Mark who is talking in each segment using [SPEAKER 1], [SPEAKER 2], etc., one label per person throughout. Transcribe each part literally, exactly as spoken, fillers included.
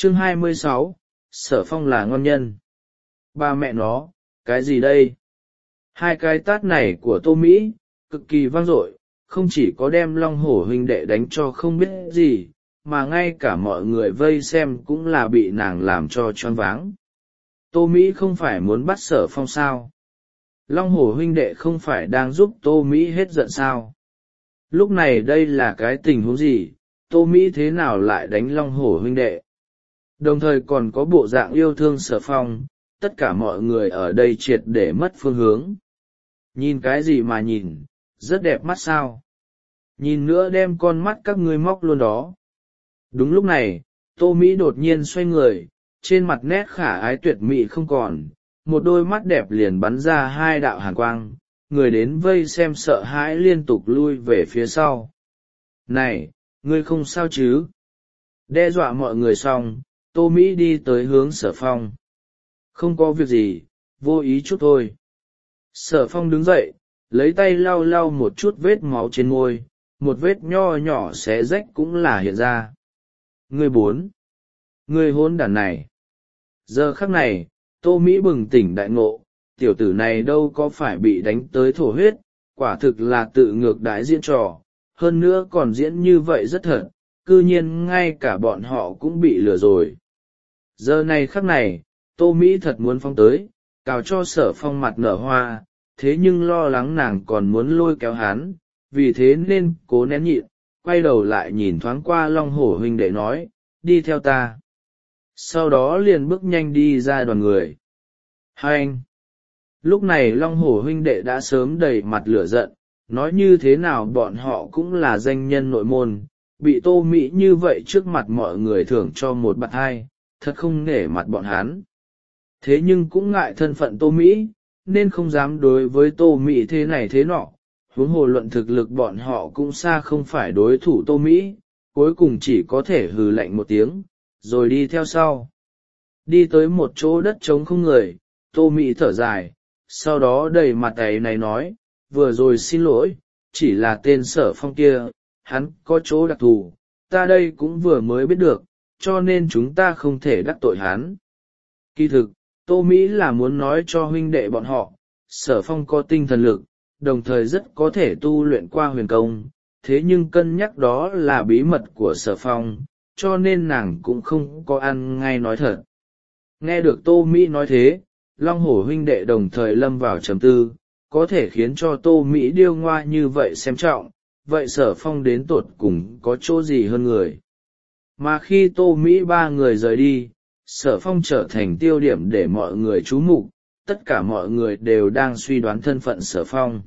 [SPEAKER 1] Chương hai mươi sáu, Sở Phong là ngon nhân. Ba mẹ nó, cái gì đây? Hai cái tát này của Tô Mỹ, cực kỳ vang dội, không chỉ có đem Long Hổ huynh đệ đánh cho không biết gì, mà ngay cả mọi người vây xem cũng là bị nàng làm cho choáng váng. Tô Mỹ không phải muốn bắt Sở Phong sao? Long Hổ huynh đệ không phải đang giúp Tô Mỹ hết giận sao? Lúc này đây là cái tình huống gì? Tô Mỹ thế nào lại đánh Long Hổ huynh đệ? Đồng thời còn có bộ dạng yêu thương Sở Phong, tất cả mọi người ở đây triệt để mất phương hướng. Nhìn cái gì mà nhìn, rất đẹp mắt sao? Nhìn nữa đem con mắt các ngươi móc luôn đó. Đúng lúc này, Tô Mỹ đột nhiên xoay người, trên mặt nét khả ái tuyệt mỹ không còn, một đôi mắt đẹp liền bắn ra hai đạo hàn quang, người đến vây xem sợ hãi liên tục lui về phía sau. Này, ngươi không sao chứ? Đe dọa mọi người xong, Tô Mỹ đi tới hướng Sở Phong. Không có việc gì, vô ý chút thôi. Sở Phong đứng dậy, lấy tay lau lau một chút vết máu trên môi, một vết nho nhỏ xé rách cũng là hiện ra. Ngươi bốn. Ngươi hôn đàn này. Giờ khắc này, Tô Mỹ bừng tỉnh đại ngộ, tiểu tử này đâu có phải bị đánh tới thổ huyết, quả thực là tự ngược đãi diễn trò, hơn nữa còn diễn như vậy rất thật, cư nhiên ngay cả bọn họ cũng bị lừa rồi. Giờ này khắc này, Tô Mỹ thật muốn phong tới, cào cho Sở Phong mặt nở hoa, thế nhưng lo lắng nàng còn muốn lôi kéo hắn, vì thế nên cố nén nhịn, quay đầu lại nhìn thoáng qua Long Hổ huynh đệ nói, đi theo ta. Sau đó liền bước nhanh đi ra đoàn người. Hai anh! Lúc này Long Hổ huynh đệ đã sớm đầy mặt lửa giận, nói như thế nào bọn họ cũng là danh nhân nội môn, bị Tô Mỹ như vậy trước mặt mọi người thưởng cho một bạt hai, thật không nể mặt bọn hắn. Thế nhưng cũng ngại thân phận Tô Mỹ, nên không dám đối với Tô Mỹ thế này thế nọ, huống hồ luận thực lực bọn họ cũng xa không phải đối thủ Tô Mỹ, cuối cùng chỉ có thể hừ lạnh một tiếng, rồi đi theo sau. Đi tới một chỗ đất trống không người, Tô Mỹ thở dài, sau đó đầy mặt ấy này nói, vừa rồi xin lỗi, chỉ là tên Sở Phong kia, hắn có chỗ đặc thù, ta đây cũng vừa mới biết được, cho nên chúng ta không thể đắc tội hắn. Kỳ thực, Tô Mỹ là muốn nói cho huynh đệ bọn họ, Sở Phong có tinh thần lực, đồng thời rất có thể tu luyện qua huyền công, thế nhưng cân nhắc đó là bí mật của Sở Phong, cho nên nàng cũng không có ăn ngay nói thật. Nghe được Tô Mỹ nói thế, Long Hổ huynh đệ đồng thời lâm vào trầm tư, có thể khiến cho Tô Mỹ điêu ngoa như vậy xem trọng, vậy Sở Phong đến tột cùng có chỗ gì hơn người. Mà khi Tô Mỹ ba người rời đi, Sở Phong trở thành tiêu điểm để mọi người chú mục, tất cả mọi người đều đang suy đoán thân phận Sở Phong.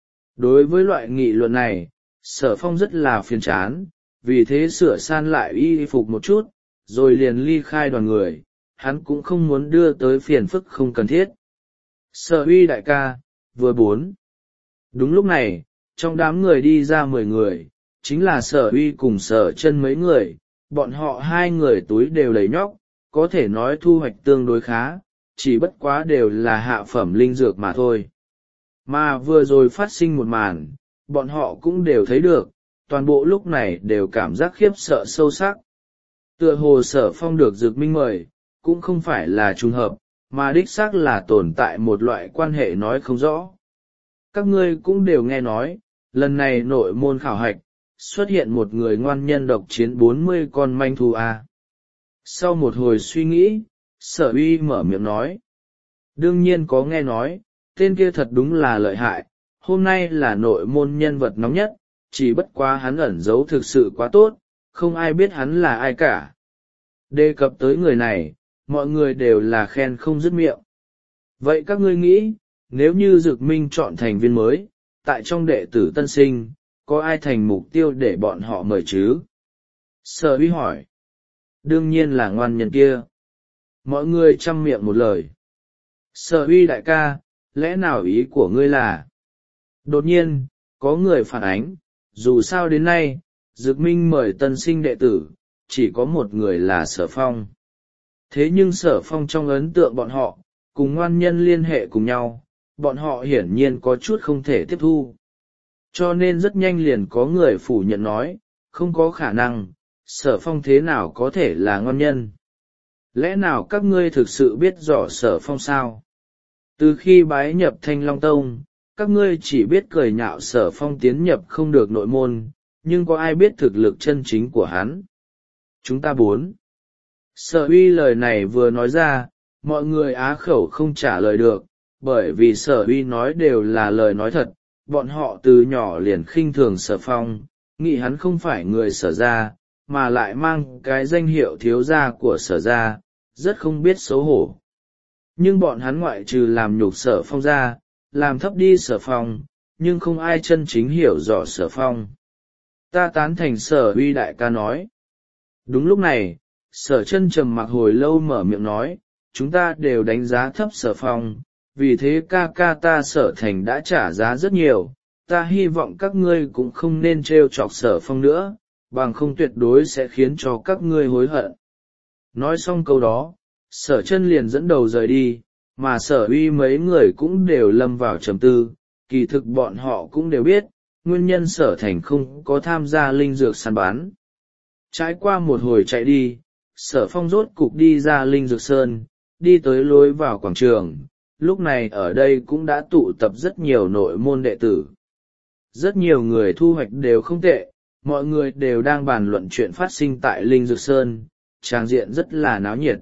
[SPEAKER 1] Đối với loại nghị luận này, Sở Phong rất là phiền chán, vì thế sửa san lại y phục một chút, rồi liền ly khai đoàn người, hắn cũng không muốn đưa tới phiền phức không cần thiết. Sở Uy đại ca, vừa bốn. Đúng lúc này, trong đám người đi ra mười người, chính là Sở Uy cùng Sở Chân mấy người, bọn họ hai người túi đều đầy nhóc, có thể nói thu hoạch tương đối khá, chỉ bất quá đều là hạ phẩm linh dược mà thôi. Mà vừa rồi phát sinh một màn, bọn họ cũng đều thấy được, toàn bộ lúc này đều cảm giác khiếp sợ sâu sắc. Tựa hồ Sở Phong được Dược Minh mời, cũng không phải là trùng hợp, mà đích xác là tồn tại một loại quan hệ nói không rõ. Các ngươi cũng đều nghe nói, lần này nội môn khảo hạch, xuất hiện một người ngoan nhân độc chiến bốn mươi con manh thú a. Sau một hồi suy nghĩ, Sở Uy mở miệng nói. Đương nhiên có nghe nói, tên kia thật đúng là lợi hại, hôm nay là nội môn nhân vật nóng nhất, chỉ bất quá hắn ẩn giấu thực sự quá tốt, không ai biết hắn là ai cả. Đề cập tới người này, mọi người đều là khen không dứt miệng. Vậy các ngươi nghĩ, nếu như Dược Minh chọn thành viên mới, tại trong đệ tử tân sinh, có ai thành mục tiêu để bọn họ mời chứ? Sở Uy hỏi. Đương nhiên là ngoan nhân kia. Mọi người chăm miệng một lời. Sở Uy đại ca, lẽ nào ý của ngươi là? Đột nhiên, có người phản ánh, dù sao đến nay, Dược Minh mời tân sinh đệ tử, chỉ có một người là Sở Phong. Thế nhưng Sở Phong trong ấn tượng bọn họ, cùng ngoan nhân liên hệ cùng nhau, bọn họ hiển nhiên có chút không thể tiếp thu. Cho nên rất nhanh liền có người phủ nhận nói, không có khả năng, Sở Phong thế nào có thể là ngoan nhân. Lẽ nào các ngươi thực sự biết rõ Sở Phong sao? Từ khi bái nhập Thanh Long Tông, các ngươi chỉ biết cười nhạo Sở Phong tiến nhập không được nội môn, nhưng có ai biết thực lực chân chính của hắn? Chúng ta bốn. Sở Uy lời này vừa nói ra, mọi người á khẩu không trả lời được, bởi vì Sở Uy nói đều là lời nói thật, bọn họ từ nhỏ liền khinh thường Sở Phong, nghĩ hắn không phải người Sở gia, mà lại mang cái danh hiệu thiếu gia của Sở gia, rất không biết xấu hổ. Nhưng bọn hắn ngoại trừ làm nhục Sở Phong ra, làm thấp đi Sở Phong, nhưng không ai chân chính hiểu rõ Sở Phong. Ta tán thành Sở Uy đại ca nói. Đúng lúc này, Sở Chân trầm mặc hồi lâu mở miệng nói, chúng ta đều đánh giá thấp Sở Phong, vì thế ca ca ta Sở Thành đã trả giá rất nhiều, ta hy vọng các ngươi cũng không nên trêu chọc Sở Phong nữa, bằng không tuyệt đối sẽ khiến cho các ngươi hối hận. Nói xong câu đó, Sở Chân liền dẫn đầu rời đi, mà Sở Uy mấy người cũng đều lâm vào trầm tư, kỳ thực bọn họ cũng đều biết, nguyên nhân Sở Thành không có tham gia linh dược săn bán. Trải qua một hồi chạy đi, Sở Phong rốt cục đi ra linh dược sơn, đi tới lối vào quảng trường, lúc này ở đây cũng đã tụ tập rất nhiều nội môn đệ tử. Rất nhiều người thu hoạch đều không tệ, mọi người đều đang bàn luận chuyện phát sinh tại linh dược sơn, tràng diện rất là náo nhiệt.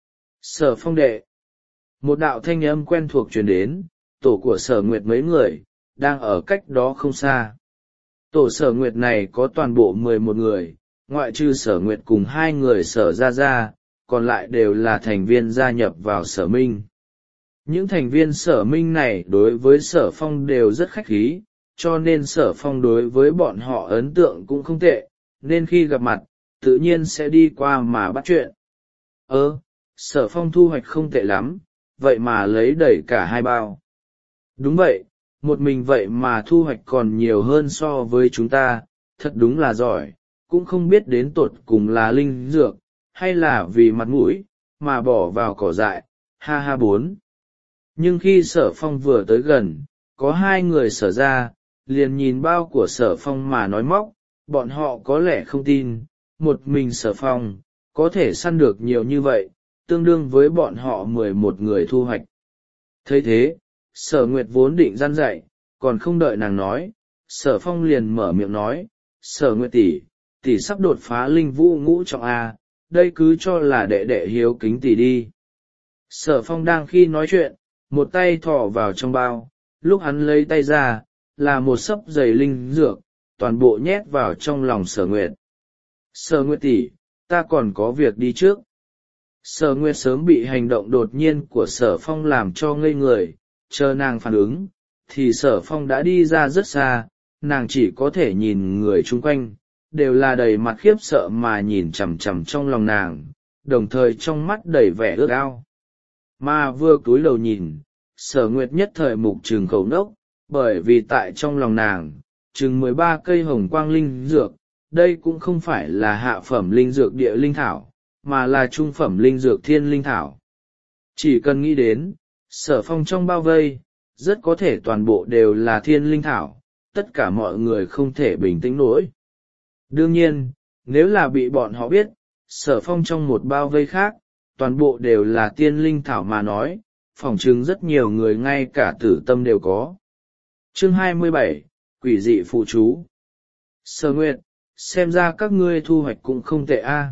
[SPEAKER 1] Sở Phong đệ. Một đạo thanh âm quen thuộc truyền đến, tổ của Sở Nguyệt mấy người, đang ở cách đó không xa. Tổ Sở Nguyệt này có toàn bộ mười một người, ngoại trừ Sở Nguyệt cùng hai người Sở Gia Gia, còn lại đều là thành viên gia nhập vào Sở Minh. Những thành viên Sở Minh này đối với Sở Phong đều rất khách khí, cho nên Sở Phong đối với bọn họ ấn tượng cũng không tệ, nên khi gặp mặt, tự nhiên sẽ đi qua mà bắt chuyện. Ơ, Sở Phong thu hoạch không tệ lắm, vậy mà lấy đẩy cả hai bao. Đúng vậy, một mình vậy mà thu hoạch còn nhiều hơn so với chúng ta, thật đúng là giỏi, cũng không biết đến tột cùng là linh dược, hay là vì mặt mũi, mà bỏ vào cỏ dại, ha ha bốn. Nhưng khi Sở Phong vừa tới gần, có hai người Sở ra, liền nhìn bao của Sở Phong mà nói móc, bọn họ có lẽ không tin, một mình Sở Phong, có thể săn được nhiều như vậy, tương đương với bọn họ mười một người thu hoạch. Thấy thế, Sở Nguyệt vốn định răn dạy, còn không đợi nàng nói, Sở Phong liền mở miệng nói, Sở Nguyệt tỷ, tỷ sắp đột phá linh vũ ngũ trọng A, đây cứ cho là đệ đệ hiếu kính tỷ đi. Sở Phong đang khi nói chuyện, một tay thỏ vào trong bao, lúc hắn lấy tay ra, là một xấp giày linh dược, toàn bộ nhét vào trong lòng Sở Nguyệt. Sở Nguyệt tỷ, ta còn có việc đi trước. Sở Nguyệt sớm bị hành động đột nhiên của Sở Phong làm cho ngây người, chờ nàng phản ứng, thì Sở Phong đã đi ra rất xa, nàng chỉ có thể nhìn người chung quanh, đều là đầy mặt khiếp sợ mà nhìn chằm chằm trong lòng nàng, đồng thời trong mắt đầy vẻ ước ao. Mà vừa cúi đầu nhìn, Sở Nguyệt nhất thời mục trừng khẩu nốc, bởi vì tại trong lòng nàng, chừng mười ba cây hồng quang linh dược, đây cũng không phải là hạ phẩm linh dược địa linh thảo, mà là trung phẩm linh dược thiên linh thảo. Chỉ cần nghĩ đến, Sở Phong trong bao vây, rất có thể toàn bộ đều là thiên linh thảo, tất cả mọi người không thể bình tĩnh nổi. Đương nhiên, nếu là bị bọn họ biết, Sở Phong trong một bao vây khác, toàn bộ đều là tiên linh thảo mà nói, phỏng chừng rất nhiều người ngay cả tử tâm đều có. Chương hai mươi bảy, Quỷ dị phụ chú. Sở Nguyệt, xem ra các ngươi thu hoạch cũng không tệ a.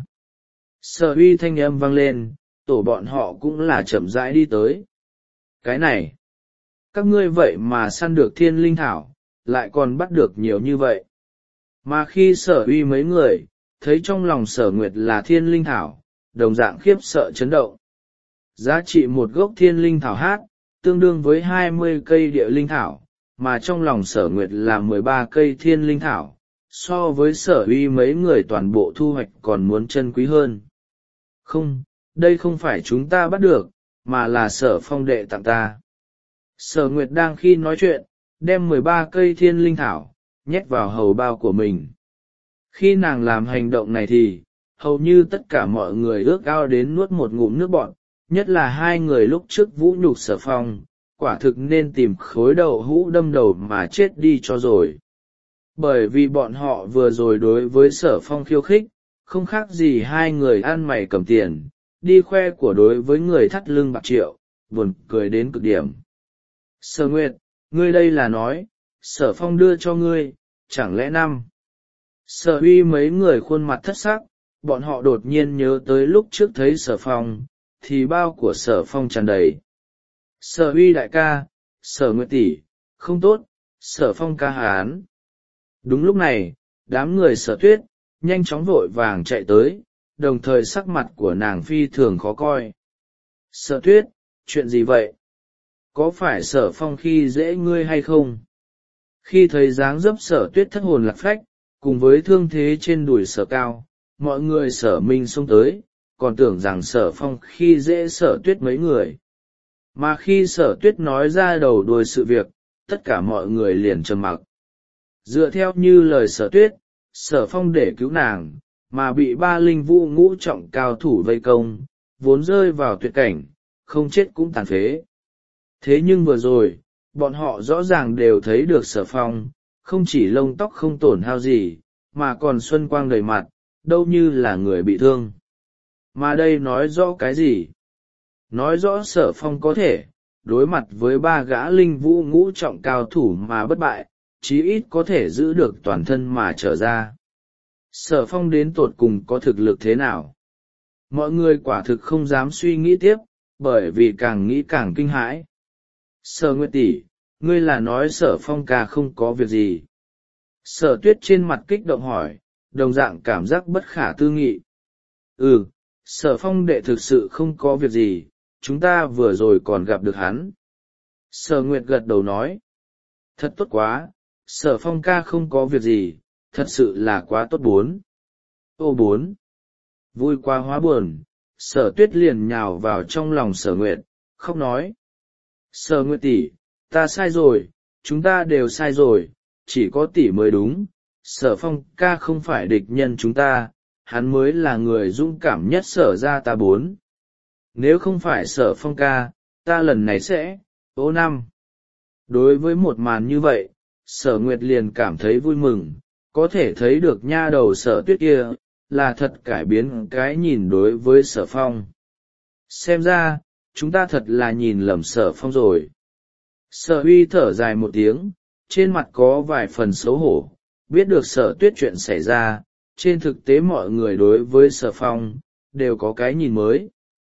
[SPEAKER 1] Sở Uy thanh âm vang lên, tổ bọn họ cũng là chậm rãi đi tới. Cái này, các ngươi vậy mà săn được thiên linh thảo, lại còn bắt được nhiều như vậy. Mà khi Sở Uy mấy người, thấy trong lòng Sở Nguyệt là thiên linh thảo, đồng dạng khiếp sợ chấn động. Giá trị một gốc thiên linh thảo hát, tương đương với hai mươi cây địa linh thảo, mà trong lòng Sở Nguyệt là mười ba cây thiên linh thảo, so với Sở Uy mấy người toàn bộ thu hoạch còn muốn chân quý hơn. Không, đây không phải chúng ta bắt được, mà là Sở Phong đệ tặng ta. Sở Nguyệt đang khi nói chuyện, đem mười ba cây thiên linh thảo, nhét vào hầu bao của mình. Khi nàng làm hành động này thì, hầu như tất cả mọi người ước ao đến nuốt một ngụm nước bọt, nhất là hai người lúc trước vũ nhục Sở Phong, quả thực nên tìm khối đậu hũ đâm đầu mà chết đi cho rồi. Bởi vì bọn họ vừa rồi đối với Sở Phong khiêu khích, không khác gì hai người ăn mày cầm tiền, đi khoe của đối với người thắt lưng bạc triệu, buồn cười đến cực điểm. Sở Nguyệt, ngươi đây là nói, Sở Phong đưa cho ngươi, chẳng lẽ năm? Sở Uy mấy người khuôn mặt thất sắc, bọn họ đột nhiên nhớ tới lúc trước thấy Sở Phong, thì bao của Sở Phong tràn đầy. Sở Uy đại ca, Sở Nguyệt tỷ, không tốt, Sở Phong ca hán. Đúng lúc này, đám người Sở Tuyết nhanh chóng vội vàng chạy tới, đồng thời sắc mặt của nàng phi thường khó coi. Sở Tuyết, chuyện gì vậy? Có phải Sở Phong khi dễ ngươi hay không? Khi thấy dáng dấp Sở Tuyết thất hồn lạc phách, cùng với thương thế trên đùi Sở Cao, mọi người Sở Minh xông tới, còn tưởng rằng Sở Phong khi dễ Sở Tuyết mấy người. Mà khi Sở Tuyết nói ra đầu đuôi sự việc, tất cả mọi người liền trầm mặc. Dựa theo như lời Sở Tuyết, Sở Phong để cứu nàng, mà bị ba linh vũ ngũ trọng cao thủ vây công, vốn rơi vào tuyệt cảnh, không chết cũng tàn phế. Thế nhưng vừa rồi, bọn họ rõ ràng đều thấy được Sở Phong, không chỉ lông tóc không tổn hao gì, mà còn xuân quang đầy mặt, đâu như là người bị thương. Mà đây nói rõ cái gì? Nói rõ Sở Phong có thể, đối mặt với ba gã linh vũ ngũ trọng cao thủ mà bất bại, chí ít có thể giữ được toàn thân mà trở ra. Sở Phong đến tột cùng có thực lực thế nào? Mọi người quả thực không dám suy nghĩ tiếp, bởi vì càng nghĩ càng kinh hãi. Sở Nguyệt tỷ, ngươi là nói Sở Phong ca không có việc gì? Sở Tuyết trên mặt kích động hỏi, đồng dạng cảm giác bất khả tư nghị. Ừ, Sở Phong đệ thực sự không có việc gì, chúng ta vừa rồi còn gặp được hắn. Sở Nguyệt gật đầu nói. Thật tốt quá, Sở Phong ca không có việc gì, thật sự là quá tốt bốn. Ô bốn. Vui quá hóa buồn, Sở Tuyết liền nhào vào trong lòng Sở Nguyệt, khóc nói. Sở Nguyệt tỷ, ta sai rồi, chúng ta đều sai rồi, chỉ có tỷ mới đúng, Sở Phong ca không phải địch nhân chúng ta, hắn mới là người dũng cảm nhất Sở ra ta bốn. Nếu không phải Sở Phong ca, ta lần này sẽ, ô năm. Đối với một màn như vậy, Sở Nguyệt liền cảm thấy vui mừng, có thể thấy được nha đầu Sở Tuyết kia, là thật cải biến cái nhìn đối với Sở Phong. Xem ra, chúng ta thật là nhìn lầm Sở Phong rồi. Sở Uy thở dài một tiếng, trên mặt có vài phần xấu hổ, biết được Sở Tuyết chuyện xảy ra, trên thực tế mọi người đối với Sở Phong, đều có cái nhìn mới.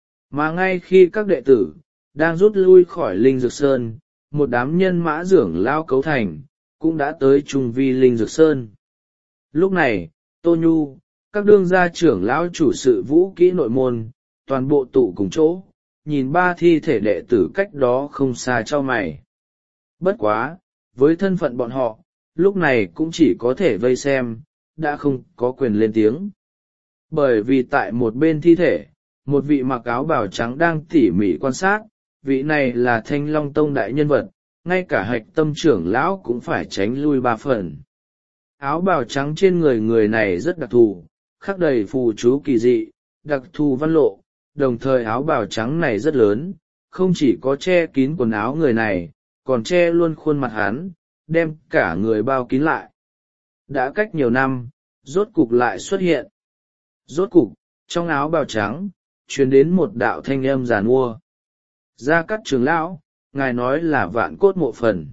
[SPEAKER 1] Mà ngay khi các đệ tử, đang rút lui khỏi Linh Dược Sơn, một đám nhân mã dưỡng lao cấu thành, cũng đã tới trung vi Linh Dược Sơn. Lúc này, Tô Nhu, các đương gia trưởng lão chủ sự vũ kỹ nội môn, toàn bộ tụ cùng chỗ, nhìn ba thi thể đệ tử cách đó không xa cho mày. Bất quá, với thân phận bọn họ, lúc này cũng chỉ có thể vây xem, đã không có quyền lên tiếng. Bởi vì tại một bên thi thể, một vị mặc áo bào trắng đang tỉ mỉ quan sát, vị này là Thanh Long Tông đại nhân vật, ngay cả hạch tâm trưởng lão cũng phải tránh lui ba phần. Áo bào trắng trên người người này rất đặc thù, khắc đầy phù chú kỳ dị, đặc thù văn lộ, đồng thời áo bào trắng này rất lớn, không chỉ có che kín quần áo người này, còn che luôn khuôn mặt hắn, đem cả người bao kín lại. Đã cách nhiều năm, rốt cục lại xuất hiện. Rốt cục, trong áo bào trắng, truyền đến một đạo thanh âm giàn mua. Gia Cát trưởng lão, ngài nói là vạn cốt mộ phần.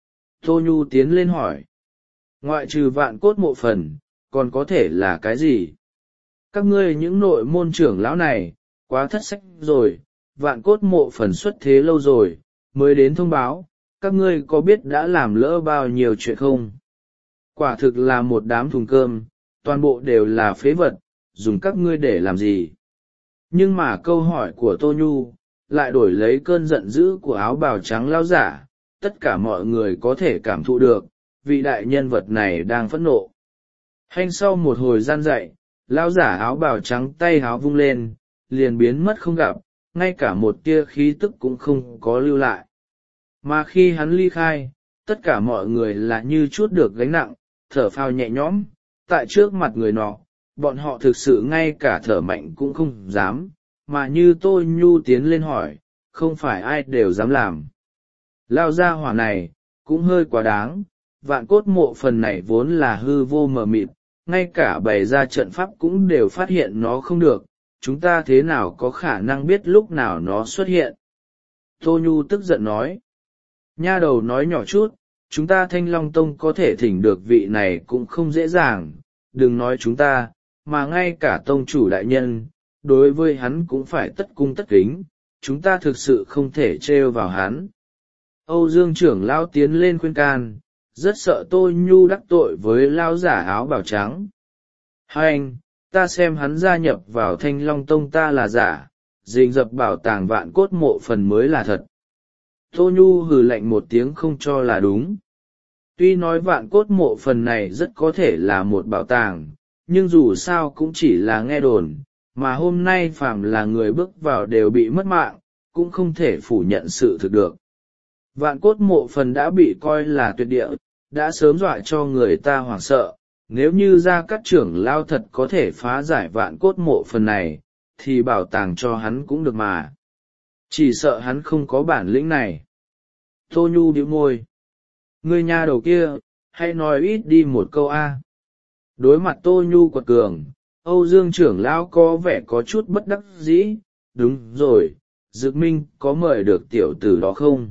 [SPEAKER 1] Tô Nhu tiến lên hỏi. Ngoại trừ vạn cốt mộ phần, còn có thể là cái gì? Các ngươi những nội môn trưởng lão này, quá thất sách rồi, vạn cốt mộ phần xuất thế lâu rồi, mới đến thông báo, các ngươi có biết đã làm lỡ bao nhiêu chuyện không? Quả thực là một đám thùng cơm, toàn bộ đều là phế vật, dùng các ngươi để làm gì? Nhưng mà câu hỏi của Tô Nhu, lại đổi lấy cơn giận dữ của áo bào trắng lão giả, tất cả mọi người có thể cảm thụ được, vị đại nhân vật này đang phẫn nộ. Hành sau một hồi gian dậy, lão giả áo bào trắng tay áo vung lên, liền biến mất không gặp, ngay cả một tia khí tức cũng không có lưu lại. Mà khi hắn ly khai, tất cả mọi người là như chút được gánh nặng, thở phào nhẹ nhõm, tại trước mặt người nọ, bọn họ thực sự ngay cả thở mạnh cũng không dám, mà như Tô Nhu tiến lên hỏi, không phải ai đều dám làm. Lao gia hỏa này, cũng hơi quá đáng, vạn cốt mộ phần này vốn là hư vô mờ mịt, ngay cả bày ra trận pháp cũng đều phát hiện nó không được, chúng ta thế nào có khả năng biết lúc nào nó xuất hiện. Tô Nhu tức giận nói. Nha đầu nói nhỏ chút, chúng ta Thanh Long Tông có thể thỉnh được vị này cũng không dễ dàng, đừng nói chúng ta, mà ngay cả tông chủ đại nhân, đối với hắn cũng phải tất cung tất kính, chúng ta thực sự không thể trêu vào hắn. Âu Dương trưởng lão tiến lên khuyên can, rất sợ Tô Nhu đắc tội với lão giả áo bào trắng. Hai anh, ta xem hắn gia nhập vào Thanh Long Tông ta là giả, rình rập bảo tàng vạn cốt mộ phần mới là thật. Tô Nhu hừ lạnh một tiếng không cho là đúng. Tuy nói vạn cốt mộ phần này rất có thể là một bảo tàng, nhưng dù sao cũng chỉ là nghe đồn, mà hôm nay phàm là người bước vào đều bị mất mạng, cũng không thể phủ nhận sự thực được. Vạn cốt mộ phần đã bị coi là tuyệt địa, đã sớm dọa cho người ta hoảng sợ, nếu như Gia Cát trưởng lao thật có thể phá giải vạn cốt mộ phần này, thì bảo tàng cho hắn cũng được mà. Chỉ sợ hắn không có bản lĩnh này. Tô Nhu bĩu môi. Ngươi nha đầu kia, hãy nói ít đi một câu a. Đối mặt Tô Nhu quật cường, Âu Dương trưởng lão có vẻ có chút bất đắc dĩ. Đúng rồi, Dực Minh có mời được tiểu tử đó không?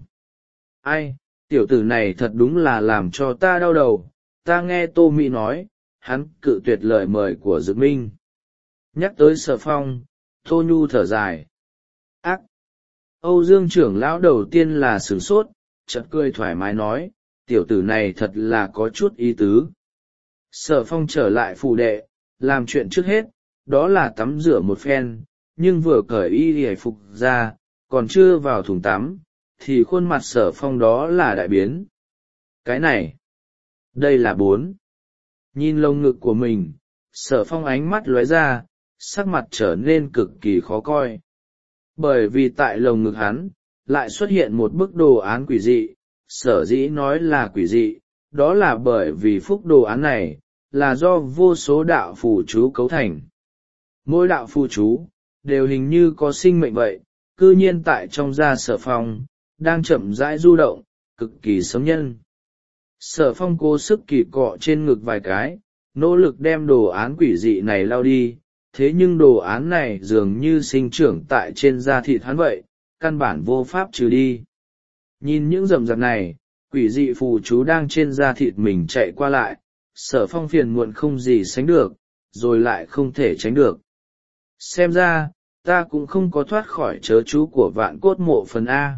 [SPEAKER 1] Ai, tiểu tử này thật đúng là làm cho ta đau đầu, ta nghe Tô Mỹ nói, hắn cự tuyệt lời mời của Dực Minh. Nhắc tới Sở Phong, Tô Nhu thở dài. Ác! Âu Dương trưởng lão đầu tiên là sửng sốt, chợt cười thoải mái nói, tiểu tử này thật là có chút ý tứ. Sở Phong trở lại phủ đệ, làm chuyện trước hết, đó là tắm rửa một phen, nhưng vừa cởi y hề phục ra, còn chưa vào thùng tắm, thì khuôn mặt Sở Phong đó là đại biến. Cái này, đây là bốn. Nhìn lồng ngực của mình, Sở Phong ánh mắt lóe ra, sắc mặt trở nên cực kỳ khó coi. Bởi vì tại lồng ngực hắn, lại xuất hiện một bức đồ án quỷ dị, sở dĩ nói là quỷ dị, đó là bởi vì phúc đồ án này, là do vô số đạo phù chú cấu thành. Mỗi đạo phù chú, đều hình như có sinh mệnh vậy, cư nhiên tại trong da Sở Phong, đang chậm rãi du động, cực kỳ sống nhân. Sở Phong cố sức kỳ cọ trên ngực vài cái, nỗ lực đem đồ án quỷ dị này lao đi, thế nhưng đồ án này dường như sinh trưởng tại trên da thịt hắn vậy, căn bản vô pháp trừ đi. Nhìn những rầm rạp này, quỷ dị phù chú đang trên da thịt mình chạy qua lại, Sở Phong phiền muộn không gì sánh được, rồi lại không thể tránh được. Xem ra, ta cũng không có thoát khỏi chớ chú của vạn cốt mộ phần A.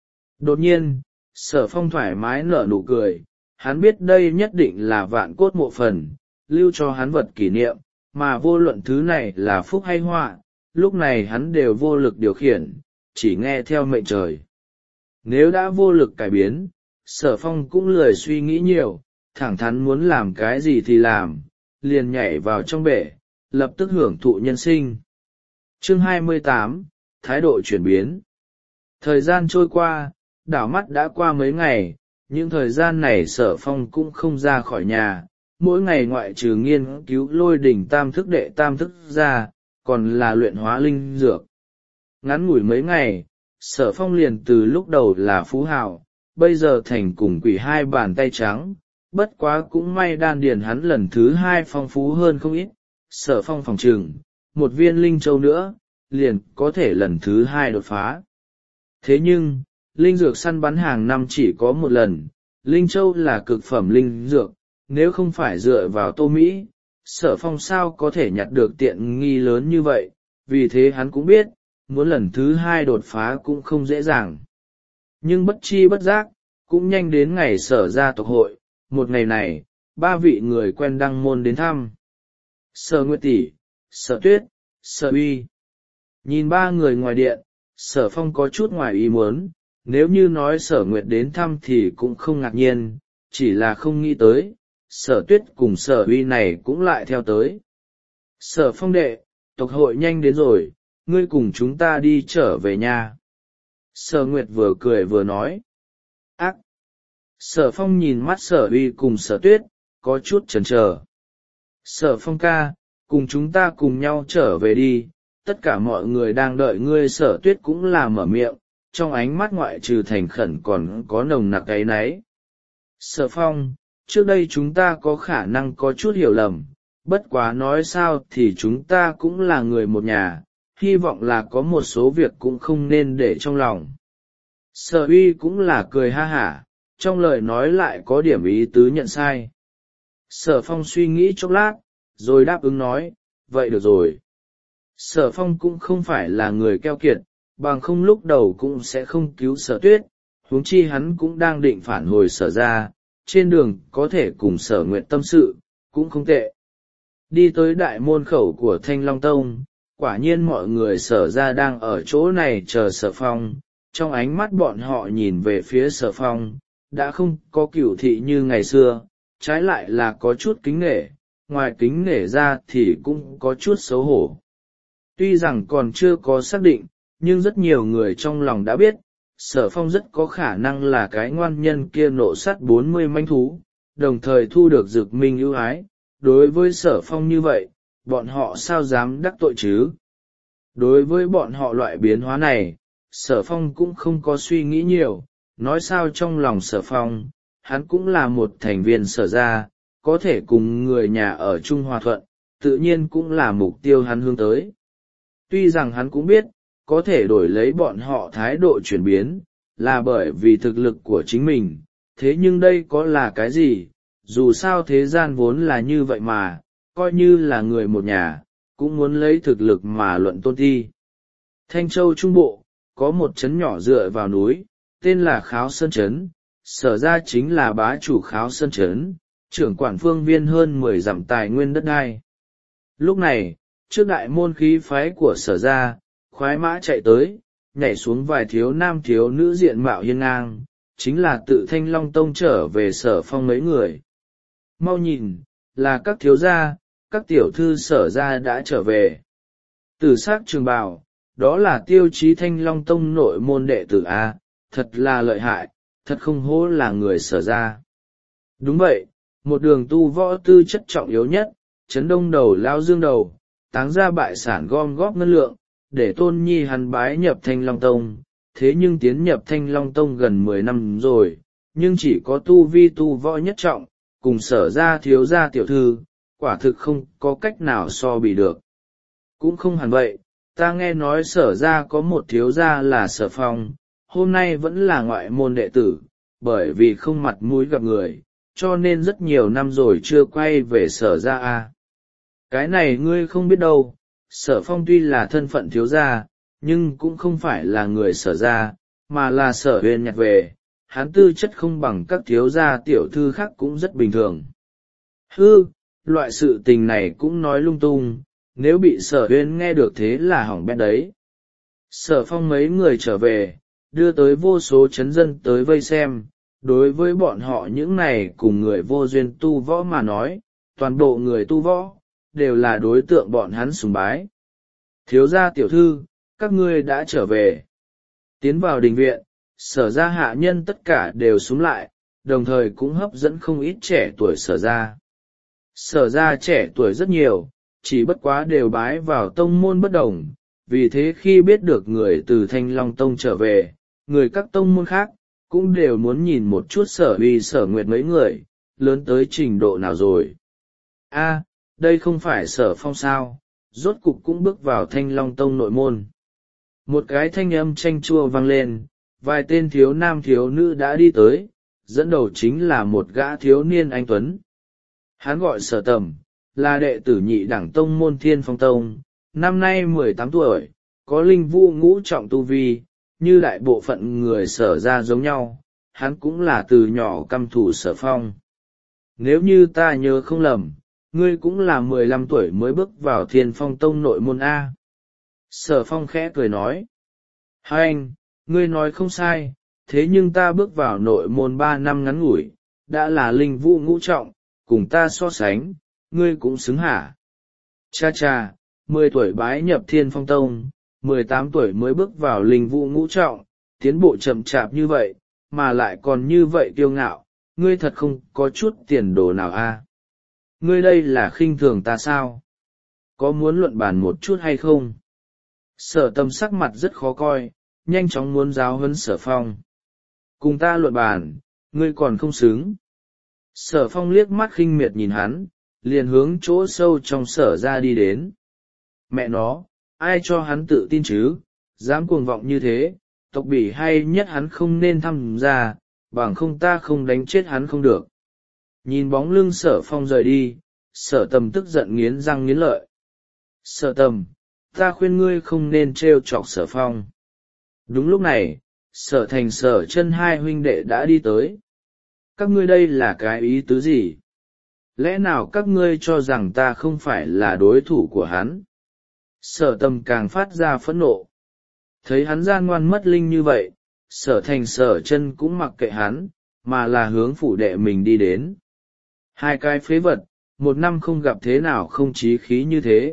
[SPEAKER 1] Đột nhiên, Sở Phong thoải mái nở nụ cười, hắn biết đây nhất định là vạn cốt mộ phần, lưu cho hắn vật kỷ niệm, mà vô luận thứ này là phúc hay họa, lúc này hắn đều vô lực điều khiển, chỉ nghe theo mệnh trời. Nếu đã vô lực cải biến, Sở Phong cũng lười suy nghĩ nhiều, thẳng thắn muốn làm cái gì thì làm, liền nhảy vào trong bể, lập tức hưởng thụ nhân sinh. Chương hai mươi tám, Thái độ chuyển biến. Thời gian trôi qua, đảo mắt đã qua mấy ngày, những thời gian này Sở Phong cũng không ra khỏi nhà, mỗi ngày ngoại trừ nghiên cứu lôi đỉnh tam thức đệ tam thức ra, còn là luyện hóa linh dược. Ngắn ngủi mấy ngày, Sở Phong liền từ lúc đầu là phú hào, bây giờ thành cùng quỷ hai bàn tay trắng, bất quá cũng may đan điền hắn lần thứ hai phong phú hơn không ít. Sở Phong phòng trừng, một viên linh châu nữa, liền có thể lần thứ hai đột phá. Thế nhưng, linh dược săn bắn hàng năm chỉ có một lần, linh châu là cực phẩm linh dược, nếu không phải dựa vào Tô Mỹ, Sở Phong sao có thể nhặt được tiện nghi lớn như vậy, vì thế hắn cũng biết, muốn lần thứ hai đột phá cũng không dễ dàng. Nhưng bất chi bất giác, cũng nhanh đến ngày Sở gia tộc hội, một ngày này, ba vị người quen đăng môn đến thăm. Sở Nguyệt tỷ, Sở Tuyết, Sở Uy. Nhìn ba người ngoài điện, Sở Phong có chút ngoài ý muốn, nếu như nói Sở Nguyệt đến thăm thì cũng không ngạc nhiên, chỉ là không nghĩ tới, Sở Tuyết cùng Sở Uy này cũng lại theo tới. Sở Phong đệ, tộc hội nhanh đến rồi, ngươi cùng chúng ta đi trở về nhà. Sở Nguyệt vừa cười vừa nói. Ác! Sở Phong nhìn mắt Sở Uy cùng Sở Tuyết, có chút chần chờ. Sở Phong ca, cùng chúng ta cùng nhau trở về đi, tất cả mọi người đang đợi ngươi. Sở Tuyết cũng là mở miệng, trong ánh mắt ngoại trừ thành khẩn còn có nồng nặc áy náy. Sở Phong, trước đây chúng ta có khả năng có chút hiểu lầm, bất quá nói sao thì chúng ta cũng là người một nhà, hy vọng là có một số việc cũng không nên để trong lòng. Sở uy cũng là cười ha hả, trong lời nói lại có điểm ý tứ nhận sai. Sở Phong suy nghĩ chốc lát, rồi đáp ứng nói, vậy được rồi. Sở Phong cũng không phải là người keo kiệt, bằng không lúc đầu cũng sẽ không cứu Sở Tuyết, huống chi hắn cũng đang định phản hồi Sở ra, trên đường có thể cùng Sở Nguyệt tâm sự, cũng không tệ. Đi tới đại môn khẩu của Thanh Long Tông, quả nhiên mọi người Sở ra đang ở chỗ này chờ Sở Phong, trong ánh mắt bọn họ nhìn về phía Sở Phong, đã không có cửu thị như ngày xưa, trái lại là có chút kính nể, ngoài kính nể ra thì cũng có chút xấu hổ. Tuy rằng còn chưa có xác định, nhưng rất nhiều người trong lòng đã biết, Sở Phong rất có khả năng là cái ngoan nhân kia nộ sát bốn mươi manh thú, đồng thời thu được dực minh ưu ái. Đối với Sở Phong như vậy, bọn họ sao dám đắc tội chứ? Đối với bọn họ loại biến hóa này, Sở Phong cũng không có suy nghĩ nhiều, nói sao trong lòng Sở Phong, hắn cũng là một thành viên Sở gia, có thể cùng người nhà ở chung hòa thuận, tự nhiên cũng là mục tiêu hắn hướng tới. Tuy rằng hắn cũng biết, có thể đổi lấy bọn họ thái độ chuyển biến, là bởi vì thực lực của chính mình, thế nhưng đây có là cái gì, dù sao thế gian vốn là như vậy mà, coi như là người một nhà, cũng muốn lấy thực lực mà luận tôn thi. Thanh Châu Trung Bộ, có một trấn nhỏ dựa vào núi, tên là Kháo Sơn Trấn, Sở ra chính là bá chủ Kháo Sơn Trấn, trưởng quản phương viên hơn mười dặm tài nguyên đất đai. Lúc này, trước đại môn khí phái của Sở ra, khoái mã chạy tới, nhảy xuống vài thiếu nam thiếu nữ diện mạo hiên ngang, chính là tự Thanh Long Tông trở về Sở Phong mấy người. Mau nhìn, là các thiếu gia, các tiểu thư Sở ra đã trở về. Tử sắc trường bào, đó là tiêu chí Thanh Long Tông nội môn đệ tử A, thật là lợi hại, thật không hổ là người Sở ra. Đúng vậy, một đường tu võ tư chất trọng yếu nhất, chấn đông đầu lao dương đầu, táng ra bại sản gom góp ngân lượng, để tôn nhi hắn bái nhập Thanh Long Tông, thế nhưng tiến nhập Thanh Long Tông gần mười năm rồi, nhưng chỉ có tu vi tu võ nhất trọng, cùng Sở ra thiếu gia tiểu thư, quả thực không có cách nào so bì được. Cũng không hẳn vậy, ta nghe nói Sở ra có một thiếu gia là Sở Phong, hôm nay vẫn là ngoại môn đệ tử, bởi vì không mặt mũi gặp người, cho nên rất nhiều năm rồi chưa quay về Sở ra a. Cái này ngươi không biết đâu, Sở Phong tuy là thân phận thiếu gia, nhưng cũng không phải là người Sở ra, mà là Sở Huyền nhặt về, hắn tư chất không bằng các thiếu gia tiểu thư khác cũng rất bình thường. Hư, loại sự tình này cũng nói lung tung, nếu bị Sở Huyền nghe được thế là hỏng bét đấy. Sở Phong mấy người trở về, đưa tới vô số chấn dân tới vây xem, đối với bọn họ những này cùng người vô duyên tu võ mà nói, toàn bộ người tu võ, đều là đối tượng bọn hắn sùng bái. Thiếu gia tiểu thư, các ngươi đã trở về. Tiến vào đình viện, Sở gia hạ nhân tất cả đều xuống lại, đồng thời cũng hấp dẫn không ít trẻ tuổi Sở gia. Sở gia trẻ tuổi rất nhiều, chỉ bất quá đều bái vào tông môn bất đồng, vì thế khi biết được người từ Thanh Long Tông trở về, người các tông môn khác, cũng đều muốn nhìn một chút Sở Uy Sở Nguyệt mấy người, lớn tới trình độ nào rồi. A, đây không phải Sở Phong sao, rốt cục cũng bước vào Thanh Long Tông nội môn. Một cái thanh âm chanh chua vang lên, vài tên thiếu nam thiếu nữ đã đi tới, dẫn đầu chính là một gã thiếu niên anh tuấn. Hắn gọi Sở Tầm, là đệ tử nhị đẳng tông môn Thiên Phong Tông, năm nay mười tám tuổi, có linh vũ ngũ trọng tu vi, như đại bộ phận người Sở ra giống nhau, hắn cũng là từ nhỏ căm thù Sở Phong. Nếu như ta nhớ không lầm, ngươi cũng là mười lăm tuổi mới bước vào Thiên Phong Tông nội môn A. Sở Phong khẽ cười nói. Hai anh, ngươi nói không sai, thế nhưng ta bước vào nội môn ba năm ngắn ngủi, đã là linh vũ ngũ trọng, cùng ta so sánh, ngươi cũng xứng hả? Cha cha, mười tuổi bái nhập Thiên Phong Tông, mười tám tuổi mới bước vào linh vũ ngũ trọng, tiến bộ chậm chạp như vậy, mà lại còn như vậy kiêu ngạo, ngươi thật không có chút tiền đồ nào a? Ngươi đây là khinh thường ta sao? Có muốn luận bàn một chút hay không? Sở Tầm sắc mặt rất khó coi, nhanh chóng muốn giáo huấn Sở Phong. Cùng ta luận bàn, ngươi còn không xứng. Sở Phong liếc mắt khinh miệt nhìn hắn, liền hướng chỗ sâu trong Sở ra đi đến. Mẹ nó, ai cho hắn tự tin chứ, dám cuồng vọng như thế, tộc bỉ hay nhất hắn không nên tham gia, bằng không ta không đánh chết hắn không được. Nhìn bóng lưng Sở Phong rời đi, Sở Tầm tức giận nghiến răng nghiến lợi. Sở Tầm, ta khuyên ngươi không nên trêu chọc Sở Phong. Đúng lúc này, Sở Thành Sở Chân hai huynh đệ đã đi tới. Các ngươi đây là cái ý tứ gì? Lẽ nào các ngươi cho rằng ta không phải là đối thủ của hắn? Sở Tầm càng phát ra phẫn nộ. Thấy hắn gian ngoan mất linh như vậy, Sở Thành Sở Chân cũng mặc kệ hắn, mà là hướng phủ đệ mình đi đến. Hai cái phế vật, một năm không gặp thế nào không chí khí như thế.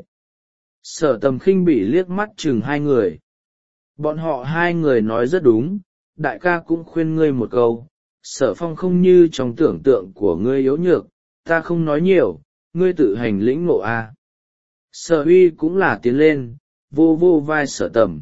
[SPEAKER 1] Sở Tầm khinh bỉ liếc mắt chừng hai người. Bọn họ hai người nói rất đúng, đại ca cũng khuyên ngươi một câu, Sở Phong không như trong tưởng tượng của ngươi yếu nhược, ta không nói nhiều, ngươi tự hành lĩnh ngộ a. Sở Uy cũng là tiến lên, vô vô vai Sở Tầm.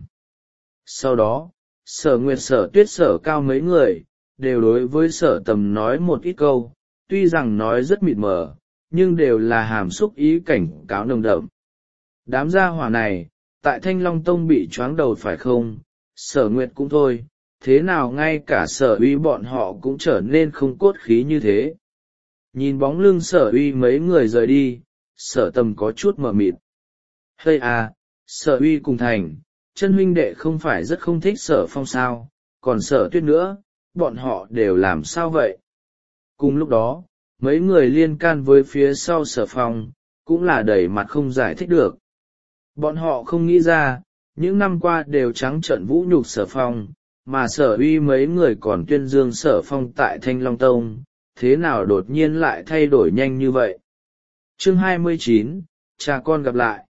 [SPEAKER 1] Sau đó, Sở Nguyệt Sở Tuyết Sở Cao mấy người, đều đối với Sở Tầm nói một ít câu, tuy rằng nói rất mịt mờ, nhưng đều là hàm xúc ý cảnh cáo nồng đậm. Đám gia hỏa này, tại Thanh Long Tông bị choáng đầu phải không? Sở Nguyệt cũng thôi, thế nào ngay cả Sở Uy bọn họ cũng trở nên không cốt khí như thế. Nhìn bóng lưng Sở Uy mấy người rời đi, Sở Tầm có chút mờ mịt. Hây à, Sở Uy cùng Thành, Chân huynh đệ không phải rất không thích Sở Phong sao, còn Sở Tuyết nữa, bọn họ đều làm sao vậy? Cùng lúc đó, mấy người liên can với phía sau Sở Phong, cũng là đầy mặt không giải thích được. Bọn họ không nghĩ ra, những năm qua đều trắng trợn vũ nhục Sở Phong, mà Sở Uy mấy người còn tuyên dương Sở Phong tại Thanh Long Tông, thế nào đột nhiên lại thay đổi nhanh như vậy. Chương hai mươi chín, cha con gặp lại.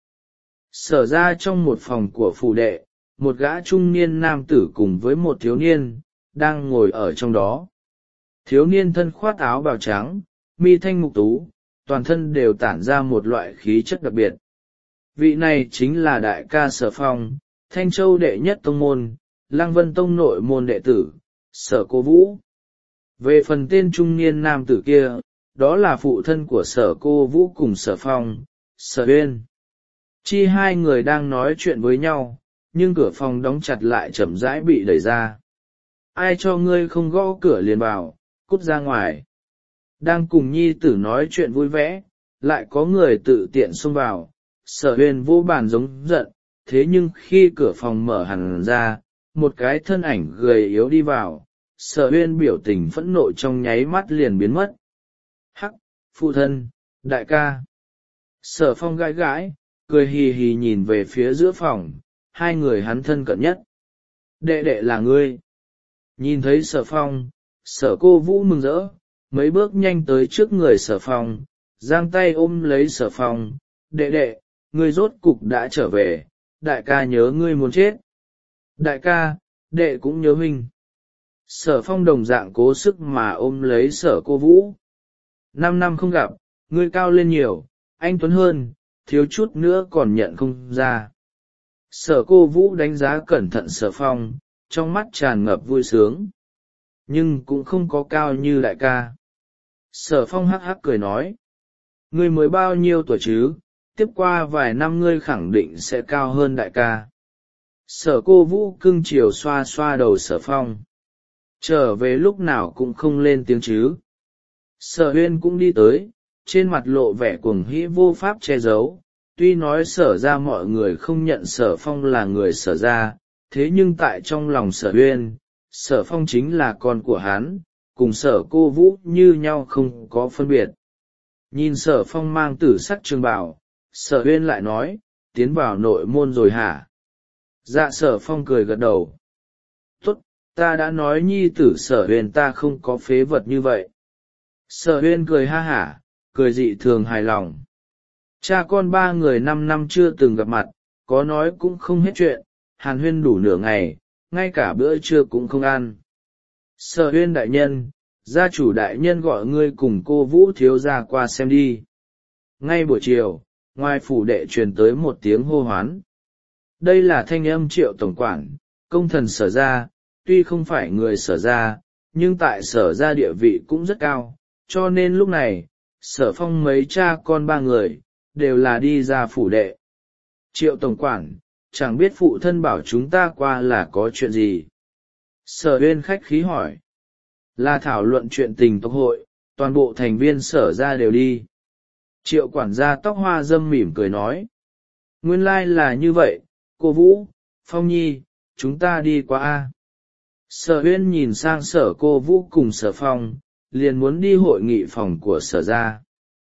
[SPEAKER 1] Sở ra trong một phòng của phủ đệ, một gã trung niên nam tử cùng với một thiếu niên, đang ngồi ở trong đó. Thiếu niên thân khoác áo bào trắng, mi thanh mục tú, toàn thân đều tản ra một loại khí chất đặc biệt. Vị này chính là đại ca Sở Phong, Thanh Châu đệ nhất tông môn, Lăng Vân Tông nội môn đệ tử, Sở Cô Vũ. Về phần tên trung niên nam tử kia, đó là phụ thân của Sở Cô Vũ cùng Sở Phong, Sở Uyên. Chi hai người đang nói chuyện với nhau, nhưng cửa phòng đóng chặt lại chậm rãi bị đẩy ra. Ai cho ngươi không gõ cửa liền vào, cút ra ngoài. Đang cùng nhi tử nói chuyện vui vẻ, lại có người tự tiện xông vào. Sở Uyên vô bàn giống giận, thế nhưng khi cửa phòng mở hẳn ra, một cái thân ảnh gầy yếu đi vào, Sở Uyên biểu tình phẫn nộ trong nháy mắt liền biến mất. Hắc, phụ thân, đại ca. Sở Phong gãi gãi, cười hì hì nhìn về phía giữa phòng, hai người hắn thân cận nhất. Đệ đệ là ngươi. Nhìn thấy Sở Phong, Sở Cô Vũ mừng rỡ, mấy bước nhanh tới trước người Sở Phong, giang tay ôm lấy Sở Phong. Đệ đệ, ngươi rốt cục đã trở về, đại ca nhớ ngươi muốn chết. Đại ca, đệ cũng nhớ huynh. Sở Phong đồng dạng cố sức mà ôm lấy Sở Cô Vũ. Năm năm không gặp, ngươi cao lên nhiều, anh tuấn hơn, thiếu chút nữa còn nhận không ra. Sở Cô Vũ đánh giá cẩn thận Sở Phong, trong mắt tràn ngập vui sướng. Nhưng cũng không có cao như đại ca. Sở Phong hắc hắc cười nói. Ngươi mới bao nhiêu tuổi chứ, tiếp qua vài năm ngươi khẳng định sẽ cao hơn đại ca. Sở Cô Vũ cưng chiều xoa xoa đầu Sở Phong. Trở về lúc nào cũng không lên tiếng chứ. Sở Uyên cũng đi tới, trên mặt lộ vẻ cuồng hỉ vô pháp che giấu. Tuy nói Sở ra mọi người không nhận Sở Phong là người Sở ra, thế nhưng tại trong lòng Sở Uyên, Sở Phong chính là con của hắn, cùng Sở Cô Vũ như nhau không có phân biệt. Nhìn Sở Phong mang tử sắc trường bào, Sở Uyên lại nói, tiến vào nội môn rồi hả? Dạ Sở Phong cười gật đầu. Tốt, ta đã nói nhi tử Sở Uyên ta không có phế vật như vậy. Sở Uyên cười ha hả, cười dị thường hài lòng. Cha con ba người năm năm chưa từng gặp mặt, có nói cũng không hết chuyện, hàn huyên đủ nửa ngày, ngay cả bữa trưa cũng không ăn. Sở Uyên đại nhân, gia chủ đại nhân gọi ngươi cùng cô Vũ thiếu gia qua xem đi. Ngay buổi chiều, ngoài phủ đệ truyền tới một tiếng hô hoán. Đây là thanh âm Triệu tổng quản, công thần Sở gia, tuy không phải người Sở gia, nhưng tại Sở gia địa vị cũng rất cao, cho nên lúc này, Sở Phong mấy cha con ba người, đều là đi ra phủ đệ. Triệu tổng quản, chẳng biết phụ thân bảo chúng ta qua là có chuyện gì. Sở Uyên khách khí hỏi. Là thảo luận chuyện tình tộc hội, toàn bộ thành viên sở ra đều đi. Triệu quản gia tóc hoa dâm mỉm cười nói. Nguyên lai là như vậy, cô Vũ, Phong Nhi, chúng ta đi qua a. Sở Uyên nhìn sang sở cô Vũ cùng sở Phong, liền muốn đi hội nghị phòng của sở gia.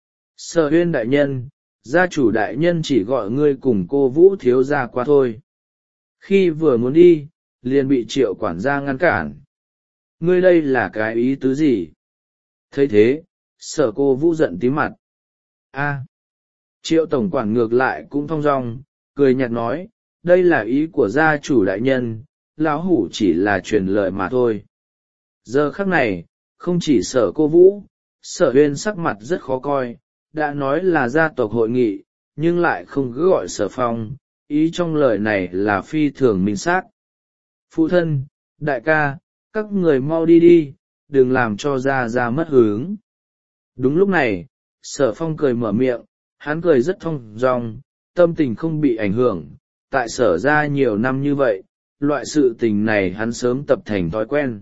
[SPEAKER 1] Sở Uyên đại nhân, gia chủ đại nhân chỉ gọi ngươi cùng cô Vũ thiếu gia qua thôi. Khi vừa muốn đi, liền bị Triệu quản gia ngăn cản. Ngươi đây là cái ý tứ gì? Thấy thế, sở cô Vũ giận tím mặt. A. Triệu tổng quản ngược lại cũng thong dong, cười nhạt nói, đây là ý của gia chủ đại nhân, lão hủ chỉ là truyền lời mà thôi. Giờ khắc này, không chỉ sở cô Vũ, sở Uyên sắc mặt rất khó coi, đã nói là gia tộc hội nghị, nhưng lại không cứ gọi sở Phong, ý trong lời này là phi thường minh xác. Phụ thân, đại ca, các người mau đi đi, đừng làm cho gia gia mất hứng. Đúng lúc này, sở Phong cười mở miệng, hắn cười rất thong dong, tâm tình không bị ảnh hưởng, tại sở ra nhiều năm như vậy, loại sự tình này hắn sớm tập thành thói quen.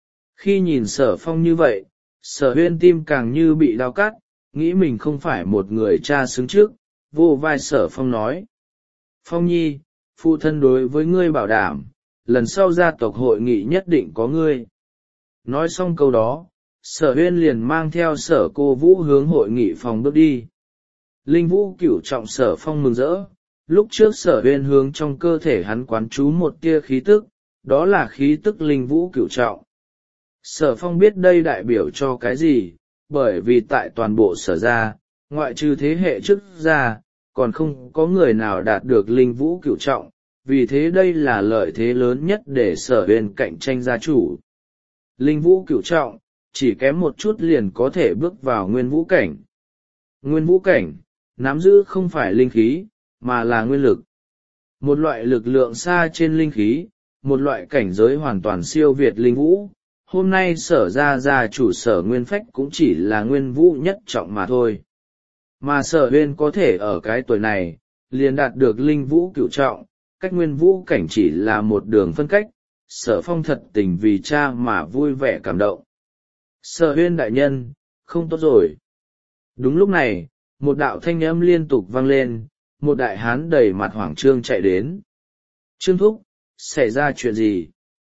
[SPEAKER 1] Khi nhìn sở Phong như vậy, sở Uyên tim càng như bị đau cắt, nghĩ mình không phải một người cha xứng trước, vô vai sở Phong nói. Phong Nhi, phụ thân đối với ngươi bảo đảm, lần sau gia tộc hội nghị nhất định có ngươi. Nói xong câu đó, sở Uyên liền mang theo sở cô Vũ hướng hội nghị phòng bước đi. Linh Vũ cửu trọng sở Phong mừng rỡ, lúc trước sở Uyên hướng trong cơ thể hắn quán trú một tia khí tức, đó là khí tức Linh Vũ cửu trọng. Sở Phong biết đây đại biểu cho cái gì, bởi vì tại toàn bộ sở gia, ngoại trừ thế hệ trước gia, còn không có người nào đạt được Linh Vũ cửu trọng, vì thế đây là lợi thế lớn nhất để sở Uyên cạnh tranh gia chủ. Linh Vũ cửu trọng, chỉ kém một chút liền có thể bước vào nguyên vũ cảnh. Nguyên vũ cảnh, nắm giữ không phải linh khí, mà là nguyên lực. Một loại lực lượng xa trên linh khí, một loại cảnh giới hoàn toàn siêu việt linh vũ. Hôm nay sở ra gia chủ sở Nguyên Phách cũng chỉ là nguyên vũ nhất trọng mà thôi. Mà sở Uyên có thể ở cái tuổi này, liền đạt được linh vũ cửu trọng, cách nguyên vũ cảnh chỉ là một đường phân cách, sở Phong thật tình vì cha mà vui vẻ cảm động. Sở Uyên đại nhân, không tốt rồi. Đúng lúc này, một đạo thanh âm liên tục vang lên, một đại hán đầy mặt hoảng trương chạy đến. Trương thúc, xảy ra chuyện gì?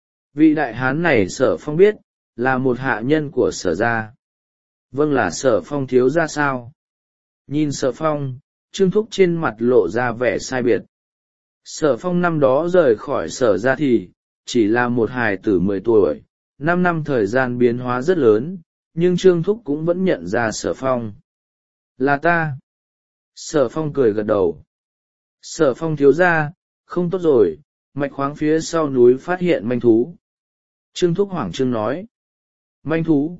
[SPEAKER 1] Vị đại hán này sở Phong biết, là một hạ nhân của sở gia. Vâng, là sở Phong thiếu gia sao? Nhìn sở Phong, Trương thúc trên mặt lộ ra vẻ sai biệt. Sở Phong năm đó rời khỏi sở gia thì, chỉ là một hài tử mười tuổi, năm năm thời gian biến hóa rất lớn, nhưng Trương thúc cũng vẫn nhận ra sở Phong. Là ta. Sở Phong cười gật đầu. Sở Phong thiếu gia, không tốt rồi, mạch khoáng phía sau núi phát hiện manh thú. Trương thúc hoảng trương nói. Manh thú.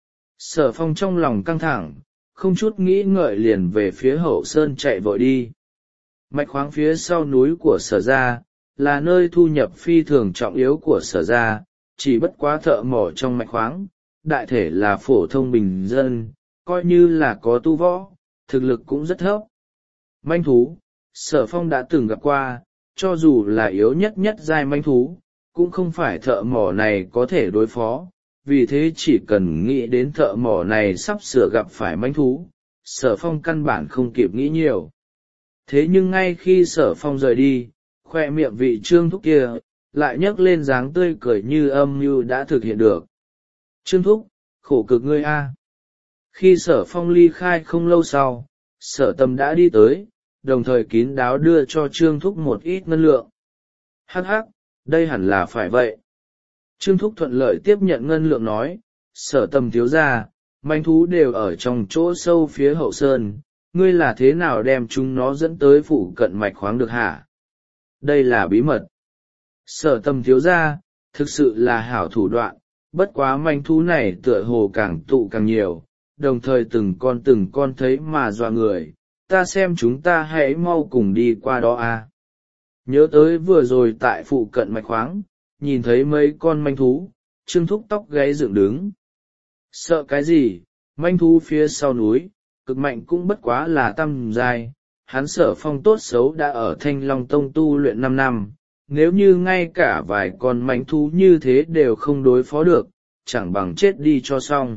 [SPEAKER 1] Sở Phong trong lòng căng thẳng, không chút nghĩ ngợi liền về phía hậu sơn chạy vội đi. Mạch khoáng phía sau núi của sở gia, là nơi thu nhập phi thường trọng yếu của sở gia, chỉ bất quá thợ mỏ trong mạch khoáng, đại thể là phổ thông bình dân, coi như là có tu võ, thực lực cũng rất thấp. Manh thú, sở Phong đã từng gặp qua, cho dù là yếu nhất nhất giai manh thú, cũng không phải thợ mỏ này có thể đối phó, vì thế chỉ cần nghĩ đến thợ mỏ này sắp sửa gặp phải manh thú, sở Phong căn bản không kịp nghĩ nhiều. Thế nhưng ngay khi sở Phong rời đi, khoe miệng vị Trương thúc kia, lại nhấc lên dáng tươi cười như âm mưu đã thực hiện được. Trương thúc, khổ cực ngươi a. Khi sở Phong ly khai không lâu sau, sở Tâm đã đi tới, đồng thời kín đáo đưa cho Trương thúc một ít ngân lượng. Hắc hắc, đây hẳn là phải vậy. Trương thúc thuận lợi tiếp nhận ngân lượng nói, sở Tâm thiếu gia, manh thú đều ở trong chỗ sâu phía hậu sơn, ngươi là thế nào đem chúng nó dẫn tới phụ cận mạch khoáng được hả? Đây là bí mật. Sở Tâm thiếu gia, thực sự là hảo thủ đoạn, bất quá manh thú này tựa hồ càng tụ càng nhiều, đồng thời từng con từng con thấy mà dọa người, ta xem chúng ta hãy mau cùng đi qua đó a. Nhớ tới vừa rồi tại phụ cận mạch khoáng, nhìn thấy mấy con manh thú, Trương thúc tóc gáy dựng đứng. Sợ cái gì, manh thú phía sau núi, cực mạnh cũng bất quá là tăm dài, hắn Sở Phong tốt xấu đã ở Thanh Long Tông tu luyện năm năm, nếu như ngay cả vài con mãnh thú như thế đều không đối phó được, chẳng bằng chết đi cho xong.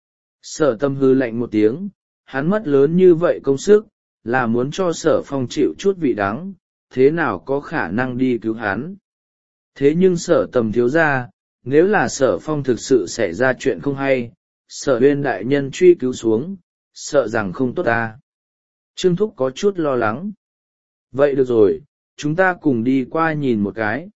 [SPEAKER 1] Sở Tâm hư lạnh một tiếng, hắn mất lớn như vậy công sức, là muốn cho Sở Phong chịu chút vị đắng, thế nào có khả năng đi cứu hắn. Thế nhưng Sở Tầm thiếu ra, nếu là Sở Phong thực sự xảy ra chuyện không hay, Sở Uyên đại nhân truy cứu xuống, sợ rằng không tốt ta. Trương Thúc có chút lo lắng. Vậy được rồi, chúng ta cùng đi qua nhìn một cái.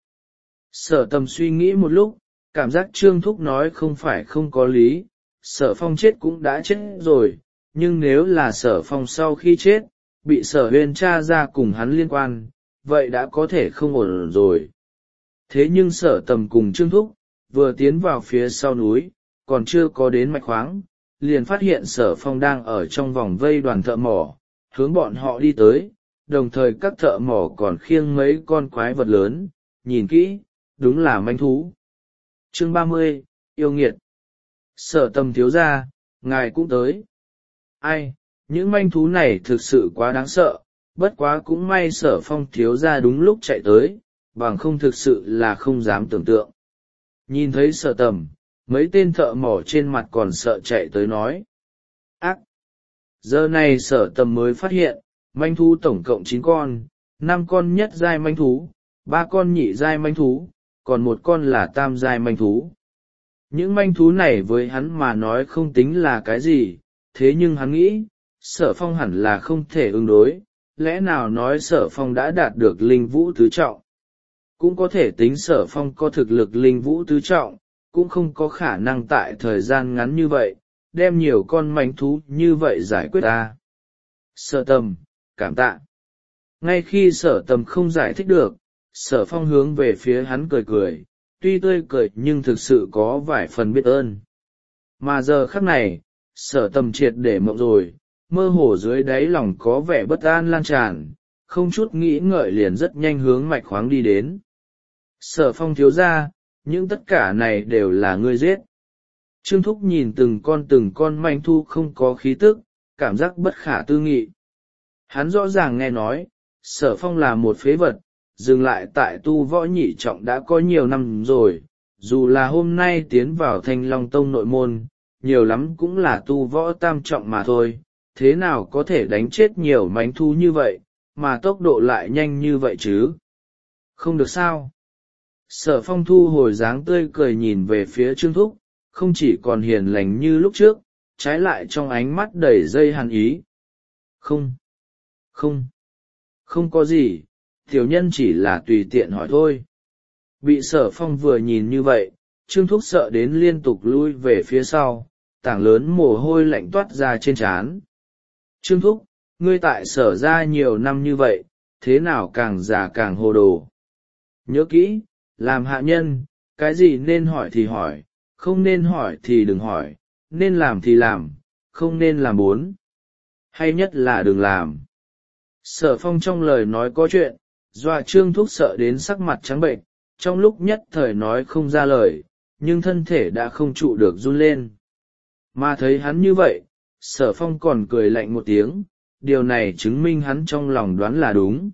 [SPEAKER 1] Sở Tầm suy nghĩ một lúc, cảm giác Trương Thúc nói không phải không có lý, Sở Phong chết cũng đã chết rồi, nhưng nếu là Sở Phong sau khi chết, bị Sở Uyên tra ra cùng hắn liên quan, vậy đã có thể không ổn rồi. Thế nhưng Sở Tầm cùng Trương Thúc, vừa tiến vào phía sau núi, còn chưa có đến mạch khoáng, liền phát hiện Sở Phong đang ở trong vòng vây đoàn thợ mỏ, hướng bọn họ đi tới, đồng thời các thợ mỏ còn khiêng mấy con quái vật lớn, nhìn kỹ, đúng là manh thú. Chương ba mươi, yêu nghiệt. Sở Tầm thiếu ra, ngài cũng tới. Ai, những manh thú này thực sự quá đáng sợ, bất quá cũng may Sở Phong thiếu ra đúng lúc chạy tới, bằng không thực sự là không dám tưởng tượng. Nhìn thấy Sở Tầm, mấy tên thợ mỏ trên mặt còn sợ chạy tới nói. Ác! Giờ này Sở Tầm mới phát hiện, manh thú tổng cộng chín con, năm con nhất giai manh thú, ba con nhị giai manh thú, còn một con là tam giai manh thú. Những manh thú này với hắn mà nói không tính là cái gì, thế nhưng hắn nghĩ, Sở Phong hẳn là không thể ứng đối, lẽ nào nói Sở Phong đã đạt được linh vũ tứ trọng. Cũng có thể tính Sở Phong có thực lực linh vũ tứ trọng, cũng không có khả năng tại thời gian ngắn như vậy, đem nhiều con manh thú như vậy giải quyết ta. Sở Tầm, cảm tạ. Ngay khi Sở Tầm không giải thích được, Sở Phong hướng về phía hắn cười cười, tuy tươi cười nhưng thực sự có vài phần biết ơn. Mà giờ khắc này, Sở Tầm triệt để mộng rồi, mơ hồ dưới đáy lòng có vẻ bất an lan tràn, không chút nghĩ ngợi liền rất nhanh hướng mạch khoáng đi đến. Sở Phong thiếu ra, những tất cả này đều là ngươi giết. Trương Thúc nhìn từng con từng con manh thu không có khí tức, cảm giác bất khả tư nghị. Hắn rõ ràng nghe nói, Sở Phong là một phế vật, dừng lại tại tu võ nhị trọng đã có nhiều năm rồi, dù là hôm nay tiến vào Thanh Long Tông nội môn, nhiều lắm cũng là tu võ tam trọng mà thôi, thế nào có thể đánh chết nhiều mánh thu như vậy, mà tốc độ lại nhanh như vậy chứ? Không được sao? Sở Phong thu hồi dáng tươi cười nhìn về phía Trương Thúc, không chỉ còn hiền lành như lúc trước, trái lại trong ánh mắt đầy dây hàn ý. Không, không, không có gì, tiểu nhân chỉ là tùy tiện hỏi thôi. Bị Sở Phong vừa nhìn như vậy, Trương Thúc sợ đến liên tục lui về phía sau, tảng lớn mồ hôi lạnh toát ra trên trán. Trương Thúc, ngươi tại Sở ra nhiều năm như vậy, thế nào càng già càng hồ đồ. Nhớ kỹ, làm hạ nhân, cái gì nên hỏi thì hỏi, không nên hỏi thì đừng hỏi, nên làm thì làm, không nên làm bốn. Hay nhất là đừng làm. Sở Phong trong lời nói có chuyện, dọa Trương Thúc sợ đến sắc mặt trắng bệnh, trong lúc nhất thời nói không ra lời, nhưng thân thể đã không trụ được run lên. Mà thấy hắn như vậy, Sở Phong còn cười lạnh một tiếng, điều này chứng minh hắn trong lòng đoán là đúng.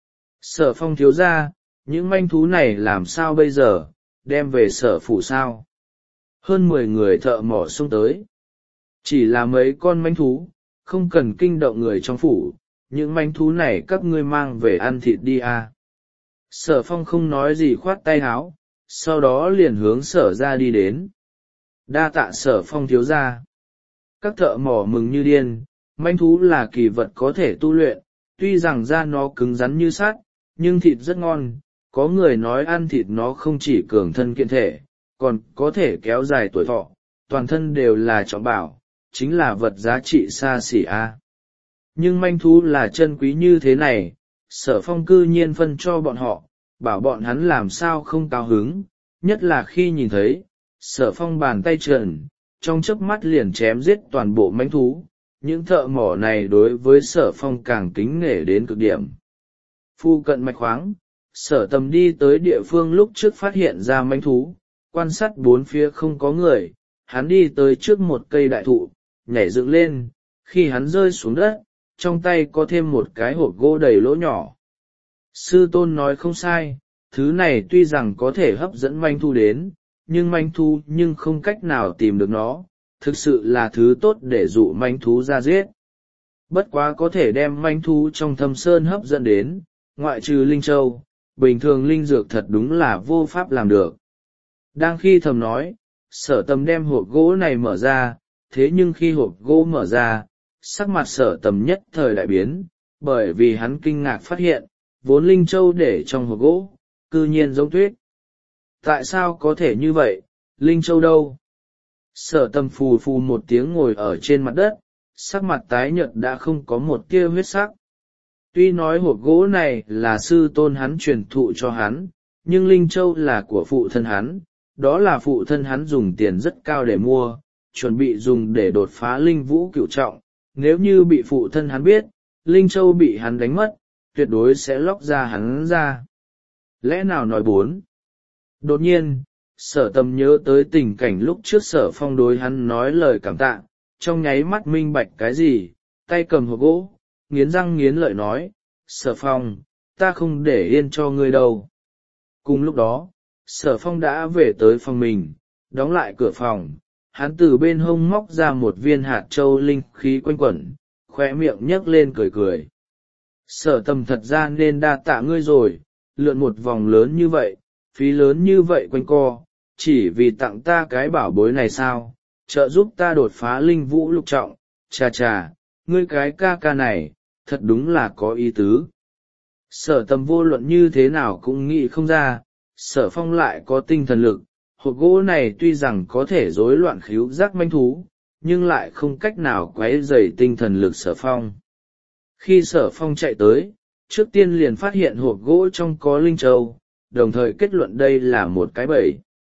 [SPEAKER 1] Sở Phong thiếu ra, những manh thú này làm sao bây giờ, đem về Sở phủ sao? Hơn mười người thợ mỏ xông tới. Chỉ là mấy con manh thú, không cần kinh động người trong phủ, những manh thú này các ngươi mang về ăn thịt đi à. Sở Phong không nói gì khoát tay háo, sau đó liền hướng Sở ra đi đến. Đa tạ Sở Phong thiếu ra. Các thợ mỏ mừng như điên, manh thú là kỳ vật có thể tu luyện, tuy rằng da nó cứng rắn như sắt, nhưng thịt rất ngon, có người nói ăn thịt nó không chỉ cường thân kiện thể, còn có thể kéo dài tuổi thọ, toàn thân đều là trọng bảo, chính là vật giá trị xa xỉ a. À. Nhưng manh thú là chân quý như thế này, Sở Phong cư nhiên phân cho bọn họ, bảo bọn hắn làm sao không cao hứng, nhất là khi nhìn thấy, Sở Phong bàn tay trần, trong chớp mắt liền chém giết toàn bộ manh thú, những thợ mỏ này đối với Sở Phong càng kính nể đến cực điểm. Phu cận mạch khoáng, Sở Tầm đi tới địa phương lúc trước phát hiện ra manh thú, quan sát bốn phía không có người, hắn đi tới trước một cây đại thụ, nhảy dựng lên, khi hắn rơi xuống đất, trong tay có thêm một cái hộp gỗ đầy lỗ nhỏ. Sư tôn nói không sai, thứ này tuy rằng có thể hấp dẫn manh thu đến, nhưng manh thu nhưng không cách nào tìm được nó, thực sự là thứ tốt để dụ manh thú ra giết. Bất quá có thể đem manh thú trong thâm sơn hấp dẫn đến, ngoại trừ linh châu, bình thường linh dược thật đúng là vô pháp làm được. Đang khi thầm nói, Sở Tầm đem hộp gỗ này mở ra, thế nhưng khi hộp gỗ mở ra, sắc mặt Sở Tầm nhất thời đại biến, bởi vì hắn kinh ngạc phát hiện, vốn linh châu để trong hộp gỗ, cư nhiên giống tuyết. Tại sao có thể như vậy, linh châu đâu? Sở Tầm phù phù một tiếng ngồi ở trên mặt đất, sắc mặt tái nhợt đã không có một tia huyết sắc. Tuy nói hộp gỗ này là sư tôn hắn truyền thụ cho hắn, nhưng linh châu là của phụ thân hắn, đó là phụ thân hắn dùng tiền rất cao để mua, chuẩn bị dùng để đột phá linh vũ cửu trọng. Nếu như bị phụ thân hắn biết, linh châu bị hắn đánh mất, tuyệt đối sẽ lóc ra hắn ra. Lẽ nào nói bốn? Đột nhiên, Sở Tầm nhớ tới tình cảnh lúc trước Sở Phong đối hắn nói lời cảm tạ, trong nháy mắt minh bạch cái gì, tay cầm hộp gỗ, nghiến răng nghiến lợi nói, Sở Phong, ta không để yên cho ngươi đâu. Cùng lúc đó, Sở Phong đã về tới phòng mình, đóng lại cửa phòng, hắn từ bên hông móc ra một viên hạt châu linh khí quanh quẩn, khoe miệng nhấc lên cười cười. Sở Tầm thật ra nên đa tạ ngươi rồi, lượn một vòng lớn như vậy, phí lớn như vậy quanh co, chỉ vì tặng ta cái bảo bối này sao, trợ giúp ta đột phá linh vũ lục trọng, chà chà, ngươi cái ca ca này, thật đúng là có ý tứ. Sở Tầm vô luận như thế nào cũng nghĩ không ra, Sở Phong lại có tinh thần lực, hộp gỗ này tuy rằng có thể rối loạn khíu giác manh thú, nhưng lại không cách nào quấy rầy tinh thần lực Sở Phong. Khi Sở Phong chạy tới, trước tiên liền phát hiện hộp gỗ trong có linh châu, đồng thời kết luận đây là một cái bẫy.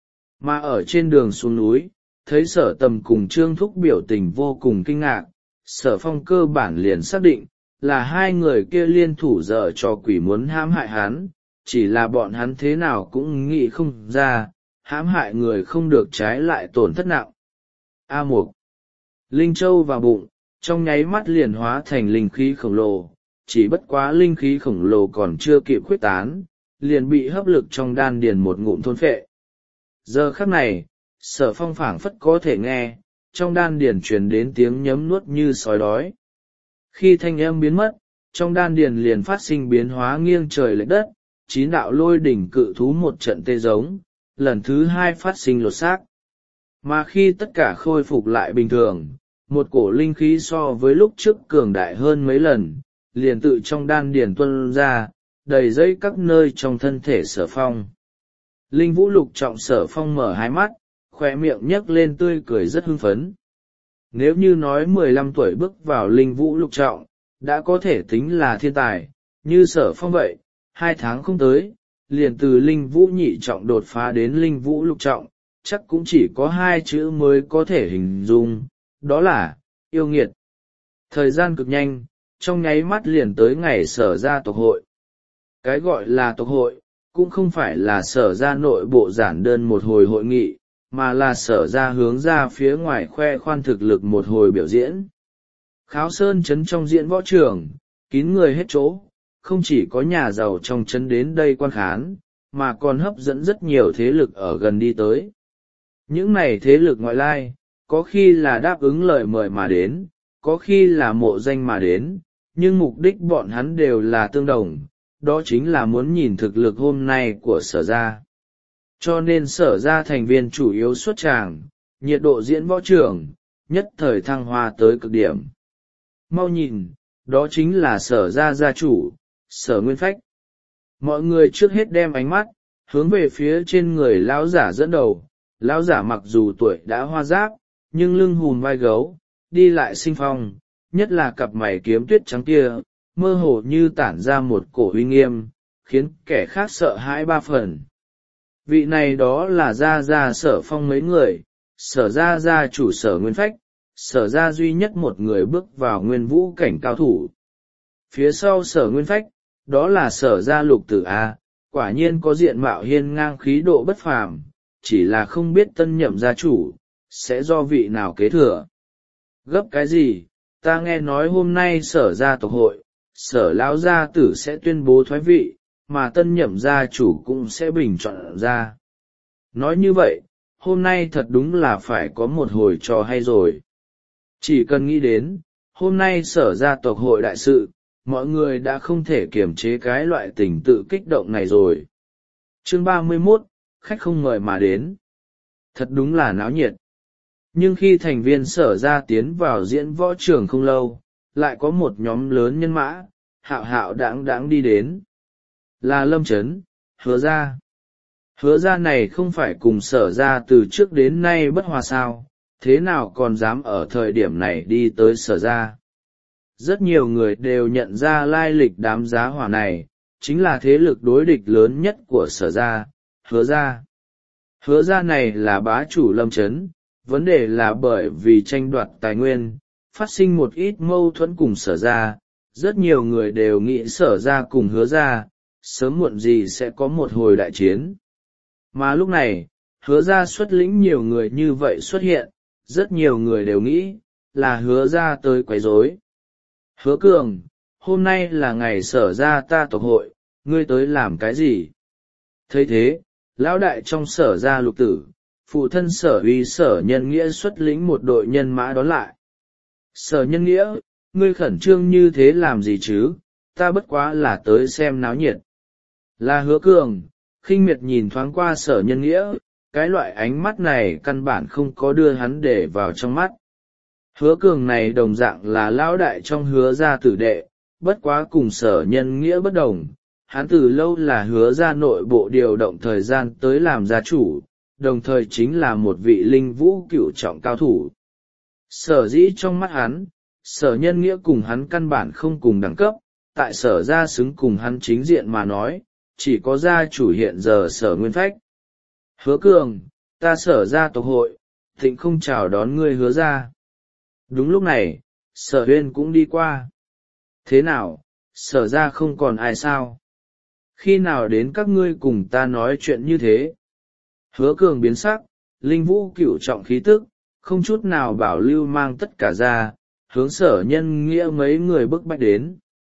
[SPEAKER 1] Mà ở trên đường xuống núi, thấy Sở Tầm cùng Trương Thúc biểu tình vô cùng kinh ngạc, Sở Phong cơ bản liền xác định, là hai người kia liên thủ dở cho quỷ muốn hãm hại hắn, chỉ là bọn hắn thế nào cũng nghĩ không ra, hãm hại người không được trái lại tổn thất nặng. A Mục, linh châu vào bụng, trong nháy mắt liền hóa thành linh khí khổng lồ, chỉ bất quá linh khí khổng lồ còn chưa kịp khuếch tán, liền bị hấp lực trong đan điền một ngụm thôn phệ. Giờ khắc này, Sở Phong phảng phất có thể nghe, trong đan điền truyền đến tiếng nhấm nuốt như sói đói. Khi thanh âm biến mất, trong đan điền liền phát sinh biến hóa nghiêng trời lệch đất, chín đạo lôi đỉnh cự thú một trận tê giống, lần thứ hai phát sinh lột xác. Mà khi tất cả khôi phục lại bình thường, một cổ linh khí so với lúc trước cường đại hơn mấy lần, liền tự trong đan điền tuôn ra, đầy dẫy các nơi trong thân thể Sở Phong. Linh vũ lục trọng Sở Phong mở hai mắt, khoe miệng nhấc lên tươi cười rất hưng phấn. Nếu như nói mười lăm tuổi bước vào linh vũ lục trọng, đã có thể tính là thiên tài, như Sở Phong vậy, hai tháng không tới, liền từ linh vũ nhị trọng đột phá đến linh vũ lục trọng, chắc cũng chỉ có hai chữ mới có thể hình dung, đó là, yêu nghiệt. Thời gian cực nhanh, trong nháy mắt liền tới ngày Sở ra tộc hội. Cái gọi là tộc hội, cũng không phải là Sở ra nội bộ giản đơn một hồi hội nghị, mà là Sở ra hướng ra phía ngoài khoe khoan thực lực một hồi biểu diễn. Kháo sơn trấn trong diễn võ trường, kín người hết chỗ, không chỉ có nhà giàu trong trấn đến đây quan khán, mà còn hấp dẫn rất nhiều thế lực ở gần đi tới. Những này thế lực ngoại lai, có khi là đáp ứng lời mời mà đến, có khi là mộ danh mà đến, nhưng mục đích bọn hắn đều là tương đồng, đó chính là muốn nhìn thực lực hôm nay của Sở gia. Cho nên Sở gia thành viên chủ yếu xuất tràng, nhiệt độ diễn võ trường, nhất thời thăng hoa tới cực điểm. Mau nhìn, đó chính là Sở gia gia chủ, Sở Nguyên Phách. Mọi người trước hết đem ánh mắt hướng về phía trên người lão giả dẫn đầu. Lão giả mặc dù tuổi đã hoa giáp, nhưng lưng hùm vai gấu, đi lại sinh phong, nhất là cặp mày kiếm tuyết trắng kia, mơ hồ như tản ra một cổ uy nghiêm, khiến kẻ khác sợ hãi ba phần. Vị này đó là gia gia Sở Phong mấy người, Sở gia gia chủ Sở Nguyên Phách, Sở gia duy nhất một người bước vào nguyên vũ cảnh cao thủ. Phía sau Sở Nguyên Phách, đó là Sở gia Lục Tử A, quả nhiên có diện mạo hiên ngang khí độ bất phàm, chỉ là không biết tân nhậm gia chủ sẽ do vị nào kế thừa. Gấp cái gì, ta nghe nói hôm nay sở gia tộc hội, sở lão gia tử sẽ tuyên bố thoái vị, mà tân nhậm gia chủ cũng sẽ bình chọn ra. Nói như vậy, hôm nay thật đúng là phải có một hồi trò hay rồi. Chỉ cần nghĩ đến, hôm nay sở gia tộc hội đại sự, mọi người đã không thể kiềm chế cái loại tình tự kích động này rồi. Chương ba mươi mốt, khách không mời mà đến. Thật đúng là náo nhiệt. Nhưng khi thành viên sở gia tiến vào diễn võ trường không lâu, lại có một nhóm lớn nhân mã, hạo hạo đãng đãng đi đến. Là Lâm Trấn, Hứa gia. Hứa gia này không phải cùng sở gia từ trước đến nay bất hòa sao, thế nào còn dám ở thời điểm này đi tới sở gia. Rất nhiều người đều nhận ra lai lịch đám giá hỏa này, chính là thế lực đối địch lớn nhất của sở gia, Hứa gia. Hứa gia này là bá chủ Lâm Trấn, vấn đề là bởi vì tranh đoạt tài nguyên, phát sinh một ít mâu thuẫn cùng sở gia, rất nhiều người đều nghĩ sở gia cùng Hứa gia, sớm muộn gì sẽ có một hồi đại chiến. Mà lúc này, Hứa gia xuất lĩnh nhiều người như vậy xuất hiện, rất nhiều người đều nghĩ, là Hứa gia tới quấy rối. Hứa Cường, hôm nay là ngày sở gia ta tộc hội, ngươi tới làm cái gì? Thấy thế, lão đại trong sở gia Lục Tử, phụ thân sở uy sở nhân nghĩa xuất lĩnh một đội nhân mã đón lại. Sở nhân nghĩa, ngươi khẩn trương như thế làm gì chứ, ta bất quá là tới xem náo nhiệt. Là Hứa Cường, khinh miệt nhìn thoáng qua sở nhân nghĩa, cái loại ánh mắt này căn bản không có đưa hắn để vào trong mắt. Hứa Cường này đồng dạng là lão đại trong Hứa gia tử đệ, bất quá cùng sở nhân nghĩa bất đồng, hắn từ lâu là Hứa gia nội bộ điều động thời gian tới làm gia chủ, đồng thời chính là một vị linh vũ cửu trọng cao thủ. Sở dĩ trong mắt hắn, sở nhân nghĩa cùng hắn căn bản không cùng đẳng cấp, tại sở gia xứng cùng hắn chính diện mà nói, chỉ có gia chủ hiện giờ sở nguyên phách. Hứa Cường, ta sở gia tộc hội, thịnh không chào đón ngươi Hứa gia. Đúng lúc này, sở huyên cũng đi qua. Thế nào, sở gia không còn ai sao? Khi nào đến các ngươi cùng ta nói chuyện như thế? Hứa Cường biến sắc, linh vũ cửu trọng khí tức, không chút nào bảo lưu mang tất cả ra, hướng sở nhân nghĩa mấy người bức bách đến.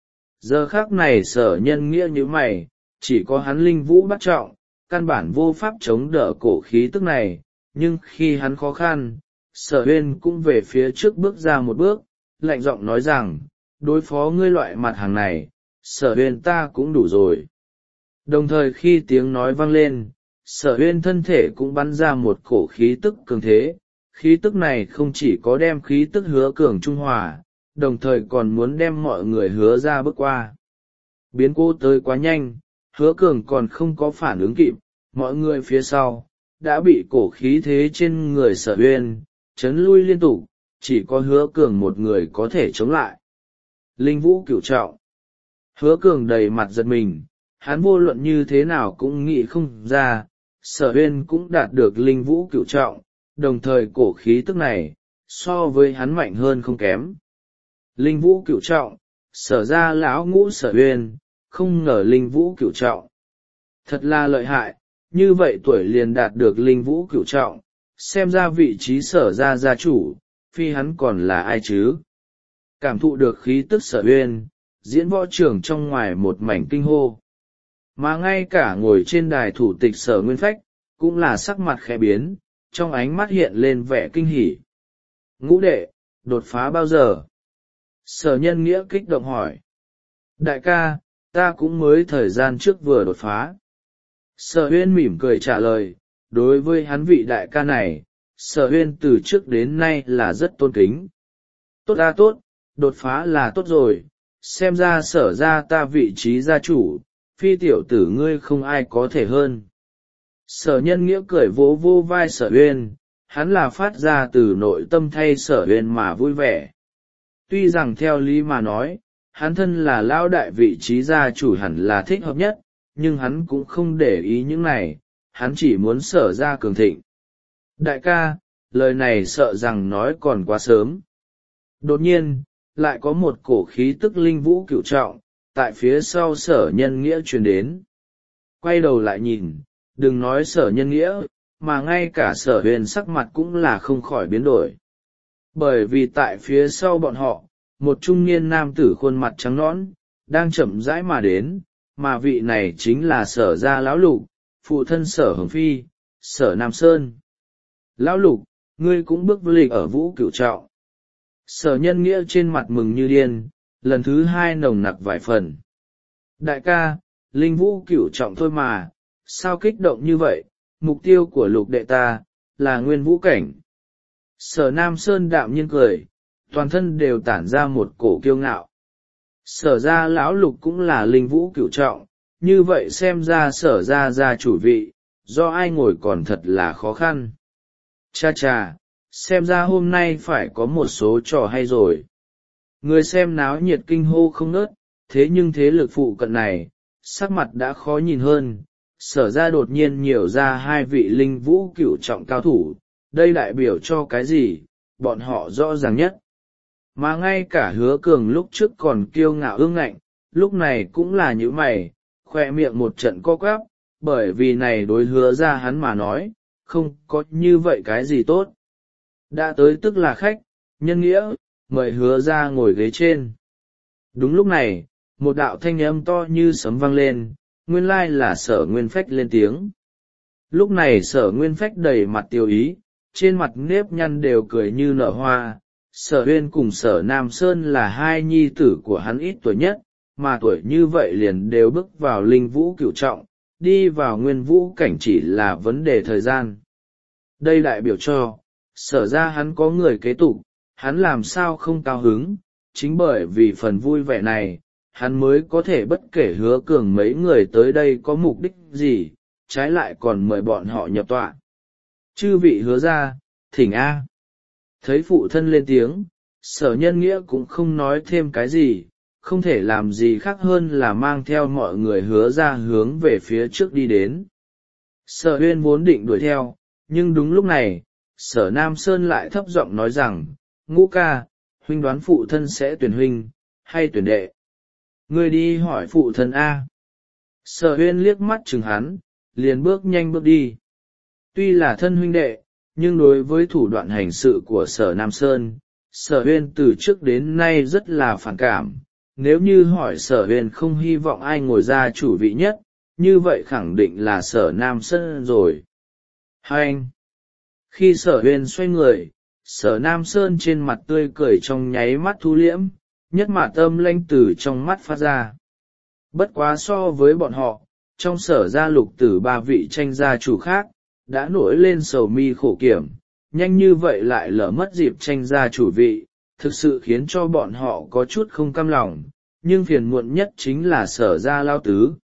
[SPEAKER 1] Giờ khác này sở nhân nghĩa như mày, chỉ có hắn linh vũ bắt trọng, căn bản vô pháp chống đỡ cổ khí tức này, nhưng khi hắn khó khăn, sở huyên cũng về phía trước bước ra một bước, lạnh giọng nói rằng, đối phó ngươi loại mặt hàng này, sở huyên ta cũng đủ rồi. Đồng thời khi tiếng nói vang lên, sở huyên thân thể cũng bắn ra một cổ khí tức cường thế, khí tức này không chỉ có đem khí tức Hứa Cường trung hòa, đồng thời còn muốn đem mọi người Hứa ra bước qua. Biến cố tới quá nhanh, Hứa Cường còn không có phản ứng kịp, mọi người phía sau đã bị cổ khí thế trên người sở huyên chấn lui liên tục, chỉ có Hứa Cường một người có thể chống lại. Linh vũ cửu trọng. Hứa Cường đầy mặt giật mình, hắn vô luận như thế nào cũng nghĩ không ra, sở huyên cũng đạt được linh vũ cửu trọng, đồng thời cổ khí tức này, so với hắn mạnh hơn không kém. Linh vũ cửu trọng, sở ra lão ngũ sở huyên, không ngờ linh vũ cửu trọng. Thật là lợi hại, như vậy tuổi liền đạt được linh vũ cửu trọng, xem ra vị trí sở ra gia chủ, phi hắn còn là ai chứ. Cảm thụ được khí tức sở huyên, diễn võ trưởng trong ngoài một mảnh kinh hô. Mà ngay cả ngồi trên đài thủ tịch sở nguyên phách, cũng là sắc mặt khẽ biến, trong ánh mắt hiện lên vẻ kinh hỉ. Ngũ đệ, đột phá bao giờ? Sở nhân nghĩa kích động hỏi. Đại ca, ta cũng mới thời gian trước vừa đột phá. Sở huyên mỉm cười trả lời, đối với hắn vị đại ca này, sở huyên từ trước đến nay là rất tôn kính. Tốt a tốt, đột phá là tốt rồi, xem ra sở ra ta vị trí gia chủ, phi tiểu tử ngươi không ai có thể hơn. Sở nhân nghĩa cười vỗ vô vai sở huyên, hắn là phát ra từ nội tâm thay sở huyên mà vui vẻ. Tuy rằng theo lý mà nói, hắn thân là lão đại vị trí gia chủ hẳn là thích hợp nhất, nhưng hắn cũng không để ý những này, hắn chỉ muốn sở ra cường thịnh. Đại ca, lời này sợ rằng nói còn quá sớm. Đột nhiên, lại có một cổ khí tức linh vũ cửu trọng, tại phía sau sở nhân nghĩa truyền đến. Quay đầu lại nhìn, đừng nói sở nhân nghĩa, mà ngay cả sở huyền sắc mặt cũng là không khỏi biến đổi. Bởi vì tại phía sau bọn họ, một trung niên nam tử khuôn mặt trắng nõn đang chậm rãi mà đến, mà vị này chính là Sở gia lão lục, phụ thân Sở Hồng Phi, Sở Nam Sơn. Lão lục, ngươi cũng bước lịch ở Vũ Cửu Trọng. Sở Nhân Nghĩa trên mặt mừng như điên, lần thứ hai nồng nặc vài phần. Đại ca, linh Vũ Cửu Trọng thôi mà, sao kích động như vậy, mục tiêu của lục đệ ta, là nguyên vũ cảnh. Sở Nam Sơn đạm nhiên cười, toàn thân đều tản ra một cổ kiêu ngạo. Sở gia lão lục cũng là linh vũ cửu trọng, như vậy xem ra sở gia gia chủ vị, do ai ngồi còn thật là khó khăn. Cha cha, xem ra hôm nay phải có một số trò hay rồi. Người xem náo nhiệt kinh hô không ngớt, thế nhưng thế lực phụ cận này, sắc mặt đã khó nhìn hơn. Sở ra đột nhiên nhiều ra hai vị linh vũ cửu trọng cao thủ, đây đại biểu cho cái gì, bọn họ rõ ràng nhất. Mà ngay cả Hứa Cường lúc trước còn kiêu ngạo ương ngạnh, lúc này cũng là như mày, khoe miệng một trận co quắp, bởi vì này đối Hứa ra hắn mà nói, không có như vậy cái gì tốt. Đã tới tức là khách, nhân nghĩa, mời Hứa ra ngồi ghế trên. Đúng lúc này, một đạo thanh âm to như sấm vang lên, nguyên lai là Sở Nguyên Phách lên tiếng. Lúc này Sở Nguyên Phách đầy mặt tiêu ý, trên mặt nếp nhăn đều cười như nở hoa. Sở Uyên cùng Sở Nam Sơn là hai nhi tử của hắn ít tuổi nhất, mà tuổi như vậy liền đều bước vào linh vũ cửu trọng, đi vào nguyên vũ cảnh chỉ là vấn đề thời gian. Đây đại biểu cho, sở ra hắn có người kế tục, hắn làm sao không cao hứng, chính bởi vì phần vui vẻ này, hắn mới có thể bất kể Hứa Cường mấy người tới đây có mục đích gì, trái lại còn mời bọn họ nhập tọa. Chư vị Hứa ra, thỉnh A. Thấy phụ thân lên tiếng, Sở Nhân Nghĩa cũng không nói thêm cái gì, không thể làm gì khác hơn là mang theo mọi người Hứa ra hướng về phía trước đi đến. Sở Uyên vốn định đuổi theo, nhưng đúng lúc này, Sở Nam Sơn lại thấp giọng nói rằng, Ngũ ca, huynh đoán phụ thân sẽ tuyển huynh, hay tuyển đệ. Ngươi đi hỏi phụ thân A. Sở Uyên liếc mắt chừng hắn, liền bước nhanh bước đi. Tuy là thân huynh đệ, nhưng đối với thủ đoạn hành sự của Sở Nam Sơn, Sở Uyên từ trước đến nay rất là phản cảm. Nếu như hỏi Sở Uyên không hy vọng ai ngồi ra chủ vị nhất, như vậy khẳng định là Sở Nam Sơn rồi. Hai anh! Khi Sở Uyên xoay người, Sở Nam Sơn trên mặt tươi cười trong nháy mắt thu liễm, nhất mà tâm lanh từ trong mắt phát ra. Bất quá so với bọn họ, trong Sở gia lục tử ba vị tranh gia chủ khác, đã nổi lên sầu mi khổ kiểm, nhanh như vậy lại lỡ mất dịp tranh gia chủ vị, thực sự khiến cho bọn họ có chút không cam lòng, nhưng phiền muộn nhất chính là Sở gia lao tứ.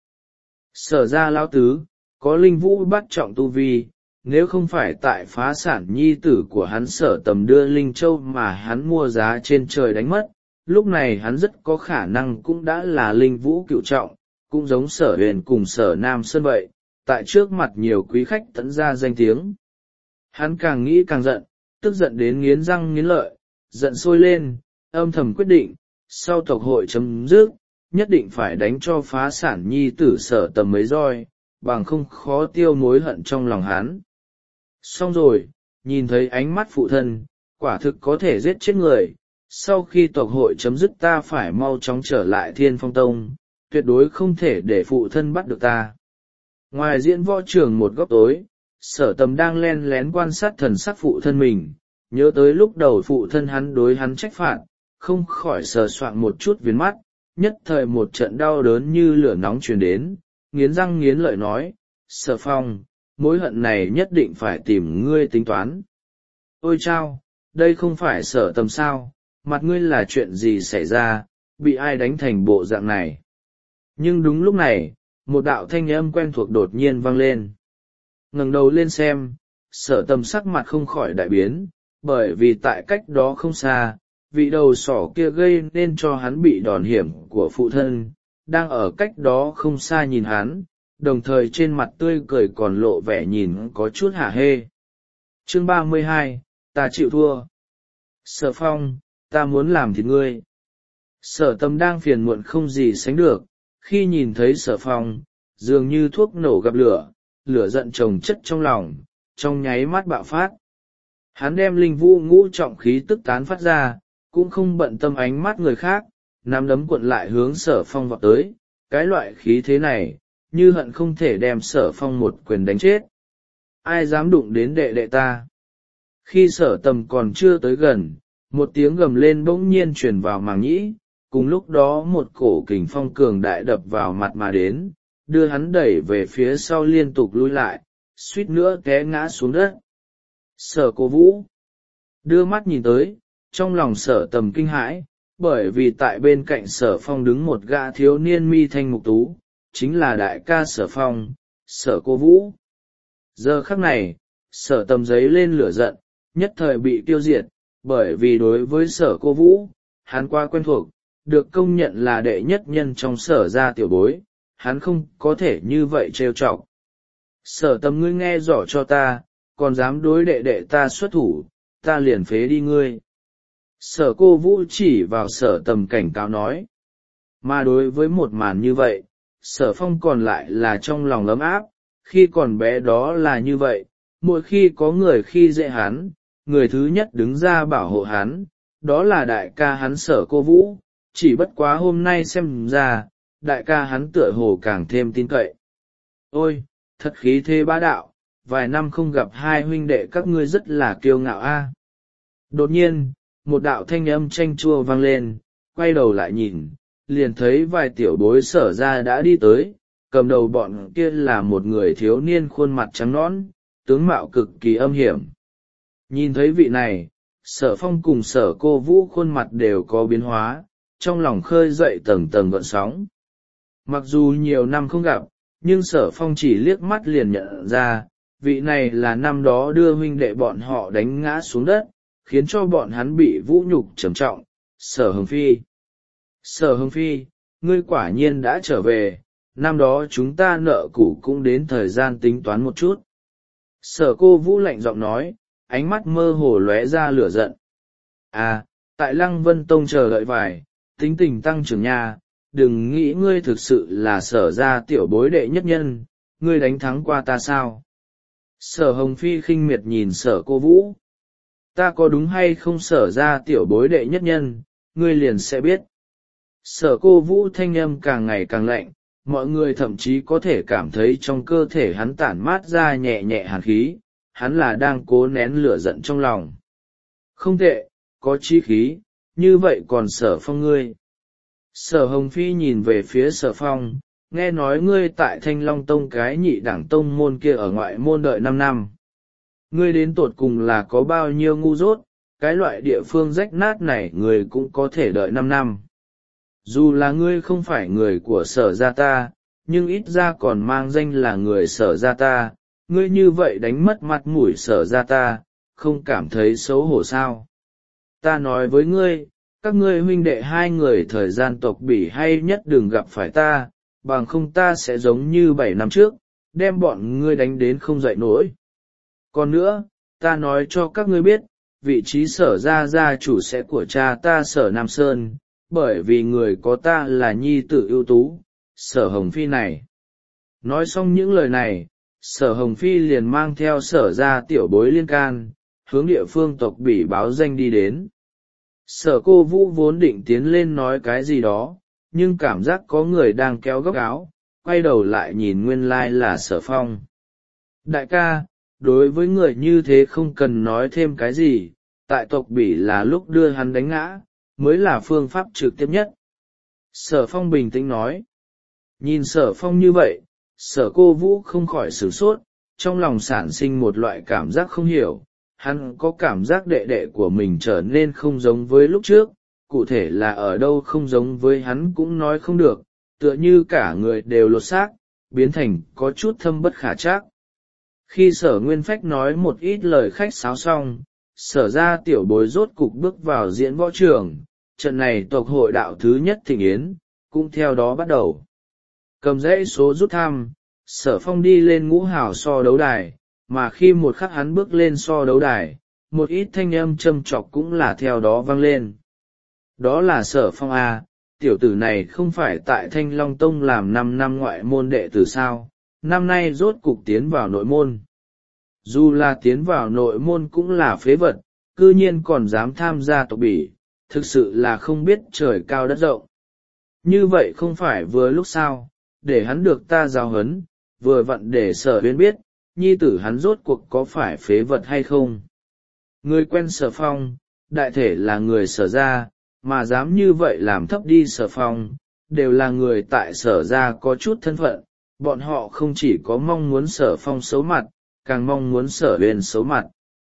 [SPEAKER 1] Sở gia lao tứ, có linh vũ bắt trọng tu vi, nếu không phải tại phá sản nhi tử của hắn Sở Tầm đưa linh châu mà hắn mua giá trên trời đánh mất, lúc này hắn rất có khả năng cũng đã là linh vũ cựu trọng, cũng giống Sở Huyền cùng Sở Nam Sơn vậy, tại trước mặt nhiều quý khách tẫn ra danh tiếng. Hắn càng nghĩ càng giận, tức giận đến nghiến răng nghiến lợi, giận sôi lên, âm thầm quyết định, sau tộc hội chấm dứt, nhất định phải đánh cho phá sản nhi tử Sở Tầm mấy roi, bằng không khó tiêu mối hận trong lòng hắn. Xong rồi, nhìn thấy ánh mắt phụ thân, quả thực có thể giết chết người, sau khi tộc hội chấm dứt ta phải mau chóng trở lại Thiên Phong Tông, tuyệt đối không thể để phụ thân bắt được ta. Ngoài diễn võ trường một góc tối, Sở Tầm đang len lén quan sát thần sắc phụ thân mình, nhớ tới lúc đầu phụ thân hắn đối hắn trách phạt, không khỏi sờ soạng một chút viền mắt, nhất thời một trận đau đớn như lửa nóng truyền đến, nghiến răng nghiến lợi nói, Sở Phong, mối hận này nhất định phải tìm ngươi tính toán. Ôi chao, đây không phải Sở Tầm sao, mặt ngươi là chuyện gì xảy ra, bị ai đánh thành bộ dạng này. Nhưng đúng lúc này, một đạo thanh âm quen thuộc đột nhiên vang lên. Ngẩng đầu lên xem, Sở Tầm sắc mặt không khỏi đại biến, bởi vì tại cách đó không xa, vị đầu sỏ kia gây nên cho hắn bị đòn hiểm của phụ thân, đang ở cách đó không xa nhìn hắn, đồng thời trên mặt tươi cười còn lộ vẻ nhìn có chút hả hê. Chương ba mươi hai, ta chịu thua. Sở Phong, ta muốn làm thịt ngươi. Sở Tầm đang phiền muộn không gì sánh được, khi nhìn thấy Sở Phong, dường như thuốc nổ gặp lửa, lửa giận chồng chất trong lòng, trong nháy mắt bạo phát. Hắn đem linh vũ ngũ trọng khí tức tán phát ra, cũng không bận tâm ánh mắt người khác, nắm đấm cuộn lại hướng Sở Phong vọt tới, cái loại khí thế này, như hận không thể đem Sở Phong một quyền đánh chết. Ai dám đụng đến đệ đệ ta? Khi Sở Tầm còn chưa tới gần, một tiếng gầm lên bỗng nhiên truyền vào màng nhĩ, cùng lúc đó một cổ kình phong cường đại đập vào mặt mà đến, đưa hắn đẩy về phía sau liên tục lui lại, suýt nữa té ngã xuống đất. Sở Cô Vũ đưa mắt nhìn tới, trong lòng Sở Tầm kinh hãi, bởi vì tại bên cạnh Sở Phong đứng một gã thiếu niên mi thanh mục tú, chính là đại ca Sở Phong, Sở Cô Vũ. Giờ khắc này, Sở Tầm giấy lên lửa giận, nhất thời bị tiêu diệt, bởi vì đối với Sở Cô Vũ, hắn quá quen thuộc, được công nhận là đệ nhất nhân trong Sở gia tiểu bối, hắn không có thể như vậy trêu chọc. Sở Tầm, ngươi nghe rõ cho ta, còn dám đối đệ đệ ta xuất thủ, ta liền phế đi ngươi. Sở Cô Vũ chỉ vào Sở Tầm cảnh cáo nói. Mà đối với một màn như vậy, Sở Phong còn lại là trong lòng ấm áp, khi còn bé đó là như vậy, mỗi khi có người khi dễ hắn, người thứ nhất đứng ra bảo hộ hắn, đó là đại ca hắn Sở Cô Vũ, chỉ bất quá hôm nay xem ra, đại ca hắn tựa hồ càng thêm tin cậy. Ôi, thật khí thế bá đạo, vài năm không gặp hai huynh đệ các ngươi rất là kiêu ngạo a. Đột nhiên, một đạo thanh âm chanh chua vang lên, quay đầu lại nhìn, liền thấy vài tiểu bối Sở ra đã đi tới, cầm đầu bọn kia là một người thiếu niên khuôn mặt trắng nõn, tướng mạo cực kỳ âm hiểm. Nhìn thấy vị này, Sở Phong cùng Sở Cô Vũ khuôn mặt đều có biến hóa, trong lòng khơi dậy tầng tầng gợn sóng. Mặc dù nhiều năm không gặp, nhưng Sở Phong chỉ liếc mắt liền nhận ra, vị này là năm đó đưa huynh đệ bọn họ đánh ngã xuống đất, khiến cho bọn hắn bị vũ nhục trầm trọng, Sở Hồng Phi. Sở Hồng Phi, ngươi quả nhiên đã trở về, năm đó chúng ta nợ cũ cũng đến thời gian tính toán một chút. Sở Cô Vũ lạnh giọng nói, ánh mắt mơ hồ lóe ra lửa giận. À, tại Lăng Vân Tông chờ đợi vài, tính tình tăng trưởng nha, đừng nghĩ ngươi thực sự là Sở gia tiểu bối đệ nhất nhân, ngươi đánh thắng qua ta sao? Sở Hồng Phi khinh miệt nhìn Sở Cô Vũ. Ta có đúng hay không Sở gia tiểu bối đệ nhất nhân, ngươi liền sẽ biết. Sở Cô Vũ thanh âm càng ngày càng lạnh, mọi người thậm chí có thể cảm thấy trong cơ thể hắn tản mát ra nhẹ nhẹ hàn khí, hắn là đang cố nén lửa giận trong lòng. Không tệ, có chí khí, như vậy còn Sở Phong ngươi. Sở Hồng Phi nhìn về phía Sở Phong, nghe nói ngươi tại Thanh Long Tông cái nhị đẳng tông môn kia ở ngoại môn đợi năm năm. Ngươi đến tột cùng là có bao nhiêu ngu dốt, cái loại địa phương rách nát này người cũng có thể đợi năm năm. Dù là ngươi không phải người của Sở gia ta, nhưng ít ra còn mang danh là người Sở gia ta, ngươi như vậy đánh mất mặt mũi Sở gia ta, không cảm thấy xấu hổ sao? Ta nói với ngươi, các ngươi huynh đệ hai người thời gian tộc bỉ hay nhất đừng gặp phải ta, bằng không ta sẽ giống như bảy năm trước, đem bọn ngươi đánh đến không dậy nổi. Còn nữa, ta nói cho các ngươi biết, vị trí Sở gia gia chủ sẽ của cha ta Sở Nam Sơn, bởi vì người có ta là nhi tử ưu tú, Sở Hồng Phi này. Nói xong những lời này, Sở Hồng Phi liền mang theo Sở gia tiểu bối liên can, hướng địa phương tộc bỉ báo danh đi đến. Sở Cô Vũ vốn định tiến lên nói cái gì đó, nhưng cảm giác có người đang kéo góc áo, quay đầu lại nhìn nguyên lai là Sở Phong. Đại ca, đối với người như thế không cần nói thêm cái gì, tại tộc bỉ là lúc đưa hắn đánh ngã, mới là phương pháp trực tiếp nhất. Sở Phong bình tĩnh nói. Nhìn Sở Phong như vậy, Sở Cô Vũ không khỏi sửng sốt, trong lòng sản sinh một loại cảm giác không hiểu, hắn có cảm giác đệ đệ của mình trở nên không giống với lúc trước, cụ thể là ở đâu không giống với hắn cũng nói không được, tựa như cả người đều lột xác, biến thành có chút thâm bất khả trắc. Khi Sở Nguyên Phách nói một ít lời khách sáo xong, Sở ra tiểu bối rốt cục bước vào diễn võ trường, trận này tộc hội đạo thứ nhất thịnh yến, cũng theo đó bắt đầu. Cầm dãy số rút thăm, Sở Phong đi lên ngũ hào so đấu đài, mà khi một khắc hắn bước lên so đấu đài, một ít thanh âm châm chọc cũng là theo đó vang lên. Đó là Sở Phong A, tiểu tử này không phải tại Thanh Long Tông làm năm năm ngoại môn đệ tử sao, năm nay rốt cục tiến vào nội môn. Dù là tiến vào nội môn cũng là phế vật, cư nhiên còn dám tham gia tộc bỉ, thực sự là không biết trời cao đất rộng. Như vậy không phải vừa lúc sao, để hắn được ta giáo huấn, vừa vặn để Sở Huyên biết, nhi tử hắn rốt cuộc có phải phế vật hay không. Người quen Sở Phong, đại thể là người Sở gia, mà dám như vậy làm thấp đi Sở Phong, đều là người tại Sở gia có chút thân phận, bọn họ không chỉ có mong muốn Sở Phong xấu mặt, càng mong muốn Sở Huyên xấu mặt.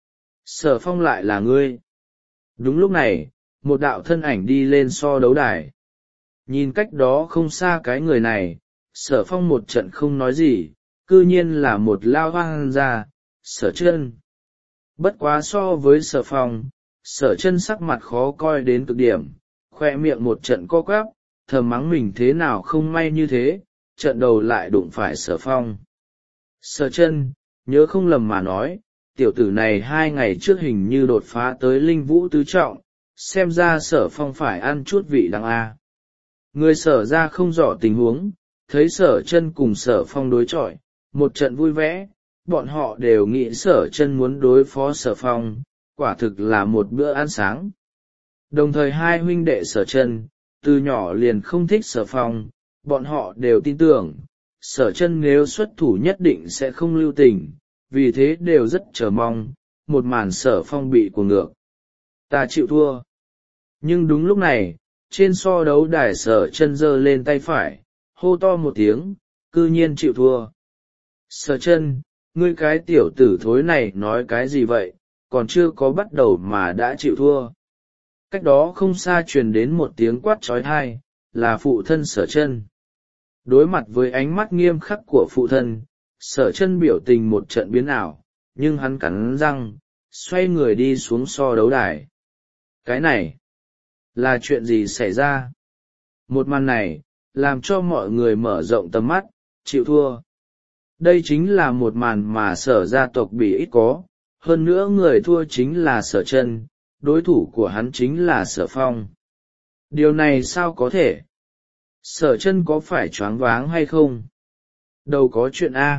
[SPEAKER 1] Sở Phong lại là ngươi. Đúng lúc này, một đạo thân ảnh đi lên so đấu đài. Nhìn cách đó không xa cái người này, Sở Phong một trận không nói gì, cư nhiên là một lao hoang gia, Sở Chân. Bất quá so với Sở Phong, Sở Chân sắc mặt khó coi đến cực điểm, khoe miệng một trận co quắp, thầm mắng mình thế nào không may như thế, trận đầu lại đụng phải Sở Phong. Sở Chân, nhớ không lầm mà nói, tiểu tử này hai ngày trước hình như đột phá tới linh vũ tứ trọng, xem ra Sở Phong phải ăn chút vị đắng a. Người Sở ra không rõ tình huống, thấy Sở Chân cùng Sở Phong đối chọi, một trận vui vẻ, bọn họ đều nghĩ Sở Chân muốn đối phó Sở Phong, quả thực là một bữa ăn sáng. Đồng thời hai huynh đệ Sở Chân, từ nhỏ liền không thích Sở Phong, bọn họ đều tin tưởng, Sở Chân nếu xuất thủ nhất định sẽ không lưu tình, vì thế đều rất chờ mong, một màn Sở Phong bị cuồng ngược. Ta chịu thua. Nhưng đúng lúc này, trên so đấu đài Sở Chân giơ lên tay phải, hô to một tiếng, cư nhiên chịu thua. Sở Chân, ngươi cái tiểu tử thối này nói cái gì vậy, còn chưa có bắt đầu mà đã chịu thua. Cách đó không xa truyền đến một tiếng quát trói thai, là phụ thân Sở Chân. Đối mặt với ánh mắt nghiêm khắc của phụ thân, Sở Chân biểu tình một trận biến ảo, nhưng hắn cắn răng, xoay người đi xuống so đấu đài. Cái này, là chuyện gì xảy ra? Một màn này, làm cho mọi người mở rộng tầm mắt, chịu thua. Đây chính là một màn mà Sở gia tộc bị ít có, hơn nữa người thua chính là Sở Chân, đối thủ của hắn chính là Sở Phong. Điều này sao có thể? Sở Chân có phải choáng váng hay không? Đâu có chuyện A.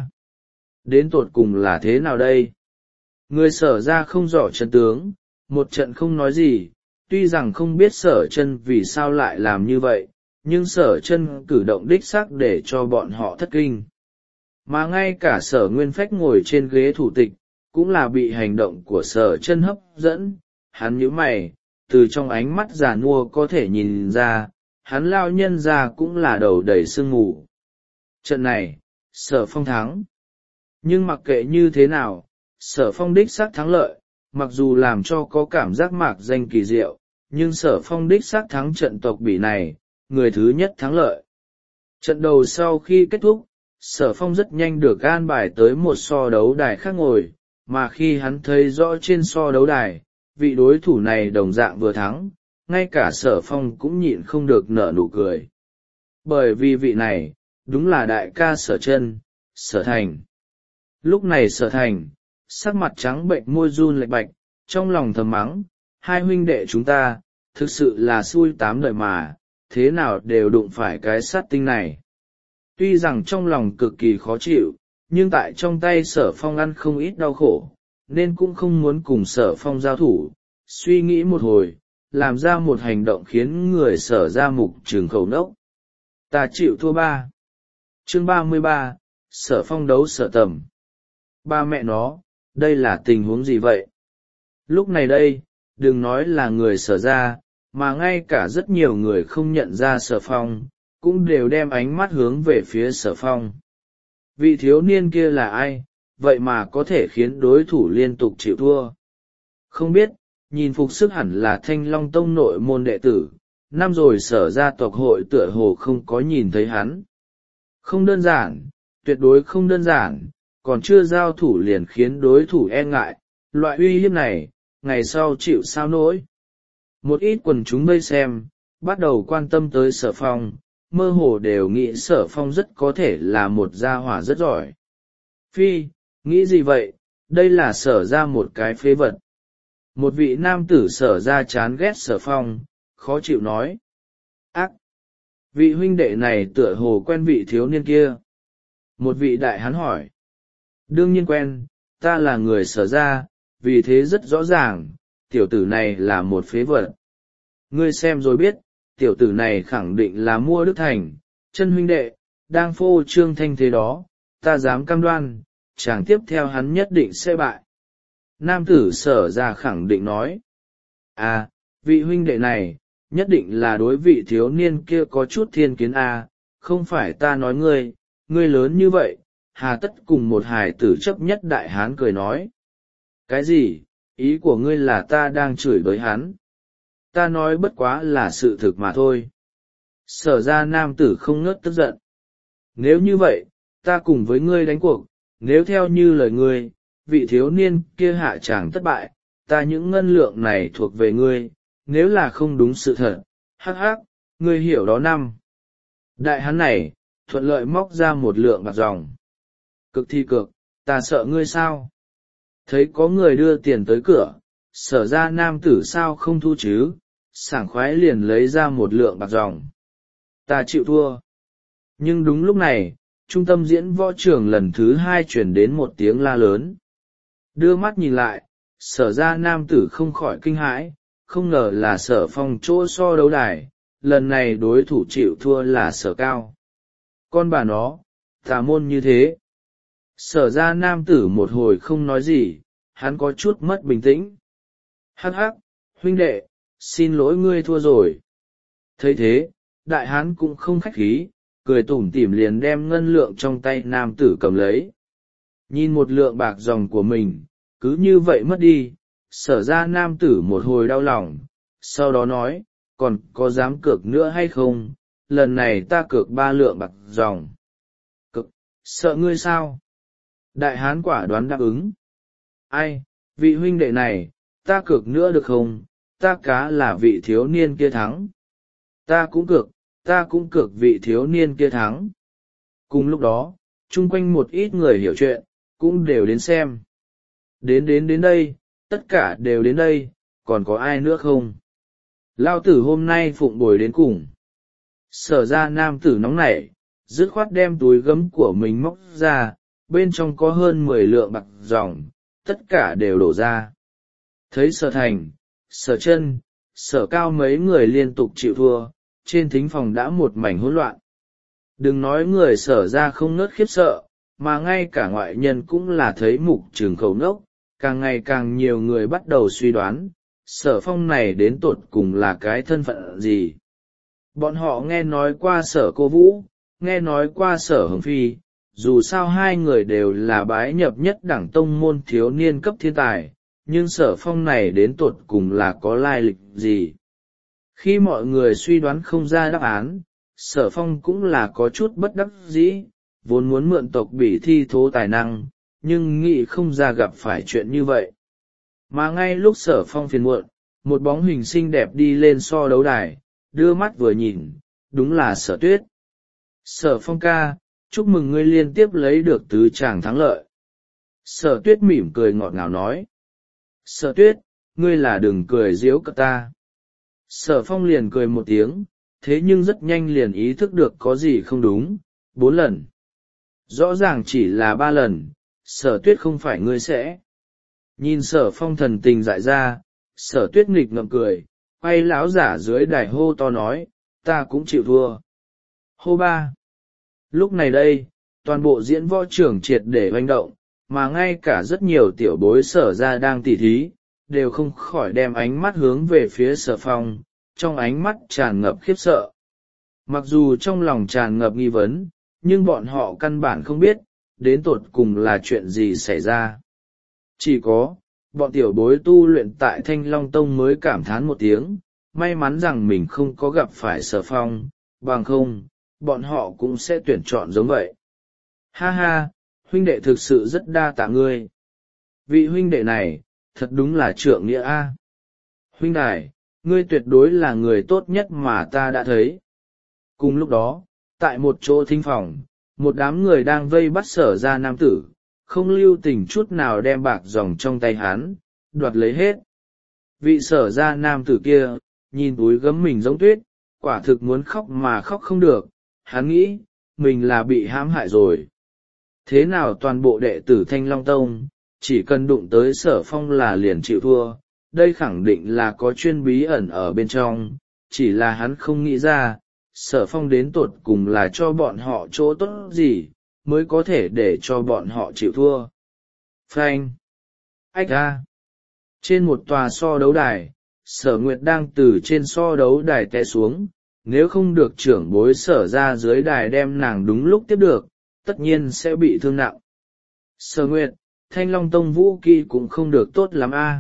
[SPEAKER 1] Đến tột cùng là thế nào đây? Người Sở ra không rõ chân tướng, một trận không nói gì, tuy rằng không biết Sở Chân vì sao lại làm như vậy, nhưng Sở Chân cử động đích xác để cho bọn họ thất kinh. Mà ngay cả Sở Nguyên Phách ngồi trên ghế thủ tịch, cũng là bị hành động của Sở Chân hấp dẫn, hắn nhíu mày, từ trong ánh mắt già nua có thể nhìn ra, hắn lao nhân ra cũng là đầu đầy sương mù. Trận này, Sở Phong thắng. Nhưng mặc kệ như thế nào, Sở Phong đích xác thắng lợi, mặc dù làm cho có cảm giác mạc danh kỳ diệu, nhưng Sở Phong đích xác thắng trận tộc bỉ này, người thứ nhất thắng lợi. Trận đầu sau khi kết thúc, Sở Phong rất nhanh được an bài tới một so đấu đài khác ngồi, mà khi hắn thấy rõ trên so đấu đài, vị đối thủ này đồng dạng vừa thắng, ngay cả Sở Phong cũng nhịn không được nở nụ cười. Bởi vì vị này, đúng là đại ca Sở Chân, Sở Thành. Lúc này Sở Thành, sắc mặt trắng bệnh môi run lệch bạch, trong lòng thầm mắng, hai huynh đệ chúng ta, thực sự là xui tám đời mà, thế nào đều đụng phải cái sát tinh này. Tuy rằng trong lòng cực kỳ khó chịu, nhưng tại trong tay Sở Phong ăn không ít đau khổ, nên cũng không muốn cùng Sở Phong giao thủ, suy nghĩ một hồi, làm ra một hành động khiến người Sở ra mục trường khẩu nốc. Ta chịu thua ba. Chương ba mươi ba, Sở Phong đấu Sở Tầm. Ba mẹ nó, đây là tình huống gì vậy? Lúc này đây, đừng nói là người Sở ra, mà ngay cả rất nhiều người không nhận ra Sở Phong, cũng đều đem ánh mắt hướng về phía Sở Phong. Vị thiếu niên kia là ai, vậy mà có thể khiến đối thủ liên tục chịu thua? Không biết, nhìn phục sức hẳn là Thanh Long Tông nội môn đệ tử, năm rồi Sở gia tộc hội tựa hồ không có nhìn thấy hắn. Không đơn giản, tuyệt đối không đơn giản, còn chưa giao thủ liền khiến đối thủ e ngại, loại uy hiếp này, ngày sau chịu sao nổi. Một ít quần chúng vây xem, bắt đầu quan tâm tới Sở Phong, mơ hồ đều nghĩ Sở Phong rất có thể là một gia hỏa rất giỏi. Phi, nghĩ gì vậy, đây là Sở ra một cái phế vật. Một vị nam tử Sở ra chán ghét Sở Phong, khó chịu nói. Ác! Vị huynh đệ này tựa hồ quen vị thiếu niên kia. Một vị đại hán hỏi. Đương nhiên quen, ta là người Sở ra, vì thế rất rõ ràng, tiểu tử này là một phế vật. ngươi xem rồi biết, tiểu tử này khẳng định là mua đức thành, chân huynh đệ, đang phô trương thanh thế đó, ta dám cam đoan, chàng tiếp theo hắn nhất định sẽ bại. Nam tử Sở ra khẳng định nói, à, vị huynh đệ này, nhất định là đối vị thiếu niên kia có chút thiên kiến à, không phải ta nói ngươi, ngươi lớn như vậy, hà tất cùng một hài tử chấp nhất. Đại hán cười nói, cái gì, ý của ngươi là ta đang chửi bới hắn? Ta nói bất quá là sự thực mà thôi. Sở ra nam tử không ngớt tức giận. Nếu như vậy, ta cùng với ngươi đánh cuộc, nếu theo như lời ngươi, vị thiếu niên kia hạ tràng thất bại, ta những ngân lượng này thuộc về ngươi, nếu là không đúng sự thật, hắc hắc, ngươi hiểu đó. Năm đại hán này, thuận lợi móc ra một lượng bạc dòng. Cực thi cực, ta sợ ngươi sao? Thấy có người đưa tiền tới cửa, Sở ra nam tử sao không thu chứ, sảng khoái liền lấy ra một lượng bạc dòng. Ta chịu thua. Nhưng đúng lúc này, trung tâm diễn võ trường lần thứ hai chuyển đến một tiếng la lớn. Đưa mắt nhìn lại, Sở ra nam tử không khỏi kinh hãi, không ngờ là Sở Phong chỗ so đấu đài, lần này đối thủ chịu thua là Sở Cao. Con bà nó, tà môn như thế. Sở ra nam tử một hồi không nói gì, hắn có chút mất bình tĩnh. Hắc hắc, huynh đệ, xin lỗi ngươi thua rồi. Thấy thế, đại hán cũng không khách khí, cười tủm tỉm liền đem ngân lượng trong tay nam tử cầm lấy. Nhìn một lượng bạc dòng của mình, cứ như vậy mất đi, Sở ra nam tử một hồi đau lòng, sau đó nói, còn có dám cược nữa hay không, lần này ta cược ba lượng bạc dòng. Cực, sợ ngươi sao? Đại hán quả đoán đáp ứng. Ai, vị huynh đệ này, ta cược nữa được không, ta cá là vị thiếu niên kia thắng. Ta cũng cược, ta cũng cược vị thiếu niên kia thắng. Cùng lúc đó, chung quanh một ít người hiểu chuyện, cũng đều đến xem. Đến đến đến đây, tất cả đều đến đây, còn có ai nữa không? Lao tử hôm nay phụng bồi đến cùng. Sở ra nam tử nóng nảy, dứt khoát đem túi gấm của mình móc ra, bên trong có hơn mười lượng bạc dòng, tất cả đều đổ ra. Thấy Sở Thành, Sở Chân, Sở Cao mấy người liên tục chịu thua, trên thính phòng đã một mảnh hỗn loạn. Đừng nói người Sở ra không ngớt khiếp sợ, mà ngay cả ngoại nhân cũng là thấy mục trường khẩu nốc, càng ngày càng nhiều người bắt đầu suy đoán, Sở Phong này đến tột cùng là cái thân phận gì. Bọn họ nghe nói qua Sở Cô Vũ, nghe nói qua Sở Hồng Phi, dù sao hai người đều là bái nhập nhất đẳng tông môn thiếu niên cấp thiên tài, nhưng Sở Phong này đến tột cùng là có lai lịch gì. Khi mọi người suy đoán không ra đáp án, Sở Phong cũng là có chút bất đắc dĩ, vốn muốn mượn tộc Bỉ thi thố tài năng, nhưng nghĩ không ra gặp phải chuyện như vậy. Mà ngay lúc Sở Phong phiền muộn, một bóng hình xinh đẹp đi lên so đấu đài, đưa mắt vừa nhìn, đúng là Sở Tuyết. Sở Phong ca, chúc mừng ngươi liên tiếp lấy được tứ tràng thắng lợi. Sở Tuyết mỉm cười ngọt ngào nói. Sở Tuyết, ngươi là đừng cười giễu cợt ta. Sở Phong liền cười một tiếng, thế nhưng rất nhanh liền ý thức được có gì không đúng. Bốn lần. Rõ ràng chỉ là ba lần, Sở Tuyết không phải ngươi sẽ. Nhìn Sở Phong thần tình dại ra, Sở Tuyết nghịch ngậm cười, quay lão giả dưới đài hô to nói, ta cũng chịu thua. Hô ba. Lúc này đây, toàn bộ diễn võ trường triệt để hoành động, mà ngay cả rất nhiều tiểu bối Sở ra đang tỉ thí, đều không khỏi đem ánh mắt hướng về phía Sở Phong, trong ánh mắt tràn ngập khiếp sợ. Mặc dù trong lòng tràn ngập nghi vấn, nhưng bọn họ căn bản không biết, đến tột cùng là chuyện gì xảy ra. Chỉ có, bọn tiểu bối tu luyện tại Thanh Long Tông mới cảm thán một tiếng, may mắn rằng mình không có gặp phải Sở Phong, bằng không, bọn họ cũng sẽ tuyển chọn giống vậy. Ha ha, huynh đệ thực sự rất đa tạ ngươi. Vị huynh đệ này, thật đúng là trượng nghĩa a. Huynh đài, ngươi tuyệt đối là người tốt nhất mà ta đã thấy. Cùng lúc đó, tại một chỗ thính phòng, một đám người đang vây bắt Sở ra nam tử, không lưu tình chút nào đem bạc dòng trong tay hắn, đoạt lấy hết. Vị Sở ra nam tử kia, nhìn túi gấm mình giống tuyết, quả thực muốn khóc mà khóc không được, hắn nghĩ, mình là bị hãm hại rồi. Thế nào toàn bộ đệ tử Thanh Long Tông, chỉ cần đụng tới Sở Phong là liền chịu thua, đây khẳng định là có chuyên bí ẩn ở bên trong, chỉ là hắn không nghĩ ra, Sở Phong đến tột cùng là cho bọn họ chỗ tốt gì, mới có thể để cho bọn họ chịu thua. Phanh! Ách ra! Trên một tòa so đấu đài, Sở Nguyệt đang từ trên so đấu đài té xuống, nếu không được trưởng bối Sở ra dưới đài đem nàng đúng lúc tiếp được, tất nhiên sẽ bị thương nặng. Sở Nguyệt, Thanh Long Tông vũ kỹ cũng không được tốt lắm a.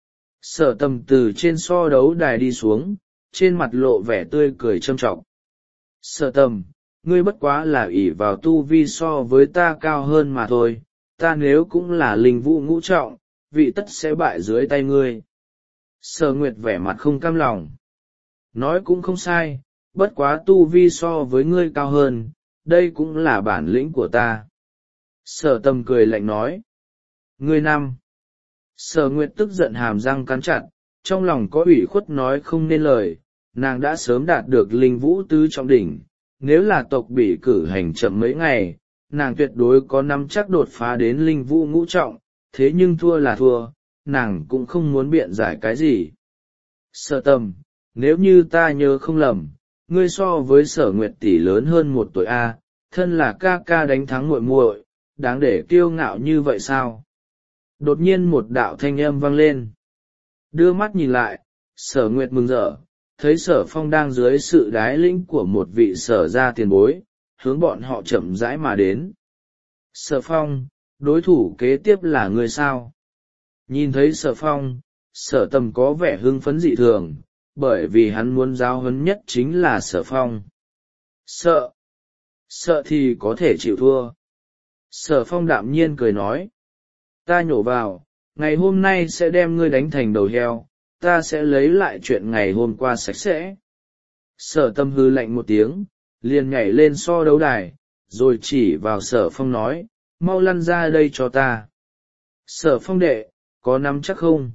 [SPEAKER 1] Sở Tầm từ trên so đấu đài đi xuống, trên mặt lộ vẻ tươi cười trâm trọng. Sở Tầm, ngươi bất quá là ỷ vào tu vi so với ta cao hơn mà thôi, ta nếu cũng là linh vũ ngũ trọng, vị tất sẽ bại dưới tay ngươi. Sở Nguyệt vẻ mặt không cam lòng. Nói cũng không sai, bất quá tu vi so với ngươi cao hơn, đây cũng là bản lĩnh của ta. Sở Tầm cười lạnh nói. Ngươi năm. Sở Nguyệt tức giận hàm răng cắn chặt, trong lòng có ủy khuất nói không nên lời, nàng đã sớm đạt được linh vũ tứ trọng đỉnh, nếu là tộc bị cử hành chậm mấy ngày, nàng tuyệt đối có nắm chắc đột phá đến linh vũ ngũ trọng, thế nhưng thua là thua, nàng cũng không muốn biện giải cái gì. Sở Tầm, nếu như ta nhớ không lầm, ngươi so với Sở Nguyệt tỷ lớn hơn một tuổi a, thân là ca ca đánh thắng muội muội, đáng để kiêu ngạo như vậy sao? Đột nhiên một đạo thanh âm vang lên. Đưa mắt nhìn lại, Sở Nguyệt mừng rỡ, thấy Sở Phong đang dưới sự đái lĩnh của một vị Sở gia tiền bối, hướng bọn họ chậm rãi mà đến. Sở Phong, đối thủ kế tiếp là người sao? Nhìn thấy Sở Phong, Sở Tầm có vẻ hưng phấn dị thường, bởi vì hắn muốn giáo huấn nhất chính là Sở Phong. Sợ! Sợ thì có thể chịu thua. Sở Phong đạm nhiên cười nói. Ta nhổ vào, ngày hôm nay sẽ đem ngươi đánh thành đầu heo, ta sẽ lấy lại chuyện ngày hôm qua sạch sẽ. Sở Tâm hư lạnh một tiếng, liền nhảy lên so đấu đài, rồi chỉ vào Sở Phong nói, mau lăn ra đây cho ta. Sở Phong đệ, có nắm chắc không?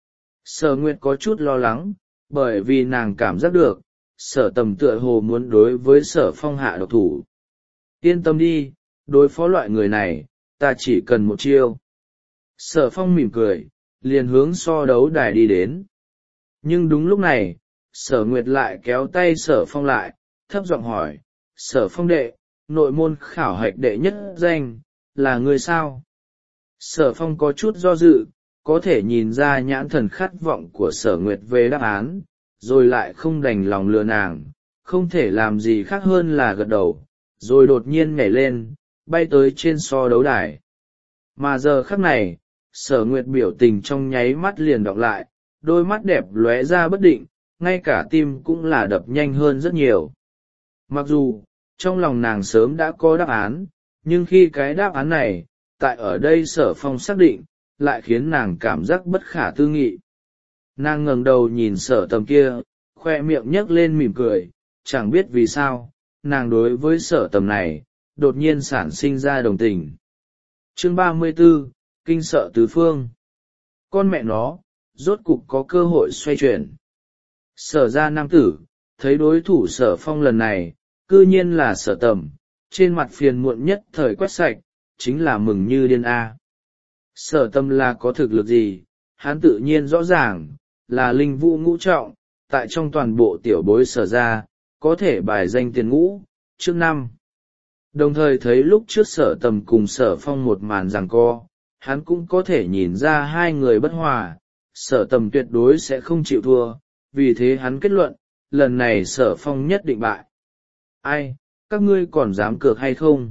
[SPEAKER 1] Sở Nguyệt có chút lo lắng, bởi vì nàng cảm giác được, Sở Tầm tựa hồ muốn đối với Sở Phong hạ độc thủ. Yên tâm đi, đối phó loại người này, ta chỉ cần một chiêu. Sở Phong mỉm cười, liền hướng so đấu đài đi đến. Nhưng đúng lúc này, Sở Nguyệt lại kéo tay Sở Phong lại, thấp giọng hỏi, Sở Phong đệ, nội môn khảo hạch đệ nhất danh, là người sao? Sở Phong có chút do dự, có thể nhìn ra nhãn thần khát vọng của Sở Nguyệt về đáp án, rồi lại không đành lòng lừa nàng, không thể làm gì khác hơn là gật đầu, rồi đột nhiên nhảy lên, bay tới trên so đấu đài. Mà giờ khắc này, Sở Nguyệt biểu tình trong nháy mắt liền đọc lại, đôi mắt đẹp lóe ra bất định, ngay cả tim cũng là đập nhanh hơn rất nhiều. Mặc dù, trong lòng nàng sớm đã có đáp án, nhưng khi cái đáp án này, tại ở đây Sở Phong xác định, lại khiến nàng cảm giác bất khả tư nghị. Nàng ngẩng đầu nhìn Sở Tầm kia, khoe miệng nhếch lên mỉm cười, chẳng biết vì sao, nàng đối với Sở Tầm này, đột nhiên sản sinh ra đồng tình. Chương ba mươi 34, Kinh sợ tứ phương. Con mẹ nó, rốt cục có cơ hội xoay chuyển. Sở gia nam tử, thấy đối thủ Sở Phong lần này, cư nhiên là Sở Tầm, trên mặt phiền muộn nhất thời quét sạch, chính là mừng như điên a. Sở Tầm là có thực lực gì, hắn tự nhiên rõ ràng, là linh vũ ngũ trọng, tại trong toàn bộ tiểu bối Sở gia, có thể bài danh tiền ngũ, trước năm. Đồng thời thấy lúc trước Sở Tầm cùng Sở Phong một màn giằng co, hắn cũng có thể nhìn ra hai người bất hòa, Sở Tầm tuyệt đối sẽ không chịu thua, vì thế hắn kết luận, lần này Sở Phong nhất định bại. Ai, các ngươi còn dám cược hay không?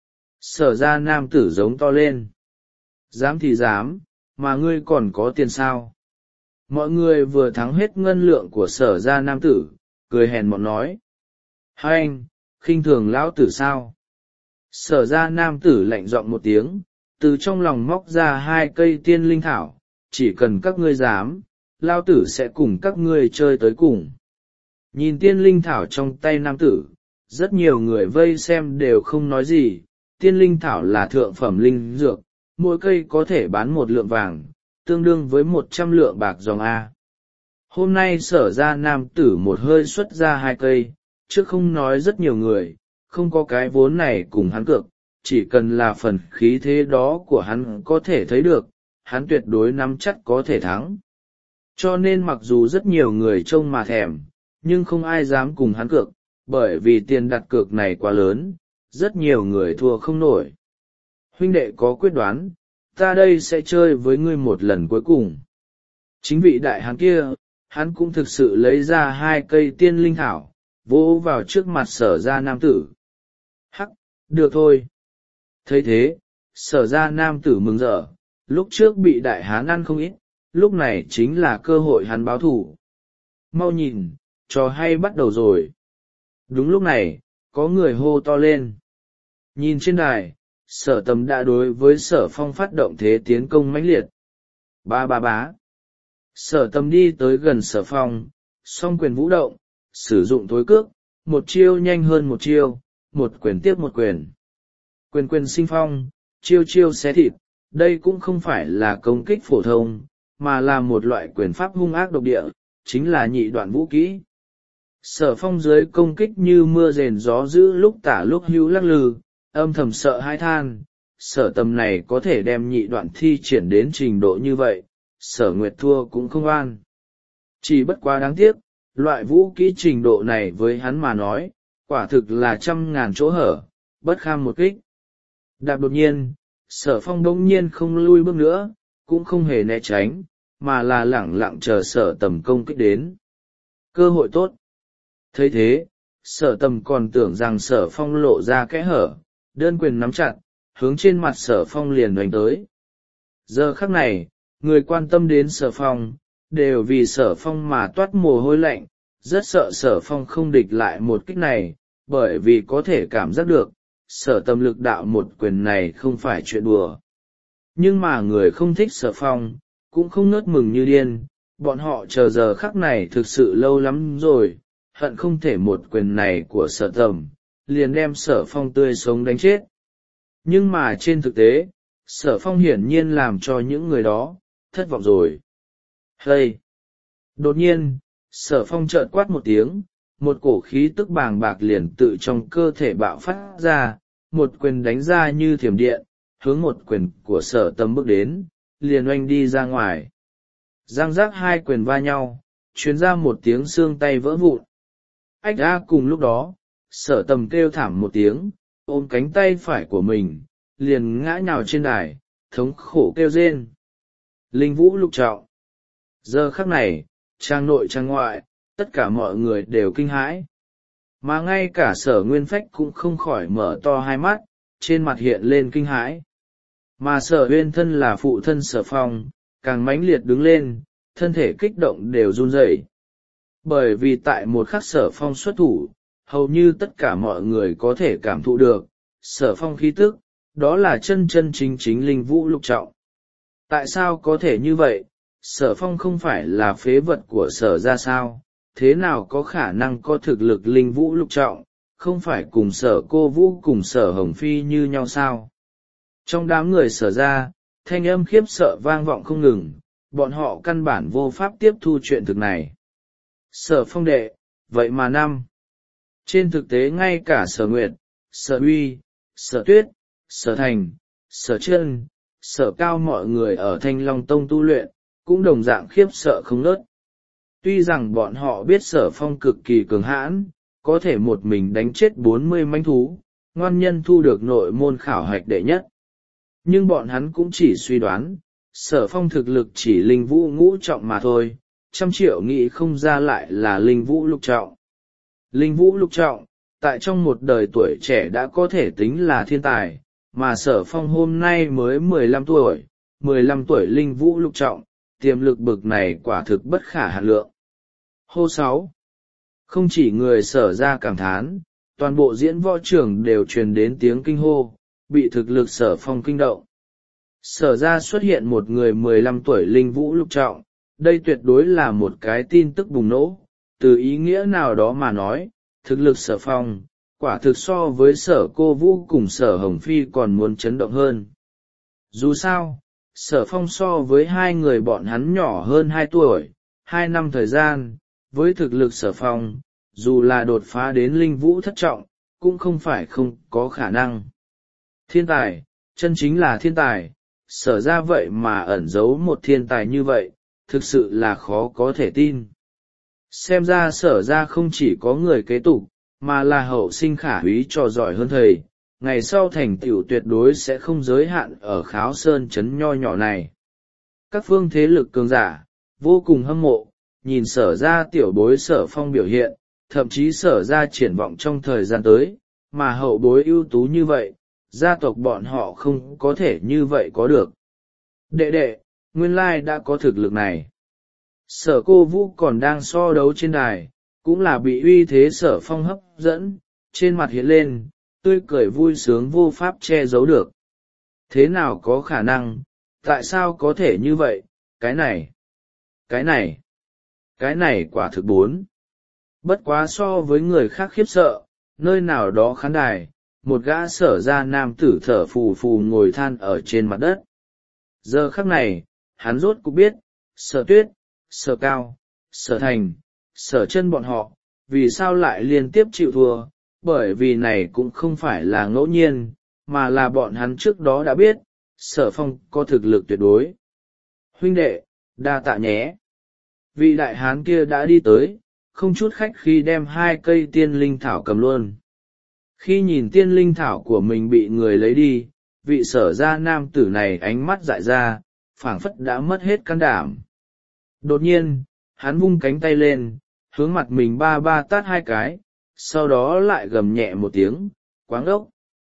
[SPEAKER 1] Sở gia nam tử giống to lên. Dám thì dám, mà ngươi còn có tiền sao? Mọi người vừa thắng hết ngân lượng của Sở gia nam tử, cười hèn mọn nói. Hai anh, khinh thường lão tử sao? Sở gia nam tử lạnh giọng một tiếng, từ trong lòng móc ra hai cây tiên linh thảo, chỉ cần các ngươi dám, lao tử sẽ cùng các ngươi chơi tới cùng. Nhìn tiên linh thảo trong tay nam tử, rất nhiều người vây xem đều không nói gì, tiên linh thảo là thượng phẩm linh dược, mỗi cây có thể bán một lượng vàng, tương đương với một trăm lượng bạc dòng A. Hôm nay Sở gia nam tử một hơi xuất ra hai cây, chứ không nói rất nhiều người, không có cái vốn này cùng hắn cược, chỉ cần là phần khí thế đó của hắn có thể thấy được, hắn tuyệt đối nắm chắc có thể thắng. Cho nên mặc dù rất nhiều người trông mà thèm, nhưng không ai dám cùng hắn cược, bởi vì tiền đặt cược này quá lớn, rất nhiều người thua không nổi. Huynh đệ có quyết đoán, ta đây sẽ chơi với ngươi một lần cuối cùng. Chính vị đại hán kia, hắn cũng thực sự lấy ra hai cây tiên linh thảo, vỗ vào trước mặt Sở gia nam tử. Hắc, được thôi. Thấy thế, Sở gia nam tử mừng rỡ, lúc trước bị đại hán ăn không ít, lúc này chính là cơ hội hắn báo thù. Mau nhìn, trò hay bắt đầu rồi. Đúng lúc này, có người hô to lên. Nhìn trên đài, Sở Tầm đã đối với Sở Phong phát động thế tiến công mãnh liệt. Ba ba bá. Sở Tầm đi tới gần Sở Phong, song quyền vũ động, sử dụng thối cước, một chiêu nhanh hơn một chiêu, một quyền tiếp một quyền. Quyền quyền sinh phong, chiêu chiêu xé thịt, đây cũng không phải là công kích phổ thông, mà là một loại quyền pháp hung ác độc địa, chính là nhị đoạn vũ kỹ. Sở Phong dưới công kích như mưa rền gió dữ lúc tả lúc hữu lắc lư, âm thầm sợ hãi than, Sở Tầm này có thể đem nhị đoạn thi triển đến trình độ như vậy, Sở Nguyệt thua cũng không oan. Chỉ bất quá đáng tiếc, loại vũ kỹ trình độ này với hắn mà nói, quả thực là trăm ngàn chỗ hở, bất kham một kích. Đạp đột nhiên, Sở Phong đống nhiên không lui bước nữa, cũng không hề né tránh, mà là lẳng lặng chờ Sở Tầm công kích đến. Cơ hội tốt. Thấy thế, Sở Tầm còn tưởng rằng Sở Phong lộ ra kẽ hở, đơn quyền nắm chặt, hướng trên mặt Sở Phong liền đánh tới. Giờ khắc này, người quan tâm đến Sở Phong, đều vì Sở Phong mà toát mồ hôi lạnh, rất sợ Sở Phong không địch lại một kích này, bởi vì có thể cảm giác được, Sở Tầm lực đạo một quyền này không phải chuyện đùa. Nhưng mà người không thích Sở Phong, cũng không ngớt mừng như điên, bọn họ chờ giờ khắc này thực sự lâu lắm rồi, hận không thể một quyền này của Sở Tầm, liền đem Sở Phong tươi sống đánh chết. Nhưng mà trên thực tế, Sở Phong hiển nhiên làm cho những người đó thất vọng rồi. Hây! Đột nhiên, Sở Phong chợt quát một tiếng, một cổ khí tức bàng bạc liền tự trong cơ thể bạo phát ra, một quyền đánh ra như thiểm điện, hướng một quyền của Sở Tầm bước đến, liền oanh đi ra ngoài. Giang giác hai quyền va nhau, truyền ra một tiếng xương tay vỡ vụn. Ách a, cùng lúc đó, Sở Tầm kêu thảm một tiếng, ôm cánh tay phải của mình, liền ngã nhào trên đài, thống khổ kêu rên. Linh vũ lục trọng. Giờ khắc này, trang nội trang ngoại, tất cả mọi người đều kinh hãi. Mà ngay cả Sở Nguyên Phách cũng không khỏi mở to hai mắt, trên mặt hiện lên kinh hãi. Mà Sở Uyên thân là phụ thân Sở Phong, càng mãnh liệt đứng lên, thân thể kích động đều run rẩy. Bởi vì tại một khắc Sở Phong xuất thủ, hầu như tất cả mọi người có thể cảm thụ được, Sở Phong khí tức, đó là chân chân chính chính linh vũ lục trọng. Tại sao có thể như vậy? Sở Phong không phải là phế vật của Sở ra sao, thế nào có khả năng có thực lực linh vũ lục trọng, không phải cùng Sở Cô Vũ cùng Sở Hồng Phi như nhau sao? Trong đám người Sở ra, thanh âm khiếp sợ vang vọng không ngừng, bọn họ căn bản vô pháp tiếp thu chuyện thực này. Sở Phong đệ, vậy mà năm. Trên thực tế ngay cả Sở Nguyệt, Sở Uy, Sở Tuyết, Sở Thành, Sở Trân, Sở Cao mọi người ở Thanh Long Tông tu luyện, cũng đồng dạng khiếp sợ không ngớt. Tuy rằng bọn họ biết Sở Phong cực kỳ cường hãn, có thể một mình đánh chết bốn mươi manh thú, ngoan nhân thu được nội môn khảo hạch đệ nhất. Nhưng bọn hắn cũng chỉ suy đoán, Sở Phong thực lực chỉ linh vũ ngũ trọng mà thôi, trăm triệu nghĩ không ra lại là linh vũ lục trọng. Linh vũ lục trọng, tại trong một đời tuổi trẻ đã có thể tính là thiên tài, mà Sở Phong hôm nay mới mười lăm tuổi, mười lăm tuổi linh vũ lục trọng, tiềm lực bực này quả thực bất khả hạn lượng. Hô sáu. Không chỉ người Sở ra cảm thán, toàn bộ diễn võ trường đều truyền đến tiếng kinh hô, bị thực lực Sở Phong kinh động. Sở ra xuất hiện một người mười lăm tuổi linh vũ lục trọng, đây tuyệt đối là một cái tin tức bùng nổ, từ ý nghĩa nào đó mà nói, thực lực Sở Phong, quả thực so với Sở Cô Vũ cùng Sở Hồng Phi còn muốn chấn động hơn. Dù sao, Sở Phong so với hai người bọn hắn nhỏ hơn hai tuổi, hai năm thời gian, với thực lực Sở Phong, dù là đột phá đến linh vũ thất trọng, cũng không phải không có khả năng. Thiên tài, chân chính là thiên tài, Sở ra vậy mà ẩn giấu một thiên tài như vậy, thực sự là khó có thể tin. Xem ra Sở ra không chỉ có người kế tục, mà là hậu sinh khả úy trò giỏi hơn thầy, ngày sau thành tựu tuyệt đối sẽ không giới hạn ở Kháo Sơn trấn nho nhỏ này. Các phương thế lực cường giả vô cùng hâm mộ, nhìn Sở ra tiểu bối Sở Phong biểu hiện, thậm chí Sở ra triển vọng trong thời gian tới, mà hậu bối ưu tú như vậy, gia tộc bọn họ không có thể như vậy có được. Đệ đệ, nguyên lai đã có thực lực này. Sở Cô Vũ còn đang so đấu trên đài, cũng là bị uy thế Sở Phong hấp dẫn, trên mặt hiện lên, tươi cười vui sướng vô pháp che giấu được. Thế nào có khả năng, tại sao có thể như vậy, cái này, cái này, cái này quả thực bốn. Bất quá so với người khác khiếp sợ, nơi nào đó khán đài, một gã Sở ra nam tử thở phù phù ngồi than ở trên mặt đất. Giờ khắc này, hắn rốt cũng biết, Sở Tuyết, Sở Cao, Sở Thành, Sở Chân bọn họ, vì sao lại liên tiếp chịu thua, bởi vì này cũng không phải là ngẫu nhiên, mà là bọn hắn trước đó đã biết, Sở Phong có thực lực tuyệt đối. Huynh đệ, đa tạ nhé. Vị đại hán kia đã đi tới, không chút khách khi đem hai cây tiên linh thảo cầm luôn. Khi nhìn tiên linh thảo của mình bị người lấy đi, vị Sở gia nam tử này ánh mắt dại ra, phảng phất đã mất hết can đảm. Đột nhiên, hắn vung cánh tay lên, hướng mặt mình ba ba tát hai cái, sau đó lại gầm nhẹ một tiếng, quáng ốc.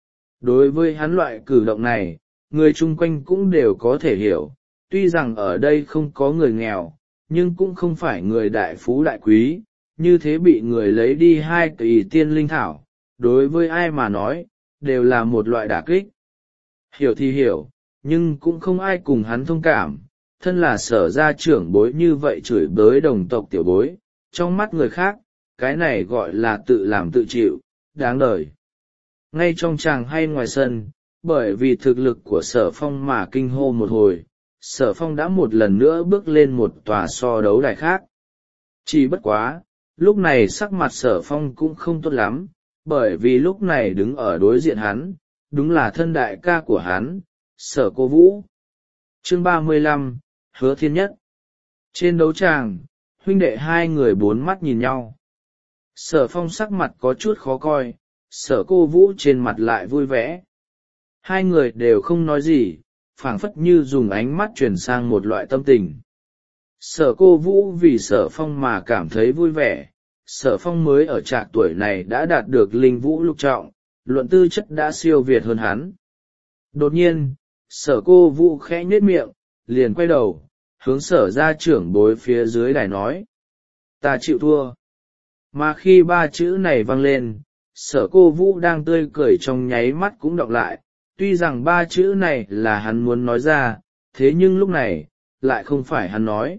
[SPEAKER 1] Đối với hắn loại cử động này, người chung quanh cũng đều có thể hiểu, tuy rằng ở đây không có người nghèo, nhưng cũng không phải người đại phú đại quý, như thế bị người lấy đi hai kỳ tiên linh thảo, đối với ai mà nói, đều là một loại đả kích. Hiểu thì hiểu, nhưng cũng không ai cùng hắn thông cảm, thân là Sở gia trưởng bối như vậy chửi bới đồng tộc tiểu bối, trong mắt người khác, cái này gọi là tự làm tự chịu, đáng đời. Ngay trong tràng hay ngoài sân, bởi vì thực lực của Sở Phong mà kinh hô một hồi, Sở Phong đã một lần nữa bước lên một tòa so đấu đài khác. Chỉ bất quá, lúc này sắc mặt Sở Phong cũng không tốt lắm, bởi vì lúc này đứng ở đối diện hắn, đúng là thân đại ca của hắn, Sở Cô Vũ. Chương ba mươi lăm, Hứa Thiên Nhất. Trên đấu tràng, huynh đệ hai người bốn mắt nhìn nhau. Sở Phong sắc mặt có chút khó coi, Sở Cô Vũ trên mặt lại vui vẻ. Hai người đều không nói gì, phảng phất như dùng ánh mắt truyền sang một loại tâm tình. Sở Cô Vũ vì Sở Phong mà cảm thấy vui vẻ, Sở Phong mới ở trạc tuổi này đã đạt được linh vũ lục trọng, luận tư chất đã siêu việt hơn hắn. Đột nhiên, Sở Cô Vũ khẽ nhếch miệng, liền quay đầu, hướng Sở gia trưởng bối phía dưới đài nói. Ta chịu thua. Mà khi ba chữ này vang lên, Sở Cô Vũ đang tươi cười trong nháy mắt cũng đọc lại, tuy rằng ba chữ này là hắn muốn nói ra, thế nhưng lúc này, lại không phải hắn nói.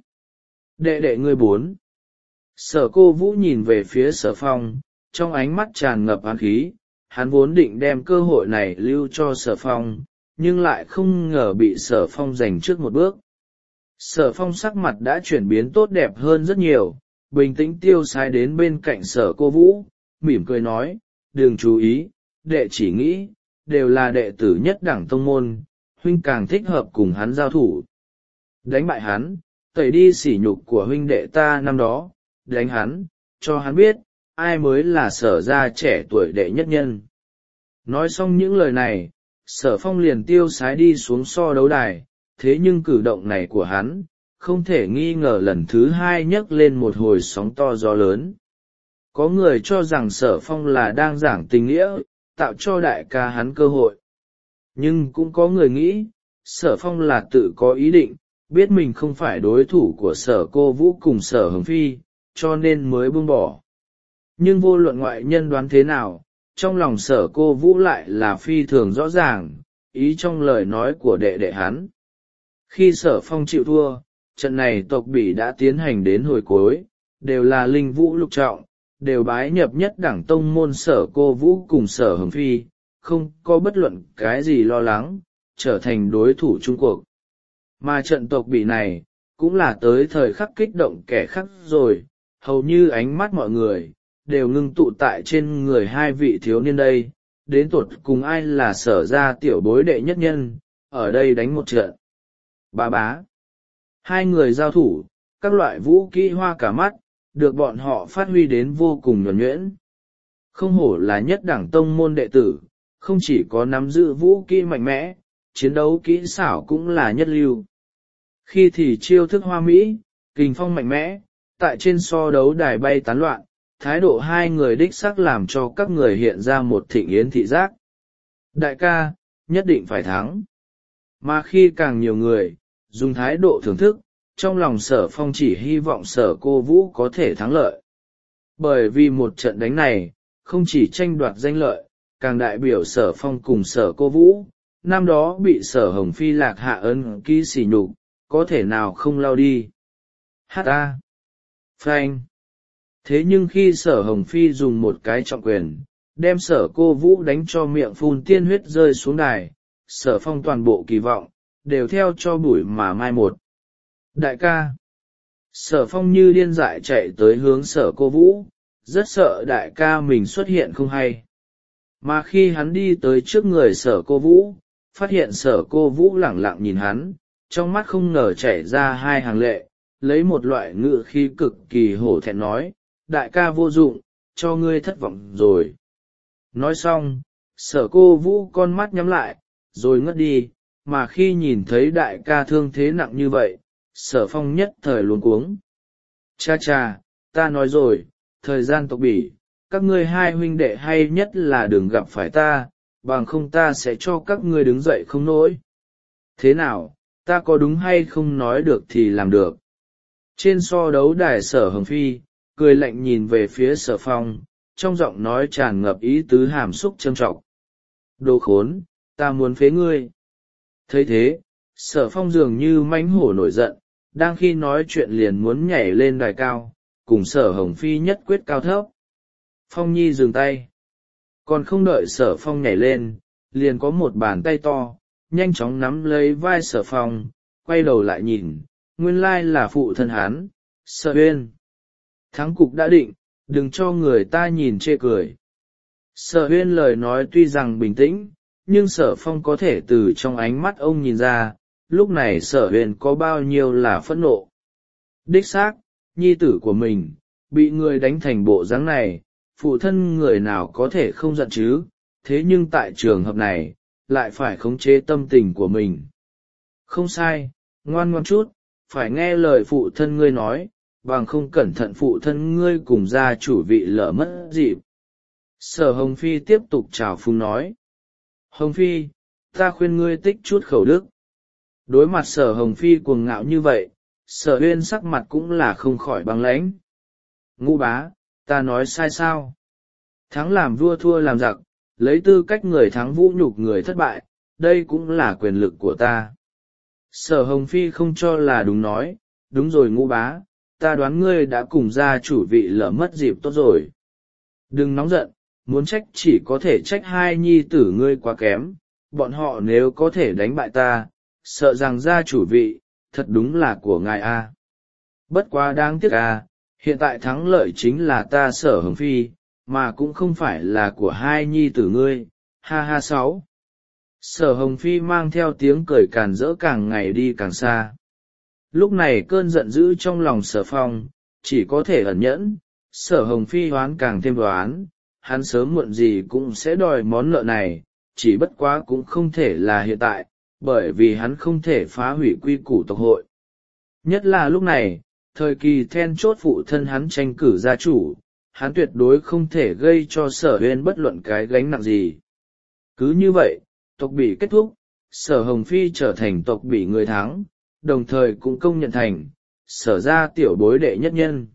[SPEAKER 1] Đệ đệ ngươi bốn. Sở Cô Vũ nhìn về phía Sở Phong, trong ánh mắt tràn ngập oán khí, hắn vốn định đem cơ hội này lưu cho Sở Phong, nhưng lại không ngờ bị Sở Phong giành trước một bước. Sở Phong sắc mặt đã chuyển biến tốt đẹp hơn rất nhiều, bình tĩnh tiêu sái đến bên cạnh Sở Cô Vũ, mỉm cười nói, đừng chú ý, đệ chỉ nghĩ, đều là đệ tử nhất đẳng tông môn, huynh càng thích hợp cùng hắn giao thủ. Đánh bại hắn, tẩy đi sỉ nhục của huynh đệ ta năm đó, đánh hắn, cho hắn biết, ai mới là Sở gia trẻ tuổi đệ nhất nhân. Nói xong những lời này, Sở Phong liền tiêu sái đi xuống so đấu đài, thế nhưng cử động này của hắn, không thể nghi ngờ lần thứ hai nhấc lên một hồi sóng to gió lớn. Có người cho rằng Sở Phong là đang giảng tình nghĩa, tạo cho đại ca hắn cơ hội. Nhưng cũng có người nghĩ, Sở Phong là tự có ý định, biết mình không phải đối thủ của Sở Cô Vũ cùng Sở Hồng Phi, cho nên mới buông bỏ. Nhưng vô luận ngoại nhân đoán thế nào, trong lòng Sở Cô Vũ lại là phi thường rõ ràng, ý trong lời nói của đệ đệ hắn. Khi Sở Phong chịu thua, trận này tộc Bỉ đã tiến hành đến hồi cuối, đều là linh vũ lục trọng, đều bái nhập nhất đẳng tông môn Sở Cô Vũ cùng Sở Hồng Phi, không có bất luận cái gì lo lắng, trở thành đối thủ chung cuộc. Mà trận tộc Bỉ này, cũng là tới thời khắc kích động kẻ khác rồi, hầu như ánh mắt mọi người, đều ngưng tụ tại trên người hai vị thiếu niên đây, đến tột cùng ai là Sở gia tiểu bối đệ nhất nhân, ở đây đánh một trận. Ba bá. Hai người giao thủ, các loại vũ kỹ hoa cả mắt, được bọn họ phát huy đến vô cùng nhuần nhuyễn. Không hổ là nhất đẳng tông môn đệ tử, không chỉ có nắm giữ vũ kỹ mạnh mẽ, chiến đấu kỹ xảo cũng là nhất lưu. Khi thì chiêu thức hoa mỹ, kình phong mạnh mẽ, tại trên so đấu đài bay tán loạn, thái độ hai người đích xác làm cho các người hiện ra một thịnh yến thị giác. Đại ca, nhất định phải thắng. Mà khi càng nhiều người, dùng thái độ thưởng thức, trong lòng Sở Phong chỉ hy vọng Sở Cô Vũ có thể thắng lợi. Bởi vì một trận đánh này, không chỉ tranh đoạt danh lợi, càng đại biểu Sở Phong cùng Sở Cô Vũ, năm đó bị Sở Hồng Phi lạc hạ ân ký sỉ nhục, có thể nào không lao đi. Hát a. Phanh. Thế nhưng khi Sở Hồng Phi dùng một cái trọng quyền, đem Sở Cô Vũ đánh cho miệng phun tiên huyết rơi xuống đài, Sở Phong toàn bộ kỳ vọng, đều theo cho bụi mà mai một. Đại ca. Sở Phong như điên dại chạy tới hướng Sở Cô Vũ, rất sợ đại ca mình xuất hiện không hay. Mà khi hắn đi tới trước người Sở Cô Vũ, phát hiện Sở Cô Vũ lẳng lặng nhìn hắn, trong mắt không ngờ chảy ra hai hàng lệ, lấy một loại ngữ khí cực kỳ hổ thẹn nói, đại ca vô dụng, cho ngươi thất vọng rồi. Nói xong, Sở Cô Vũ con mắt nhắm lại, rồi ngất đi, mà khi nhìn thấy đại ca thương thế nặng như vậy, Sở Phong nhất thời luống cuống. Cha cha, ta nói rồi, thời gian tộc bỉ, các ngươi hai huynh đệ hay nhất là đừng gặp phải ta, bằng không ta sẽ cho các ngươi đứng dậy không nổi. Thế nào, ta có đúng hay không nói được thì làm được. Trên so đấu đài Sở Hồng Phi, cười lạnh nhìn về phía Sở Phong, trong giọng nói tràn ngập ý tứ hàm xúc châm trọng. Đồ khốn, ta muốn phế ngươi. Thấy thế, Sở Phong dường như mãnh hổ nổi giận, đang khi nói chuyện liền muốn nhảy lên đài cao, cùng Sở Hồng Phi nhất quyết cao thấp. Phong Nhi dừng tay. Còn không đợi Sở Phong nhảy lên, liền có một bàn tay to, nhanh chóng nắm lấy vai Sở Phong, quay đầu lại nhìn, nguyên lai là phụ thân hắn, Sở Uyên. Thắng cục đã định, đừng cho người ta nhìn chê cười. Sở Uyên lời nói tuy rằng bình tĩnh, nhưng Sở Phong có thể từ trong ánh mắt ông nhìn ra, lúc này Sở Uyên có bao nhiêu là phẫn nộ. Đích xác, nhi tử của mình, bị người đánh thành bộ dáng này, phụ thân người nào có thể không giận chứ, thế nhưng tại trường hợp này, lại phải khống chế tâm tình của mình. Không sai, ngoan ngoan chút, phải nghe lời phụ thân ngươi nói, bằng không cẩn thận phụ thân ngươi cùng gia chủ vị lỡ mất dịp. Sở Hồng Phi tiếp tục chào phúng nói. Hồng Phi, ta khuyên ngươi tích chút khẩu đức. Đối mặt Sở Hồng Phi cuồng ngạo như vậy, Sở Uyên sắc mặt cũng là không khỏi băng lãnh. Ngũ bá, ta nói sai sao? Thắng làm vua thua làm giặc, lấy tư cách người thắng vũ nhục người thất bại, đây cũng là quyền lực của ta. Sở Hồng Phi không cho là đúng nói, đúng rồi ngũ bá, ta đoán ngươi đã cùng gia chủ vị lỡ mất dịp tốt rồi. Đừng nóng giận, muốn trách chỉ có thể trách hai nhi tử ngươi quá kém, bọn họ nếu có thể đánh bại ta, sợ rằng gia chủ vị, thật đúng là của ngài a. Bất quá đáng tiếc a, hiện tại thắng lợi chính là ta Sở Hồng Phi, mà cũng không phải là của hai nhi tử ngươi, ha ha sáu. Sở Hồng Phi mang theo tiếng cười càn rỡ càng ngày đi càng xa. Lúc này cơn giận dữ trong lòng Sở Phong, chỉ có thể ẩn nhẫn, Sở Hồng Phi hoán càng thêm đoán, hắn sớm muộn gì cũng sẽ đòi món nợ này, chỉ bất quá cũng không thể là hiện tại, bởi vì hắn không thể phá hủy quy củ tộc hội. Nhất là lúc này, thời kỳ then chốt phụ thân hắn tranh cử gia chủ, hắn tuyệt đối không thể gây cho Sở Uyên bất luận cái gánh nặng gì. Cứ như vậy, tộc bỉ kết thúc, Sở Hồng Phi trở thành tộc bỉ người thắng, đồng thời cũng công nhận thành Sở gia tiểu bối đệ nhất nhân.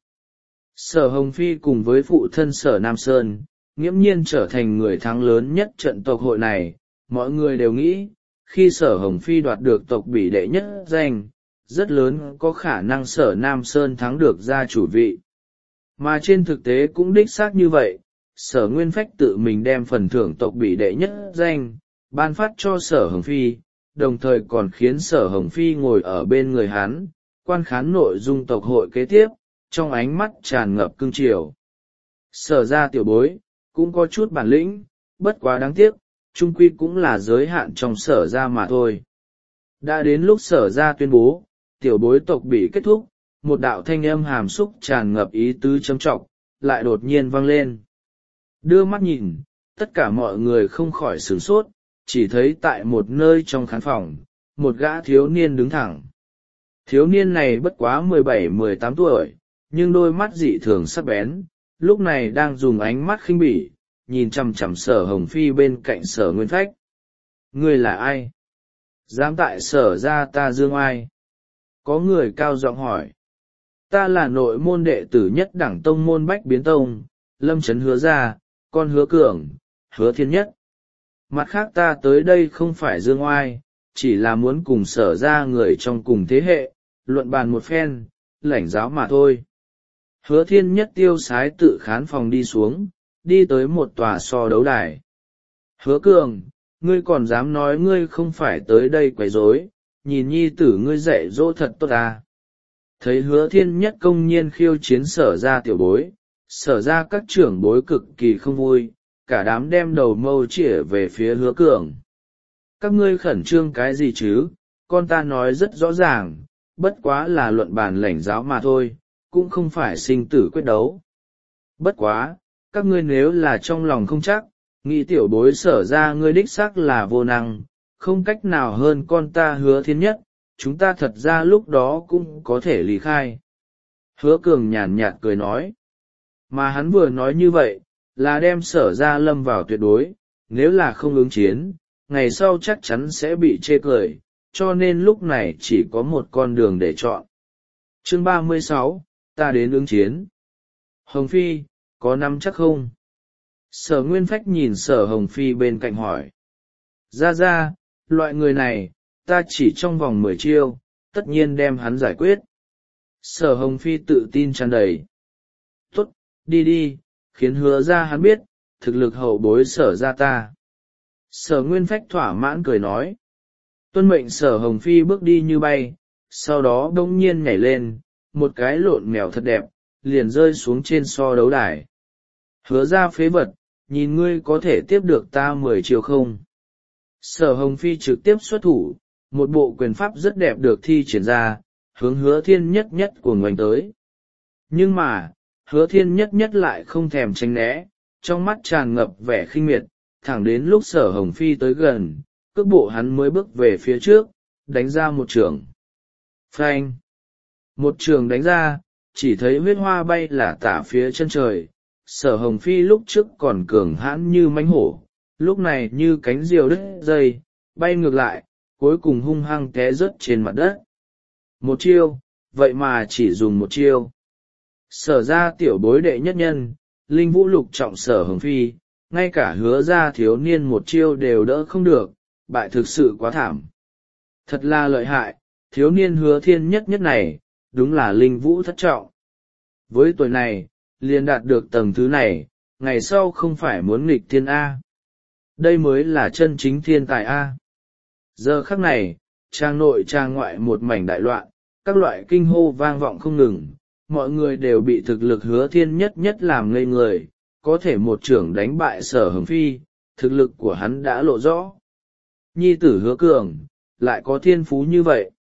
[SPEAKER 1] Sở Hồng Phi cùng với phụ thân Sở Nam Sơn, nghiễm nhiên trở thành người thắng lớn nhất trận tộc hội này. Mọi người đều nghĩ, khi Sở Hồng Phi đoạt được tộc bỉ đệ nhất danh, rất lớn có khả năng Sở Nam Sơn thắng được gia chủ vị. Mà trên thực tế cũng đích xác như vậy, Sở Nguyên Phách tự mình đem phần thưởng tộc bỉ đệ nhất danh, ban phát cho Sở Hồng Phi, đồng thời còn khiến Sở Hồng Phi ngồi ở bên người hắn, quan khán nội dung tộc hội kế tiếp, trong ánh mắt tràn ngập cương triều. Sở gia tiểu bối, cũng có chút bản lĩnh, bất quá đáng tiếc, chung quy cũng là giới hạn trong Sở gia mà thôi. Đã đến lúc Sở gia tuyên bố, tiểu bối tộc bỉ kết thúc, một đạo thanh âm hàm xúc tràn ngập ý tứ châm trọng lại đột nhiên vang lên. Đưa mắt nhìn, tất cả mọi người không khỏi sửng sốt, chỉ thấy tại một nơi trong khán phòng, một gã thiếu niên đứng thẳng. Thiếu niên này bất quá mười bảy mười tám tuổi, nhưng đôi mắt dị thường sắc bén, lúc này đang dùng ánh mắt khinh bỉ, nhìn chằm chằm Sở Hồng Phi bên cạnh Sở Nguyên Phách. Ngươi là ai? Dám tại Sở gia ta dương ai? Có người cao giọng hỏi. Ta là nội môn đệ tử nhất đẳng tông môn Bách Biến Tông, Lâm Trấn Hứa gia, con Hứa Cường, Hứa Thiên Nhất. Mặt khác ta tới đây không phải dương oai, chỉ là muốn cùng Sở gia người trong cùng thế hệ, luận bàn một phen, lãnh giáo mà thôi. Hứa Thiên Nhất tiêu sái tự khán phòng đi xuống, đi tới một tòa so đấu đài. Hứa Cường, ngươi còn dám nói ngươi không phải tới đây quấy rối, nhìn nhi tử ngươi dạy dỗ thật tốt à. Thấy Hứa Thiên Nhất công nhiên khiêu chiến Sở gia tiểu bối, Sở gia các trưởng bối cực kỳ không vui, cả đám đem đầu mâu chĩa về phía Hứa Cường. Các ngươi khẩn trương cái gì chứ, con ta nói rất rõ ràng, bất quá là luận bàn lãnh giáo mà thôi, cũng không phải sinh tử quyết đấu. Bất quá, các ngươi nếu là trong lòng không chắc, nghĩ tiểu bối Sở ra ngươi đích xác là vô năng, không cách nào hơn con ta Hứa Thiên Nhất, chúng ta thật ra lúc đó cũng có thể lý khai. Hứa Cường nhàn nhạt cười nói. Mà hắn vừa nói như vậy, là đem Sở ra lâm vào tuyệt đối, nếu là không ứng chiến, ngày sau chắc chắn sẽ bị chê cười, cho nên lúc này chỉ có một con đường để chọn. Chương ba mươi sáu, ta đến ứng chiến. Hồng Phi, có nắm chắc không? Sở Nguyên Phách nhìn Sở Hồng Phi bên cạnh hỏi. Ra ra, loại người này, ta chỉ trong vòng mười chiêu, tất nhiên đem hắn giải quyết. Sở Hồng Phi tự tin tràn đầy. Tốt, đi đi, khiến Hứa ra hắn biết, thực lực hậu bối Sở ra ta. Sở Nguyên Phách thỏa mãn cười nói. Tuân mệnh Sở Hồng Phi bước đi như bay, sau đó đông nhiên nhảy lên, một cái lộn mèo thật đẹp, liền rơi xuống trên so đấu đài. Hứa ra phế vật, nhìn ngươi có thể tiếp được ta mười chiều không? Sở Hồng Phi trực tiếp xuất thủ, một bộ quyền pháp rất đẹp được thi triển ra, hướng Hứa Thiên Nhất Nhất của ngoảnh tới. Nhưng mà, Hứa Thiên Nhất Nhất lại không thèm tránh né, trong mắt tràn ngập vẻ khinh miệt, thẳng đến lúc Sở Hồng Phi tới gần, cước bộ hắn mới bước về phía trước, đánh ra một trường. Phanh! Một trường đánh ra, chỉ thấy huyết hoa bay lả tả phía chân trời. Sở Hồng Phi lúc trước còn cường hãn như mãnh hổ, lúc này như cánh diều đứt dây, bay ngược lại, cuối cùng hung hăng té rớt trên mặt đất. Một chiêu, vậy mà chỉ dùng một chiêu. Sở ra tiểu bối đệ nhất nhân, Linh Vũ lục trọng Sở Hồng Phi, ngay cả Hứa ra thiếu niên một chiêu đều đỡ không được, bại thực sự quá thảm. Thật là lợi hại, thiếu niên Hứa Thiên Nhất Nhất này, đúng là Linh Vũ thất trọng. Với tuổi này, liền đạt được tầng thứ này, ngày sau không phải muốn nghịch thiên A. Đây mới là chân chính thiên tài A. Giờ khắc này, trang nội trang ngoại một mảnh đại loạn, các loại kinh hô vang vọng không ngừng, mọi người đều bị thực lực Hứa Thiên Nhất Nhất làm ngây người, có thể một trưởng đánh bại Sở Hồng Phi, thực lực của hắn đã lộ rõ. Nhi tử Hứa Cường, lại có thiên phú như vậy.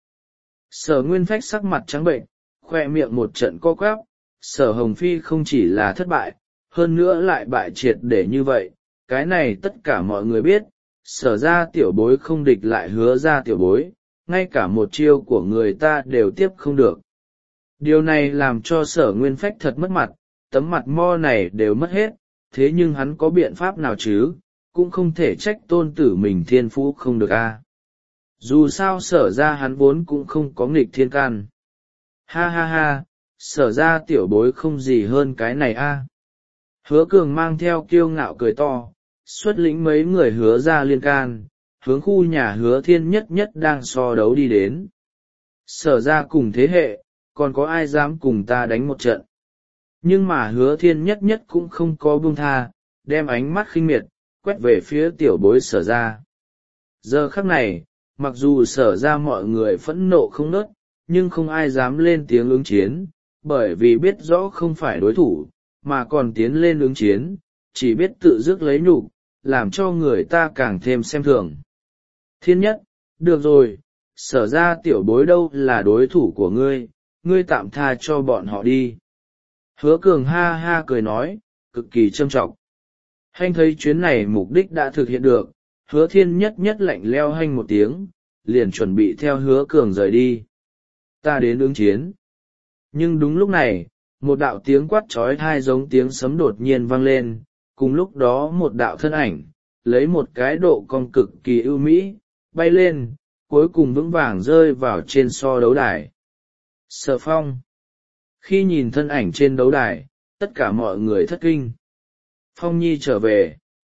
[SPEAKER 1] Sở Nguyên Phách sắc mặt trắng bệnh, khoe miệng một trận co quắp, Sở Hồng Phi không chỉ là thất bại, hơn nữa lại bại triệt để như vậy, cái này tất cả mọi người biết, Sở ra tiểu bối không địch lại Hứa ra tiểu bối, ngay cả một chiêu của người ta đều tiếp không được. Điều này làm cho Sở Nguyên Phách thật mất mặt, tấm mặt mo này đều mất hết, thế nhưng hắn có biện pháp nào chứ, cũng không thể trách tôn tử mình thiên phú không được a. Dù sao Sở ra hắn vốn cũng không có nghịch thiên can. Ha ha ha, Sở ra tiểu bối không gì hơn cái này a. Hứa Cường mang theo kiêu ngạo cười to, xuất lĩnh mấy người Hứa ra liên can, hướng khu nhà Hứa Thiên Nhất Nhất đang so đấu đi đến. Sở ra cùng thế hệ, còn có ai dám cùng ta đánh một trận. Nhưng mà Hứa Thiên Nhất Nhất cũng không có buông tha, đem ánh mắt khinh miệt, quét về phía tiểu bối Sở ra. Giờ khắc này, mặc dù Sở ra mọi người phẫn nộ không nớt, nhưng không ai dám lên tiếng ứng chiến, bởi vì biết rõ không phải đối thủ, mà còn tiến lên ứng chiến, chỉ biết tự dứt lấy nhục, làm cho người ta càng thêm xem thường. Thiên Nhất, được rồi, Sở ra tiểu bối đâu là đối thủ của ngươi, ngươi tạm tha cho bọn họ đi. Hứa cường ha ha cười nói, cực kỳ trâm trọng. Hanh thấy chuyến này mục đích đã thực hiện được, hứa thiên nhất nhất lạnh leo hanh một tiếng, liền chuẩn bị theo hứa cường rời đi. Ta đến ứng chiến. Nhưng đúng lúc này, một đạo tiếng quát trói thai giống tiếng sấm đột nhiên vang lên, cùng lúc đó một đạo thân ảnh, lấy một cái độ cong cực kỳ ưu mỹ, bay lên, cuối cùng vững vàng rơi vào trên so đấu đài. Sở Phong. Khi nhìn thân ảnh trên đấu đài, tất cả mọi người thất kinh. Phong Nhi trở về.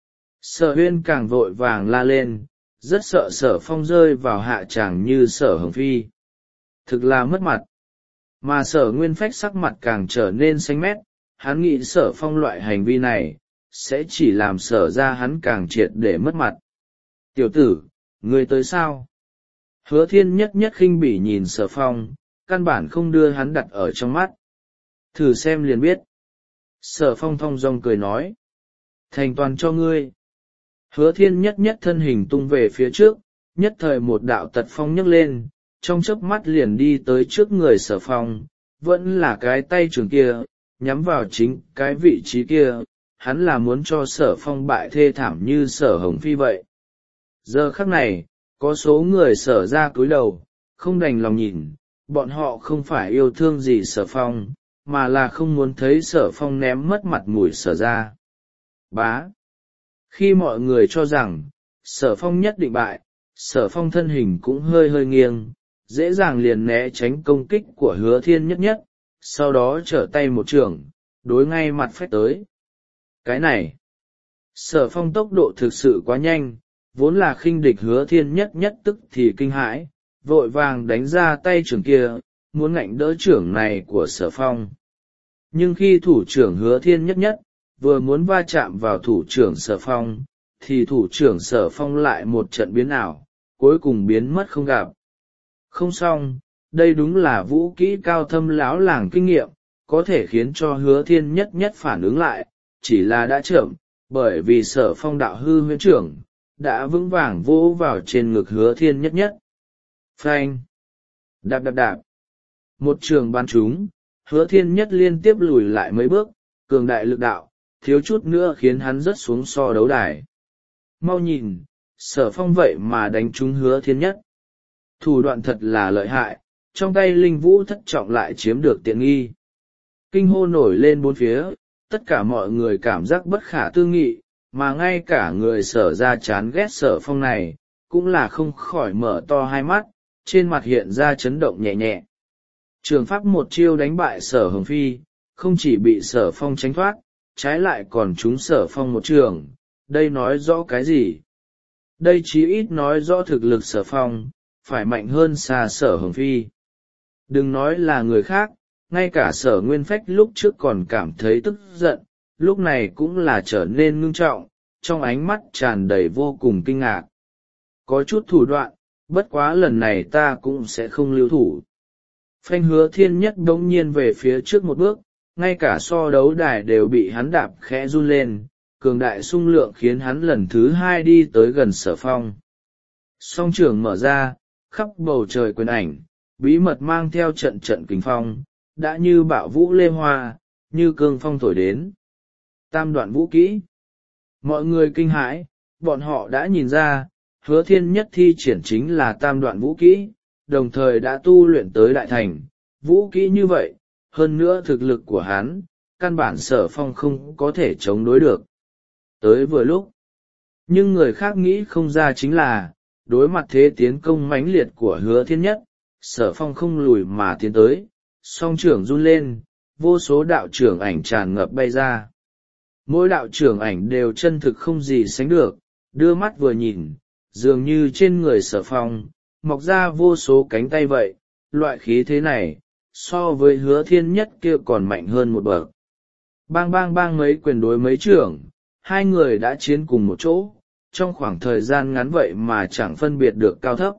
[SPEAKER 1] Sở Huyên càng vội vàng la lên, rất sợ Sở Phong rơi vào hạ tràng như Sở Hồng Phi. Thực là mất mặt. Mà Sở Nguyên Phách sắc mặt càng trở nên xanh mét, hắn nghĩ Sở Phong loại hành vi này, sẽ chỉ làm Sở ra hắn càng triệt để mất mặt. Tiểu tử, ngươi tới sao? Hứa Thiên nhất nhất khinh bỉ nhìn Sở Phong, căn bản không đưa hắn đặt ở trong mắt. Thử xem liền biết. Sở Phong thong dong cười nói. Thành toàn cho ngươi. Hứa Thiên nhất nhất thân hình tung về phía trước, nhất thời một đạo tật phong nhấc lên, trong chớp mắt liền đi tới trước người Sở Phong, vẫn là cái tay trường kia, nhắm vào chính cái vị trí kia, hắn là muốn cho Sở Phong bại thê thảm như Sở Hồng Phi vậy. Giờ khắc này, có số người Sở ra cúi đầu, không đành lòng nhìn, bọn họ không phải yêu thương gì Sở Phong, mà là không muốn thấy Sở Phong ném mất mặt mũi Sở ra. Bá. Khi mọi người cho rằng, Sở Phong nhất định bại, Sở Phong thân hình cũng hơi hơi nghiêng, dễ dàng liền né tránh công kích của Hứa Thiên nhất nhất, sau đó trở tay một trường, đối ngay mặt phách tới. Cái này, Sở Phong tốc độ thực sự quá nhanh, vốn là khinh địch Hứa Thiên nhất nhất tức thì kinh hãi, vội vàng đánh ra tay trưởng kia, muốn ngạnh đỡ trưởng này của Sở Phong. Nhưng khi thủ trưởng Hứa Thiên nhất nhất, vừa muốn va chạm vào thủ trưởng Sở Phong, thì thủ trưởng Sở Phong lại một trận biến ảo, cuối cùng biến mất không gặp. Không xong, đây đúng là vũ kỹ cao thâm láo làng kinh nghiệm, có thể khiến cho Hứa Thiên nhất nhất phản ứng lại, chỉ là đã chậm, bởi vì Sở Phong đạo hư huyễn trưởng, đã vững vàng vỗ vào trên ngực Hứa Thiên nhất nhất. Phanh! Đạp đạp đạp! Một trường bắn trúng, Hứa Thiên nhất liên tiếp lùi lại mấy bước, cường đại lực đạo, thiếu chút nữa khiến hắn rớt xuống so đấu đài. Mau nhìn, Sở Phong vậy mà đánh trúng Hứa Thiên nhất. Thủ đoạn thật là lợi hại, trong tay linh vũ thất trọng lại chiếm được tiện nghi. Kinh hô nổi lên bốn phía, tất cả mọi người cảm giác bất khả tư nghị, mà ngay cả người Sở ra chán ghét Sở Phong này, cũng là không khỏi mở to hai mắt, trên mặt hiện ra chấn động nhẹ nhẹ. Trường pháp một chiêu đánh bại Sở Hồng Phi, không chỉ bị Sở Phong tránh thoát, trái lại còn trúng Sở Phong một trường, đây nói rõ cái gì? Đây chí ít nói rõ thực lực Sở Phong, phải mạnh hơn xa Sở Hồng Phi. Đừng nói là người khác, ngay cả Sở Nguyên Phách lúc trước còn cảm thấy tức giận, lúc này cũng là trở nên ngưng trọng, trong ánh mắt tràn đầy vô cùng kinh ngạc. Có chút thủ đoạn, bất quá lần này ta cũng sẽ không lưu thủ. Phanh Hứa Thiên nhất bỗng nhiên về phía trước một bước, ngay cả so đấu đài đều bị hắn đạp khẽ run lên, cường đại xung lượng khiến hắn lần thứ hai đi tới gần Sở Phong. Song trường mở ra, khắp bầu trời quyền ảnh, bí mật mang theo trận trận kình phong, đã như bạo vũ lê hoa, như cương phong thổi đến. Tam đoạn vũ kỹ. Mọi người kinh hãi, bọn họ đã nhìn ra, Hứa Thiên nhất thi triển chính là tam đoạn vũ kỹ, đồng thời đã tu luyện tới đại thành, vũ kỹ như vậy, hơn nữa thực lực của hắn, căn bản Sở Phong không có thể chống đối được. Tới vừa lúc, nhưng người khác nghĩ không ra chính là, đối mặt thế tiến công mãnh liệt của Hứa Thiên nhất, Sở Phong không lùi mà tiến tới, song trưởng run lên, vô số đạo trưởng ảnh tràn ngập bay ra. Mỗi đạo trưởng ảnh đều chân thực không gì sánh được, đưa mắt vừa nhìn, dường như trên người Sở Phong, mọc ra vô số cánh tay vậy, loại khí thế này, so với Hứa Thiên nhất kia còn mạnh hơn một bậc. Bang bang bang mấy quyền đối mấy trưởng, hai người đã chiến cùng một chỗ, trong khoảng thời gian ngắn vậy mà chẳng phân biệt được cao thấp.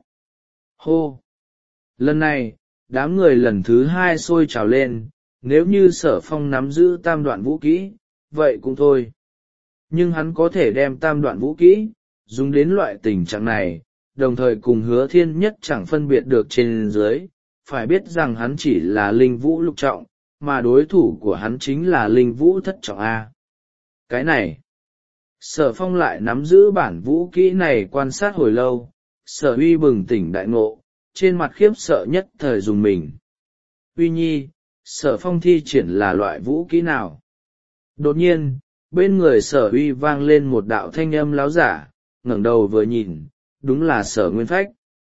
[SPEAKER 1] Hô! Lần này, đám người lần thứ hai sôi trào lên, nếu như Sở Phong nắm giữ tam đoạn vũ kỹ, vậy cũng thôi. Nhưng hắn có thể đem tam đoạn vũ kỹ, dùng đến loại tình trạng này, đồng thời cùng Hứa Thiên nhất chẳng phân biệt được trên dưới, phải biết rằng hắn chỉ là linh vũ lục trọng, mà đối thủ của hắn chính là linh vũ thất trọng A. Cái này, Sở Phong lại nắm giữ bản vũ kỹ này quan sát hồi lâu, Sở Uy bừng tỉnh đại ngộ, trên mặt khiếp sợ nhất thời dùng mình. Uy nhi, Sở Phong thi triển là loại vũ kỹ nào? Đột nhiên, bên người Sở Uy vang lên một đạo thanh âm láo giả, ngẩng đầu vừa nhìn, đúng là Sở Nguyên Phách.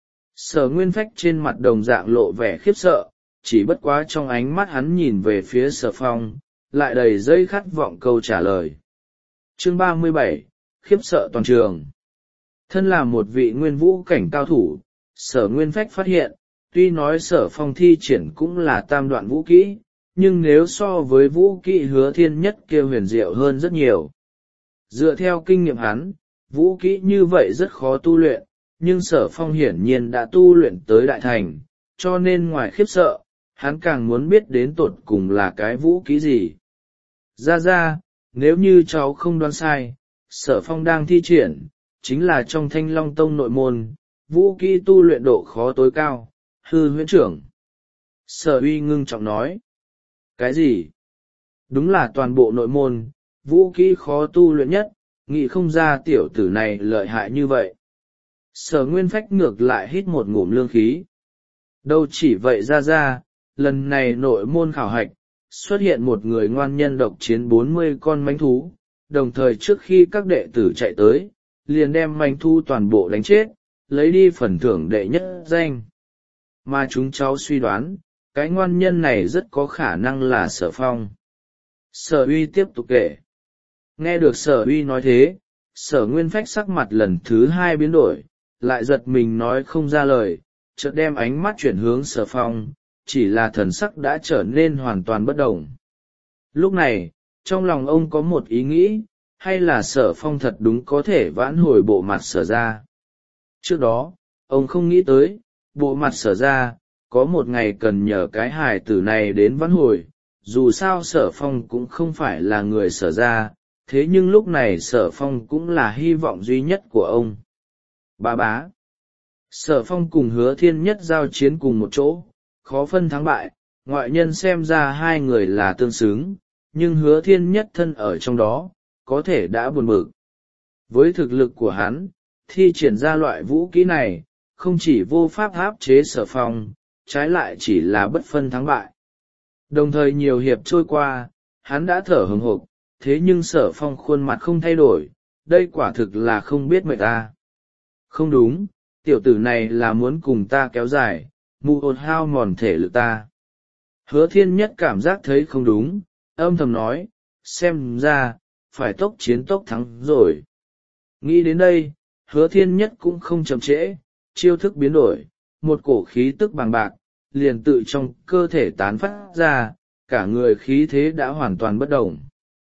[SPEAKER 1] Sở Nguyên Phách trên mặt đồng dạng lộ vẻ khiếp sợ, chỉ bất quá trong ánh mắt hắn nhìn về phía Sở Phong, lại đầy dây khát vọng câu trả lời. Chương ba mươi bảy, khiếp sợ toàn trường. Thân là một vị nguyên vũ cảnh cao thủ, Sở Nguyên Phách phát hiện, tuy nói Sở Phong thi triển cũng là tam đoạn vũ kỹ, nhưng nếu so với vũ kỹ Hứa Thiên Nhất kia huyền diệu hơn rất nhiều. Dựa theo kinh nghiệm hắn, vũ kỹ như vậy rất khó tu luyện, nhưng Sở Phong hiển nhiên đã tu luyện tới đại thành, cho nên ngoài khiếp sợ, hắn càng muốn biết đến tột cùng là cái vũ kỹ gì. Ra ra, nếu như cháu không đoán sai, Sở Phong đang thi triển, chính là trong Thanh Long Tông nội môn, vũ kỹ tu luyện độ khó tối cao, hư huyễn trưởng. Sở Uy ngưng trọng nói. Cái gì? Đúng là toàn bộ nội môn, vũ kỹ khó tu luyện nhất, nghĩ không ra tiểu tử này lợi hại như vậy. Sở Nguyên Phách ngược lại hít một ngụm lương khí. Đâu chỉ vậy ra ra, lần này nội môn khảo hạch, xuất hiện một người ngoan nhân độc chiến bốn mươi con mãnh thú, đồng thời trước khi các đệ tử chạy tới, liền đem mãnh thú toàn bộ đánh chết, lấy đi phần thưởng đệ nhất danh. Mà chúng cháu suy đoán, cái ngoan nhân này rất có khả năng là Sở Phong. Sở Uy tiếp tục kể. Nghe được Sở Uy nói thế, Sở Nguyên Phách sắc mặt lần thứ hai biến đổi, lại giật mình nói không ra lời, chợt đem ánh mắt chuyển hướng Sở Phong, chỉ là thần sắc đã trở nên hoàn toàn bất đồng. Lúc này, trong lòng ông có một ý nghĩ, hay là Sở Phong thật đúng có thể vãn hồi bộ mặt Sở ra. Trước đó, ông không nghĩ tới, bộ mặt Sở ra, có một ngày cần nhờ cái hài tử này đến vãn hồi, dù sao Sở Phong cũng không phải là người Sở ra, thế nhưng lúc này Sở Phong cũng là hy vọng duy nhất của ông. Bá bá. Sở Phong cùng Hứa Thiên Nhất giao chiến cùng một chỗ, khó phân thắng bại, ngoại nhân xem ra hai người là tương xứng, nhưng Hứa Thiên Nhất thân ở trong đó, có thể đã buồn bực. Với thực lực của hắn, thi triển ra loại vũ kỹ này, không chỉ vô pháp áp chế Sở Phong, trái lại chỉ là bất phân thắng bại. Đồng thời nhiều hiệp trôi qua, hắn đã thở hừng hực, thế nhưng Sở Phong khuôn mặt không thay đổi, đây quả thực là không biết mệt ta. Không đúng, tiểu tử này là muốn cùng ta kéo dài, mù ột hao mòn thể lực ta. Hứa Thiên Nhất cảm giác thấy không đúng, âm thầm nói, xem ra, phải tốc chiến tốc thắng rồi. Nghĩ đến đây, Hứa Thiên Nhất cũng không chậm trễ, chiêu thức biến đổi, một cổ khí tức bằng bạc, liền tự trong cơ thể tán phát ra, cả người khí thế đã hoàn toàn bất động.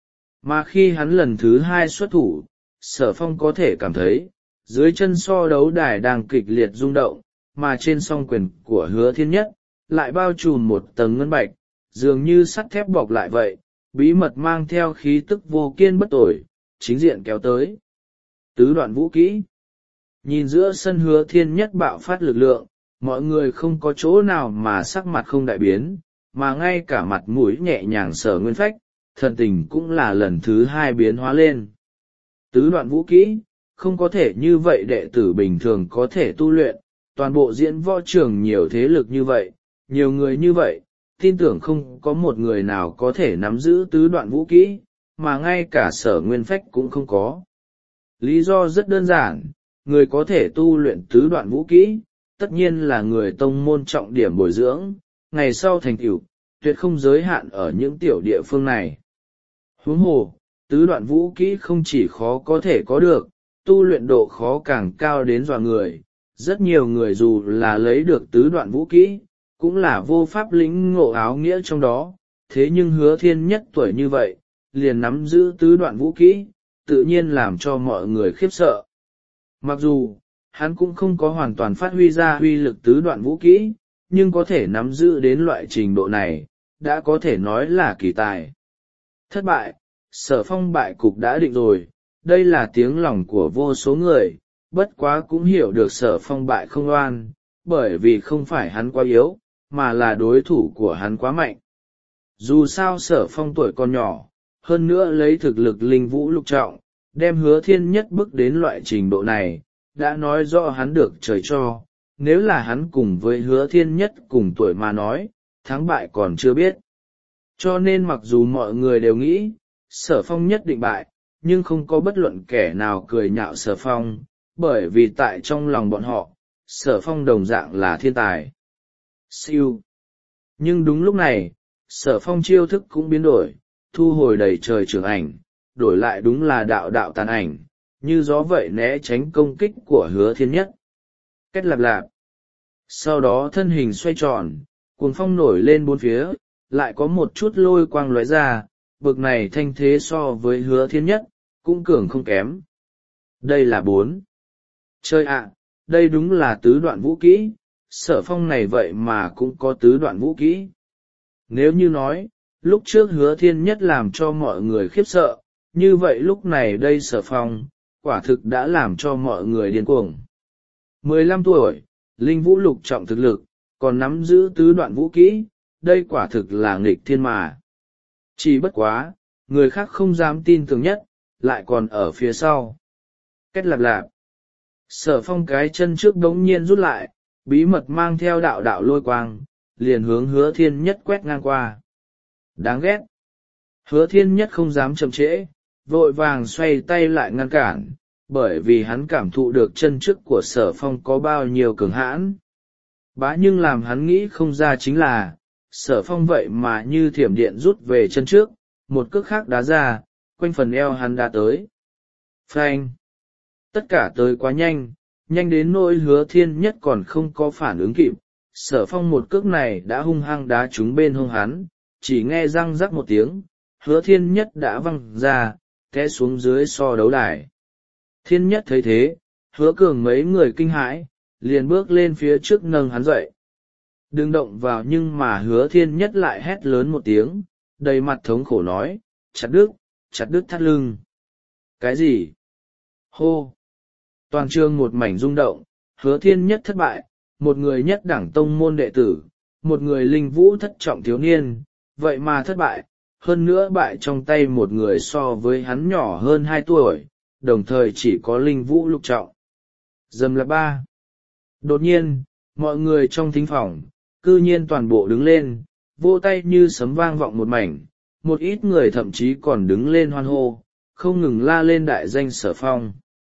[SPEAKER 1] Mà khi hắn lần thứ hai xuất thủ, Sở Phong có thể cảm thấy, dưới chân so đấu đài đang kịch liệt rung động, mà trên song quyền của Hứa Thiên Nhất, lại bao trùm một tầng ngân bạch, dường như sắt thép bọc lại vậy, bí mật mang theo khí tức vô kiên bất tồi, chính diện kéo tới. Tứ đoạn vũ kỹ. Nhìn giữa sân Hứa Thiên Nhất bạo phát lực lượng, mọi người không có chỗ nào mà sắc mặt không đại biến, mà ngay cả mặt mũi nhẹ nhàng Sở Nguyên Phách, thần tình cũng là lần thứ hai biến hóa lên. Tứ đoạn vũ kỹ, không có thể như vậy đệ tử bình thường có thể tu luyện, toàn bộ diễn võ trường nhiều thế lực như vậy, nhiều người như vậy, tin tưởng không có một người nào có thể nắm giữ tứ đoạn vũ kỹ, mà ngay cả Sở Nguyên Phách cũng không có. Lý do rất đơn giản, người có thể tu luyện tứ đoạn vũ kỹ, tất nhiên là người tông môn trọng điểm bồi dưỡng, ngày sau thành tựu, tuyệt không giới hạn ở những tiểu địa phương này. Huống hồ, tứ đoạn vũ kỹ không chỉ khó có thể có được, tu luyện độ khó càng cao đến dọa người, rất nhiều người dù là lấy được tứ đoạn vũ kỹ, cũng là vô pháp lĩnh ngộ áo nghĩa trong đó, thế nhưng Hứa Thiên Nhất tuổi như vậy, liền nắm giữ tứ đoạn vũ kỹ, tự nhiên làm cho mọi người khiếp sợ. Mặc dù, hắn cũng không có hoàn toàn phát huy ra uy lực tứ đoạn vũ kỹ, nhưng có thể nắm giữ đến loại trình độ này, đã có thể nói là kỳ tài. Thất bại, Sở Phong bại cục đã định rồi, đây là tiếng lòng của vô số người, bất quá cũng hiểu được Sở Phong bại không oan, bởi vì không phải hắn quá yếu, mà là đối thủ của hắn quá mạnh. Dù sao Sở Phong tuổi còn nhỏ, hơn nữa lấy thực lực linh vũ lục trọng, đem Hứa Thiên Nhất bước đến loại trình độ này, đã nói rõ hắn được trời cho. Nếu là hắn cùng với Hứa Thiên Nhất cùng tuổi mà nói, thắng bại còn chưa biết. Cho nên mặc dù mọi người đều nghĩ, Sở Phong nhất định bại, nhưng không có bất luận kẻ nào cười nhạo Sở Phong, bởi vì tại trong lòng bọn họ, Sở Phong đồng dạng là thiên tài. Siêu. Nhưng đúng lúc này, Sở Phong chiêu thức cũng biến đổi, thu hồi đầy trời trường ảnh, đổi lại đúng là đạo đạo tàn ảnh, như gió vậy né tránh công kích của Hứa Thiên Nhất. Kết lạp lạp. Sau đó thân hình xoay tròn, cuồng phong nổi lên bốn phía, lại có một chút lôi quang lóe ra, bực này thanh thế so với Hứa Thiên Nhất, cũng cường không kém. Đây là bốn. Chơi ạ, đây đúng là tứ đoạn vũ kỹ, Sở Phong này vậy mà cũng có tứ đoạn vũ kỹ. Nếu như nói, lúc trước Hứa Thiên Nhất làm cho mọi người khiếp sợ, như vậy lúc này đây Sở Phong, quả thực đã làm cho mọi người điên cuồng. mười lăm tuổi, linh vũ lục trọng thực lực, còn nắm giữ tứ đoạn vũ kỹ, đây quả thực là nghịch thiên mà. Chỉ bất quá, người khác không dám tin tưởng nhất, lại còn ở phía sau. Kết lạp lạp. Sở Phong cái chân trước đống nhiên rút lại, bí mật mang theo đạo đạo lôi quang, liền hướng Hứa Thiên Nhất quét ngang qua. Đáng ghét. Hứa Thiên Nhất không dám chậm trễ, vội vàng xoay tay lại ngăn cản, bởi vì hắn cảm thụ được chân trước của Sở Phong có bao nhiêu cường hãn. Bá nhưng làm hắn nghĩ không ra chính là, Sở Phong vậy mà như thiểm điện rút về chân trước, một cước khác đá ra, quanh phần eo hắn đã tới. Phanh! Tất cả tới quá nhanh, nhanh đến nỗi Hứa Thiên Nhất còn không có phản ứng kịp. Sở Phong một cước này đã hung hăng đá trúng bên hông hắn, chỉ nghe răng rắc một tiếng, Hứa Thiên Nhất đã văng ra, té xuống dưới so đấu đài. Thiên Nhất thấy thế, Hứa Cường mấy người kinh hãi, liền bước lên phía trước nâng hắn dậy. Đừng động vào, nhưng mà Hứa Thiên Nhất lại hét lớn một tiếng, đầy mặt thống khổ nói, chặt đứt, chặt đứt thắt lưng. Cái gì? Hô! Toàn trường một mảnh rung động, Hứa Thiên Nhất thất bại, một người nhất đẳng tông môn đệ tử, một người linh vũ thất trọng thiếu niên, vậy mà thất bại, hơn nữa bại trong tay một người so với hắn nhỏ hơn hai tuổi, đồng thời chỉ có linh vũ lục trọng. Dầm là ba. Đột nhiên, mọi người trong thính phòng, cư nhiên toàn bộ đứng lên, vỗ tay như sấm vang vọng một mảnh, một ít người thậm chí còn đứng lên hoan hô, không ngừng la lên đại danh Sở Phong.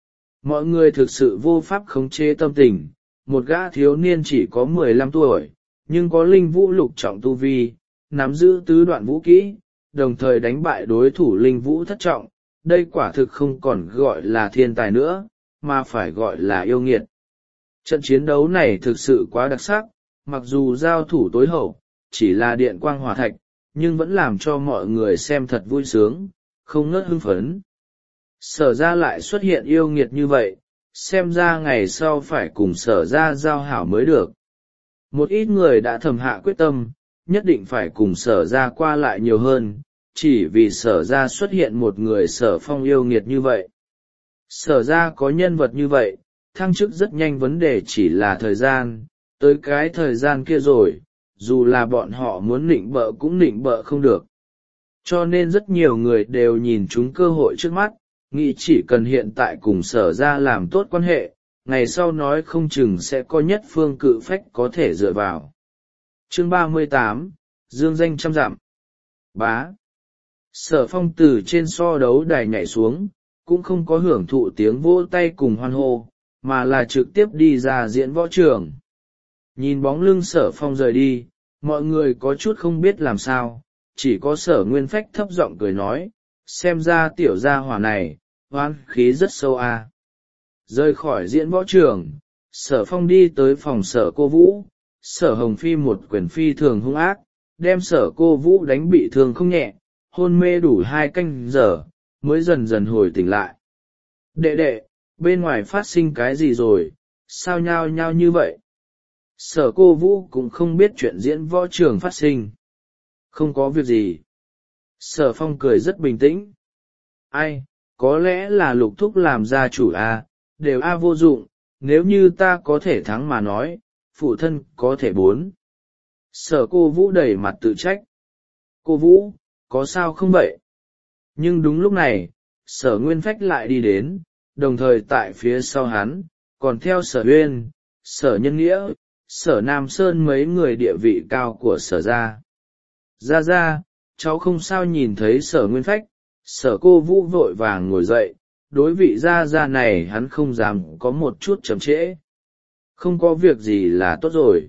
[SPEAKER 1] Mọi người thực sự vô pháp khống chế tâm tình, một gã thiếu niên chỉ có mười lăm tuổi, nhưng có linh vũ lục trọng tu vi, nắm giữ tứ đoạn vũ kỹ, đồng thời đánh bại đối thủ linh vũ thất trọng, đây quả thực không còn gọi là thiên tài nữa, mà phải gọi là yêu nghiệt. Trận chiến đấu này thực sự quá đặc sắc, mặc dù giao thủ tối hậu, chỉ là điện quang hỏa thạch, nhưng vẫn làm cho mọi người xem thật vui sướng, không ngớt hưng phấn. Sở ra lại xuất hiện yêu nghiệt như vậy, xem ra ngày sau phải cùng Sở ra giao hảo mới được. Một ít người đã thầm hạ quyết tâm, nhất định phải cùng Sở ra qua lại nhiều hơn, chỉ vì Sở ra xuất hiện một người Sở Phong yêu nghiệt như vậy. Sở ra có nhân vật như vậy, thăng chức rất nhanh, vấn đề chỉ là thời gian, tới cái thời gian kia rồi, dù là bọn họ muốn nịnh bợ cũng nịnh bợ không được. Cho nên rất nhiều người đều nhìn chúng cơ hội trước mắt, nghĩ chỉ cần hiện tại cùng Sở ra làm tốt quan hệ, ngày sau nói không chừng sẽ có nhất phương cự phách có thể dựa vào. Chương ba mươi tám, Dương danh trăm dặm. Bá. Sở Phong từ trên so đấu đài nhảy xuống, cũng không có hưởng thụ tiếng vỗ tay cùng hoan hô, mà là trực tiếp đi ra diễn võ trường. Nhìn bóng lưng Sở Phong rời đi, mọi người có chút không biết làm sao, chỉ có Sở Nguyên Phách thấp giọng cười nói, xem ra tiểu gia hỏa này, oán khí rất sâu à. Rời khỏi diễn võ trường, Sở Phong đi tới phòng Sở Cô Vũ, Sở Hồng Phi một quyền phi thường hung ác, đem Sở Cô Vũ đánh bị thương không nhẹ, hôn mê đủ hai canh giờ, mới dần dần hồi tỉnh lại. Đệ đệ, bên ngoài phát sinh cái gì rồi, sao nhao nhao như vậy? Sở Cô Vũ cũng không biết chuyện diễn võ trường phát sinh. Không có việc gì. Sở Phong cười rất bình tĩnh. Ai, có lẽ là Lục Thúc làm gia chủ à, đều a vô dụng, nếu như ta có thể thắng mà nói, phụ thân có thể bốn. Sở cô Vũ đầy mặt tự trách. Cô Vũ, có sao không vậy? Nhưng đúng lúc này, sở Nguyên Phách lại đi đến, đồng thời tại phía sau hắn, còn theo sở Uyên, sở Nhân Nghĩa, sở Nam Sơn mấy người địa vị cao của sở gia. Ra ra, cháu không sao. Nhìn thấy sở Nguyên Phách, sở cô Vũ vội vàng ngồi dậy, đối vị gia gia này hắn không dám có một chút chậm trễ. Không có việc gì là tốt rồi.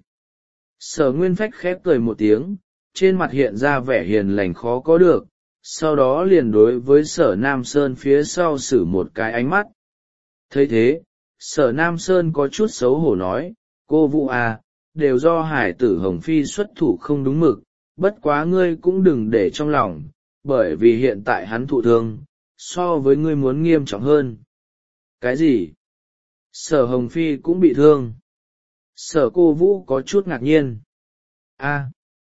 [SPEAKER 1] Sở Nguyên Phách khép cười một tiếng, trên mặt hiện ra vẻ hiền lành khó có được, sau đó liền đối với sở Nam Sơn phía sau xử một cái ánh mắt. Thấy thế, sở Nam Sơn có chút xấu hổ nói, cô Vũ à, đều do hải tử Hồng Phi xuất thủ không đúng mực, bất quá ngươi cũng đừng để trong lòng, bởi vì hiện tại hắn thụ thương, so với ngươi muốn nghiêm trọng hơn. Cái gì? Sở Hồng Phi cũng bị thương. Sở cô Vũ có chút ngạc nhiên. A.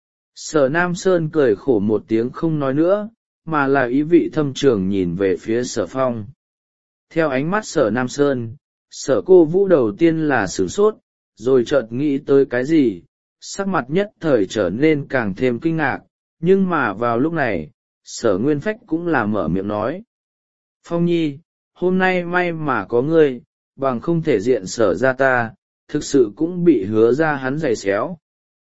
[SPEAKER 1] Sở Nam Sơn cười khổ một tiếng không nói nữa, mà là ý vị thâm trường nhìn về phía sở phong. Theo ánh mắt sở Nam Sơn, sở cô Vũ đầu tiên là sửng sốt, rồi chợt nghĩ tới cái gì, sắc mặt nhất thời trở nên càng thêm kinh ngạc, nhưng mà vào lúc này, sở Nguyên Phách cũng là mở miệng nói. Phong Nhi, hôm nay may mà có ngươi, bằng không thể diện sở ra ta, thực sự cũng bị hứa ra hắn giày xéo.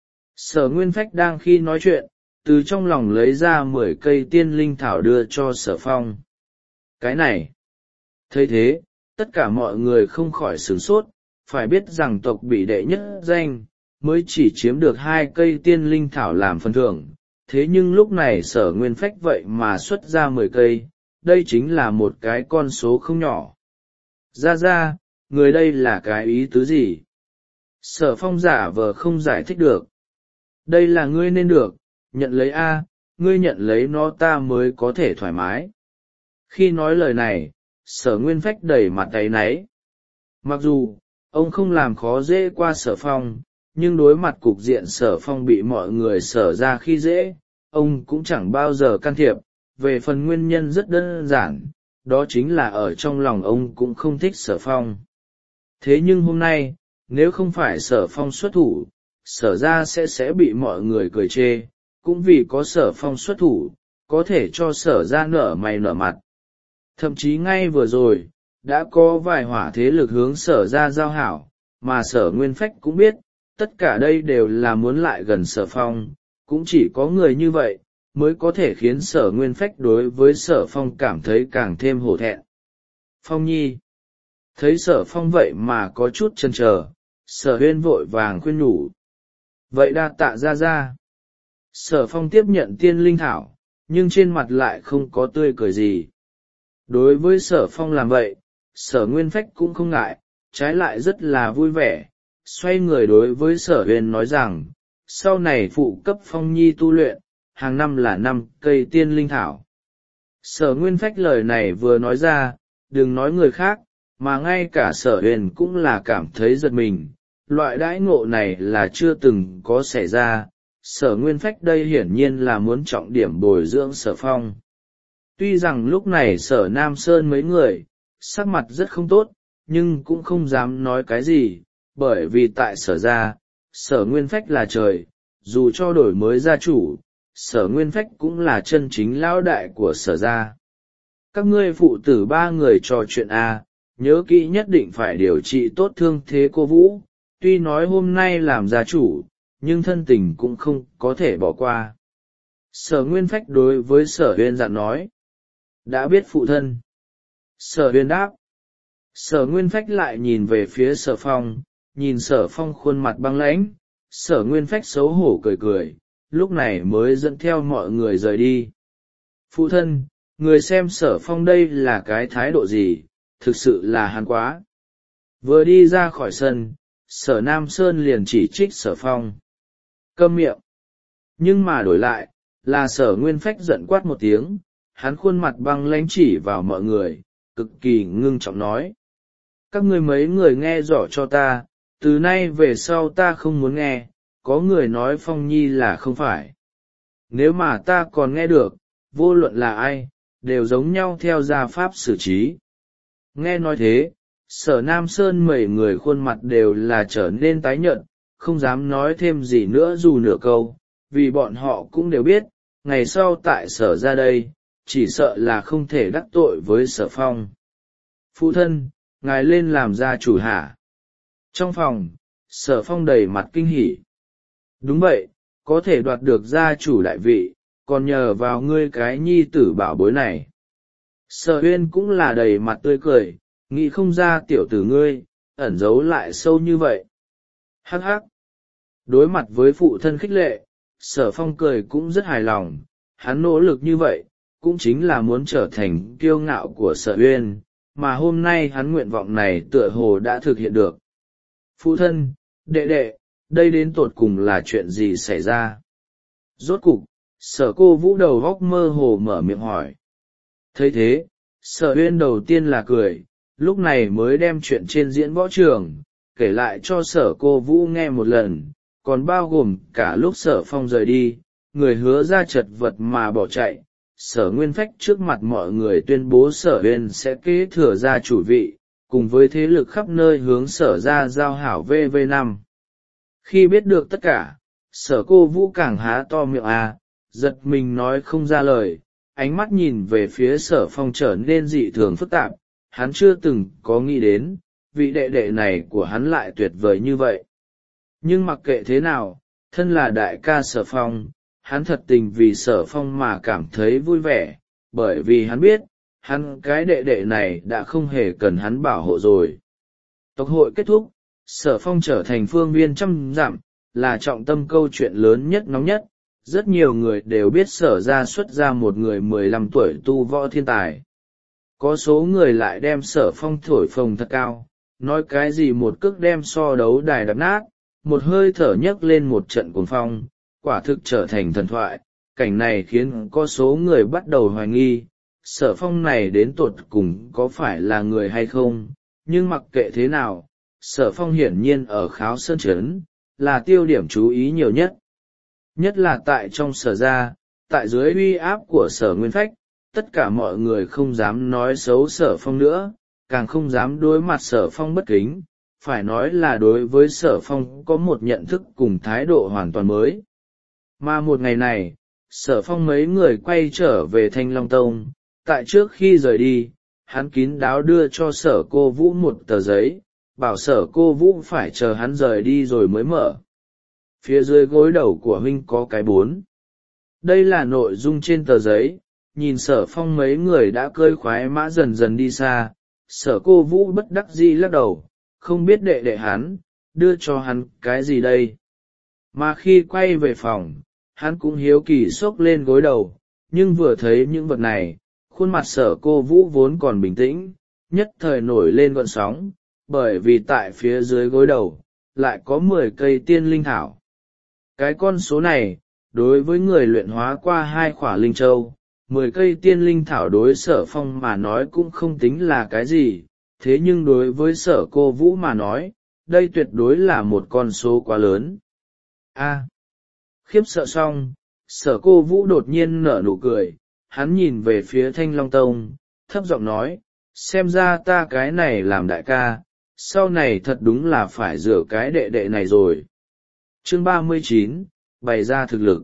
[SPEAKER 1] Sở Nguyên Phách đang khi nói chuyện, từ trong lòng lấy ra mười cây tiên linh thảo đưa cho sở phong. Cái này, thấy thế, tất cả mọi người không khỏi sửng sốt, phải biết rằng tộc bị đệ nhất danh, mới chỉ chiếm được hai cây tiên linh thảo làm phần thưởng, thế nhưng lúc này sở Nguyên Phách vậy mà xuất ra mười cây, đây chính là một cái con số không nhỏ. Ra ra, người đây là cái ý tứ gì? Sở phong giả vờ không giải thích được. Đây là ngươi nên được, nhận lấy a, ngươi nhận lấy nó ta mới có thể thoải mái. Khi nói lời này, sở Nguyên Phách đẩy mặt áy náy. Mặc dù, ông không làm khó dễ qua sở phong, nhưng đối mặt cục diện sở phong bị mọi người sở ra khi dễ, ông cũng chẳng bao giờ can thiệp. Về phần nguyên nhân rất đơn giản, đó chính là ở trong lòng ông cũng không thích sở phong. Thế nhưng hôm nay, nếu không phải sở phong xuất thủ, sở ra sẽ sẽ bị mọi người cười chê, cũng vì có sở phong xuất thủ, có thể cho sở ra nở mày nở mặt. Thậm chí ngay vừa rồi, đã có vài hỏa thế lực hướng sở ra giao hảo, mà sở Nguyên Phách cũng biết, tất cả đây đều là muốn lại gần sở phong, cũng chỉ có người như vậy, mới có thể khiến sở Nguyên Phách đối với sở phong cảm thấy càng thêm hổ thẹn. Phong Nhi thấy sở phong vậy mà có chút chần chờ, sở Huyên vội vàng khuyên nhủ. Vậy đa tạ ra ra. Sở phong tiếp nhận tiên linh thảo, nhưng trên mặt lại không có tươi cười gì. Đối với sở phong làm vậy, sở Nguyên Phách cũng không ngại, trái lại rất là vui vẻ, xoay người đối với sở Huyên nói rằng, sau này phụ cấp Phong Nhi tu luyện, hàng năm là năm cây tiên linh thảo. Sở Nguyên Phách lời này vừa nói ra, đừng nói người khác, mà ngay cả sở Huyền cũng là cảm thấy giật mình, loại đãi ngộ này là chưa từng có xảy ra. Sở Nguyên Phách đây hiển nhiên là muốn trọng điểm bồi dưỡng sở phong. Tuy rằng lúc này sở Nam Sơn mấy người, sắc mặt rất không tốt, nhưng cũng không dám nói cái gì, bởi vì tại sở gia, sở Nguyên Phách là trời, dù cho đổi mới gia chủ, sở Nguyên Phách cũng là chân chính lão đại của sở gia. Các ngươi phụ tử ba người trò chuyện a, nhớ kỹ nhất định phải điều trị tốt thương thế cô Vũ, tuy nói hôm nay làm gia chủ, nhưng thân tình cũng không có thể bỏ qua. Sở Nguyên Phách đối với sở Huyên dặn nói. Đã biết phụ thân. Sở Huyên đáp. Sở Nguyên Phách lại nhìn về phía sở phong, nhìn sở phong khuôn mặt băng lãnh, sở Nguyên Phách xấu hổ cười cười, lúc này mới dẫn theo mọi người rời đi. Phụ thân, người xem sở phong đây là cái thái độ gì, thực sự là hắn quá. Vừa đi ra khỏi sân, sở Nam Sơn liền chỉ trích sở phong. Câm miệng. Nhưng mà đổi lại, là sở Nguyên Phách giận quát một tiếng, hắn khuôn mặt băng lãnh chỉ vào mọi người, cực kỳ ngưng trọng nói. Các ngươi mấy người nghe rõ cho ta, từ nay về sau ta không muốn nghe, có người nói Phong Nhi là không phải. Nếu mà ta còn nghe được, vô luận là ai, đều giống nhau theo gia pháp xử trí. Nghe nói thế, sở Nam Sơn mấy người khuôn mặt đều là trở nên tái nhợt, không dám nói thêm gì nữa dù nửa câu, vì bọn họ cũng đều biết, ngày sau tại sở ra đây, chỉ sợ là không thể đắc tội với sở phong. Phụ thân, ngài lên làm gia chủ hả? Trong phòng, sở phong đầy mặt kinh hỉ. Đúng vậy, có thể đoạt được gia chủ đại vị, còn nhờ vào ngươi cái nhi tử bảo bối này. Sở huyên cũng là đầy mặt tươi cười, nghĩ không ra tiểu tử ngươi, ẩn giấu lại sâu như vậy. Hắc hắc. Đối mặt với phụ thân khích lệ, sở phong cười cũng rất hài lòng, hắn nỗ lực như vậy, cũng chính là muốn trở thành kiêu ngạo của sở huyên, mà hôm nay hắn nguyện vọng này tựa hồ đã thực hiện được. Phụ thân, đệ đệ, đây đến tột cùng là chuyện gì xảy ra? Rốt cục, sở cô vũ đầu góc mơ hồ mở miệng hỏi. Thấy thế, sở huyên đầu tiên là cười, lúc này mới đem chuyện trên diễn võ trường, kể lại cho sở cô vũ nghe một lần, còn bao gồm cả lúc sở phong rời đi, người hứa ra chật vật mà bỏ chạy. Sở Nguyên Phách trước mặt mọi người tuyên bố sở huyên sẽ kế thừa ra chủ vị, cùng với thế lực khắp nơi hướng sở ra giao hảo v v năm. Khi biết được tất cả, sở cô vũ càng há to miệng à, giật mình nói không ra lời, ánh mắt nhìn về phía sở phong trở nên dị thường phức tạp, hắn chưa từng có nghĩ đến, vị đệ đệ này của hắn lại tuyệt vời như vậy. Nhưng mặc kệ thế nào, thân là đại ca sở phong, hắn thật tình vì sở phong mà cảm thấy vui vẻ, bởi vì hắn biết, hắn cái đệ đệ này đã không hề cần hắn bảo hộ rồi. Tộc hội kết thúc, sở phong trở thành phương viên trăm dặm, là trọng tâm câu chuyện lớn nhất nóng nhất, rất nhiều người đều biết sở ra xuất ra một người mười lăm tuổi tu võ thiên tài. Có số người lại đem sở phong thổi phồng thật cao, nói cái gì một cước đem so đấu đài đập nát, một hơi thở nhấc lên một trận cuồng phong, quả thực trở thành thần thoại. Cảnh này khiến có số người bắt đầu hoài nghi, sở phong này đến tột cùng có phải là người hay không, nhưng mặc kệ thế nào, sở phong hiển nhiên ở Kháo Sơn Trấn, là tiêu điểm chú ý nhiều nhất. Nhất là tại trong sở gia, tại dưới uy áp của sở Nguyên Phách, tất cả mọi người không dám nói xấu sở phong nữa, càng không dám đối mặt sở phong bất kính, phải nói là đối với sở phong có một nhận thức cùng thái độ hoàn toàn mới. Mà một ngày này, sở phong mấy người quay trở về Thanh Long Tông, tại trước khi rời đi, hắn kín đáo đưa cho sở cô vũ một tờ giấy, bảo sở cô vũ phải chờ hắn rời đi rồi mới mở. Phía dưới gối đầu của huynh có cái bốn. Đây là nội dung trên tờ giấy, nhìn sở phong mấy người đã cơi khoái mã dần dần đi xa, sở cô vũ bất đắc dĩ lắc đầu, không biết đệ đệ hắn, đưa cho hắn cái gì đây. Mà khi quay về phòng, hắn cũng hiếu kỳ xốc lên gối đầu, nhưng vừa thấy những vật này, khuôn mặt sở cô vũ vốn còn bình tĩnh, nhất thời nổi lên gợn sóng, bởi vì tại phía dưới gối đầu, lại có mười cây tiên linh thảo. Cái con số này, đối với người luyện hóa qua hai khỏa linh châu, mười cây tiên linh thảo đối sở phong mà nói cũng không tính là cái gì, thế nhưng đối với sở cô vũ mà nói, đây tuyệt đối là một con số quá lớn. A. Khiếp sợ xong, sở cô vũ đột nhiên nở nụ cười, hắn nhìn về phía Thanh Long Tông, thấp giọng nói, xem ra ta cái này làm đại ca, sau này thật đúng là phải rửa cái đệ đệ này rồi. Chương ba mươi chín, bày ra thực lực.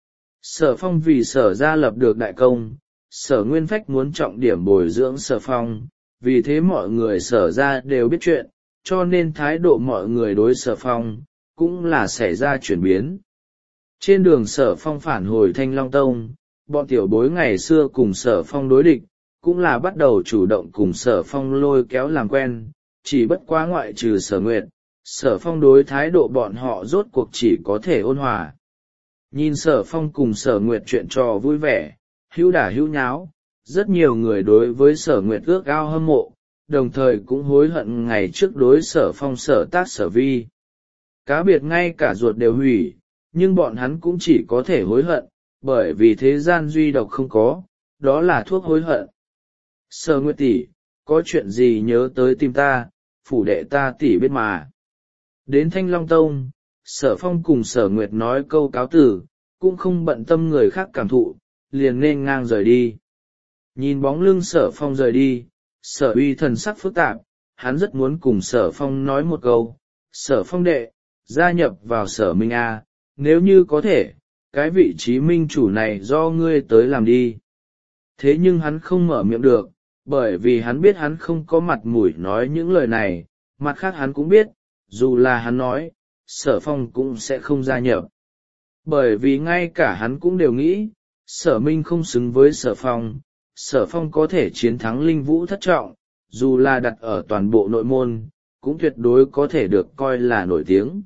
[SPEAKER 1] Sở phong vì sở ra lập được đại công, sở Nguyên Phách muốn trọng điểm bồi dưỡng sở phong, vì thế mọi người sở ra đều biết chuyện, cho nên thái độ mọi người đối sở phong, cũng là xảy ra chuyển biến. Trên đường sở phong phản hồi Thanh Long Tông, bọn tiểu bối ngày xưa cùng sở phong đối địch, cũng là bắt đầu chủ động cùng sở phong lôi kéo làm quen, chỉ bất quá ngoại trừ sở nguyệt, sở phong đối thái độ bọn họ rốt cuộc chỉ có thể ôn hòa. Nhìn sở phong cùng sở nguyệt chuyện trò vui vẻ, hữu đả hữu nháo, rất nhiều người đối với sở nguyệt ước ao hâm mộ, đồng thời cũng hối hận ngày trước đối sở phong sở tác sở vi. Cá biệt ngay cả ruột đều hủy, nhưng bọn hắn cũng chỉ có thể hối hận, bởi vì thế gian duy độc không có, đó là thuốc hối hận. Sở Nguyệt tỷ, có chuyện gì nhớ tới tìm ta, phủ đệ ta tỷ biết mà. Đến Thanh Long Tông, sở phong cùng sở Nguyệt nói câu cáo tử, cũng không bận tâm người khác cảm thụ, liền nên ngang rời đi. Nhìn bóng lưng sở phong rời đi, sở uy thần sắc phức tạp, hắn rất muốn cùng sở phong nói một câu, sở phong đệ, gia nhập vào Sở Minh a, nếu như có thể, cái vị trí minh chủ này do ngươi tới làm đi. Thế nhưng hắn không mở miệng được, bởi vì hắn biết hắn không có mặt mũi nói những lời này, mặt khác hắn cũng biết, dù là hắn nói, Sở Phong cũng sẽ không gia nhập. Bởi vì ngay cả hắn cũng đều nghĩ, Sở Minh không xứng với Sở Phong, Sở Phong có thể chiến thắng Linh Vũ thất trọng, dù là đặt ở toàn bộ nội môn, cũng tuyệt đối có thể được coi là nổi tiếng.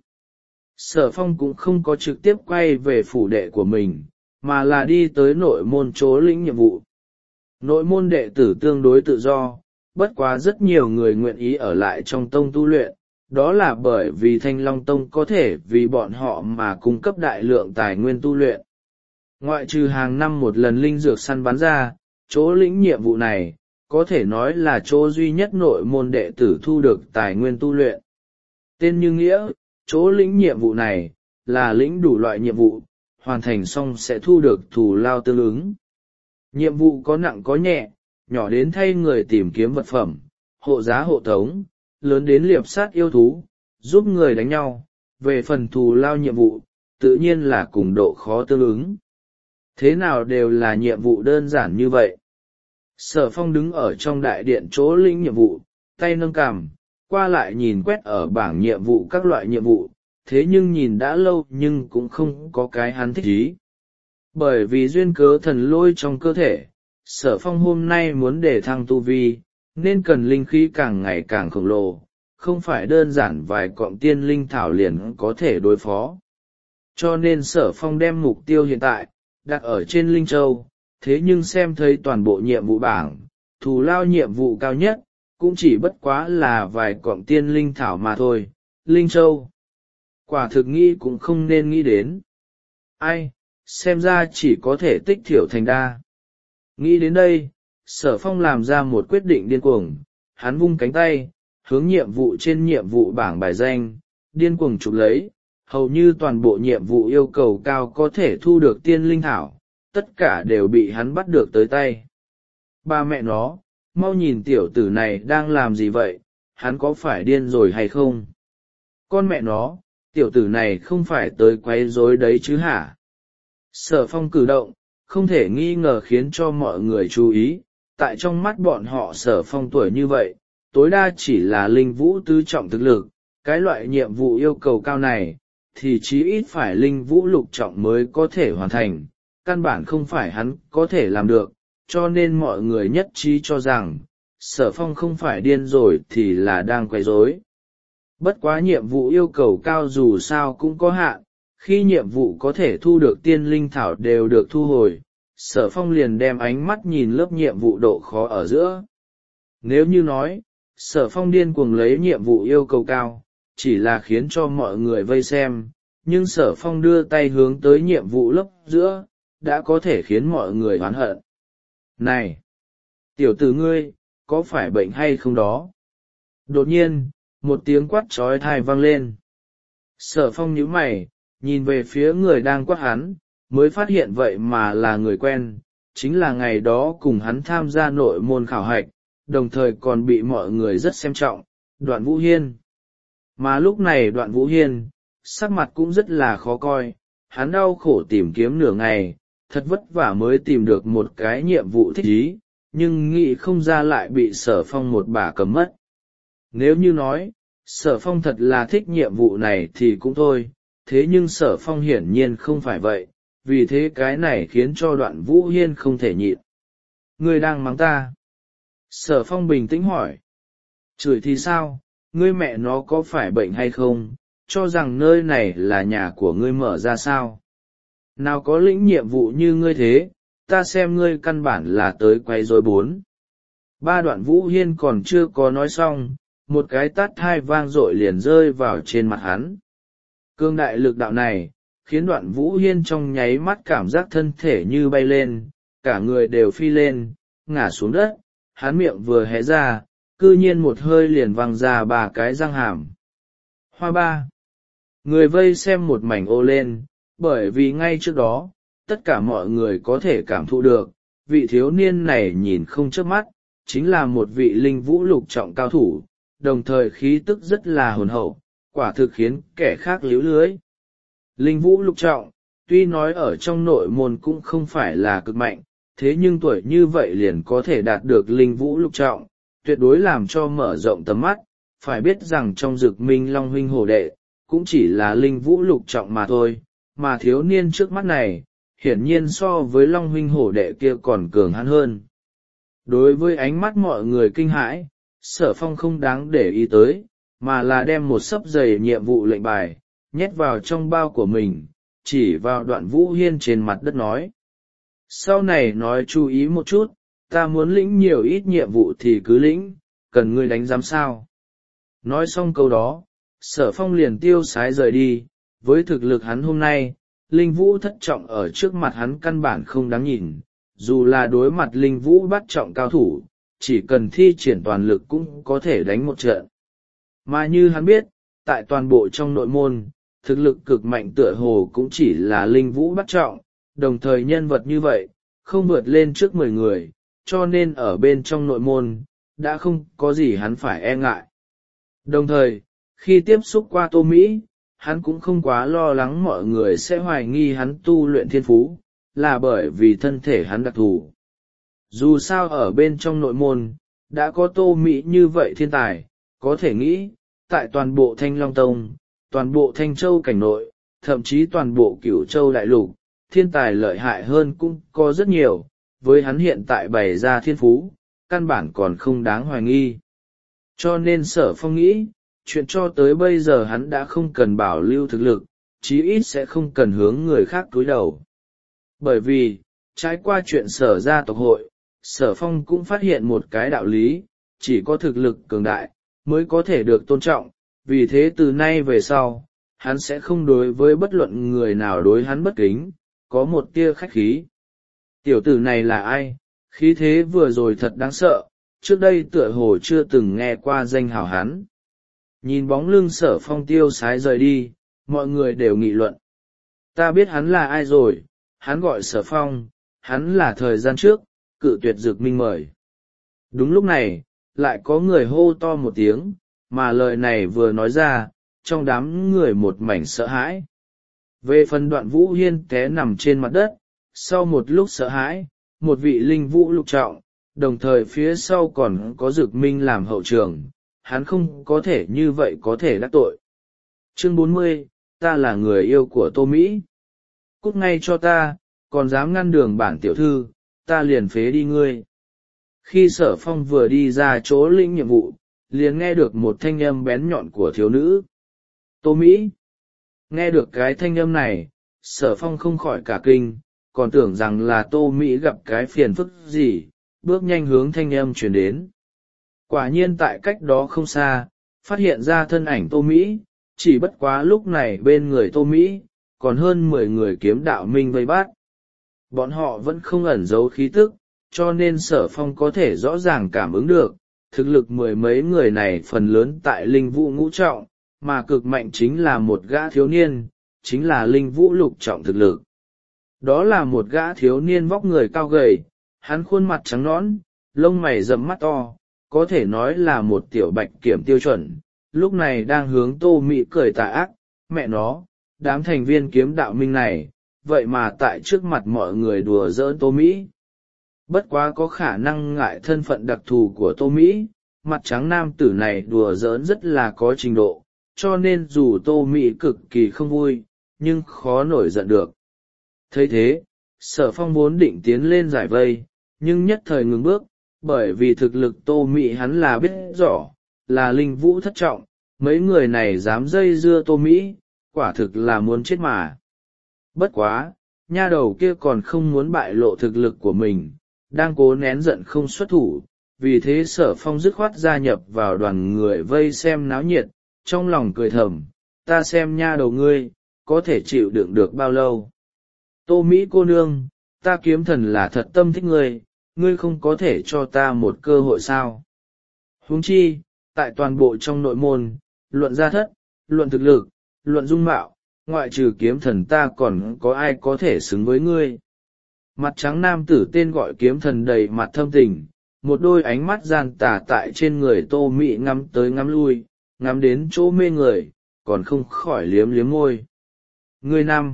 [SPEAKER 1] Sở Phong cũng không có trực tiếp quay về phủ đệ của mình, mà là đi tới nội môn chỗ lĩnh nhiệm vụ. Nội môn đệ tử tương đối tự do, bất quá rất nhiều người nguyện ý ở lại trong tông tu luyện, đó là bởi vì Thanh Long Tông có thể vì bọn họ mà cung cấp đại lượng tài nguyên tu luyện. Ngoại trừ hàng năm một lần linh dược săn bắn ra, chỗ lĩnh nhiệm vụ này, có thể nói là chỗ duy nhất nội môn đệ tử thu được tài nguyên tu luyện. Tên như nghĩa, chỗ lĩnh nhiệm vụ này, là lĩnh đủ loại nhiệm vụ, hoàn thành xong sẽ thu được thù lao tương ứng. Nhiệm vụ có nặng có nhẹ, nhỏ đến thay người tìm kiếm vật phẩm, hộ giá hộ tống, lớn đến liệp sát yêu thú, giúp người đánh nhau, về phần thù lao nhiệm vụ, tự nhiên là cùng độ khó tương ứng. Thế nào đều là nhiệm vụ đơn giản như vậy. Sở Phong đứng ở trong đại điện chỗ lĩnh nhiệm vụ, tay nâng cằm, qua lại nhìn quét ở bảng nhiệm vụ các loại nhiệm vụ, thế nhưng nhìn đã lâu nhưng cũng không có cái hắn thích ý. Bởi vì duyên cớ thần lôi trong cơ thể, Sở Phong hôm nay muốn để thăng tu vi, nên cần linh khí càng ngày càng khổng lồ, không phải đơn giản vài cọng tiên linh thảo liền có thể đối phó. Cho nên Sở Phong đem mục tiêu hiện tại, đặt ở trên Linh Châu, thế nhưng xem thấy toàn bộ nhiệm vụ bảng, thù lao nhiệm vụ cao nhất, cũng chỉ bất quá là vài cọng tiên linh thảo mà thôi. Linh Châu, quả thực nghĩ cũng không nên nghĩ đến. Ai, xem ra chỉ có thể tích thiểu thành đa. Nghĩ đến đây, Sở Phong làm ra một quyết định điên cuồng, hắn vung cánh tay, hướng nhiệm vụ trên nhiệm vụ bảng bài danh, điên cuồng chụp lấy, hầu như toàn bộ nhiệm vụ yêu cầu cao có thể thu được tiên linh thảo, tất cả đều bị hắn bắt được tới tay. Ba mẹ nó, mau nhìn tiểu tử này đang làm gì vậy, hắn có phải điên rồi hay không? Con mẹ nó, tiểu tử này không phải tới quấy rối đấy chứ hả? Sở Phong cử động, không thể nghi ngờ khiến cho mọi người chú ý, tại trong mắt bọn họ Sở Phong tuổi như vậy, tối đa chỉ là linh vũ tứ trọng thực lực, cái loại nhiệm vụ yêu cầu cao này, thì chí ít phải linh vũ lục trọng mới có thể hoàn thành, căn bản không phải hắn có thể làm được, cho nên mọi người nhất trí cho rằng, Sở Phong không phải điên rồi thì là đang quấy rối. Bất quá nhiệm vụ yêu cầu cao dù sao cũng có hạn, khi nhiệm vụ có thể thu được tiên linh thảo đều được thu hồi, Sở Phong liền đem ánh mắt nhìn lớp nhiệm vụ độ khó ở giữa. Nếu như nói, Sở Phong điên cuồng lấy nhiệm vụ yêu cầu cao, chỉ là khiến cho mọi người vây xem, nhưng Sở Phong đưa tay hướng tới nhiệm vụ lớp giữa, đã có thể khiến mọi người oán hận. Này! Tiểu tử ngươi, có phải bệnh hay không đó? Đột nhiên, một tiếng quát trói tai vang lên. Sở Phong nhíu mày, nhìn về phía người đang quát hắn, mới phát hiện vậy mà là người quen, chính là ngày đó cùng hắn tham gia nội môn khảo hạch, đồng thời còn bị mọi người rất xem trọng, Đoạn Vũ Hiên. Mà lúc này Đoạn Vũ Hiên, sắc mặt cũng rất là khó coi, hắn đau khổ tìm kiếm nửa ngày, thật vất vả mới tìm được một cái nhiệm vụ thích ý, nhưng nghĩ không ra lại bị Sở Phong một bà cầm mất. Nếu như nói, Sở Phong thật là thích nhiệm vụ này thì cũng thôi, thế nhưng Sở Phong hiển nhiên không phải vậy, vì thế cái này khiến cho Đoạn Vũ Hiên không thể nhịn. Ngươi đang mắng ta? Sở Phong bình tĩnh hỏi. Chửi thì sao, ngươi mẹ nó có phải bệnh hay không, cho rằng nơi này là nhà của ngươi mở ra sao? Nào có lĩnh nhiệm vụ như ngươi thế, ta xem ngươi căn bản là tới quay rối bốn. Ba Đoạn Vũ Hiên còn chưa có nói xong, một cái tát hai vang dội liền rơi vào trên mặt hắn. Cương đại lực đạo này, khiến Đoạn Vũ Hiên trong nháy mắt cảm giác thân thể như bay lên, cả người đều phi lên, ngã xuống đất, hắn miệng vừa hé ra, cư nhiên một hơi liền văng ra ba cái răng hàm. Hoa ba. Người vây xem một mảnh ô lên, bởi vì ngay trước đó, tất cả mọi người có thể cảm thụ được, vị thiếu niên này nhìn không chớp mắt, chính là một vị linh vũ lục trọng cao thủ, đồng thời khí tức rất là hồn hậu, quả thực khiến kẻ khác líu lưới. Linh vũ lục trọng, tuy nói ở trong nội môn cũng không phải là cực mạnh, thế nhưng tuổi như vậy liền có thể đạt được linh vũ lục trọng, tuyệt đối làm cho mở rộng tầm mắt. Phải biết rằng trong Dực Minh Long huynh hổ đệ, cũng chỉ là linh vũ lục trọng mà thôi, mà thiếu niên trước mắt này, hiển nhiên so với Long huynh hổ đệ kia còn cường hắn hơn. Đối với ánh mắt mọi người kinh hãi, Sở Phong không đáng để ý tới, mà là đem một xấp dày nhiệm vụ lệnh bài, nhét vào trong bao của mình, chỉ vào Đoạn Vũ Hiên trên mặt đất nói. Sau này nói chú ý một chút, ta muốn lĩnh nhiều ít nhiệm vụ thì cứ lĩnh, cần ngươi đánh giám sao. Nói xong câu đó, Sở Phong liền tiêu sái rời đi, với thực lực hắn hôm nay, linh vũ thất trọng ở trước mặt hắn căn bản không đáng nhìn, dù là đối mặt linh vũ bắt trọng cao thủ, chỉ cần thi triển toàn lực cũng có thể đánh một trận. Mà như hắn biết, tại toàn bộ trong nội môn, thực lực cực mạnh tựa hồ cũng chỉ là linh vũ bắt trọng, đồng thời nhân vật như vậy, không vượt lên trước mười người, cho nên ở bên trong nội môn, đã không có gì hắn phải e ngại. Đồng thời, khi tiếp xúc qua Tô Mỹ, hắn cũng không quá lo lắng mọi người sẽ hoài nghi hắn tu luyện thiên phú, là bởi vì thân thể hắn đặc thù. Dù sao ở bên trong nội môn, đã có Tô Mỹ như vậy thiên tài, có thể nghĩ, tại toàn bộ Thanh Long Tông, toàn bộ Thanh Châu cảnh nội, thậm chí toàn bộ Cửu Châu đại lục, thiên tài lợi hại hơn cũng có rất nhiều, với hắn hiện tại bày ra thiên phú, căn bản còn không đáng hoài nghi. Cho nên Sở Phong nghĩ, chuyện cho tới bây giờ hắn đã không cần bảo lưu thực lực, chí ít sẽ không cần hướng người khác cúi đầu. Bởi vì, trải qua chuyện Sở gia tộc hội, Sở Phong cũng phát hiện một cái đạo lý, chỉ có thực lực cường đại, mới có thể được tôn trọng, vì thế từ nay về sau, hắn sẽ không đối với bất luận người nào đối hắn bất kính, có một tia khách khí. Tiểu tử này là ai? Khí thế vừa rồi thật đáng sợ, trước đây tựa hồ chưa từng nghe qua danh hào hắn. Nhìn bóng lưng Sở Phong tiêu sái rời đi, mọi người đều nghị luận. Ta biết hắn là ai rồi, hắn gọi Sở Phong, hắn là thời gian trước, cự tuyệt Dực Minh mời. Đúng lúc này, lại có người hô to một tiếng, mà lời này vừa nói ra, trong đám người một mảnh sợ hãi. Về phần Đoạn Vũ Hiên té nằm trên mặt đất, sau một lúc sợ hãi, một vị linh vũ lục trọng, đồng thời phía sau còn có Dực Minh làm hậu trường, hắn không có thể như vậy có thể đắc tội. Chương bốn mươi, ta là người yêu của Tô Mỹ. Cút ngay cho ta, còn dám ngăn đường bản tiểu thư, ta liền phế đi ngươi. Khi Sở Phong vừa đi ra chỗ lĩnh nhiệm vụ, liền nghe được một thanh âm bén nhọn của thiếu nữ. Tô Mỹ. Nghe được cái thanh âm này, Sở Phong không khỏi cả kinh, còn tưởng rằng là Tô Mỹ gặp cái phiền phức gì, bước nhanh hướng thanh âm chuyển đến. Quả nhiên tại cách đó không xa, phát hiện ra thân ảnh Tô Mỹ, chỉ bất quá lúc này bên người Tô Mỹ, còn hơn mười người kiếm đạo minh vây bắt. Bọn họ vẫn không ẩn giấu khí tức, cho nên Sở Phong có thể rõ ràng cảm ứng được, thực lực mười mấy người này phần lớn tại linh vũ ngũ trọng, mà cực mạnh chính là một gã thiếu niên, chính là linh vũ lục trọng thực lực. Đó là một gã thiếu niên vóc người cao gầy, hắn khuôn mặt trắng nõn, lông mày rậm mắt to, có thể nói là một tiểu bạch kiểm tiêu chuẩn, lúc này đang hướng Tô Mỹ cười tà ác, mẹ nó, đám thành viên kiếm đạo minh này, vậy mà tại trước mặt mọi người đùa giỡn Tô Mỹ. Bất quá có khả năng ngại thân phận đặc thù của Tô Mỹ, mặt trắng nam tử này đùa giỡn rất là có trình độ, cho nên dù Tô Mỹ cực kỳ không vui, nhưng khó nổi giận được. Thấy thế, Sở Phong vốn định tiến lên giải vây, nhưng nhất thời ngừng bước, bởi vì thực lực Tô Mỹ hắn là biết rõ, là linh vũ thất trọng, mấy người này dám dây dưa Tô Mỹ, quả thực là muốn chết mà. Bất quá, nha đầu kia còn không muốn bại lộ thực lực của mình, đang cố nén giận không xuất thủ, vì thế Sở Phong dứt khoát gia nhập vào đoàn người vây xem náo nhiệt, trong lòng cười thầm, ta xem nha đầu ngươi, có thể chịu đựng được bao lâu. Tô Mỹ cô nương, ta kiếm thần là thật tâm thích ngươi, ngươi không có thể cho ta một cơ hội sao. Huống chi, tại toàn bộ trong nội môn, luận gia thất, luận thực lực, luận dung mạo, ngoại trừ kiếm thần ta còn có ai có thể xứng với ngươi. Mặt trắng nam tử tên gọi kiếm thần đầy mặt thâm tình, một đôi ánh mắt gian tà tại trên người Tô Mỹ ngắm tới ngắm lui, ngắm đến chỗ mê người, còn không khỏi liếm liếm môi. Ngươi năm.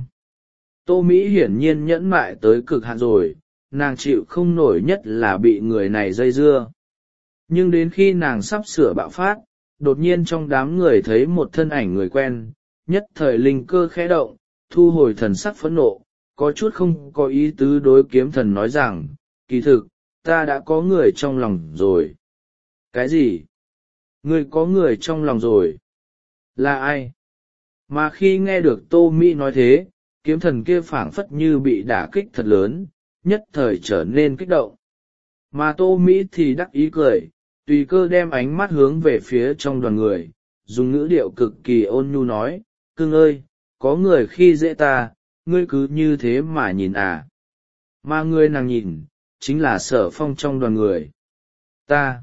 [SPEAKER 1] Tô Mỹ hiển nhiên nhẫn mại tới cực hạn rồi, nàng chịu không nổi nhất là bị người này dây dưa. Nhưng đến khi nàng sắp sửa bạo phát, đột nhiên trong đám người thấy một thân ảnh người quen, nhất thời linh cơ khẽ động, thu hồi thần sắc phẫn nộ, có chút không có ý tứ đối kiếm thần nói rằng, kỳ thực, ta đã có người trong lòng rồi. Cái gì? Ngươi có người trong lòng rồi? Là ai? Mà khi nghe được Tô Mỹ nói thế, kiếm thần kia phảng phất như bị đả kích thật lớn, nhất thời trở nên kích động. Mà Tô Mỹ thì đắc ý cười, tùy cơ đem ánh mắt hướng về phía trong đoàn người, dùng ngữ điệu cực kỳ ôn nhu nói, cưng ơi, có người khi dễ ta, ngươi cứ như thế mà nhìn à. Mà người nàng nhìn, chính là Sở Phong trong đoàn người. Ta.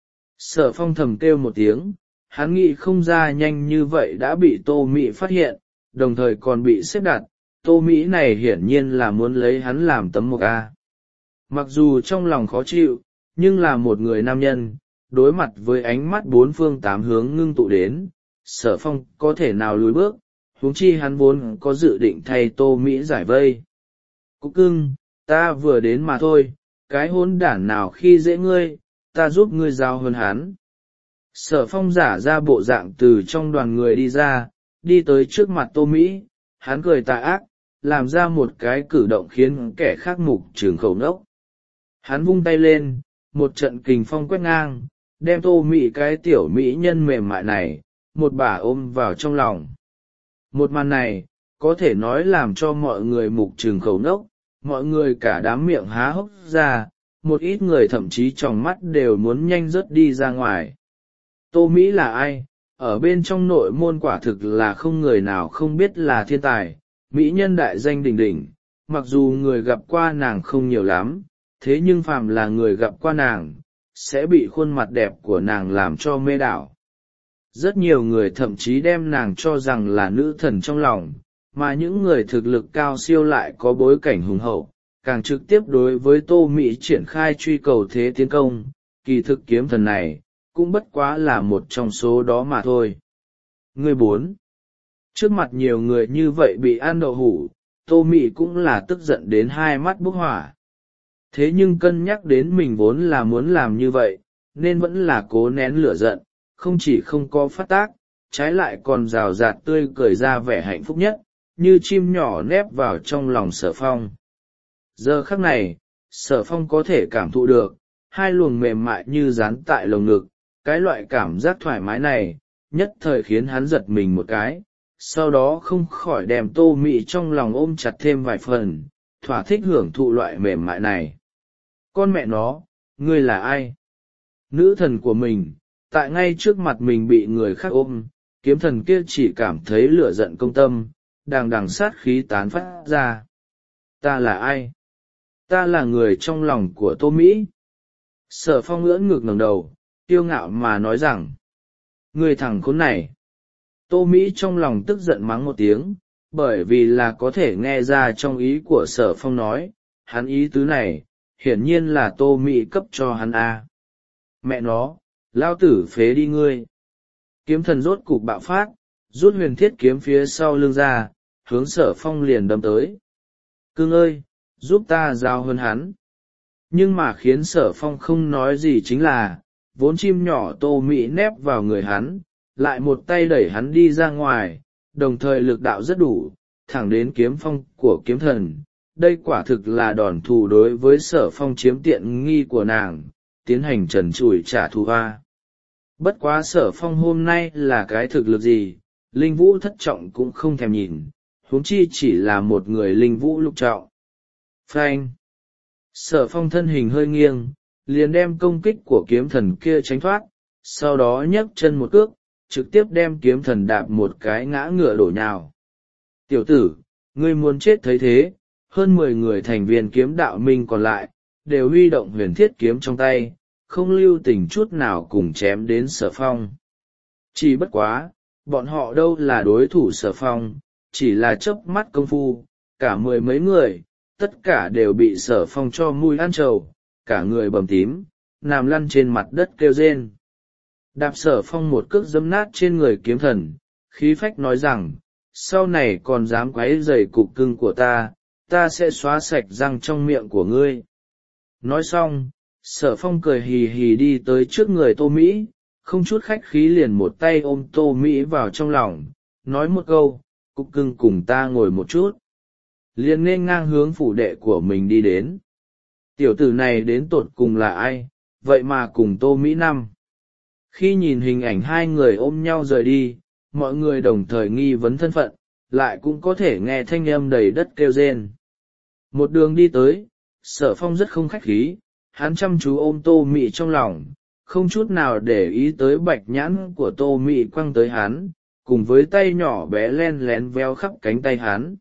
[SPEAKER 1] Sở Phong thầm kêu một tiếng, hắn nghĩ không ra nhanh như vậy đã bị Tô Mỹ phát hiện, đồng thời còn bị xếp đặt, Tô Mỹ này hiển nhiên là muốn lấy hắn làm tấm mộc A. Mặc dù trong lòng khó chịu, nhưng là một người nam nhân, đối mặt với ánh mắt bốn phương tám hướng ngưng tụ đến, Sở Phong có thể nào lùi bước, huống chi hắn vốn có dự định thay Tô Mỹ giải vây. Cúc cưng, ta vừa đến mà thôi, cái hôn đản nào khi dễ ngươi, ta giúp ngươi giao hơn hắn. Sở Phong giả ra bộ dạng từ trong đoàn người đi ra, đi tới trước mặt Tô Mỹ, hắn cười tà ác, làm ra một cái cử động khiến kẻ khác mục trường khẩu nốc. Hắn vung tay lên, một trận kình phong quét ngang, đem Tô Mỹ cái tiểu mỹ nhân mềm mại này, một bà ôm vào trong lòng. Một màn này, có thể nói làm cho mọi người mục trường khẩu nốc, mọi người cả đám miệng há hốc ra, một ít người thậm chí tròng mắt đều muốn nhanh rớt đi ra ngoài. Tô Mỹ là ai? Ở bên trong nội môn quả thực là không người nào không biết là thiên tài, mỹ nhân đại danh đỉnh đỉnh, mặc dù người gặp qua nàng không nhiều lắm, thế nhưng phàm là người gặp qua nàng, sẽ bị khuôn mặt đẹp của nàng làm cho mê đảo. Rất nhiều người thậm chí đem nàng cho rằng là nữ thần trong lòng, mà những người thực lực cao siêu lại có bối cảnh hùng hậu, càng trực tiếp đối với Tô Mỹ triển khai truy cầu thế tiến công, kỳ thực kiếm thần này, cũng bất quá là một trong số đó mà thôi. Người bốn. Trước mặt nhiều người như vậy bị ăn đậu hủ, Tô Mỹ cũng là tức giận đến hai mắt bốc hỏa. Thế nhưng cân nhắc đến mình vốn là muốn làm như vậy, nên vẫn là cố nén lửa giận, không chỉ không có phát tác, trái lại còn rào rạt tươi cười ra vẻ hạnh phúc nhất, như chim nhỏ nép vào trong lòng Sở Phong. Giờ khắc này, Sở Phong có thể cảm thụ được, hai luồng mềm mại như dán tại lồng ngực, cái loại cảm giác thoải mái này, nhất thời khiến hắn giật mình một cái, sau đó không khỏi đem Tô Mỹ trong lòng ôm chặt thêm vài phần, thỏa thích hưởng thụ loại mềm mại này. Con mẹ nó, ngươi là ai? Nữ thần của mình, tại ngay trước mặt mình bị người khác ôm, kiếm thần kia chỉ cảm thấy lửa giận công tâm, đằng đằng sát khí tán phát ra. Ta là ai? Ta là người trong lòng của Tô Mỹ. Sở Phong ưỡn ngực ngẩng đầu, kiêu ngạo mà nói rằng, người thằng khốn này. Tô Mỹ trong lòng tức giận mắng một tiếng, bởi vì là có thể nghe ra trong ý của Sở Phong nói, hắn ý tứ này, hiển nhiên là Tô Mỹ cấp cho hắn a. Mẹ nó, lao tử phế đi ngươi. Kiếm thần rốt cục bạo phát, rút huyền thiết kiếm phía sau lưng ra, hướng Sở Phong liền đâm tới. Cưng ơi, giúp ta giao hơn hắn. Nhưng mà khiến Sở Phong không nói gì chính là, vốn chim nhỏ Tô Mỹ nép vào người hắn, lại một tay đẩy hắn đi ra ngoài, đồng thời lực đạo rất đủ, thẳng đến kiếm phong của kiếm thần. Đây quả thực là đòn thù đối với Sở Phong chiếm tiện nghi của nàng, tiến hành trần trụi trả thù hoa. Bất quá Sở Phong hôm nay là cái thực lực gì, linh vũ thất trọng cũng không thèm nhìn, huống chi chỉ là một người linh vũ lục trọng. Phanh! Sở Phong thân hình hơi nghiêng, liền đem công kích của kiếm thần kia tránh thoát, sau đó nhấc chân một cước, trực tiếp đem kiếm thần đạp một cái ngã ngựa đổ nhào. Tiểu tử, ngươi muốn chết thấy thế, hơn mười người thành viên kiếm đạo minh còn lại, đều huy động huyền thiết kiếm trong tay, không lưu tình chút nào cùng chém đến Sở Phong. Chỉ bất quá, bọn họ đâu là đối thủ Sở Phong, chỉ là chớp mắt công phu, cả mười mấy người, tất cả đều bị Sở Phong cho mùi ăn trầu, cả người bầm tím, nằm lăn trên mặt đất kêu rên. Đạp Sở Phong một cước giẫm nát trên người kiếm thần, khí phách nói rằng, sau này còn dám quấy rầy cục cưng của ta, ta sẽ xóa sạch răng trong miệng của ngươi. Nói xong, Sở Phong cười hì hì đi tới trước người Tô Mỹ, không chút khách khí liền một tay ôm Tô Mỹ vào trong lòng, nói một câu, cục cưng cùng ta ngồi một chút. Liền nên ngang hướng phủ đệ của mình đi đến. Tiểu tử này đến tột cùng là ai, vậy mà cùng Tô Mỹ năm. Khi nhìn hình ảnh hai người ôm nhau rời đi, mọi người đồng thời nghi vấn thân phận, lại cũng có thể nghe thanh âm đầy đất kêu rên. Một đường đi tới, Sở Phong rất không khách khí, hắn chăm chú ôm Tô Mị trong lòng, không chút nào để ý tới bạch nhãn của Tô Mị quăng tới hắn, cùng với tay nhỏ bé len lén véo khắp cánh tay hắn.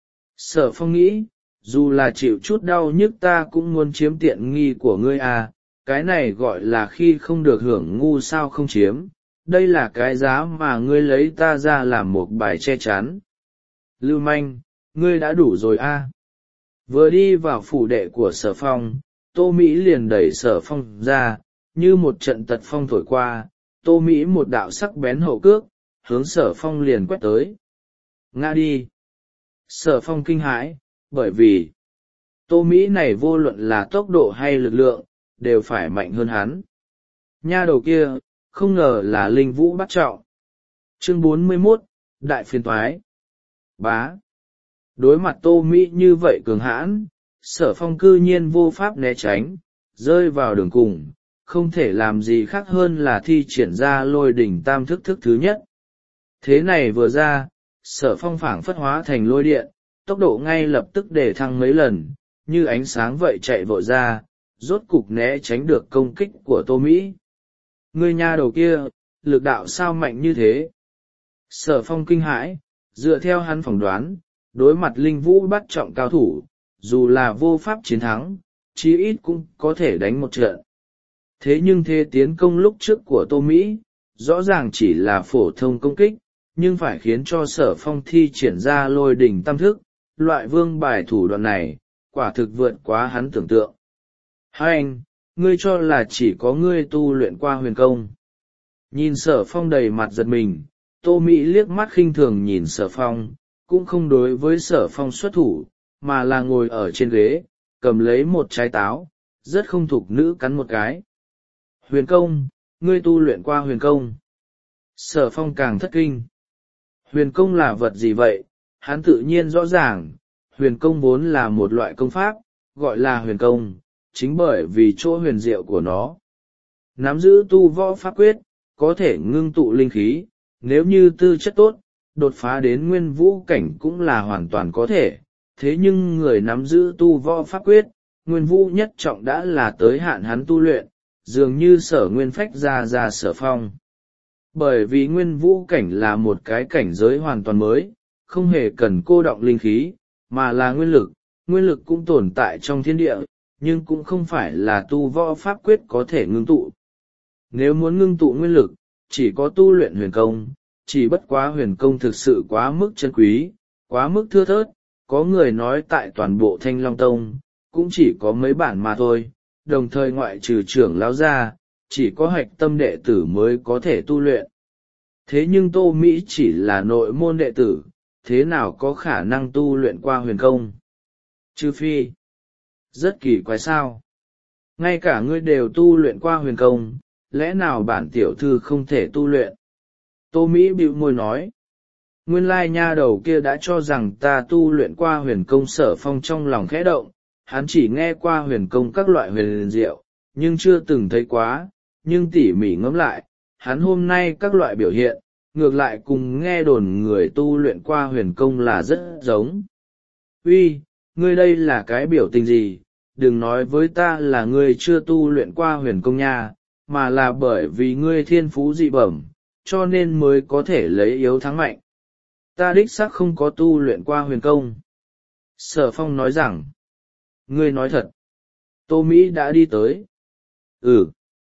[SPEAKER 1] Sở Phong nghĩ, dù là chịu chút đau nhức ta cũng muốn chiếm tiện nghi của ngươi à, cái này gọi là khi không được hưởng ngu sao không chiếm, đây là cái giá mà ngươi lấy ta ra làm một bài che chắn. Lưu manh, ngươi đã đủ rồi a. À. Vừa đi vào phủ đệ của Sở Phong, Tô Mỹ liền đẩy Sở Phong ra, như một trận tật phong thổi qua, Tô Mỹ một đạo sắc bén hậu cước, hướng Sở Phong liền quét tới. Ngã đi. Sở Phong kinh hãi, bởi vì Tô Mỹ này vô luận là tốc độ hay lực lượng, đều phải mạnh hơn hắn. Nha đầu kia, không ngờ là linh vũ bắt trọng. Chương bốn mươi mốt, Đại phiền toái. Bá. Đối mặt Tô Mỹ như vậy cường hãn, Sở Phong cư nhiên vô pháp né tránh, rơi vào đường cùng, không thể làm gì khác hơn là thi triển ra lôi đỉnh tam thức thức thứ nhất. Thế này vừa ra, Sở Phong phảng phất hóa thành lôi điện, tốc độ ngay lập tức để thăng mấy lần, như ánh sáng vậy chạy vội ra, rốt cục né tránh được công kích của Tô Mỹ. Ngươi nha đầu kia, lực đạo sao mạnh như thế? Sở Phong kinh hãi, dựa theo hắn phỏng đoán, đối mặt linh vũ bắt trọng cao thủ, dù là vô pháp chiến thắng, chí ít cũng có thể đánh một trận. Thế nhưng thế tiến công lúc trước của Tô Mỹ, rõ ràng chỉ là phổ thông công kích, nhưng phải khiến cho Sở Phong thi triển ra lôi đỉnh tam thức, loại vương bài thủ đoạn này, quả thực vượt quá hắn tưởng tượng. Hai anh, ngươi cho là chỉ có ngươi tu luyện qua huyền công. Nhìn Sở Phong đầy mặt giật mình, Tô Mỹ liếc mắt khinh thường nhìn Sở Phong, cũng không đối với Sở Phong xuất thủ, mà là ngồi ở trên ghế, cầm lấy một trái táo, rất không thục nữ cắn một cái. Huyền công, ngươi tu luyện qua huyền công. Sở Phong càng thất kinh. Huyền công là vật gì vậy? Hắn tự nhiên rõ ràng, huyền công vốn là một loại công pháp, gọi là huyền công, chính bởi vì chỗ huyền diệu của nó. Nắm giữ tu võ pháp quyết, có thể ngưng tụ linh khí, nếu như tư chất tốt, đột phá đến nguyên vũ cảnh cũng là hoàn toàn có thể. Thế nhưng người nắm giữ tu võ pháp quyết, nguyên vũ nhất trọng đã là tới hạn hắn tu luyện, dường như Sở Nguyên phách ra ra Sở Phong. Bởi vì nguyên vũ cảnh là một cái cảnh giới hoàn toàn mới, không hề cần cô đọng linh khí, mà là nguyên lực, nguyên lực cũng tồn tại trong thiên địa, nhưng cũng không phải là tu võ pháp quyết có thể ngưng tụ. Nếu muốn ngưng tụ nguyên lực, chỉ có tu luyện huyền công, chỉ bất quá huyền công thực sự quá mức chân quý, quá mức thưa thớt, có người nói tại toàn bộ Thanh Long Tông, cũng chỉ có mấy bản mà thôi, đồng thời ngoại trừ trưởng lão ra, chỉ có hạch tâm đệ tử mới có thể tu luyện. Thế nhưng Tô Mỹ chỉ là nội môn đệ tử, thế nào có khả năng tu luyện qua huyền công? Trừ phi, rất kỳ quái sao? Ngay cả ngươi đều tu luyện qua huyền công, lẽ nào bản tiểu thư không thể tu luyện? Tô Mỹ bĩu môi nói. Nguyên lai nha đầu kia đã cho rằng ta tu luyện qua huyền công. Sở Phong trong lòng khẽ động, hắn chỉ nghe qua huyền công các loại huyền diệu, nhưng chưa từng thấy quá, nhưng tỉ mỉ ngẫm lại, hắn hôm nay các loại biểu hiện, ngược lại cùng nghe đồn người tu luyện qua huyền công là rất giống. Uy, ngươi đây là cái biểu tình gì? Đừng nói với ta là ngươi chưa tu luyện qua huyền công nha, mà là bởi vì ngươi thiên phú dị bẩm, cho nên mới có thể lấy yếu thắng mạnh. Ta đích xác không có tu luyện qua huyền công. Sở Phong nói rằng, ngươi nói thật. Tô Mỹ đã đi tới. Ừ.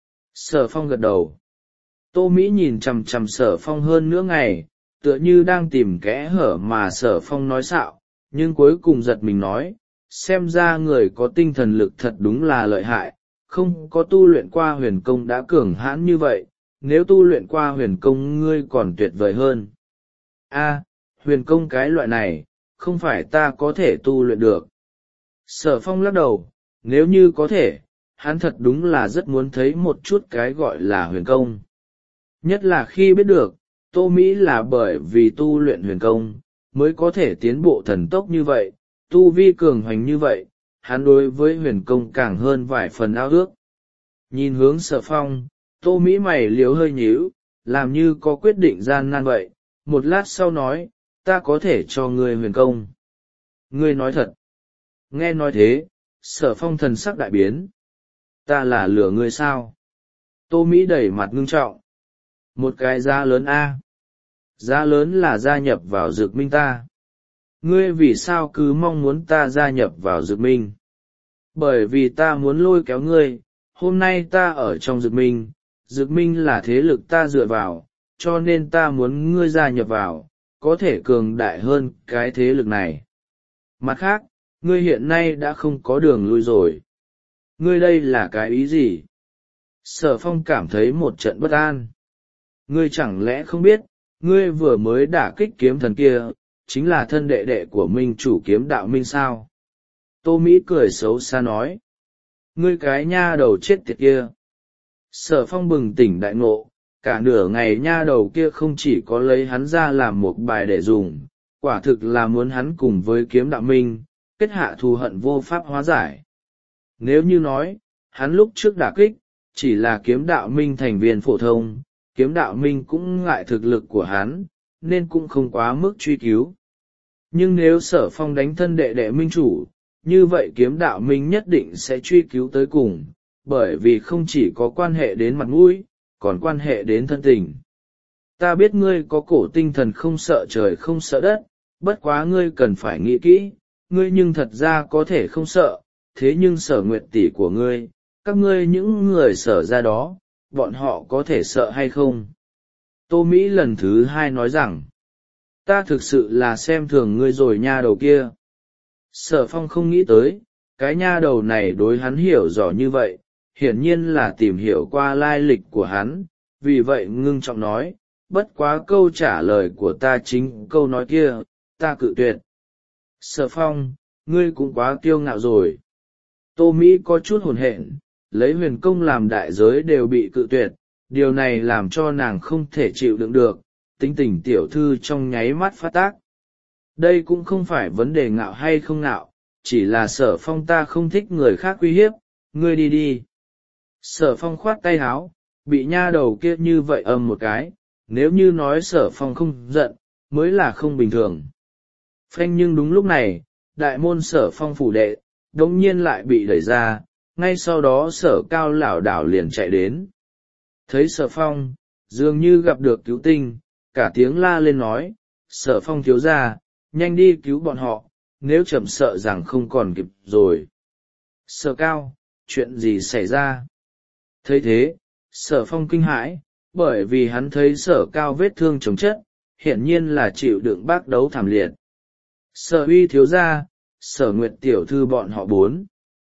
[SPEAKER 1] Sở Phong gật đầu. Tô Mỹ nhìn chằm chằm Sở Phong hơn nửa ngày, tựa như đang tìm kẽ hở mà Sở Phong nói xạo, nhưng cuối cùng giật mình nói, xem ra người có tinh thần lực thật đúng là lợi hại, không có tu luyện qua huyền công đã cường hãn như vậy, nếu tu luyện qua huyền công ngươi còn tuyệt vời hơn. a huyền công cái loại này không phải ta có thể tu luyện được. Sở Phong lắc đầu, nếu như có thể, hắn thật đúng là rất muốn thấy một chút cái gọi là huyền công. Nhất là khi biết được, Tô Mỹ là bởi vì tu luyện huyền công, mới có thể tiến bộ thần tốc như vậy, tu vi cường hoành như vậy, hắn đối với huyền công càng hơn vài phần ao ước. Nhìn hướng Sở Phong, Tô Mỹ mày liếu hơi nhíu, làm như có quyết định gian nan vậy, một lát sau nói, ta có thể cho ngươi huyền công. Ngươi nói thật. Nghe nói thế, Sở Phong thần sắc đại biến. Ta là lừa ngươi sao? Tô Mỹ đẩy mặt ngưng trọng. Một cái giá lớn a. Giá lớn là gia nhập vào Dược Minh ta. Ngươi vì sao cứ mong muốn ta gia nhập vào Dược Minh? Bởi vì ta muốn lôi kéo ngươi, hôm nay ta ở trong Dược Minh, Dược Minh là thế lực ta dựa vào, cho nên ta muốn ngươi gia nhập vào, có thể cường đại hơn cái thế lực này. Mặt khác, ngươi hiện nay đã không có đường lui rồi. Ngươi đây là cái ý gì? Sở Phong cảm thấy một trận bất an. Ngươi chẳng lẽ không biết, ngươi vừa mới đả kích kiếm thần kia, chính là thân đệ đệ của Minh chủ kiếm đạo Minh sao? Tô Mỹ cười xấu xa nói. Ngươi cái nha đầu chết tiệt kia. Sở Phong bừng tỉnh đại ngộ, cả nửa ngày nha đầu kia không chỉ có lấy hắn ra làm một bài để dùng, quả thực là muốn hắn cùng với kiếm đạo Minh, kết hạ thù hận vô pháp hóa giải. Nếu như nói, hắn lúc trước đả kích, chỉ là kiếm đạo Minh thành viên phổ thông, kiếm đạo Minh cũng ngại thực lực của hắn, nên cũng không quá mức truy cứu. Nhưng nếu Sở Phong đánh thân đệ đệ Minh chủ, như vậy kiếm đạo Minh nhất định sẽ truy cứu tới cùng, bởi vì không chỉ có quan hệ đến mặt mũi, còn quan hệ đến thân tình. Ta biết ngươi có cổ tinh thần không sợ trời không sợ đất, bất quá ngươi cần phải nghĩ kỹ, ngươi nhưng thật ra có thể không sợ, thế nhưng Sở Nguyệt tỷ của ngươi, các ngươi những người Sở ra đó, bọn họ có thể sợ hay không? Tô Mỹ lần thứ hai nói rằng, ta thực sự là xem thường ngươi rồi nha đầu kia. Sở Phong không nghĩ tới, cái nha đầu này đối hắn hiểu rõ như vậy, hiển nhiên là tìm hiểu qua lai lịch của hắn, vì vậy ngưng trọng nói, bất quá câu trả lời của ta chính câu nói kia, ta cự tuyệt. Sở Phong, ngươi cũng quá kiêu ngạo rồi. Tô Mỹ có chút hồn hện, lấy huyền công làm đại giới đều bị cự tuyệt, điều này làm cho nàng không thể chịu đựng được, tính tình tiểu thư trong nháy mắt phát tác. Đây cũng không phải vấn đề ngạo hay không ngạo, chỉ là Sở Phong ta không thích người khác uy hiếp, ngươi đi đi. Sở Phong khoát tay háo, bị nha đầu kia như vậy ầm một cái, nếu như nói Sở Phong không giận, mới là không bình thường. Phanh nhưng đúng lúc này, đại môn Sở Phong phủ đệ, đống nhiên lại bị đẩy ra, ngay sau đó Sở Cao lảo đảo liền chạy đến. Thấy Sở Phong, dường như gặp được cứu tinh, cả tiếng la lên nói, Sở Phong thiếu ra, nhanh đi cứu bọn họ, nếu chậm sợ rằng không còn kịp rồi. Sở Cao, chuyện gì xảy ra? Thấy thế, Sở Phong kinh hãi, bởi vì hắn thấy Sở Cao vết thương chồng chất, hiển nhiên là chịu đựng bác đấu thảm liệt. Sở Uy thiếu gia, Sở Nguyệt tiểu thư bọn họ bốn.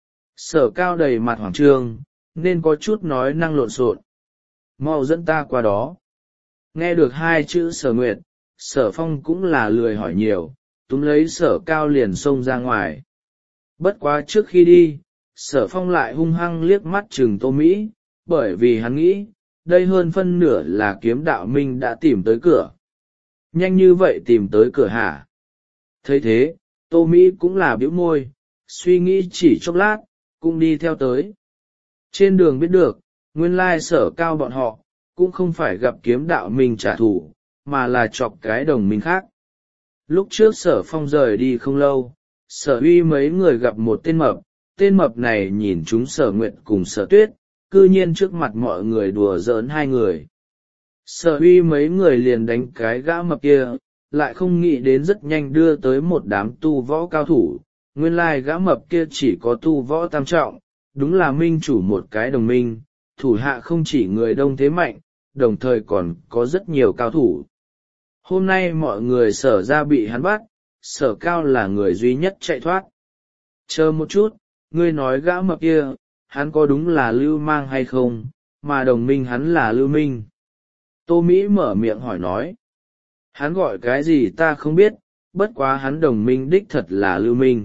[SPEAKER 1] Sở Cao đầy mặt hoảng trương, nên có chút nói năng lộn xộn. Mau dẫn ta qua đó. Nghe được hai chữ Sở Nguyệt, Sở Phong cũng là lười hỏi nhiều, túm lấy Sở Cao liền xông ra ngoài. Bất quá trước khi đi, Sở Phong lại hung hăng liếc mắt chừng Tô Mỹ, bởi vì hắn nghĩ, đây hơn phân nửa là kiếm đạo Minh đã tìm tới cửa. Nhanh như vậy tìm tới cửa hả? Thấy thế, Tô Mỹ cũng là bĩu môi, suy nghĩ chỉ chốc lát, cũng đi theo tới. Trên đường biết được, nguyên lai Sở Cao bọn họ, cũng không phải gặp kiếm đạo Minh trả thù, mà là chọc cái đồng minh khác. Lúc trước Sở Phong rời đi không lâu, Sở Uy mấy người gặp một tên mập, tên mập này nhìn chúng Sở Nguyệt cùng Sở Tuyết, cư nhiên trước mặt mọi người đùa giỡn hai người. Sở Uy mấy người liền đánh cái gã mập kia, lại không nghĩ đến rất nhanh đưa tới một đám tu võ cao thủ, nguyên lai gã mập kia chỉ có tu võ tam trọng, đúng là minh chủ một cái đồng minh, thủ hạ không chỉ người đông thế mạnh, đồng thời còn có rất nhiều cao thủ. Hôm nay mọi người Sở ra bị hắn bắt, Sở Cao là người duy nhất chạy thoát. Chờ một chút, ngươi nói gã mập kia, hắn có đúng là Lưu Mang hay không, mà đồng minh hắn là Lưu Minh. Tô Mỹ mở miệng hỏi nói. Hắn gọi cái gì ta không biết, bất quá hắn đồng minh đích thật là Lưu Minh.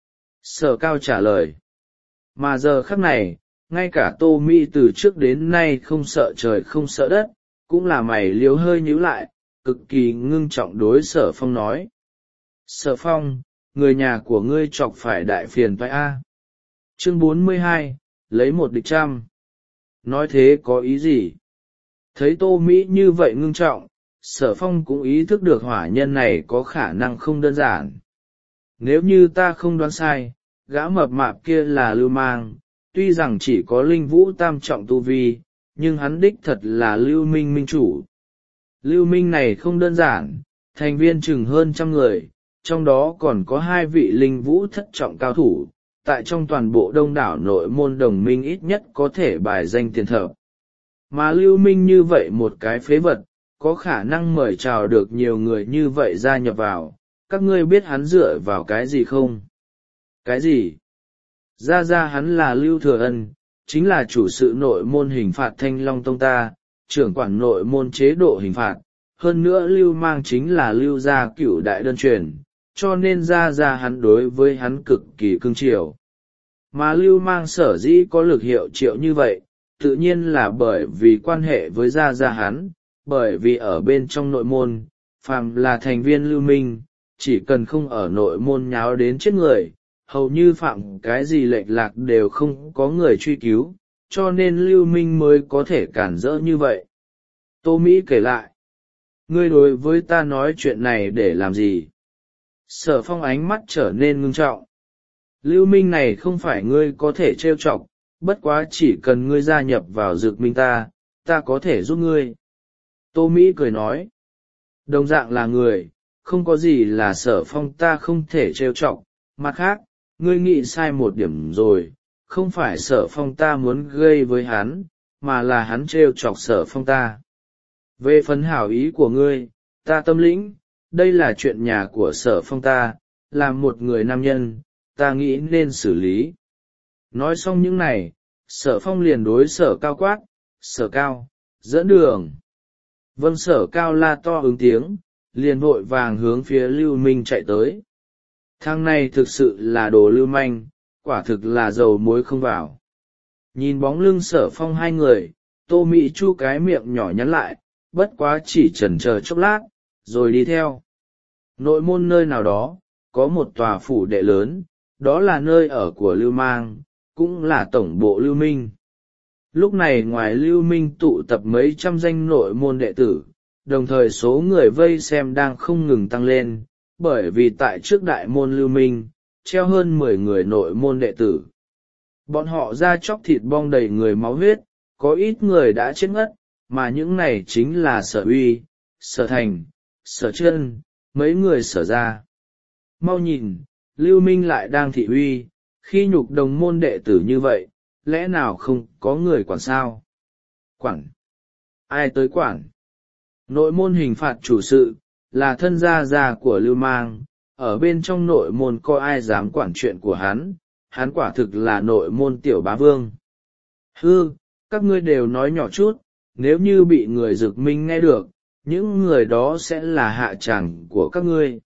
[SPEAKER 1] Sở Cao trả lời. Mà giờ khắc này, ngay cả Tô Mỹ từ trước đến nay không sợ trời không sợ đất, cũng là mày liếu hơi nhíu lại, cực kỳ ngưng trọng đối Sở Phong nói. Sở Phong, người nhà của ngươi chọc phải đại phiền toái A. Chương bốn mươi hai, lấy một địch trăm. Nói thế có ý gì? Thấy Tô Mỹ như vậy ngưng trọng, Sở Phong cũng ý thức được hỏa nhân này có khả năng không đơn giản. Nếu như ta không đoán sai, gã mập mạp kia là Lưu Mang, tuy rằng chỉ có linh vũ tam trọng tu vi, nhưng hắn đích thật là Lưu Minh minh chủ. Lưu Minh này không đơn giản, thành viên chừng hơn trăm người, trong đó còn có hai vị linh vũ thất trọng cao thủ, tại trong toàn bộ đông đảo nội môn đồng minh ít nhất có thể bài danh tiền thập. Mà Lưu Minh như vậy một cái phế vật, có khả năng mời chào được nhiều người như vậy gia nhập vào, các ngươi biết hắn dựa vào cái gì không? Cái gì? Ra ra hắn là Lưu Thừa Ân, chính là chủ sự nội môn hình phạt Thanh Long Tông ta, trưởng quản nội môn chế độ hình phạt, hơn nữa Lưu Mang chính là Lưu gia cửu đại đơn truyền, cho nên ra ra hắn đối với hắn cực kỳ cưng chiều. Mà Lưu Mang sở dĩ có lực hiệu triệu như vậy, tự nhiên là bởi vì quan hệ với gia gia hắn, bởi vì ở bên trong nội môn, phàm là thành viên Lưu Minh, chỉ cần không ở nội môn nháo đến chết người, hầu như phạm cái gì lệch lạc đều không có người truy cứu, cho nên Lưu Minh mới có thể cản rỡ như vậy. Tô Mỹ kể lại, ngươi đối với ta nói chuyện này để làm gì? Sở Phong ánh mắt trở nên ngưng trọng. Lưu Minh này không phải ngươi có thể trêu chọc, bất quá chỉ cần ngươi gia nhập vào Dược Minh ta, ta có thể giúp ngươi. Tô Mỹ cười nói, đồng dạng là người, không có gì là Sở Phong ta không thể trêu chọc, mặt khác, ngươi nghĩ sai một điểm rồi, không phải Sở Phong ta muốn gây với hắn, mà là hắn trêu chọc Sở Phong ta. Về phần hảo ý của ngươi, ta tâm lĩnh, đây là chuyện nhà của Sở Phong ta, là một người nam nhân, ta nghĩ nên xử lý. Nói xong những này, Sở Phong liền đối Sở Cao quát, Sở Cao, dẫn đường. Vâng, Sở Cao la to ứng tiếng, liền vội vàng hướng phía Lưu Minh chạy tới. Thằng này thực sự là đồ lưu manh, quả thực là dầu muối không vào. Nhìn bóng lưng Sở Phong hai người, Tô Mỹ chu cái miệng nhỏ nhắn lại, bất quá chỉ chần chờ chốc lát, rồi đi theo. Nội môn nơi nào đó, có một tòa phủ đệ lớn, đó là nơi ở của Lưu Mang, cũng là tổng bộ Lưu Minh. Lúc này ngoài Lưu Minh tụ tập mấy trăm danh nội môn đệ tử, đồng thời số người vây xem đang không ngừng tăng lên, bởi vì tại trước đại môn Lưu Minh, treo hơn mười người nội môn đệ tử. Bọn họ ra chóc thịt bong đầy người máu huyết, có ít người đã chết ngất, mà những này chính là Sở Uy, Sở Thành, Sở Chân, mấy người Sở ra. Mau nhìn, Lưu Minh lại đang thị uy, khi nhục đồng môn đệ tử như vậy, lẽ nào không có người quản sao? Quản? Ai tới quản? Nội môn hình phạt chủ sự, là thân gia gia của Lưu Mang, ở bên trong nội môn có ai dám quản chuyện của hắn, hắn quả thực là nội môn tiểu bá vương. Hư, các ngươi đều nói nhỏ chút, nếu như bị người Dược Minh nghe được, những người đó sẽ là hạ tràng của các ngươi.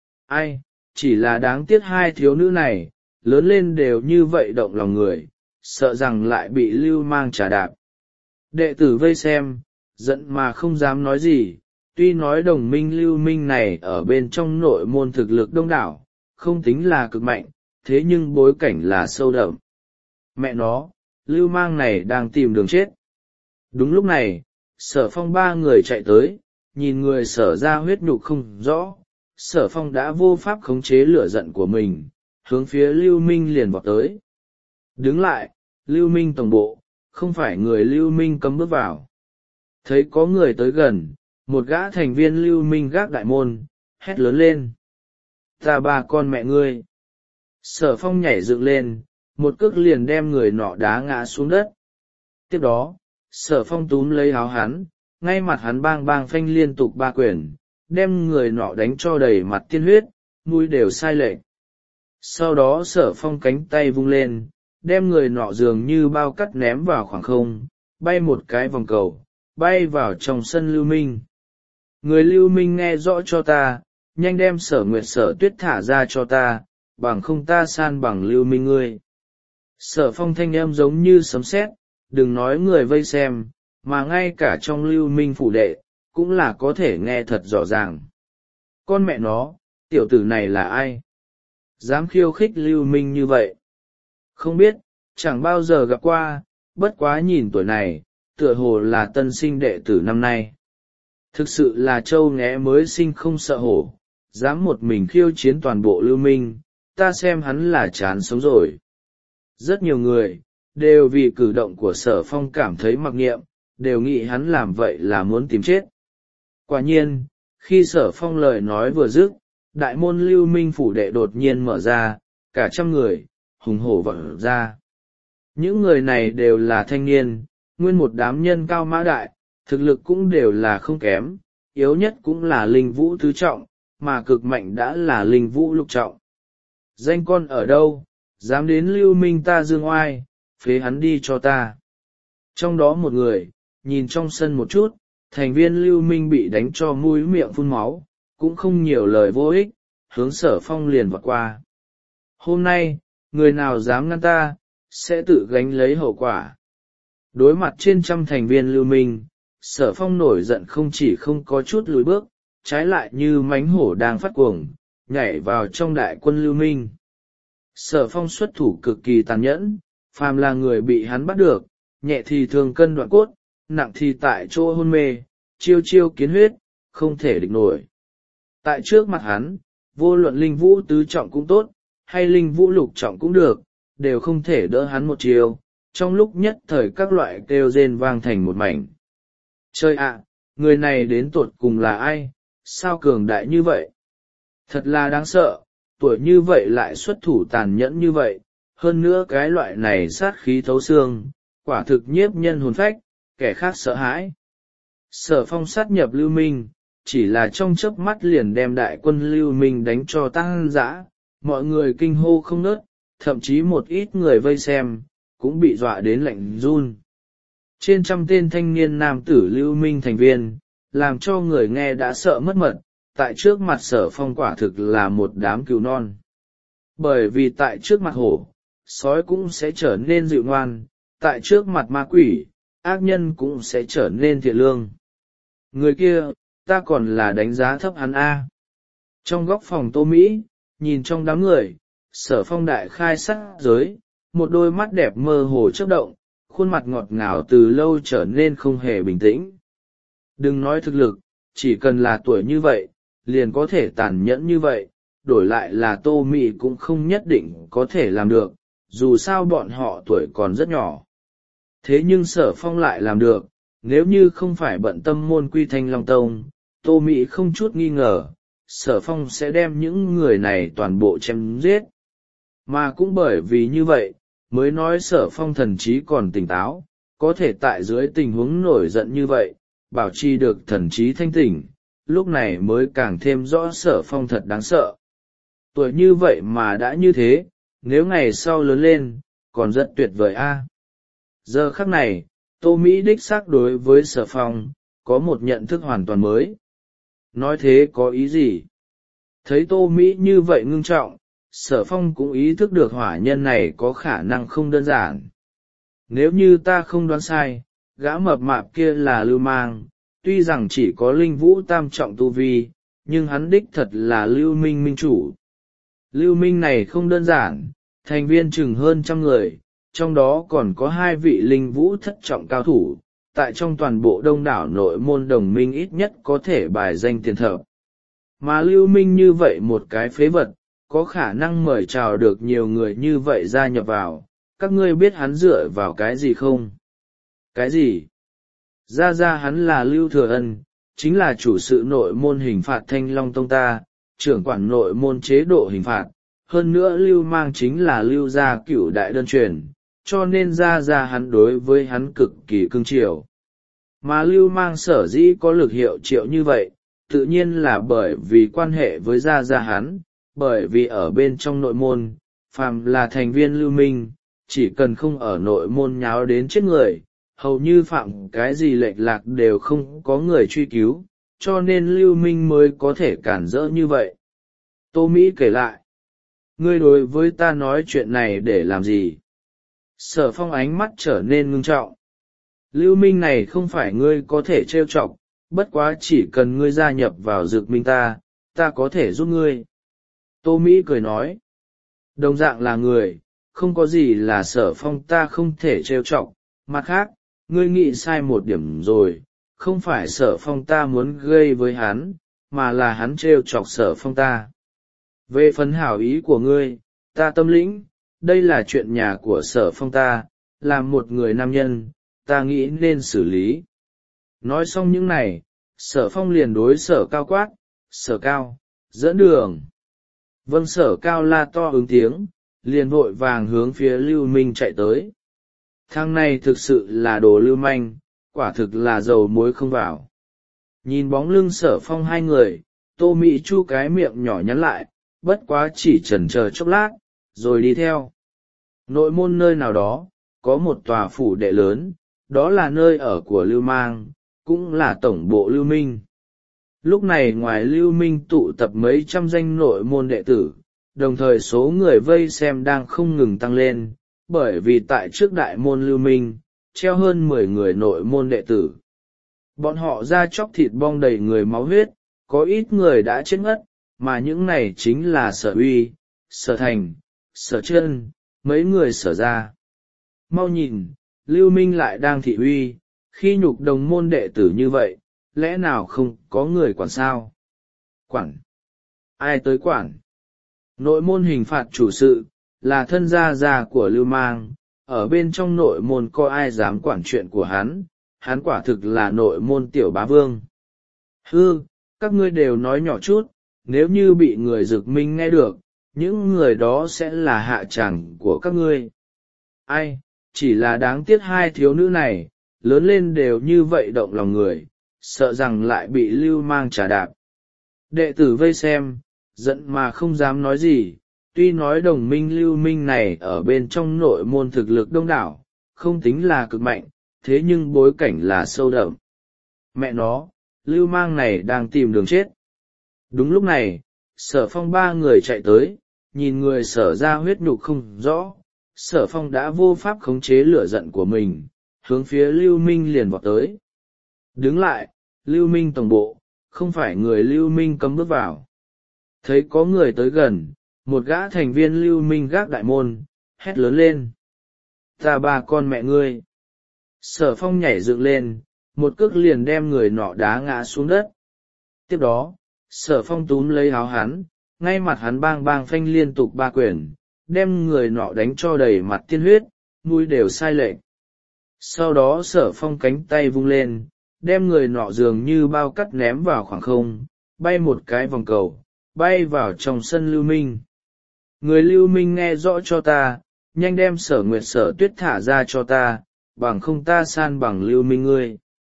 [SPEAKER 1] Ai, chỉ là đáng tiếc hai thiếu nữ này, lớn lên đều như vậy động lòng người, sợ rằng lại bị Lưu Mang trả đạp. Đệ tử vây xem, giận mà không dám nói gì, tuy nói đồng minh Lưu Minh này ở bên trong nội môn thực lực đông đảo, không tính là cực mạnh, thế nhưng bối cảnh là sâu đậm. Mẹ nó, Lưu Mang này đang tìm đường chết. Đúng lúc này, Sở Phong ba người chạy tới, nhìn người Sở ra huyết nhục không rõ, Sở Phong đã vô pháp khống chế lửa giận của mình, hướng phía Lưu Minh liền vọt tới. Đứng lại, Lưu Minh tổng bộ, không phải người Lưu Minh cấm bước vào. Thấy có người tới gần, một gã thành viên Lưu Minh gác đại môn, hét lớn lên. Ta ba con mẹ ngươi. Sở Phong nhảy dựng lên, một cước liền đem người nọ đá ngã xuống đất. Tiếp đó, Sở Phong túm lấy áo hắn, ngay mặt hắn bang bang phanh liên tục ba quyền, đem người nọ đánh cho đầy mặt tiên huyết, mũi đều sai lệch. Sau đó Sở Phong cánh tay vung lên, đem người nọ dường như bao cắt ném vào khoảng không, bay một cái vòng cầu, bay vào trong sân Lưu Minh. người lưu minh nghe rõ cho ta, nhanh đem Sở Nguyệt Sở Tuyết thả ra cho ta, bằng không ta san bằng lưu minh ngươi. Sở Phong thanh âm giống như sấm sét, đừng nói người vây xem, mà ngay cả trong lưu minh phủ đệ, cũng là có thể nghe thật rõ ràng. Con mẹ nó, tiểu tử này là ai? Dám khiêu khích lưu minh như vậy? Không biết, chẳng bao giờ gặp qua, bất quá nhìn tuổi này, tựa hồ là tân sinh đệ tử năm nay. Thực sự là trâu nghé mới sinh không sợ hổ, dám một mình khiêu chiến toàn bộ lưu minh, ta xem hắn là chán sống rồi. Rất nhiều người, đều vì cử động của Sở Phong cảm thấy mặc niệm, đều nghĩ hắn làm vậy là muốn tìm chết. Quả nhiên, khi Sở Phong lời nói vừa dứt, đại môn lưu minh phủ đệ đột nhiên mở ra, cả trăm người, hùng hổ vọt ra. Những người này đều là thanh niên, nguyên một đám nhân cao mã đại, thực lực cũng đều là không kém, yếu nhất cũng là linh vũ tứ trọng, mà cực mạnh đã là linh vũ lục trọng. Danh con ở đâu, dám đến lưu minh ta dương oai, phế hắn đi cho ta. Trong đó một người, nhìn trong sân một chút, thành viên lưu minh bị đánh cho mũi miệng phun máu, cũng không nhiều lời vô ích, hướng Sở Phong liền vọt qua. Hôm nay, người nào dám ngăn ta, sẽ tự gánh lấy hậu quả. Đối mặt trên trăm thành viên lưu minh, Sở Phong nổi giận không chỉ không có chút lùi bước, trái lại như mánh hổ đang phát cuồng, nhảy vào trong đại quân lưu minh. Sở Phong xuất thủ cực kỳ tàn nhẫn, phàm là người bị hắn bắt được, nhẹ thì thường cân đoạn cốt, nặng thì tại chỗ hôn mê, chiêu chiêu kiến huyết, không thể địch nổi. Tại trước mặt hắn, vô luận linh vũ tứ trọng cũng tốt, hay linh vũ lục trọng cũng được, đều không thể đỡ hắn một chiêu, trong lúc nhất thời các loại kêu rên vang thành một mảnh. Trời ạ, người này đến tột cùng là ai, sao cường đại như vậy? Thật là đáng sợ, tuổi như vậy lại xuất thủ tàn nhẫn như vậy, hơn nữa cái loại này sát khí thấu xương, quả thực nhiếp nhân hồn phách, kẻ khác sợ hãi. Sở Phong sát nhập lưu minh, chỉ là trong chớp mắt liền đem đại quân lưu minh đánh cho tăng dã, mọi người kinh hô không ngớt, thậm chí một ít người vây xem, cũng bị dọa đến lạnh run. Trên trăm tên thanh niên nam tử lưu minh thành viên, làm cho người nghe đã sợ mất mật, tại trước mặt Sở Phong quả thực là một đám cừu non. Bởi vì tại trước mặt hổ, sói cũng sẽ trở nên dịu ngoan, tại trước mặt ma quỷ, ác nhân cũng sẽ trở nên thiện lương. Người kia, ta còn là đánh giá thấp hắn A. Trong góc phòng Tô Mỹ, nhìn trong đám người, Sở Phong đại khai sát giới, một đôi mắt đẹp mơ hồ chớp động, khuôn mặt ngọt ngào từ lâu trở nên không hề bình tĩnh. Đừng nói thực lực, chỉ cần là tuổi như vậy, liền có thể tàn nhẫn như vậy, đổi lại là Tô Mỹ cũng không nhất định có thể làm được, dù sao bọn họ tuổi còn rất nhỏ. Thế nhưng Sở Phong lại làm được, nếu như không phải bận tâm môn quy Thanh Long Tông, Tô Mỹ không chút nghi ngờ, Sở Phong sẽ đem những người này toàn bộ chém giết. Mà cũng bởi vì như vậy, mới nói Sở Phong thần trí còn tỉnh táo, có thể tại dưới tình huống nổi giận như vậy, bảo trì được thần trí thanh tỉnh, lúc này mới càng thêm rõ Sở Phong thật đáng sợ. Tuổi như vậy mà đã như thế, nếu ngày sau lớn lên, còn rất tuyệt vời a. Giờ khắc này, Tô Mỹ đích xác đối với Sở Phong, có một nhận thức hoàn toàn mới. Nói thế có ý gì? Thấy Tô Mỹ như vậy ngưng trọng, Sở Phong cũng ý thức được hỏa nhân này có khả năng không đơn giản. Nếu như ta không đoán sai, gã mập mạp kia là Lưu Mang, tuy rằng chỉ có linh vũ tam trọng tu vi, nhưng hắn đích thật là Lưu Minh minh chủ. Lưu Minh này không đơn giản, thành viên chừng hơn trăm người, trong đó còn có hai vị linh vũ thất trọng cao thủ, tại trong toàn bộ đông đảo nội môn đồng minh ít nhất có thể bài danh tiền thập. Mà Lưu Minh như vậy một cái phế vật, có khả năng mời chào được nhiều người như vậy gia nhập vào, các ngươi biết hắn dựa vào cái gì không? Cái gì? Ra ra hắn là Lưu Thừa Ân, chính là chủ sự nội môn hình phạt Thanh Long Tông ta, trưởng quản nội môn chế độ hình phạt, hơn nữa Lưu Mang chính là Lưu gia cửu đại đơn truyền, cho nên ra ra hắn đối với hắn cực kỳ cưng chiều. Mà Lưu Mang sở dĩ có lực hiệu triệu như vậy, tự nhiên là bởi vì quan hệ với gia gia hắn, bởi vì ở bên trong nội môn, phàm là thành viên Lưu Minh, chỉ cần không ở nội môn nháo đến chết người, hầu như phạm cái gì lệch lạc đều không có người truy cứu, cho nên Lưu Minh mới có thể cản rỡ như vậy. Tô Mỹ kể lại, ngươi đối với ta nói chuyện này để làm gì? Sở Phong ánh mắt trở nên ngưng trọng. Lưu Minh này không phải ngươi có thể trêu chọc, bất quá chỉ cần ngươi gia nhập vào Dược Minh ta, ta có thể giúp ngươi. Tô Mỹ cười nói, đồng dạng là người, không có gì là Sở Phong ta không thể trêu chọc. Mặt khác, ngươi nghĩ sai một điểm rồi, không phải Sở Phong ta muốn gây với hắn, mà là hắn trêu chọc Sở Phong ta. Về phần hảo ý của ngươi, ta tâm lĩnh, đây là chuyện nhà của Sở Phong ta, làm một người nam nhân, ta nghĩ nên xử lý. Nói xong những này, Sở Phong liền đối Sở Cao quát, Sở Cao, dẫn đường. Vâng, Sở Cao la to ứng tiếng, liền vội vàng hướng phía Lưu Minh chạy tới. Thằng này thực sự là đồ lưu manh, quả thực là dầu muối không vào. Nhìn bóng lưng Sở Phong hai người, Tô Mỹ chu cái miệng nhỏ nhắn lại, bất quá chỉ chần chờ chốc lát, rồi đi theo. Nội môn nơi nào đó, có một tòa phủ đệ lớn, đó là nơi ở của Lưu Mang, cũng là tổng bộ Lưu Minh. Lúc này ngoài Lưu Minh tụ tập mấy trăm danh nội môn đệ tử, đồng thời số người vây xem đang không ngừng tăng lên, bởi vì tại trước đại môn Lưu Minh, treo hơn mười người nội môn đệ tử. Bọn họ da chóc thịt bong đầy người máu huyết, có ít người đã chết ngất, mà những này chính là Sở Uy, Sở Thành, Sở Chân, mấy người Sở ra. Mau nhìn, Lưu Minh lại đang thị uy, khi nhục đồng môn đệ tử như vậy, lẽ nào không có người quản sao? Quản? Ai tới quản? Nội môn hình phạt chủ sự, là thân gia già của Lưu Mang, ở bên trong nội môn có ai dám quản chuyện của hắn, hắn quả thực là nội môn tiểu bá vương. Hư, các ngươi đều nói nhỏ chút, nếu như bị người Dực Minh nghe được, những người đó sẽ là hạ tràng của các ngươi. Ai, chỉ là đáng tiếc hai thiếu nữ này, lớn lên đều như vậy động lòng người, sợ rằng lại bị Lưu Mang trả đạp. Đệ tử vây xem, giận mà không dám nói gì, tuy nói đồng minh Lưu Minh này ở bên trong nội môn thực lực đông đảo, không tính là cực mạnh, thế nhưng bối cảnh là sâu đậm. Mẹ nó, Lưu Mang này đang tìm đường chết. Đúng lúc này, Sở Phong ba người chạy tới, nhìn người Sở ra huyết nhục không rõ, Sở Phong đã vô pháp khống chế lửa giận của mình, hướng phía Lưu Minh liền vọt tới. Đứng lại, Lưu Minh tổng bộ, không phải người Lưu Minh cấm bước vào. Thấy có người tới gần, một gã thành viên Lưu Minh gác đại môn, hét lớn lên. Ta ba con mẹ ngươi. Sở Phong nhảy dựng lên, một cước liền đem người nọ đá ngã xuống đất. Tiếp đó, Sở Phong túm lấy áo hắn, ngay mặt hắn bang bang phanh liên tục ba quyền, đem người nọ đánh cho đầy mặt tiên huyết, mũi đều sai lệch. Sau đó Sở Phong cánh tay vung lên, đem người nọ dường như bao cắt ném vào khoảng không, bay một cái vòng cầu, bay vào trong sân Lưu Minh. Người Lưu Minh nghe rõ cho ta, nhanh đem Sở Nguyệt Sở Tuyết thả ra cho ta, bằng không ta san bằng Lưu Minh ngươi.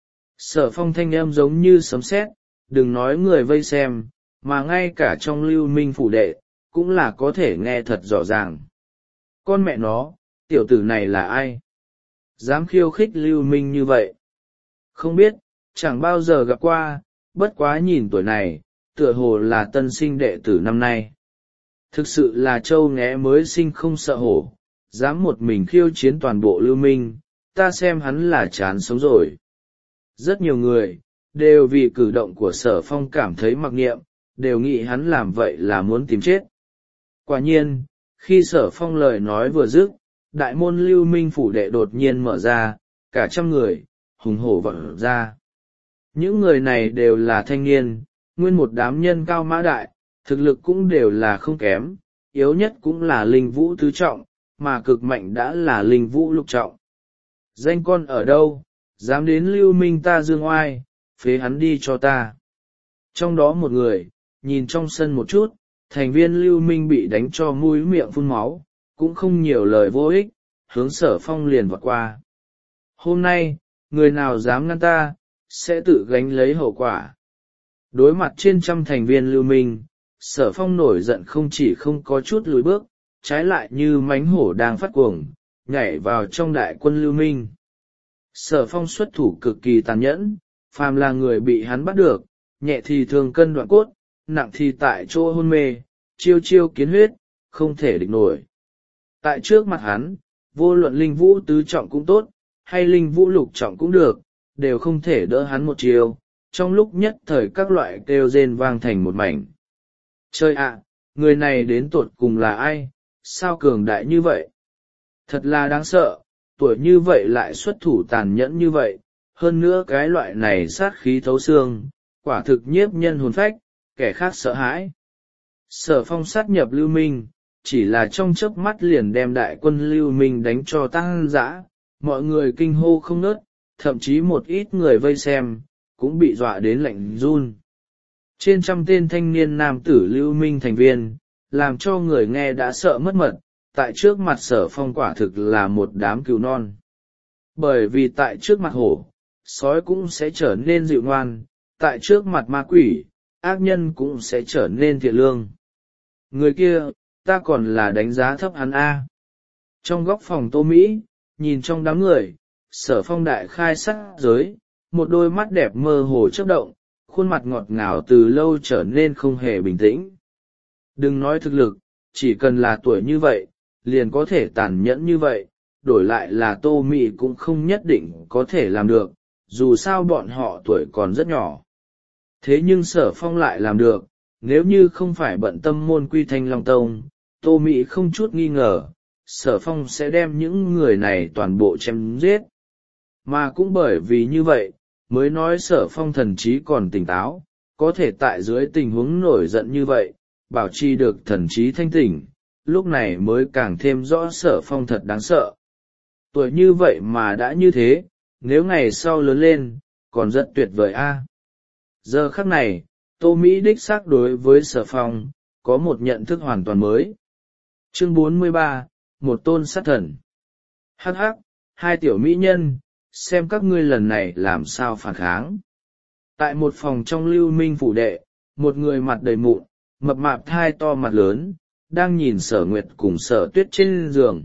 [SPEAKER 1] Sở Phong thanh âm giống như sấm sét, đừng nói người vây xem, mà ngay cả trong Lưu Minh phủ đệ, cũng là có thể nghe thật rõ ràng. Con mẹ nó, tiểu tử này là ai? Dám khiêu khích Lưu Minh như vậy? Không biết, chẳng bao giờ gặp qua, bất quá nhìn tuổi này, tựa hồ là tân sinh đệ tử năm nay. Thực sự là trâu nghé mới sinh không sợ hổ, dám một mình khiêu chiến toàn bộ Lưu Minh, ta xem hắn là chán sống rồi. Rất nhiều người, đều vì cử động của Sở Phong cảm thấy mặc niệm, đều nghĩ hắn làm vậy là muốn tìm chết. Quả nhiên, khi Sở Phong lời nói vừa dứt, đại môn Lưu Minh phủ đệ đột nhiên mở ra, cả trăm người, hùng hổ vọt ra. Những người này đều là thanh niên, nguyên một đám nhân cao mã đại, thực lực cũng đều là không kém, yếu nhất cũng là linh vũ tứ trọng, mà cực mạnh đã là linh vũ lục trọng. Danh con ở đâu, dám đến Lưu Minh ta dương oai, phế hắn đi cho ta. Trong đó một người, nhìn trong sân một chút, thành viên Lưu Minh bị đánh cho mũi miệng phun máu, cũng không nhiều lời vô ích, hướng Sở Phong liền vọt qua. Hôm nay, người nào dám ngăn ta, sẽ tự gánh lấy hậu quả. Đối mặt trên trăm thành viên Lưu Minh, Sở Phong nổi giận không chỉ không có chút lùi bước, trái lại như mánh hổ đang phát cuồng, nhảy vào trong đại quân Lưu Minh. Sở Phong xuất thủ cực kỳ tàn nhẫn, phàm là người bị hắn bắt được, nhẹ thì thương cân đoạn cốt, nặng thì tại chỗ hôn mê, chiêu chiêu kiến huyết, không thể địch nổi. Tại trước mặt hắn, vô luận linh vũ tứ trọng cũng tốt, hay linh vũ lục trọng cũng được, đều không thể đỡ hắn một chiều, trong lúc nhất thời các loại kêu rên vang thành một mảnh. Trời ạ, người này đến tột cùng là ai, sao cường đại như vậy? Thật là đáng sợ, tuổi như vậy lại xuất thủ tàn nhẫn như vậy, hơn nữa cái loại này sát khí thấu xương, quả thực nhiếp nhân hồn phách, kẻ khác sợ hãi. Sở Phong sát nhập Lưu Minh, chỉ là trong chớp mắt liền đem đại quân Lưu Minh đánh cho tăng dã, mọi người kinh hô không ngớt, thậm chí một ít người vây xem, cũng bị dọa đến lạnh run. Trên trăm tên thanh niên nam tử Lưu Minh thành viên, làm cho người nghe đã sợ mất mật, tại trước mặt Sở Phong quả thực là một đám cừu non. Bởi vì tại trước mặt hổ, sói cũng sẽ trở nên dịu ngoan, tại trước mặt ma quỷ, ác nhân cũng sẽ trở nên thiện lương. Người kia, ta còn là đánh giá thấp hắn A. Trong góc phòng Tô Mỹ, nhìn trong đám người, Sở Phong đại khai sát giới, một đôi mắt đẹp mơ hồ chớp động, khuôn mặt ngọt ngào từ lâu trở nên không hề bình tĩnh. Đừng nói thực lực, chỉ cần là tuổi như vậy, liền có thể tàn nhẫn như vậy, đổi lại là Tô Mỹ cũng không nhất định có thể làm được, dù sao bọn họ tuổi còn rất nhỏ. Thế nhưng Sở Phong lại làm được, nếu như không phải bận tâm môn quy Thanh Long Tông, Tô Mỹ không chút nghi ngờ, Sở Phong sẽ đem những người này toàn bộ chém giết. Mà cũng bởi vì như vậy, mới nói Sở Phong thần trí còn tỉnh táo, có thể tại dưới tình huống nổi giận như vậy, bảo trì được thần trí thanh tỉnh, lúc này mới càng thêm rõ Sở Phong thật đáng sợ. Tuổi như vậy mà đã như thế, nếu ngày sau lớn lên, còn rất tuyệt vời a. Giờ khắc này, Tô Mỹ đích xác đối với Sở Phong, có một nhận thức hoàn toàn mới. Chương bốn mươi ba, một tôn sát thần. Hắc hắc, hai tiểu mỹ nhân, xem các ngươi lần này làm sao phản kháng. Tại một phòng trong Lưu Minh phủ đệ, một người mặt đầy mụn, mập mạp thai to mặt lớn, đang nhìn Sở Nguyệt cùng Sở Tuyết trên giường.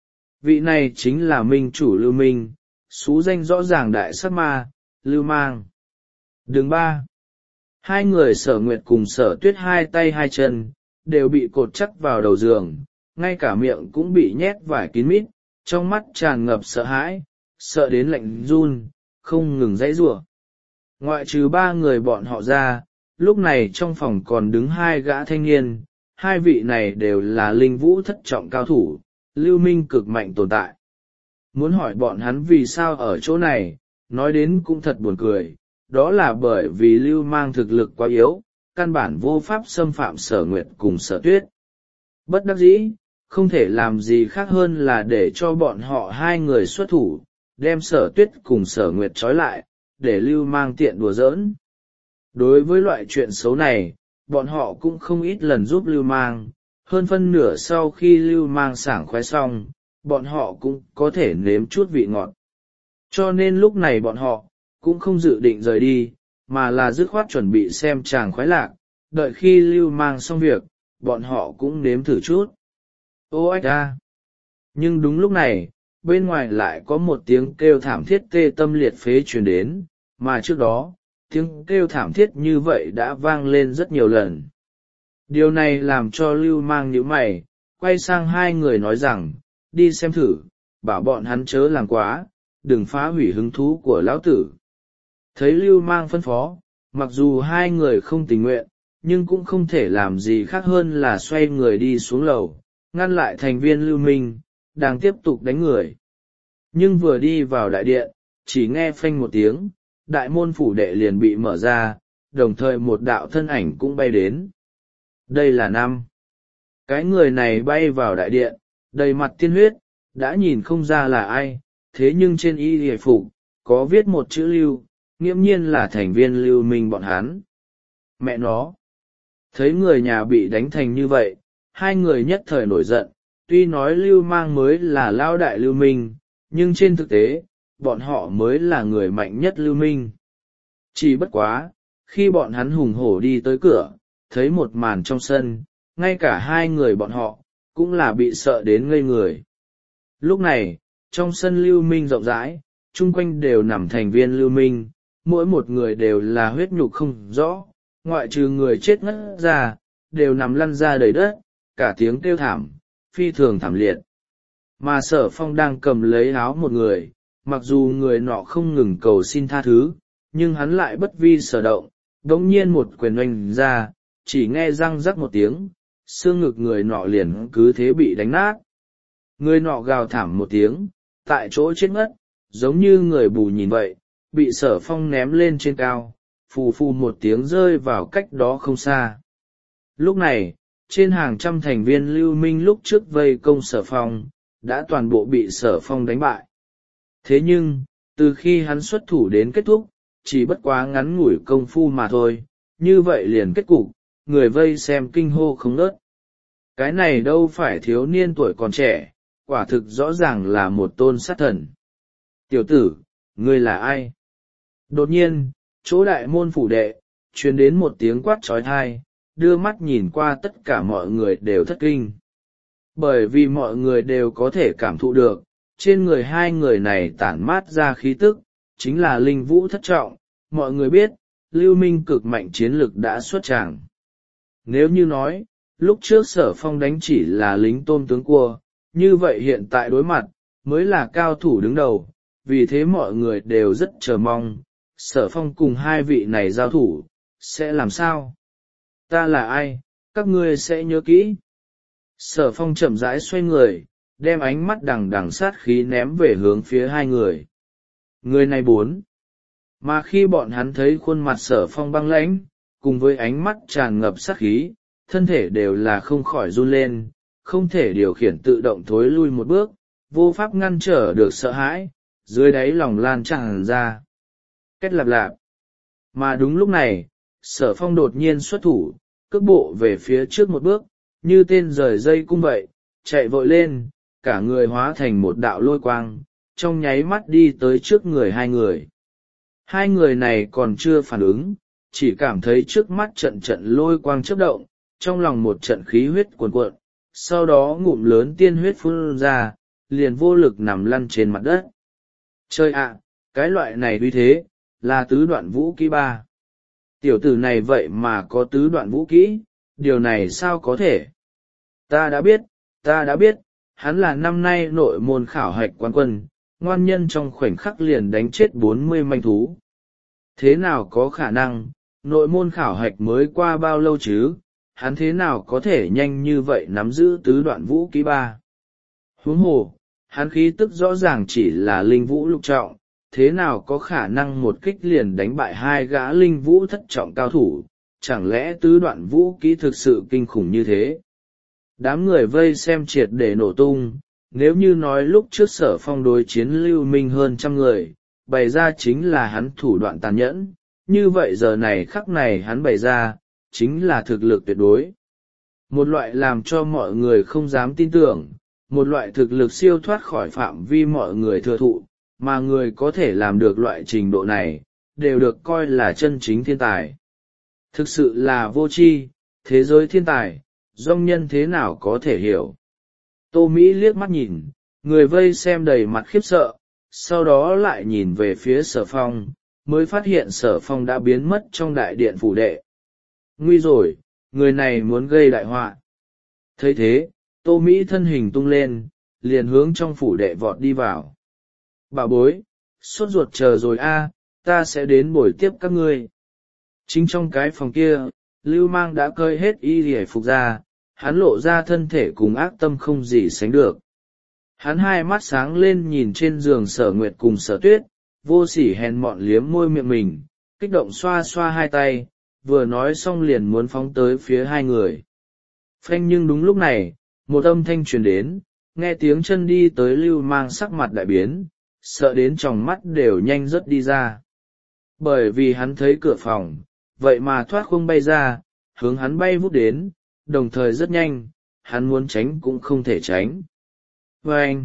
[SPEAKER 1] Vị này chính là minh chủ Lưu Minh, xú danh rõ ràng đại sát ma, Lưu Mang. Đường ba. Hai người Sở Nguyệt cùng Sở Tuyết hai tay hai chân, đều bị cột chắc vào đầu giường, ngay cả miệng cũng bị nhét vải kín mít, trong mắt tràn ngập sợ hãi, sợ đến lạnh run, không ngừng dãy giụa. Ngoại trừ ba người bọn họ ra, lúc này trong phòng còn đứng hai gã thanh niên, hai vị này đều là linh vũ thất trọng cao thủ, Lưu Minh cực mạnh tồn tại. Muốn hỏi bọn hắn vì sao ở chỗ này, nói đến cũng thật buồn cười, đó là bởi vì Lưu Mang thực lực quá yếu, căn bản vô pháp xâm phạm Sở Nguyệt cùng Sở Tuyết. Bất đắc dĩ, không thể làm gì khác hơn là để cho bọn họ hai người xuất thủ, đem Sở Tuyết cùng Sở Nguyệt trói lại, để Lưu Mang tiện đùa giỡn. Đối với loại chuyện xấu này, bọn họ cũng không ít lần giúp Lưu Mang, hơn phân nửa sau khi Lưu Mang sảng khoái xong, bọn họ cũng có thể nếm chút vị ngọt. Cho nên lúc này bọn họ, cũng không dự định rời đi, mà là dứt khoát chuẩn bị xem chàng khoái lạc, đợi khi Lưu Mang xong việc, bọn họ cũng nếm thử chút. Ô ếch a! Nhưng đúng lúc này, bên ngoài lại có một tiếng kêu thảm thiết tê tâm liệt phế truyền đến, mà trước đó, tiếng kêu thảm thiết như vậy đã vang lên rất nhiều lần. Điều này làm cho Lưu Mang nhíu mày, quay sang hai người nói rằng, đi xem thử, bảo bọn hắn chớ làm quá, đừng phá hủy hứng thú của lão tử. Thấy Lưu Mang phân phó, mặc dù hai người không tình nguyện, nhưng cũng không thể làm gì khác hơn là xoay người đi xuống lầu, ngăn lại thành viên Lưu Minh, đang tiếp tục đánh người. Nhưng vừa đi vào đại điện, chỉ nghe phanh một tiếng, đại môn phủ đệ liền bị mở ra, đồng thời một đạo thân ảnh cũng bay đến. Đây là năm. Cái người này bay vào đại điện, đầy mặt tiên huyết, đã nhìn không ra là ai, thế nhưng trên y hề phục, có viết một chữ Lưu, nghiễm nhiên là thành viên Lưu Minh bọn hắn. Mẹ nó! Thấy người nhà bị đánh thành như vậy, hai người nhất thời nổi giận, tuy nói Lưu Mang mới là lao đại Lưu Minh, nhưng trên thực tế, bọn họ mới là người mạnh nhất Lưu Minh. Chỉ bất quá, khi bọn hắn hùng hổ đi tới cửa, thấy một màn trong sân, ngay cả hai người bọn họ, cũng là bị sợ đến ngây người. Lúc này, trong sân Lưu Minh rộng rãi, chung quanh đều nằm thành viên Lưu Minh, mỗi một người đều là huyết nhục không rõ, ngoại trừ người chết ngất ra, đều nằm lăn ra đầy đất, cả tiếng kêu thảm, phi thường thảm liệt. Mà Sở Phong đang cầm lấy áo một người, mặc dù người nọ không ngừng cầu xin tha thứ, nhưng hắn lại bất vi sở động, đống nhiên một quyền oanh ra, chỉ nghe răng rắc một tiếng, xương ngực người nọ liền cứ thế bị đánh nát. Người nọ gào thảm một tiếng, tại chỗ chết ngất, giống như người bù nhìn vậy, bị Sở Phong ném lên trên cao, phù phù một tiếng rơi vào cách đó không xa. Lúc này, trên hàng trăm thành viên Lưu Minh lúc trước vây công Sở Phong, đã toàn bộ bị Sở Phong đánh bại. Thế nhưng, từ khi hắn xuất thủ đến kết thúc, chỉ bất quá ngắn ngủi công phu mà thôi, như vậy liền kết cục, người vây xem kinh hô không ngớt. Cái này đâu phải thiếu niên tuổi còn trẻ, quả thực rõ ràng là một tôn sát thần. Tiểu tử, ngươi là ai? Đột nhiên, chỗ đại môn phủ đệ, truyền đến một tiếng quát trói thai, đưa mắt nhìn qua tất cả mọi người đều thất kinh. Bởi vì mọi người đều có thể cảm thụ được, trên người hai người này tản mát ra khí tức, chính là linh vũ thất trọng. Mọi người biết, Lưu Minh cực mạnh chiến lực đã xuất tràng. Nếu như nói, lúc trước Sở Phong đánh chỉ là lính tôm tướng cua, như vậy hiện tại đối mặt, mới là cao thủ đứng đầu, vì thế mọi người đều rất chờ mong, Sở Phong cùng hai vị này giao thủ, sẽ làm sao? Ta là ai, các ngươi sẽ nhớ kỹ. Sở Phong chậm rãi xoay người, đem ánh mắt đằng đằng sát khí ném về hướng phía hai người. Người này bốn. Mà khi bọn hắn thấy khuôn mặt Sở Phong băng lãnh, cùng với ánh mắt tràn ngập sát khí, thân thể đều là không khỏi run lên, không thể điều khiển tự động thối lui một bước, vô pháp ngăn trở được sợ hãi, dưới đáy lòng lan tràn ra. Kết lạp lạp. Mà đúng lúc này, Sở Phong đột nhiên xuất thủ, cước bộ về phía trước một bước, như tên rời dây cung vậy, chạy vội lên, cả người hóa thành một đạo lôi quang, trong nháy mắt đi tới trước người hai người. Hai người này còn chưa phản ứng, chỉ cảm thấy trước mắt trận trận lôi quang chớp động, trong lòng một trận khí huyết cuồn cuộn, sau đó ngụm lớn tiên huyết phun ra, liền vô lực nằm lăn trên mặt đất. Chơi ạ, cái loại này uy thế, là tứ đoạn vũ kỹ ba. Tiểu tử này vậy mà có tứ đoạn vũ kỹ, điều này sao có thể? Ta đã biết, ta đã biết, hắn là năm nay nội môn khảo hạch quán quân, ngoan nhân trong khoảnh khắc liền đánh chết bốn mươi manh thú. Thế nào có khả năng, nội môn khảo hạch mới qua bao lâu chứ, hắn thế nào có thể nhanh như vậy nắm giữ tứ đoạn vũ kỹ ba? Huống hồ, hắn khí tức rõ ràng chỉ là linh vũ lục trọng, thế nào có khả năng một kích liền đánh bại hai gã linh vũ thất trọng cao thủ, chẳng lẽ tứ đoạn vũ kỹ thực sự kinh khủng như thế? Đám người vây xem triệt để nổ tung, nếu như nói lúc trước Sở Phong đối chiến Lưu Minh hơn trăm người, bày ra chính là hắn thủ đoạn tàn nhẫn, như vậy giờ này khắc này hắn bày ra, chính là thực lực tuyệt đối. Một loại làm cho mọi người không dám tin tưởng, một loại thực lực siêu thoát khỏi phạm vi mọi người thừa thụ, mà người có thể làm được loại trình độ này, đều được coi là chân chính thiên tài. Thực sự là vô tri, thế giới thiên tài, dòng nhân thế nào có thể hiểu. Tô Mỹ liếc mắt nhìn, người vây xem đầy mặt khiếp sợ, sau đó lại nhìn về phía Sở Phong, mới phát hiện Sở Phong đã biến mất trong đại điện phủ đệ. Nguy rồi, người này muốn gây đại họa. Thấy thế, Tô Mỹ thân hình tung lên, liền hướng trong phủ đệ vọt đi vào. Bà bối, sốt ruột chờ rồi a, ta sẽ đến buổi tiếp các ngươi. Chính trong cái phòng kia, Lưu Mang đã cơi hết y lìa phục ra, hắn lộ ra thân thể cùng ác tâm không gì sánh được. Hắn hai mắt sáng lên nhìn trên giường Sở Nguyệt cùng Sở Tuyết, vô sỉ hèn mọn liếm môi miệng mình, kích động xoa xoa hai tay, vừa nói xong liền muốn phóng tới phía hai người. Phanh, nhưng đúng lúc này, một âm thanh truyền đến, nghe tiếng chân đi tới Lưu Mang sắc mặt đại biến, sợ đến tròng mắt đều nhanh rớt đi ra. Bởi vì hắn thấy cửa phòng, vậy mà thoát không bay ra, hướng hắn bay vút đến, đồng thời rất nhanh, hắn muốn tránh cũng không thể tránh. Vâng!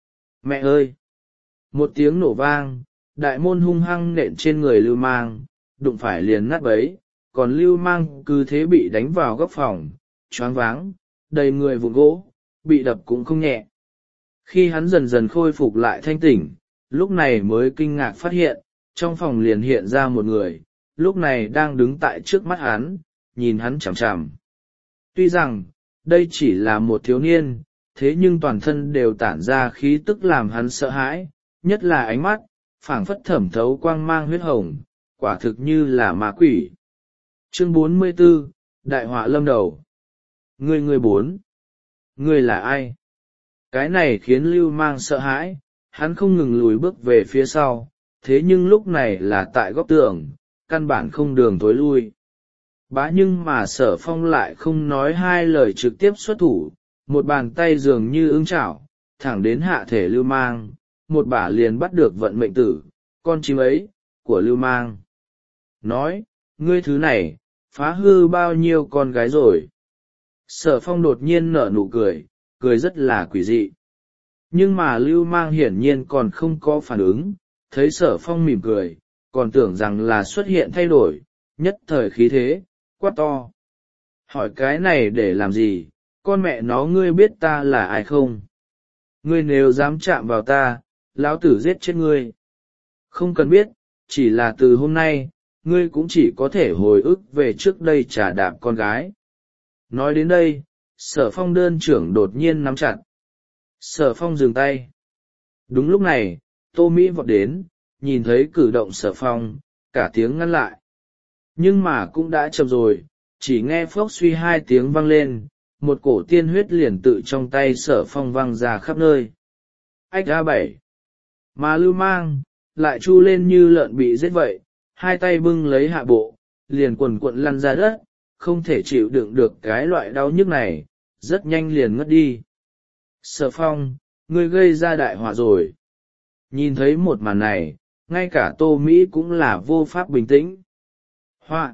[SPEAKER 1] Mẹ ơi! Một tiếng nổ vang, đại môn hung hăng nện trên người Lưu Mang, đụng phải liền nát bấy, còn Lưu Mang cứ thế bị đánh vào góc phòng, choáng váng, đầy người vụn gỗ, bị đập cũng không nhẹ. Khi hắn dần dần khôi phục lại thanh tỉnh, lúc này mới kinh ngạc phát hiện, trong phòng liền hiện ra một người, lúc này đang đứng tại trước mắt hắn, nhìn hắn chằm chằm. Tuy rằng, đây chỉ là một thiếu niên, thế nhưng toàn thân đều tản ra khí tức làm hắn sợ hãi, nhất là ánh mắt, phảng phất thẩm thấu quang mang huyết hồng, quả thực như là ma quỷ. Chương bốn mươi 44, Đại họa lâm đầu. Ngươi ngươi bốn. Ngươi là ai? Cái này khiến Lưu Mang sợ hãi, hắn không ngừng lùi bước về phía sau, thế nhưng lúc này là tại góc tường, căn bản không đường tối lui. Bá nhưng mà Sở Phong lại không nói hai lời trực tiếp xuất thủ, một bàn tay dường như ứng chảo, thẳng đến hạ thể Lưu Mang, một bả liền bắt được vận mệnh tử, con chim ấy, của Lưu Mang. Nói, ngươi thứ này, phá hư bao nhiêu con gái rồi. Sở Phong đột nhiên nở nụ cười, cười rất là quỷ dị. Nhưng mà Lưu Mang hiển nhiên còn không có phản ứng, thấy Sở Phong mỉm cười, còn tưởng rằng là xuất hiện thay đổi, nhất thời khí thế, quát to. Hỏi cái này để làm gì, con mẹ nó ngươi biết ta là ai không? Ngươi nếu dám chạm vào ta, lão tử giết chết ngươi. Không cần biết, chỉ là từ hôm nay, ngươi cũng chỉ có thể hồi ức về trước đây trà đạp con gái. Nói đến đây, Sở Phong đơn trưởng đột nhiên nắm chặt. Sở Phong dừng tay. Đúng lúc này, Tô Mỹ vọt đến, nhìn thấy cử động Sở Phong, cả tiếng ngăn lại. Nhưng mà cũng đã chậm rồi, chỉ nghe phốc suy hai tiếng vang lên, một cổ tiên huyết liền tự trong tay Sở Phong văng ra khắp nơi. Ách a bảy. Mà Lưu Mang, lại chu lên như lợn bị giết vậy, hai tay bưng lấy hạ bộ, liền quần quận lăn ra đất, không thể chịu đựng được cái loại đau nhức này, rất nhanh liền ngất đi. Sở Phong, ngươi gây ra đại họa rồi. Nhìn thấy một màn này, ngay cả Tô Mỹ cũng là vô pháp bình tĩnh. Họa!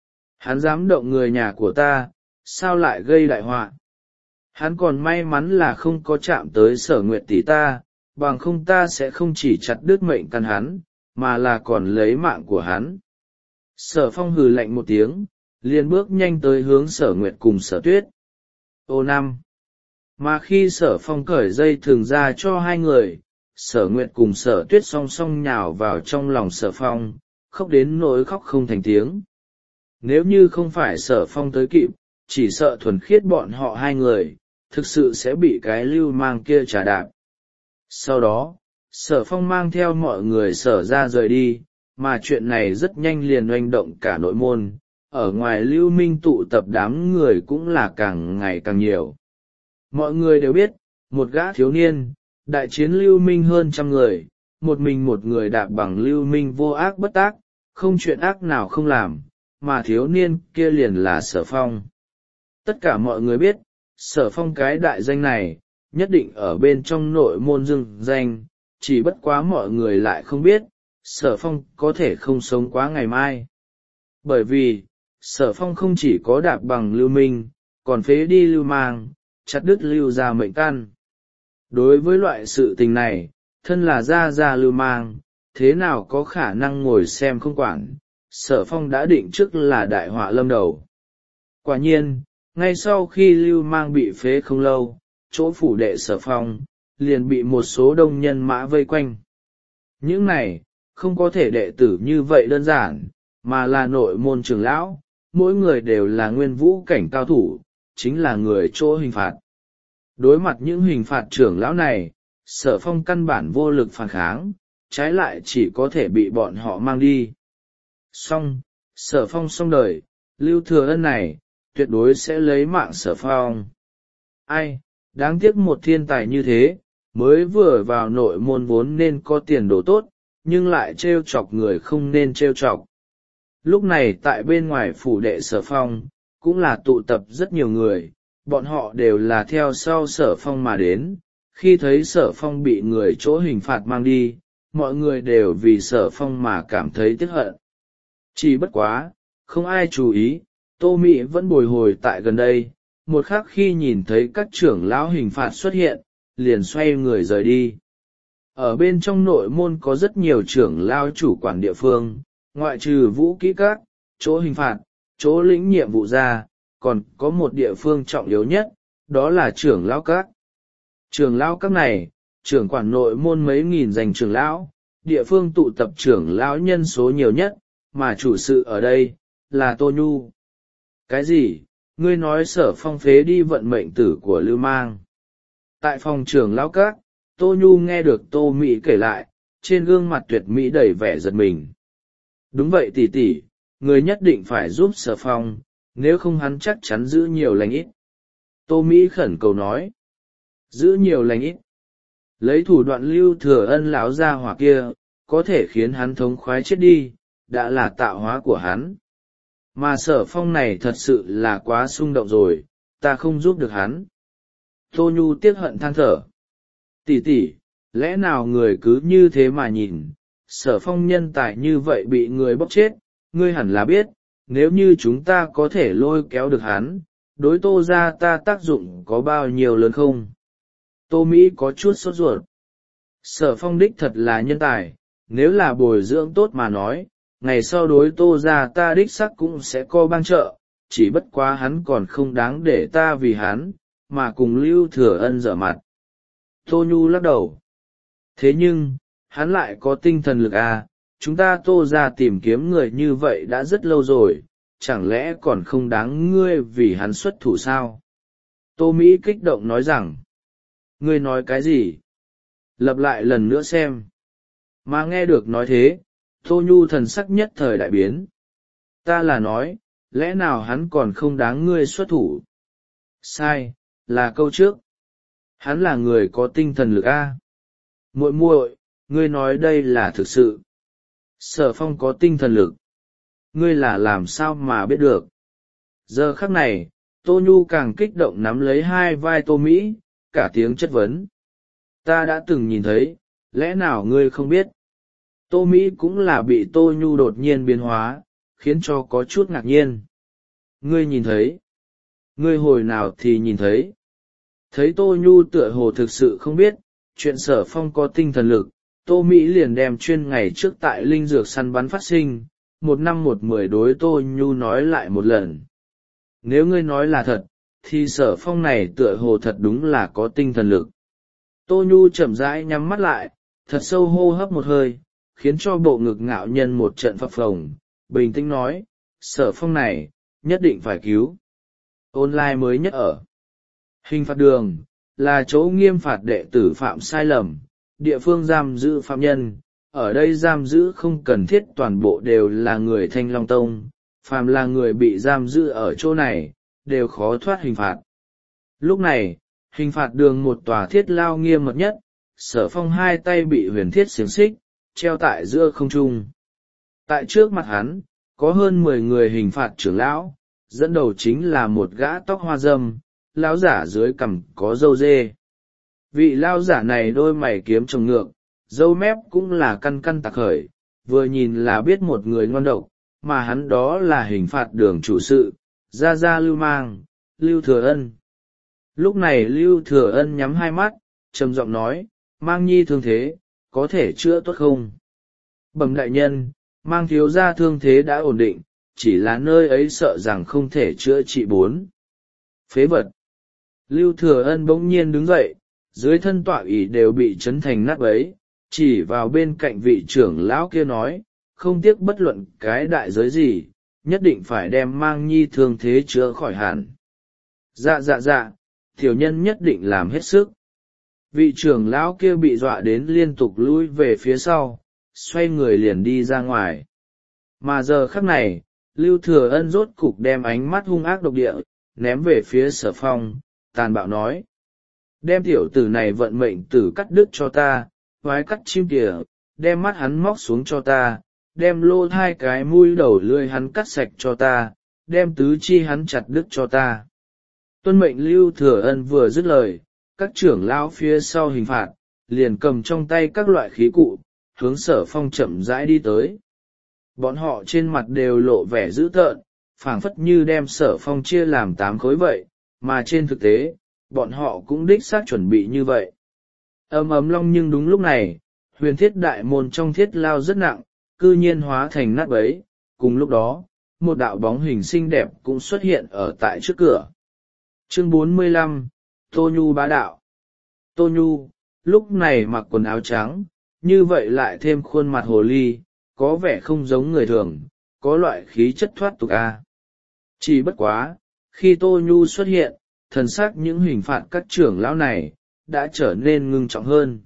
[SPEAKER 1] Hắn dám động người nhà của ta, sao lại gây đại họa? Hắn còn may mắn là không có chạm tới Sở Nguyệt tỷ ta, bằng không ta sẽ không chỉ chặt đứt mệnh căn hắn, mà là còn lấy mạng của hắn. Sở Phong hừ lạnh một tiếng, liền bước nhanh tới hướng Sở Nguyệt cùng Sở Tuyết. Ô năm. Mà khi Sở Phong cởi dây thừng ra cho hai người, Sở Nguyệt cùng Sở Tuyết song song nhào vào trong lòng Sở Phong, khóc đến nỗi khóc không thành tiếng. Nếu như không phải Sở Phong tới kịp, chỉ sợ thuần khiết bọn họ hai người, thực sự sẽ bị cái Lưu Mang kia trà đạp. Sau đó, Sở Phong mang theo mọi người Sở ra rời đi, mà chuyện này rất nhanh liền oanh động cả nội môn, ở ngoài Lưu Minh tụ tập đám người cũng là càng ngày càng nhiều. Mọi người đều biết, một gã thiếu niên, đại chiến Lưu Minh hơn trăm người, một mình một người đạp bằng Lưu Minh vô ác bất tác, không chuyện ác nào không làm, mà thiếu niên kia liền là Sở Phong. Tất cả mọi người biết, Sở Phong cái đại danh này, nhất định ở bên trong nội môn dưng danh, chỉ bất quá mọi người lại không biết, Sở Phong có thể không sống quá ngày mai. Bởi vì, Sở Phong không chỉ có đạp bằng Lưu Minh, còn phế đi Lưu Mang, chặt đứt Lưu ra mệnh căn. Đối với loại sự tình này, thân là gia gia Lưu Mang, thế nào có khả năng ngồi xem không quản, Sở Phong đã định trước là đại họa lâm đầu. Quả nhiên, ngay sau khi Lưu Mang bị phế không lâu, chỗ phủ đệ Sở Phong, liền bị một số đông nhân mã vây quanh. Những này, không có thể đệ tử như vậy đơn giản, mà là nội môn trưởng lão, mỗi người đều là nguyên vũ cảnh cao thủ, chính là người chỗ hình phạt. Đối mặt những hình phạt trưởng lão này, Sở Phong căn bản vô lực phản kháng, trái lại chỉ có thể bị bọn họ mang đi. Xong, Sở Phong xong đời, Lưu Thừa Ân này, tuyệt đối sẽ lấy mạng Sở Phong. Ai, đáng tiếc một thiên tài như thế, mới vừa vào nội môn vốn nên có tiền đồ tốt, nhưng lại trêu chọc người không nên trêu chọc. Lúc này tại bên ngoài phủ đệ Sở Phong, cũng là tụ tập rất nhiều người, bọn họ đều là theo sau Sở Phong mà đến. Khi thấy Sở Phong bị người chỗ hình phạt mang đi, mọi người đều vì Sở Phong mà cảm thấy tiếc hận. Chỉ bất quá, không ai chú ý, Tô Mỹ vẫn bồi hồi tại gần đây, một khắc khi nhìn thấy các trưởng lão hình phạt xuất hiện, liền xoay người rời đi. Ở bên trong nội môn có rất nhiều trưởng lão chủ quản địa phương, ngoại trừ vũ kỹ các, chỗ hình phạt, chỗ lĩnh nhiệm vụ ra, còn có một địa phương trọng yếu nhất, đó là trưởng lão các. Trưởng lão các này, trưởng quản nội môn mấy nghìn danh trưởng lão, địa phương tụ tập trưởng lão nhân số nhiều nhất, mà chủ sự ở đây là Tô Nhu. Cái gì? Ngươi nói Sở Phong phế đi vận mệnh tử của Lưu Mang? Tại phòng trưởng lão các, Tô Nhu nghe được Tô Mỹ kể lại, trên gương mặt tuyệt mỹ đầy vẻ giật mình. Đúng vậy tỷ tỷ, người nhất định phải giúp Sở Phong, nếu không hắn chắc chắn giữ nhiều lành ít. Tô Mỹ khẩn cầu nói. Giữ nhiều lành ít. Lấy thủ đoạn Lưu Thừa Ân lão gia hỏa kia, có thể khiến hắn thống khoái chết đi, đã là tạo hóa của hắn. Mà Sở Phong này thật sự là quá xung động rồi, ta không giúp được hắn. Tô Nhu tiếc hận than thở. Tỷ tỷ, lẽ nào người cứ như thế mà nhìn, Sở Phong nhân tài như vậy bị người bóc chết, ngươi hẳn là biết, nếu như chúng ta có thể lôi kéo được hắn, đối Tô gia ta tác dụng có bao nhiêu lớn không? Tô Mỹ có chút sốt ruột. Sở Phong đích thật là nhân tài, nếu là bồi dưỡng tốt mà nói, ngày sau đối Tô gia ta đích sắc cũng sẽ có bang trợ, chỉ bất quá hắn còn không đáng để ta vì hắn, mà cùng Lưu Thừa Ân dở mặt. Tô Nhu lắc đầu. Thế nhưng, hắn lại có tinh thần lực à, chúng ta Tô gia tìm kiếm người như vậy đã rất lâu rồi, chẳng lẽ còn không đáng ngươi vì hắn xuất thủ sao? Tô Mỹ kích động nói rằng, ngươi nói cái gì? Lặp lại lần nữa xem. Mà nghe được nói thế, Tô Nhu thần sắc nhất thời đại biến. Ta là nói, lẽ nào hắn còn không đáng ngươi xuất thủ? Sai, là câu trước. Hắn là người có tinh thần lực a. Muội muội, ngươi nói đây là thực sự. Sở Phong có tinh thần lực. Ngươi là làm sao mà biết được? Giờ khắc này, Tô Nhu càng kích động nắm lấy hai vai Tô Mỹ, cả tiếng chất vấn. Ta đã từng nhìn thấy, lẽ nào ngươi không biết? Tô Mỹ cũng là bị Tô Nhu đột nhiên biến hóa, khiến cho có chút ngạc nhiên. Ngươi nhìn thấy? Ngươi hồi nào thì nhìn thấy? Thấy Tô Nhu tựa hồ thực sự không biết, chuyện Sở Phong có tinh thần lực, Tô Mỹ liền đem chuyên ngày trước tại linh dược săn bắn phát sinh, một năm một mười đối Tô Nhu nói lại một lần. Nếu ngươi nói là thật, thì Sở Phong này tựa hồ thật đúng là có tinh thần lực. Tô Nhu chậm rãi nhắm mắt lại, thật sâu hô hấp một hơi, khiến cho bộ ngực ngạo nhân một trận phập phồng, bình tĩnh nói, Sở Phong này, nhất định phải cứu. Online mới nhất ở Hình phạt đường, là chỗ nghiêm phạt đệ tử phạm sai lầm, địa phương giam giữ phạm nhân, ở đây giam giữ không cần thiết toàn bộ đều là người Thanh Long Tông, phàm là người bị giam giữ ở chỗ này, đều khó thoát hình phạt. Lúc này, hình phạt đường một tòa thiết lao nghiêm mật nhất, Sở Phong hai tay bị huyền thiết xiềng xích, treo tại giữa không trung. Tại trước mặt hắn, có hơn mười người hình phạt trưởng lão, dẫn đầu chính là một gã tóc hoa râm, lão giả dưới cằm có râu dê. Vị lão giả này đôi mày kiếm trồng ngược, râu mép cũng là căn căn tạc khởi, vừa nhìn là biết một người ngon độc, mà hắn đó là hình phạt đường chủ sự, Gia Gia Lưu Mang, Lưu Thừa Ân. Lúc này Lưu Thừa Ân nhắm hai mắt, trầm giọng nói, Mang nhi thương thế, có thể chữa tốt không? Bẩm đại nhân, Mang thiếu gia thương thế đã ổn định, chỉ là nơi ấy sợ rằng không thể chữa trị bốn. Phế vật. Lưu Thừa Ân bỗng nhiên đứng dậy, dưới thân tọa ỷ đều bị chấn thành nát bấy, chỉ vào bên cạnh vị trưởng lão kia nói, không tiếc bất luận cái đại giới gì, nhất định phải đem Mang nhi thương thế chữa khỏi hẳn. Dạ dạ dạ, tiểu nhân nhất định làm hết sức. Vị trưởng lão kia bị dọa đến liên tục lui về phía sau, xoay người liền đi ra ngoài. Mà giờ khắc này, Lưu Thừa Ân rốt cục đem ánh mắt hung ác độc địa, ném về phía Sở Phong, tàn bạo nói. Đem tiểu tử này vận mệnh tử cắt đứt cho ta, vái cắt chim kìa, đem mắt hắn móc xuống cho ta, đem lô hai cái mũi đầu lưỡi hắn cắt sạch cho ta, đem tứ chi hắn chặt đứt cho ta. Tuân mệnh Lưu Thừa Ân vừa dứt lời, các trưởng lão phía sau hình phạt, liền cầm trong tay các loại khí cụ, hướng Sở Phong chậm rãi đi tới. Bọn họ trên mặt đều lộ vẻ dữ tợn, phảng phất như đem Sở Phong chia làm tám khối vậy, mà trên thực tế, bọn họ cũng đích xác chuẩn bị như vậy. Ầm ầm long, nhưng đúng lúc này, huyền thiết đại môn trong thiết lao rất nặng, cư nhiên hóa thành nát bấy, cùng lúc đó, một đạo bóng hình xinh đẹp cũng xuất hiện ở tại trước cửa. Chương bốn mươi lăm, Tô Nhu bá đạo. Tô Nhu, lúc này mặc quần áo trắng, như vậy lại thêm khuôn mặt hồ ly, có vẻ không giống người thường, có loại khí chất thoát tục a. Chỉ bất quá, khi Tô Nhu xuất hiện, thần sắc những hình phạt các trưởng lão này đã trở nên ngưng trọng hơn.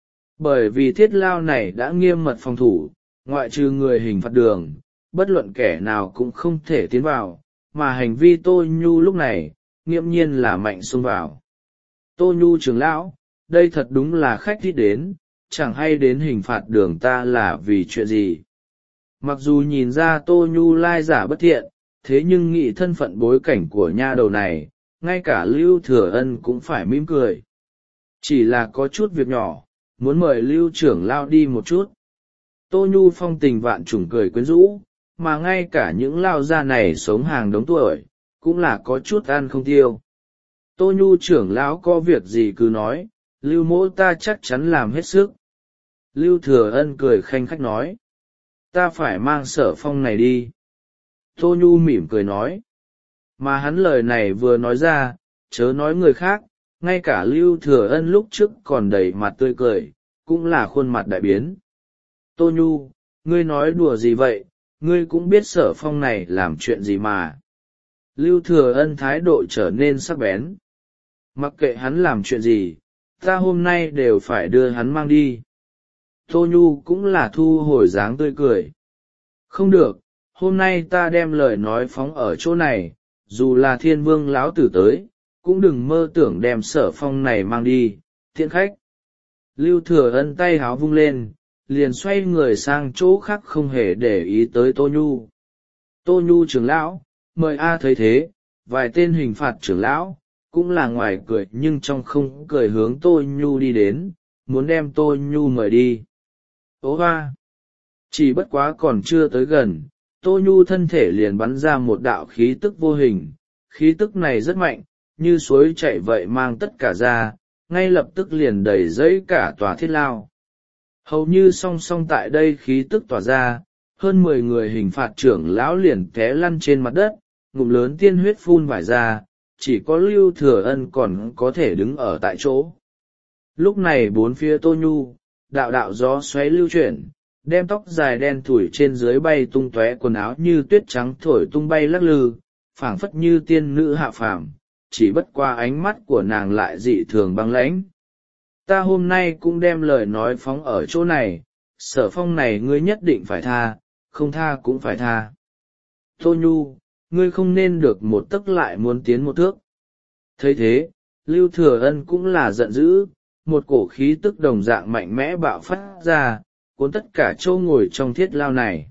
[SPEAKER 1] Bởi vì thiết lao này đã nghiêm mật phòng thủ, ngoại trừ người hình phạt đường, bất luận kẻ nào cũng không thể tiến vào, mà hành vi Tô Nhu lúc này, nghiễm nhiên là mạnh xông vào. Tô Nhu trưởng lão, đây thật đúng là khách thích đến, chẳng hay đến hình phạt đường ta là vì chuyện gì. Mặc dù nhìn ra Tô Nhu lai giả bất thiện, thế nhưng nghĩ thân phận bối cảnh của nha đầu này, ngay cả Lưu Thừa Ân cũng phải mỉm cười. Chỉ là có chút việc nhỏ, muốn mời Lưu trưởng lao đi một chút. Tô Nhu phong tình vạn trùng cười quyến rũ, mà ngay cả những lao gia này sống hàng đống tuổi, cũng là có chút ăn không tiêu. Tô Nhu trưởng lão có việc gì cứ nói, Lưu mỗ ta chắc chắn làm hết sức. Lưu Thừa Ân cười khanh khách nói, ta phải mang Sở Phong này đi. Tô Nhu mỉm cười nói, mà hắn lời này vừa nói ra, chớ nói người khác, ngay cả Lưu Thừa Ân lúc trước còn đầy mặt tươi cười, cũng là khuôn mặt đại biến. Tô Nhu, ngươi nói đùa gì vậy, ngươi cũng biết Sở Phong này làm chuyện gì mà. Lưu Thừa Ân thái độ trở nên sắc bén. Mặc kệ hắn làm chuyện gì, ta hôm nay đều phải đưa hắn mang đi. Tô Nhu cũng là thu hồi dáng tươi cười. Không được, hôm nay ta đem lời nói phóng ở chỗ này, dù là Thiên Vương lão tử tới, cũng đừng mơ tưởng đem Sở Phong này mang đi, thiện khách. Lưu Thừa Ân tay háo vung lên, liền xoay người sang chỗ khác không hề để ý tới Tô Nhu. Tô Nhu trưởng lão, mời A thấy thế, vài tên hình phạt trưởng lão, cũng là ngoài cười nhưng trong không cười hướng Tô Nhu đi đến, muốn đem Tô Nhu mời đi. Ố hoa! Chỉ bất quá còn chưa tới gần, Tô Nhu thân thể liền bắn ra một đạo khí tức vô hình, khí tức này rất mạnh, như suối chạy vậy mang tất cả ra, ngay lập tức liền đầy dẫy cả tòa thiết lao. Hầu như song song tại đây khí tức tỏa ra, hơn mười người hình phạt trưởng lão liền té lăn trên mặt đất, ngụm lớn tiên huyết phun vải ra, chỉ có Lưu Thừa Ân còn có thể đứng ở tại chỗ. Lúc này bốn phía Tô Nhu, đạo đạo gió xoáy lưu chuyển, đem tóc dài đen thủi trên dưới bay tung tóe, quần áo như tuyết trắng thổi tung bay lắc lư, phảng phất như tiên nữ hạ phàm, chỉ bất qua ánh mắt của nàng lại dị thường băng lãnh. Ta hôm nay cũng đem lời nói phóng ở chỗ này, Sở Phong này ngươi nhất định phải tha, không tha cũng phải tha. Tô Nhu, ngươi không nên được một tấc lại muốn tiến một thước. Thấy thế, Lưu Thừa Ân cũng là giận dữ, một cổ khí tức đồng dạng mạnh mẽ bạo phát ra, cuốn tất cả châu ngồi trong thiết lao này.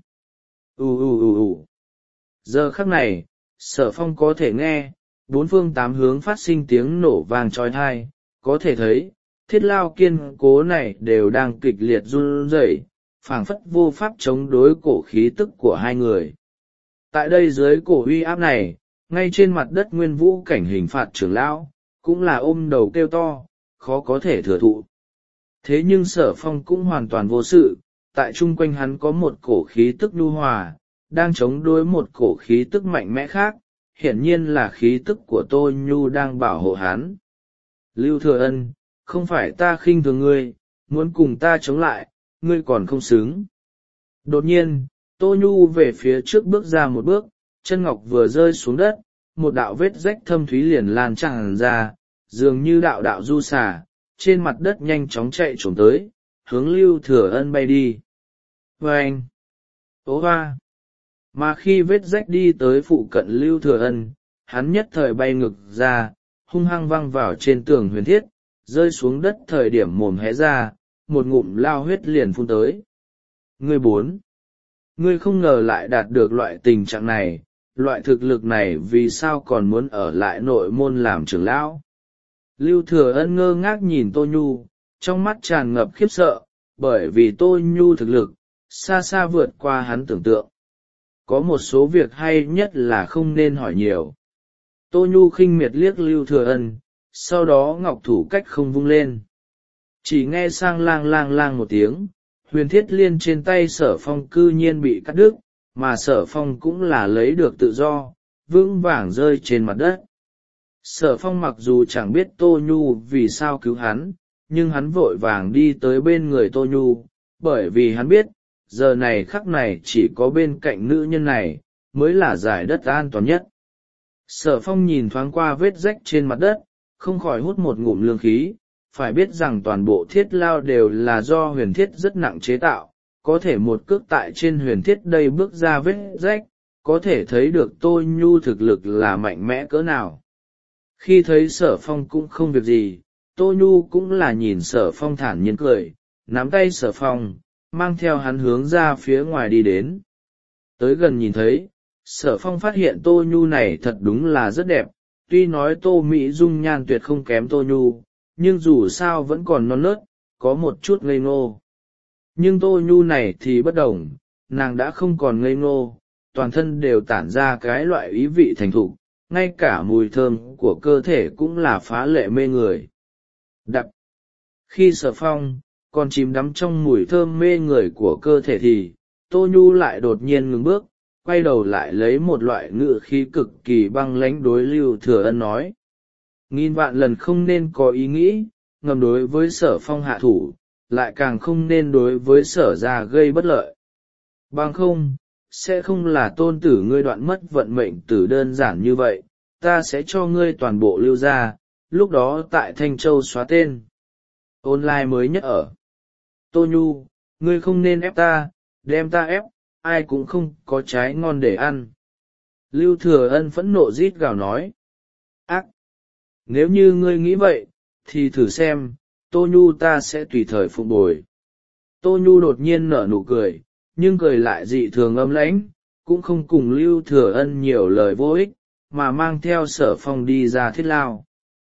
[SPEAKER 1] Ù ù ù ù. Giờ khắc này, Sở Phong có thể nghe, bốn phương tám hướng phát sinh tiếng nổ vang trói tai, có thể thấy, thiết lao kiên cố này đều đang kịch liệt run rẩy, phảng phất vô pháp chống đối cổ khí tức của hai người. Tại đây dưới cổ uy áp này, ngay trên mặt đất nguyên vũ cảnh hình phạt trưởng lão, cũng là ôm đầu kêu to, khó có thể thừa thụ. Thế nhưng Sở Phong cũng hoàn toàn vô sự, tại chung quanh hắn có một cổ khí tức nhu hòa, đang chống đối một cổ khí tức mạnh mẽ khác, hiển nhiên là khí tức của Tô Nhu đang bảo hộ hắn. Lưu Thừa Ân, không phải ta khinh thường ngươi, muốn cùng ta chống lại, ngươi còn không xứng. Đột nhiên, Tô Nhu về phía trước bước ra một bước, chân ngọc vừa rơi xuống đất, một đạo vết rách thâm thúy liền lan tràn ra, dường như đạo đạo du xà, trên mặt đất nhanh chóng chạy trốn tới, hướng Lưu Thừa Ân bay đi. Vâng! Ố hoa! Mà khi vết rách đi tới phụ cận Lưu Thừa Ân, hắn nhất thời bay ngực ra, hung hăng văng vào trên tường huyền thiết, rơi xuống đất thời điểm mồm hé ra, một ngụm lao huyết liền phun tới. Ngươi bốn! Ngươi không ngờ lại đạt được loại tình trạng này, loại thực lực này vì sao còn muốn ở lại nội môn làm trưởng lão. Lưu Thừa Ân ngơ ngác nhìn Tô Nhu, trong mắt tràn ngập khiếp sợ, bởi vì Tô Nhu thực lực, xa xa vượt qua hắn tưởng tượng. Có một số việc hay nhất là không nên hỏi nhiều. Tô Nhu khinh miệt liếc Lưu Thừa Ân, sau đó ngọc thủ cách không vung lên. Chỉ nghe sang lang lang lang một tiếng, huyền thiết liên trên tay Sở Phong cư nhiên bị cắt đứt, mà Sở Phong cũng là lấy được tự do, vững vàng rơi trên mặt đất. Sở Phong mặc dù chẳng biết Tô Nhu vì sao cứu hắn, nhưng hắn vội vàng đi tới bên người Tô Nhu, bởi vì hắn biết giờ này khắc này chỉ có bên cạnh nữ nhân này mới là giải đất an toàn nhất. Sở Phong nhìn thoáng qua vết rách trên mặt đất, không khỏi hút một ngụm lương khí, phải biết rằng toàn bộ thiết lao đều là do huyền thiết rất nặng chế tạo, có thể một cước tại trên huyền thiết đây bước ra vết rách, có thể thấy được Tô Nhu thực lực là mạnh mẽ cỡ nào. Khi thấy Sở Phong cũng không việc gì, Tô Nhu cũng là nhìn Sở Phong thản nhiên cười, nắm tay Sở Phong, mang theo hắn hướng ra phía ngoài đi đến. Tới gần nhìn thấy, Sở Phong phát hiện Tô Nhu này thật đúng là rất đẹp, tuy nói Tô Mỹ dung nhan tuyệt không kém Tô Nhu, nhưng dù sao vẫn còn non nớt, có một chút ngây ngô. Nhưng Tô Nhu này thì bất đồng, nàng đã không còn ngây ngô, toàn thân đều tản ra cái loại ý vị thành thục, ngay cả mùi thơm của cơ thể cũng là phá lệ mê người. Đập. Khi Sở Phong còn chìm đắm trong mùi thơm mê người của cơ thể thì Tô Nhu lại đột nhiên ngừng bước, quay đầu lại lấy một loại ngữ khí cực kỳ băng lãnh đối Lưu Thừa Ân nói. Nghìn vạn lần không nên có ý nghĩ ngầm đối với Sở Phong hạ thủ, lại càng không nên đối với Sở gia gây bất lợi. Bằng không, sẽ không là tôn tử ngươi đoạn mất vận mệnh tử đơn giản như vậy, ta sẽ cho ngươi toàn bộ Lưu gia, lúc đó tại Thanh Châu xóa tên. Online mới nhất ở. Tô Nhu, ngươi không nên ép ta, đem ta ép, ai cũng không có trái ngon để ăn. Lưu Thừa Ân phẫn nộ rít gào nói. Ác! Nếu như ngươi nghĩ vậy, thì thử xem, Tô Nhu ta sẽ tùy thời phụng bồi. Tô Nhu đột nhiên nở nụ cười, nhưng cười lại dị thường âm lãnh, cũng không cùng Lưu Thừa Ân nhiều lời vô ích, mà mang theo Sở Phong đi ra thiết lao.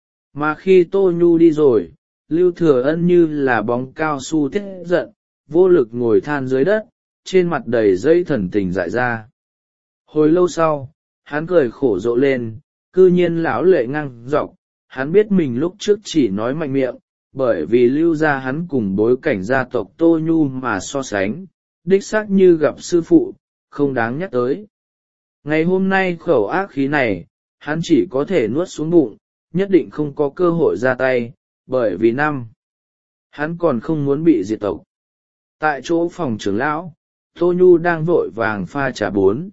[SPEAKER 1] Mà khi Tô Nhu đi rồi, Lưu Thừa Ân như là bóng cao su thiết giận, vô lực ngồi than dưới đất, trên mặt đầy dây thần tình dại ra. Hồi lâu sau, hắn cười khổ rộ lên, cư nhiên lão lệ ngang dọc, hắn biết mình lúc trước chỉ nói mạnh miệng, bởi vì Lưu gia hắn cùng bối cảnh gia tộc Tô Nhu mà so sánh, đích xác như gặp sư phụ, không đáng nhắc tới. Ngày hôm nay khẩu ác khí này, hắn chỉ có thể nuốt xuống bụng, nhất định không có cơ hội ra tay, bởi vì năm, hắn còn không muốn bị diệt tộc. Tại chỗ phòng trưởng lão, Tô Nhu đang vội vàng pha trà bốn,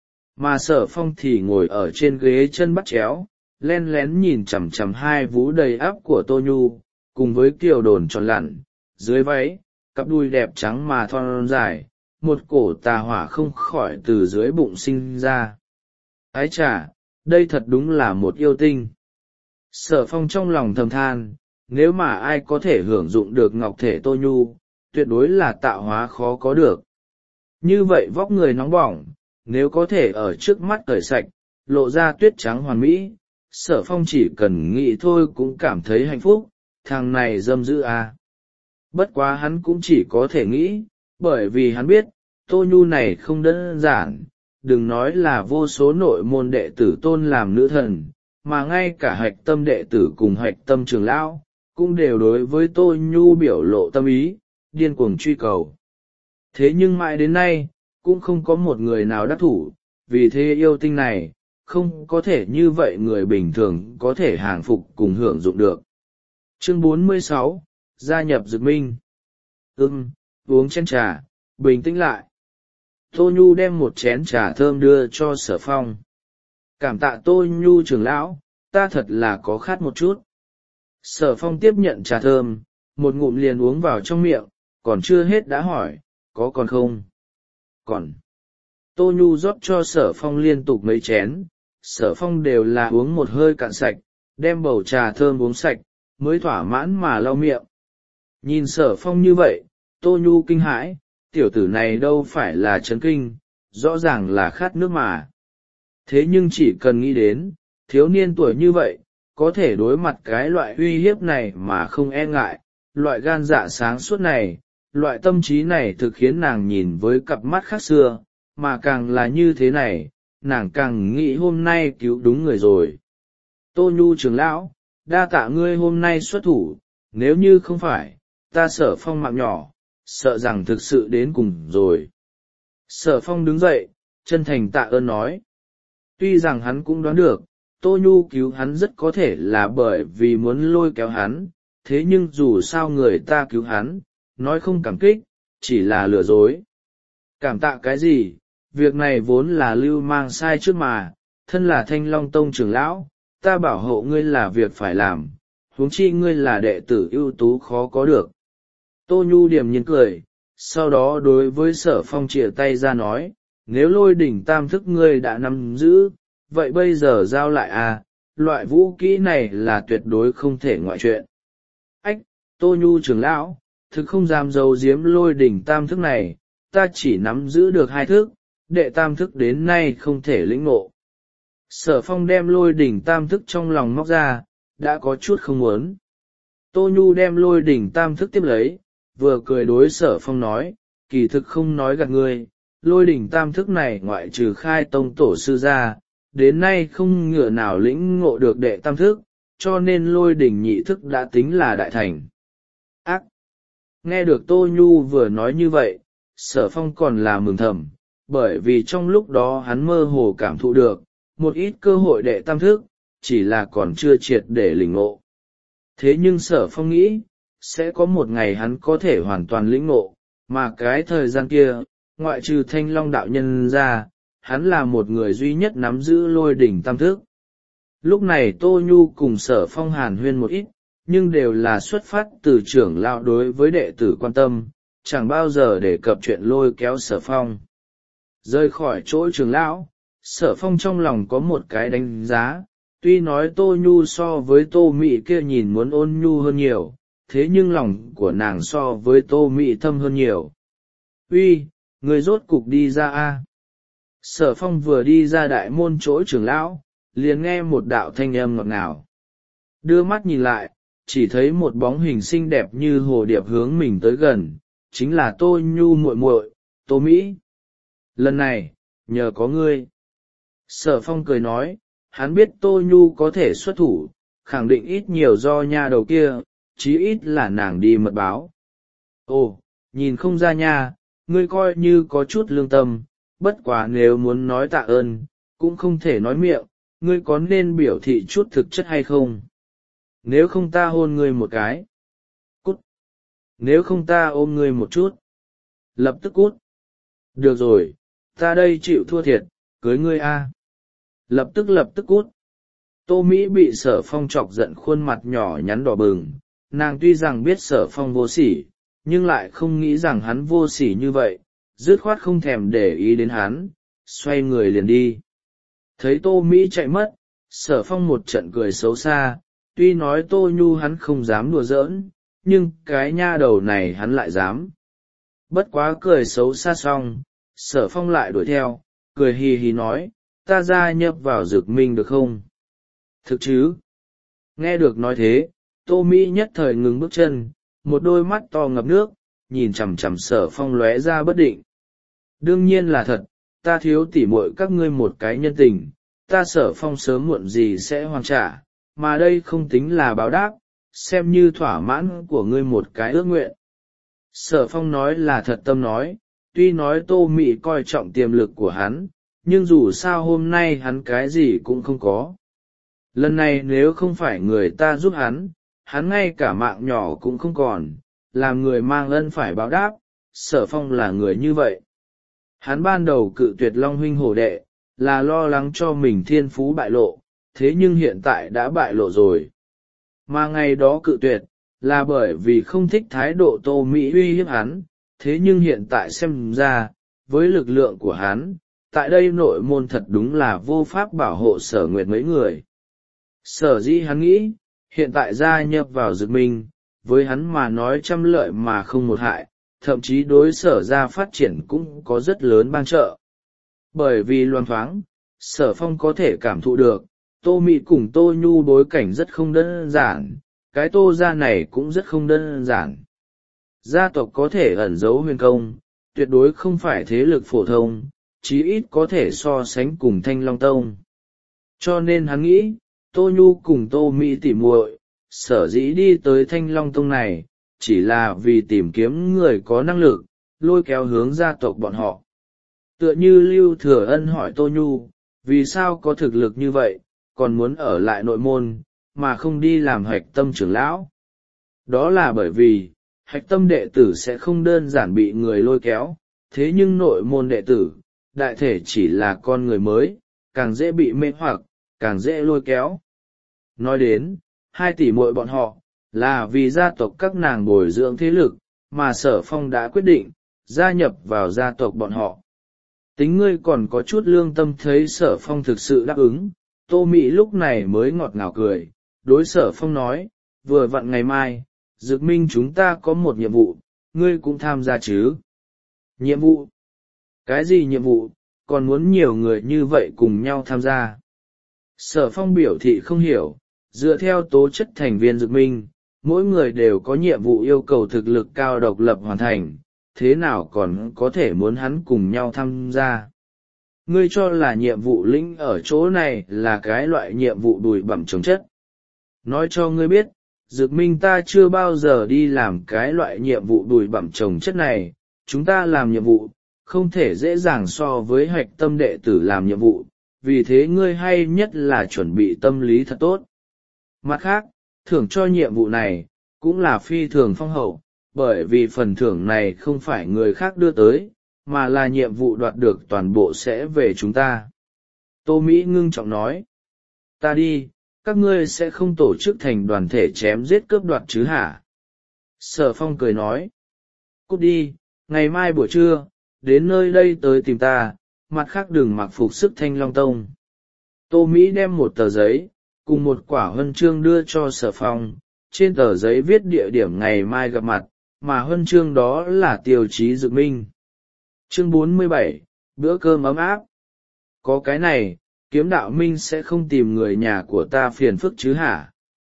[SPEAKER 1] mà Sở Phong thì ngồi ở trên ghế chân bắt chéo, len lén nhìn chằm chằm hai vú đầy áp của Tô Nhu, cùng với kiều đồn tròn lặn, dưới váy, cặp đùi đẹp trắng mà thon dài, một cổ tà hỏa không khỏi từ dưới bụng sinh ra. Ái chà, đây thật đúng là một yêu tinh. Sở Phong trong lòng thầm than, nếu mà ai có thể hưởng dụng được ngọc thể Tô Nhu, tuyệt đối là tạo hóa khó có được. Như vậy vóc người nóng bỏng, nếu có thể ở trước mắt cởi sạch, lộ ra tuyết trắng hoàn mỹ, Sở Phong chỉ cần nghĩ thôi cũng cảm thấy hạnh phúc, thằng này dâm dữ à. Bất quá hắn cũng chỉ có thể nghĩ, bởi vì hắn biết, Tô Nhu này không đơn giản, đừng nói là vô số nội môn đệ tử tôn làm nữ thần, mà ngay cả hạch tâm đệ tử cùng hạch tâm trưởng lão, cũng đều đối với Tô Nhu biểu lộ tâm ý, điên cuồng truy cầu. Thế nhưng mãi đến nay, cũng không có một người nào đắc thủ, vì thế yêu tinh này, không có thể như vậy người bình thường có thể hàng phục cùng hưởng dụng được. Chương bốn mươi sáu, gia nhập Dực Minh. Ừm, uống chén trà, bình tĩnh lại. Tô Nhu đem một chén trà thơm đưa cho Sở Phong. Cảm tạ Tô Nhu trưởng lão, ta thật là có khát một chút. Sở Phong tiếp nhận trà thơm, một ngụm liền uống vào trong miệng, còn chưa hết đã hỏi, có còn không? Còn. Tô Nhu rót cho Sở Phong liên tục mấy chén, Sở Phong đều là uống một hơi cạn sạch, đem bầu trà thơm uống sạch, mới thỏa mãn mà lau miệng. Nhìn Sở Phong như vậy, Tô Nhu kinh hãi, tiểu tử này đâu phải là chấn kinh, rõ ràng là khát nước mà. Thế nhưng chỉ cần nghĩ đến, thiếu niên tuổi như vậy, có thể đối mặt cái loại uy hiếp này mà không e ngại, loại gan dạ sáng suốt này, loại tâm trí này thực khiến nàng nhìn với cặp mắt khác xưa, mà càng là như thế này, nàng càng nghĩ hôm nay cứu đúng người rồi. Tô Nhu trưởng lão, đa tạ ngươi hôm nay xuất thủ, nếu như không phải, ta Sở Phong mạng nhỏ, sợ rằng thực sự đến cùng rồi. Sở Phong đứng dậy, chân thành tạ ơn nói. Tuy rằng hắn cũng đoán được, Tô Nhu cứu hắn rất có thể là bởi vì muốn lôi kéo hắn, thế nhưng dù sao người ta cứu hắn, nói không cảm kích, chỉ là lừa dối. Cảm tạ cái gì, việc này vốn là lưu mang sai trước mà, thân là Thanh Long Tông trưởng lão, ta bảo hộ ngươi là việc phải làm, huống chi ngươi là đệ tử ưu tú khó có được. Tô Nhu điềm nhiên cười, sau đó đối với Sở Phong chìa tay ra nói, nếu lôi đỉnh tam thức ngươi đã nắm giữ, vậy bây giờ giao lại à, loại vũ kỹ này là tuyệt đối không thể ngoại chuyện. Ách, Tô Nhu trưởng lão, thực không dám giấu giếm lôi đỉnh tam thức này, ta chỉ nắm giữ được hai thức, đệ tam thức đến nay không thể lĩnh ngộ. Sở Phong đem lôi đỉnh tam thức trong lòng móc ra, đã có chút không muốn. Tô Nhu đem lôi đỉnh tam thức tiếp lấy, vừa cười đối Sở Phong nói, kỳ thực không nói gạt ngươi, lôi đỉnh tam thức này ngoại trừ khai tông tổ sư ra, đến nay không ngựa nào lĩnh ngộ được đệ tam thức, cho nên lôi đỉnh nhị thức đã tính là đại thành. Ác! Nghe được Tô Nhu vừa nói như vậy, Sở Phong còn là mừng thầm, bởi vì trong lúc đó hắn mơ hồ cảm thụ được, một ít cơ hội đệ tam thức, chỉ là còn chưa triệt để lĩnh ngộ. Thế nhưng Sở Phong nghĩ, sẽ có một ngày hắn có thể hoàn toàn lĩnh ngộ, mà cái thời gian kia, ngoại trừ Thanh Long đạo nhân ra, hắn là một người duy nhất nắm giữ lôi đỉnh tam thức. Lúc này Tô Nhu cùng Sở Phong hàn huyên một ít, nhưng đều là xuất phát từ trưởng lão đối với đệ tử quan tâm, chẳng bao giờ đề cập chuyện lôi kéo Sở Phong. Rời khỏi chỗ trưởng lão, Sở Phong trong lòng có một cái đánh giá, tuy nói Tô Nhu so với Tô Mị kia nhìn muốn ôn nhu hơn nhiều, thế nhưng lòng của nàng so với Tô Mị thâm hơn nhiều. Uy, người rốt cục đi ra a? Sở Phong vừa đi ra đại môn chỗ trưởng lão, liền nghe một đạo thanh âm ngọt ngào. Đưa mắt nhìn lại, chỉ thấy một bóng hình xinh đẹp như hồ điệp hướng mình tới gần, chính là Tô Nhu muội muội, Tô Mỹ. Lần này, nhờ có ngươi. Sở Phong cười nói, hắn biết Tô Nhu có thể xuất thủ, khẳng định ít nhiều do nha đầu kia, chí ít là nàng đi mật báo. Ồ, nhìn không ra nha, ngươi coi như có chút lương tâm, bất quá nếu muốn nói tạ ơn, cũng không thể nói miệng, ngươi có nên biểu thị chút thực chất hay không? Nếu không ta hôn ngươi một cái. Cút. Nếu không ta ôm ngươi một chút. Lập tức cút. Được rồi, ta đây chịu thua thiệt, cưới ngươi a. Lập tức lập tức cút. Tô Mỹ bị Sở Phong chọc giận, khuôn mặt nhỏ nhắn đỏ bừng, nàng tuy rằng biết Sở Phong vô sỉ, nhưng lại không nghĩ rằng hắn vô sỉ như vậy, dứt khoát không thèm để ý đến hắn, xoay người liền đi. Thấy Tô Mỹ chạy mất, Sở Phong một trận cười xấu xa, tuy nói Tô Nhu hắn không dám đùa giỡn, nhưng cái nha đầu này hắn lại dám. Bất quá cười xấu xa xong, Sở Phong lại đuổi theo, cười hì hì nói, ta gia nhập vào Dực Minh được không? Thực chứ? Nghe được nói thế, Tô Mỹ nhất thời ngừng bước chân, một đôi mắt to ngập nước, nhìn chằm chằm Sở Phong lóe ra bất định. Đương nhiên là thật, ta thiếu tỉ muội các ngươi một cái nhân tình, ta Sở Phong sớm muộn gì sẽ hoàn trả, mà đây không tính là báo đáp, xem như thỏa mãn của ngươi một cái ước nguyện. Sở Phong nói là thật tâm nói, tuy nói Tô Mị coi trọng tiềm lực của hắn, nhưng dù sao hôm nay hắn cái gì cũng không có. Lần này nếu không phải người ta giúp hắn, hắn ngay cả mạng nhỏ cũng không còn, làm người mang ân phải báo đáp, Sở Phong là người như vậy. Hắn ban đầu cự tuyệt Long huynh hổ đệ, là lo lắng cho mình thiên phú bại lộ, thế nhưng hiện tại đã bại lộ rồi. Mà ngày đó cự tuyệt, là bởi vì không thích thái độ Tô Mỹ uy hiếp hắn, thế nhưng hiện tại xem ra, với lực lượng của hắn, tại đây nội môn thật đúng là vô pháp bảo hộ Sở Nguyệt mấy người. Sở dĩ hắn nghĩ, hiện tại gia nhập vào Dực Minh, với hắn mà nói trăm lợi mà không một hại, thậm chí đối Sở ra phát triển cũng có rất lớn ban trợ. Bởi vì loan thoáng, Sở Phong có thể cảm thụ được, Tô Mỹ cùng Tô Nhu bối cảnh rất không đơn giản, cái Tô gia này cũng rất không đơn giản. Gia tộc có thể ẩn giấu huyền công, tuyệt đối không phải thế lực phổ thông, chí ít có thể so sánh cùng Thanh Long Tông. Cho nên hắn nghĩ, Tô Nhu cùng Tô Mỹ tỉ muội, sở dĩ đi tới Thanh Long Tông này, chỉ là vì tìm kiếm người có năng lực, lôi kéo hướng gia tộc bọn họ. Tựa như Lưu Thừa Ân hỏi Tô Nhu, vì sao có thực lực như vậy, còn muốn ở lại nội môn, mà không đi làm hạch tâm trưởng lão. Đó là bởi vì, hạch tâm đệ tử sẽ không đơn giản bị người lôi kéo, thế nhưng nội môn đệ tử, đại thể chỉ là con người mới, càng dễ bị mê hoặc, càng dễ lôi kéo. Nói đến, hai tỷ muội bọn họ, là vì gia tộc các nàng bồi dưỡng thế lực, mà Sở Phong đã quyết định, gia nhập vào gia tộc bọn họ. Tính ngươi còn có chút lương tâm, thấy Sở Phong thực sự đáp ứng, Tô Mị lúc này mới ngọt ngào cười, đối Sở Phong nói, vừa vặn ngày mai, Dực Minh chúng ta có một nhiệm vụ, ngươi cũng tham gia chứ? Nhiệm vụ? Cái gì nhiệm vụ, còn muốn nhiều người như vậy cùng nhau tham gia? Sở Phong biểu thị không hiểu, dựa theo tố chất thành viên Dực Minh, mỗi người đều có nhiệm vụ yêu cầu thực lực cao độc lập hoàn thành, thế nào còn có thể muốn hắn cùng nhau tham gia? Ngươi cho là nhiệm vụ lĩnh ở chỗ này là cái loại nhiệm vụ đùi bặm chống chất. Nói cho ngươi biết, Dực Minh ta chưa bao giờ đi làm cái loại nhiệm vụ đùi bặm trồng chất này, chúng ta làm nhiệm vụ, không thể dễ dàng so với hạch tâm đệ tử làm nhiệm vụ, vì thế ngươi hay nhất là chuẩn bị tâm lý thật tốt. Mặt khác, thưởng cho nhiệm vụ này, cũng là phi thường phong hậu, bởi vì phần thưởng này không phải người khác đưa tới, mà là nhiệm vụ đoạt được toàn bộ sẽ về chúng ta. Tô Mỹ ngưng trọng nói, ta đi, các ngươi sẽ không tổ chức thành đoàn thể chém giết cướp đoạt chứ hả? Sở Phong cười nói, cút đi, ngày mai buổi trưa, đến nơi đây tới tìm ta, mặt khác đừng mặc phục sức Thanh Long Tông. Tô Mỹ đem một tờ giấy, cùng một quả huân chương đưa cho Sở Phong, trên tờ giấy viết địa điểm ngày mai gặp mặt, mà huân chương đó là tiêu chí Dực Minh. Chương bốn mươi bảy, bữa cơm ấm áp. Có cái này, Kiếm Đạo Minh sẽ không tìm người nhà của ta phiền phức chứ hả?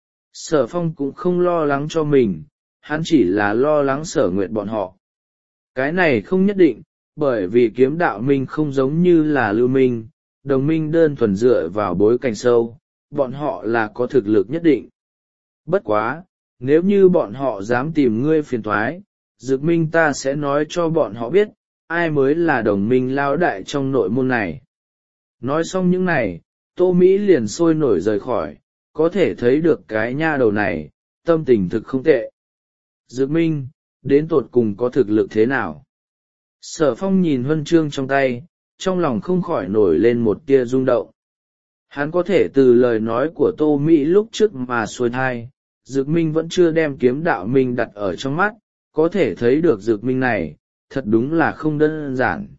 [SPEAKER 1] Sở Phong cũng không lo lắng cho mình, hắn chỉ là lo lắng Sở Nguyệt bọn họ. Cái này không nhất định, bởi vì Kiếm Đạo Minh không giống như là Lưu Minh, đồng minh đơn thuần dựa vào bối cảnh sâu, bọn họ là có thực lực nhất định. Bất quá, nếu như bọn họ dám tìm ngươi phiền toái, Dực Minh ta sẽ nói cho bọn họ biết, ai mới là đồng minh lao đại trong nội môn này. Nói xong những này, Tô Mỹ liền sôi nổi rời khỏi, có thể thấy được cái nha đầu này, tâm tình thực không tệ. Dực Minh, đến tột cùng có thực lực thế nào? Sở Phong nhìn huân chương trong tay, trong lòng không khỏi nổi lên một tia rung động. Hắn có thể từ lời nói của Tô Mỹ lúc trước mà xuôi thai, Dực Minh vẫn chưa đem Kiếm Đạo Minh đặt ở trong mắt, có thể thấy được Dực Minh này, thật đúng là không đơn giản.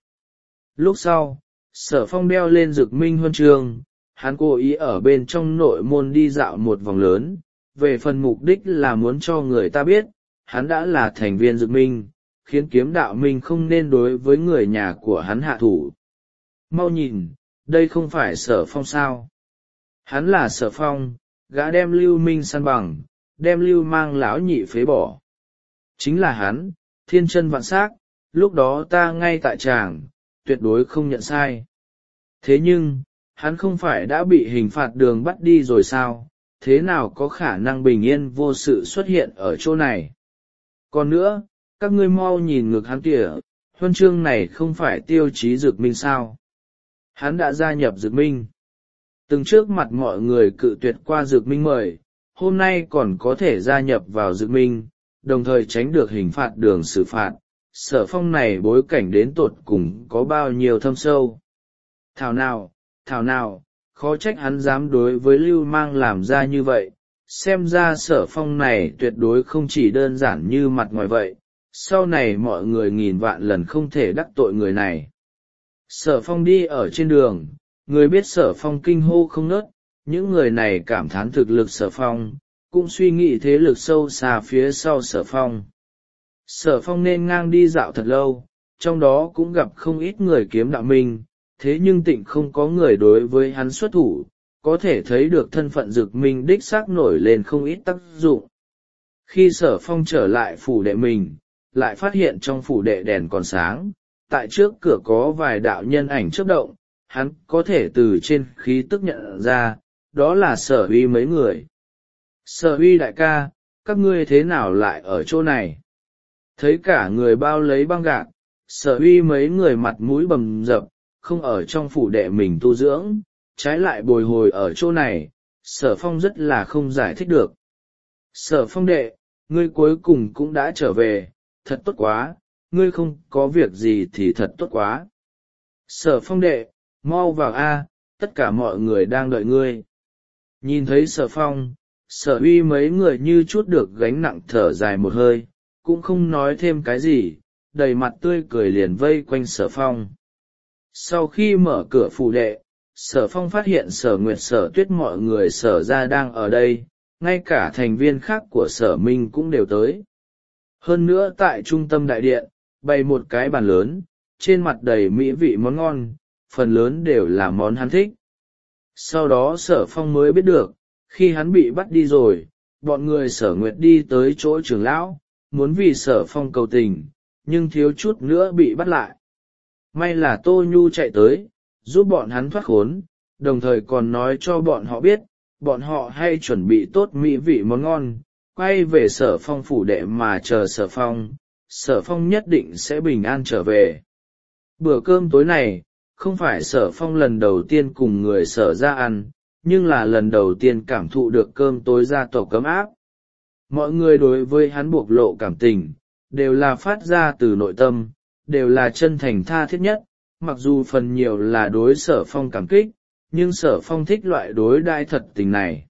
[SPEAKER 1] Lúc sau, Sở Phong đeo lên Dực Minh huân chương, hắn cố ý ở bên trong nội môn đi dạo một vòng lớn, về phần mục đích là muốn cho người ta biết, hắn đã là thành viên Dực Minh, khiến Kiếm Đạo Minh không nên đối với người nhà của hắn hạ thủ. Mau nhìn, đây không phải Sở Phong sao? Hắn là Sở Phong, gã đem Lưu Minh săn bằng, đem Lưu Mang lão nhị phế bỏ. Chính là hắn, thiên chân vạn sắc, lúc đó ta ngay tại tràng, tuyệt đối không nhận sai. Thế nhưng, hắn không phải đã bị hình phạt đường bắt đi rồi sao, thế nào có khả năng bình yên vô sự xuất hiện ở chỗ này? Còn nữa, các ngươi mau nhìn ngực hắn kìa, huân chương này không phải tiêu chí Dực Minh sao? Hắn đã gia nhập Dực Minh. Từng trước mặt mọi người cự tuyệt qua Dực Minh mời, hôm nay còn có thể gia nhập vào Dực Minh, đồng thời tránh được hình phạt đường xử phạt. Sở Phong này bối cảnh đến tột cùng có bao nhiêu thâm sâu. Thảo nào, thảo nào, khó trách hắn dám đối với Lưu Mang làm ra như vậy, xem ra Sở Phong này tuyệt đối không chỉ đơn giản như mặt ngoài vậy, sau này mọi người nghìn vạn lần không thể đắc tội người này. Sở Phong đi ở trên đường, người biết Sở Phong kinh hô không ngớt, những người này cảm thán thực lực Sở Phong, cũng suy nghĩ thế lực sâu xa phía sau Sở Phong. Sở Phong nên ngang đi dạo thật lâu, trong đó cũng gặp không ít người Kiếm Đạo Minh, thế nhưng tịnh không có người đối với hắn xuất thủ, có thể thấy được thân phận Dực Minh đích xác nổi lên không ít tác dụng. Khi Sở Phong trở lại phủ đệ mình, lại phát hiện trong phủ đệ đèn còn sáng, tại trước cửa có vài đạo nhân ảnh chớp động, hắn có thể từ trên khí tức nhận ra, đó là Sở Uy mấy người. Sở Uy đại ca, các ngươi thế nào lại ở chỗ này? Thấy cả người bao lấy băng gạc, Sở Uy mấy người mặt mũi bầm dập, không ở trong phủ đệ mình tu dưỡng, trái lại bồi hồi ở chỗ này, Sở Phong rất là không giải thích được. Sở Phong đệ, ngươi cuối cùng cũng đã trở về, thật tốt quá, ngươi không có việc gì thì thật tốt quá. Sở Phong đệ, mau vào a, tất cả mọi người đang đợi ngươi. Nhìn thấy Sở Phong, Sở Uy mấy người như chút được gánh nặng thở dài một hơi, cũng không nói thêm cái gì, đầy mặt tươi cười liền vây quanh Sở Phong. Sau khi mở cửa phủ đệ, Sở Phong phát hiện Sở Nguyệt, Sở Tuyết mọi người Sở ra đang ở đây, ngay cả thành viên khác của Sở Minh cũng đều tới. Hơn nữa tại trung tâm đại điện, bày một cái bàn lớn, trên mặt đầy mỹ vị món ngon, phần lớn đều là món hắn thích. Sau đó Sở Phong mới biết được, khi hắn bị bắt đi rồi, bọn người Sở Nguyệt đi tới chỗ trưởng lão, muốn vì Sở Phong cầu tình, nhưng thiếu chút nữa bị bắt lại. May là Tô Nhu chạy tới, giúp bọn hắn thoát khốn, đồng thời còn nói cho bọn họ biết, bọn họ hay chuẩn bị tốt mỹ vị món ngon, quay về Sở Phong phủ đệ mà chờ Sở Phong, Sở Phong nhất định sẽ bình an trở về. Bữa cơm tối này, không phải Sở Phong lần đầu tiên cùng người Sở ra ăn, nhưng là lần đầu tiên cảm thụ được cơm tối gia tộc ấm áp. Mọi người đối với hắn bộc lộ cảm tình, đều là phát ra từ nội tâm, đều là chân thành tha thiết nhất, mặc dù phần nhiều là đối Sở Phong cảm kích, nhưng Sở Phong thích loại đối đãi thật tình này.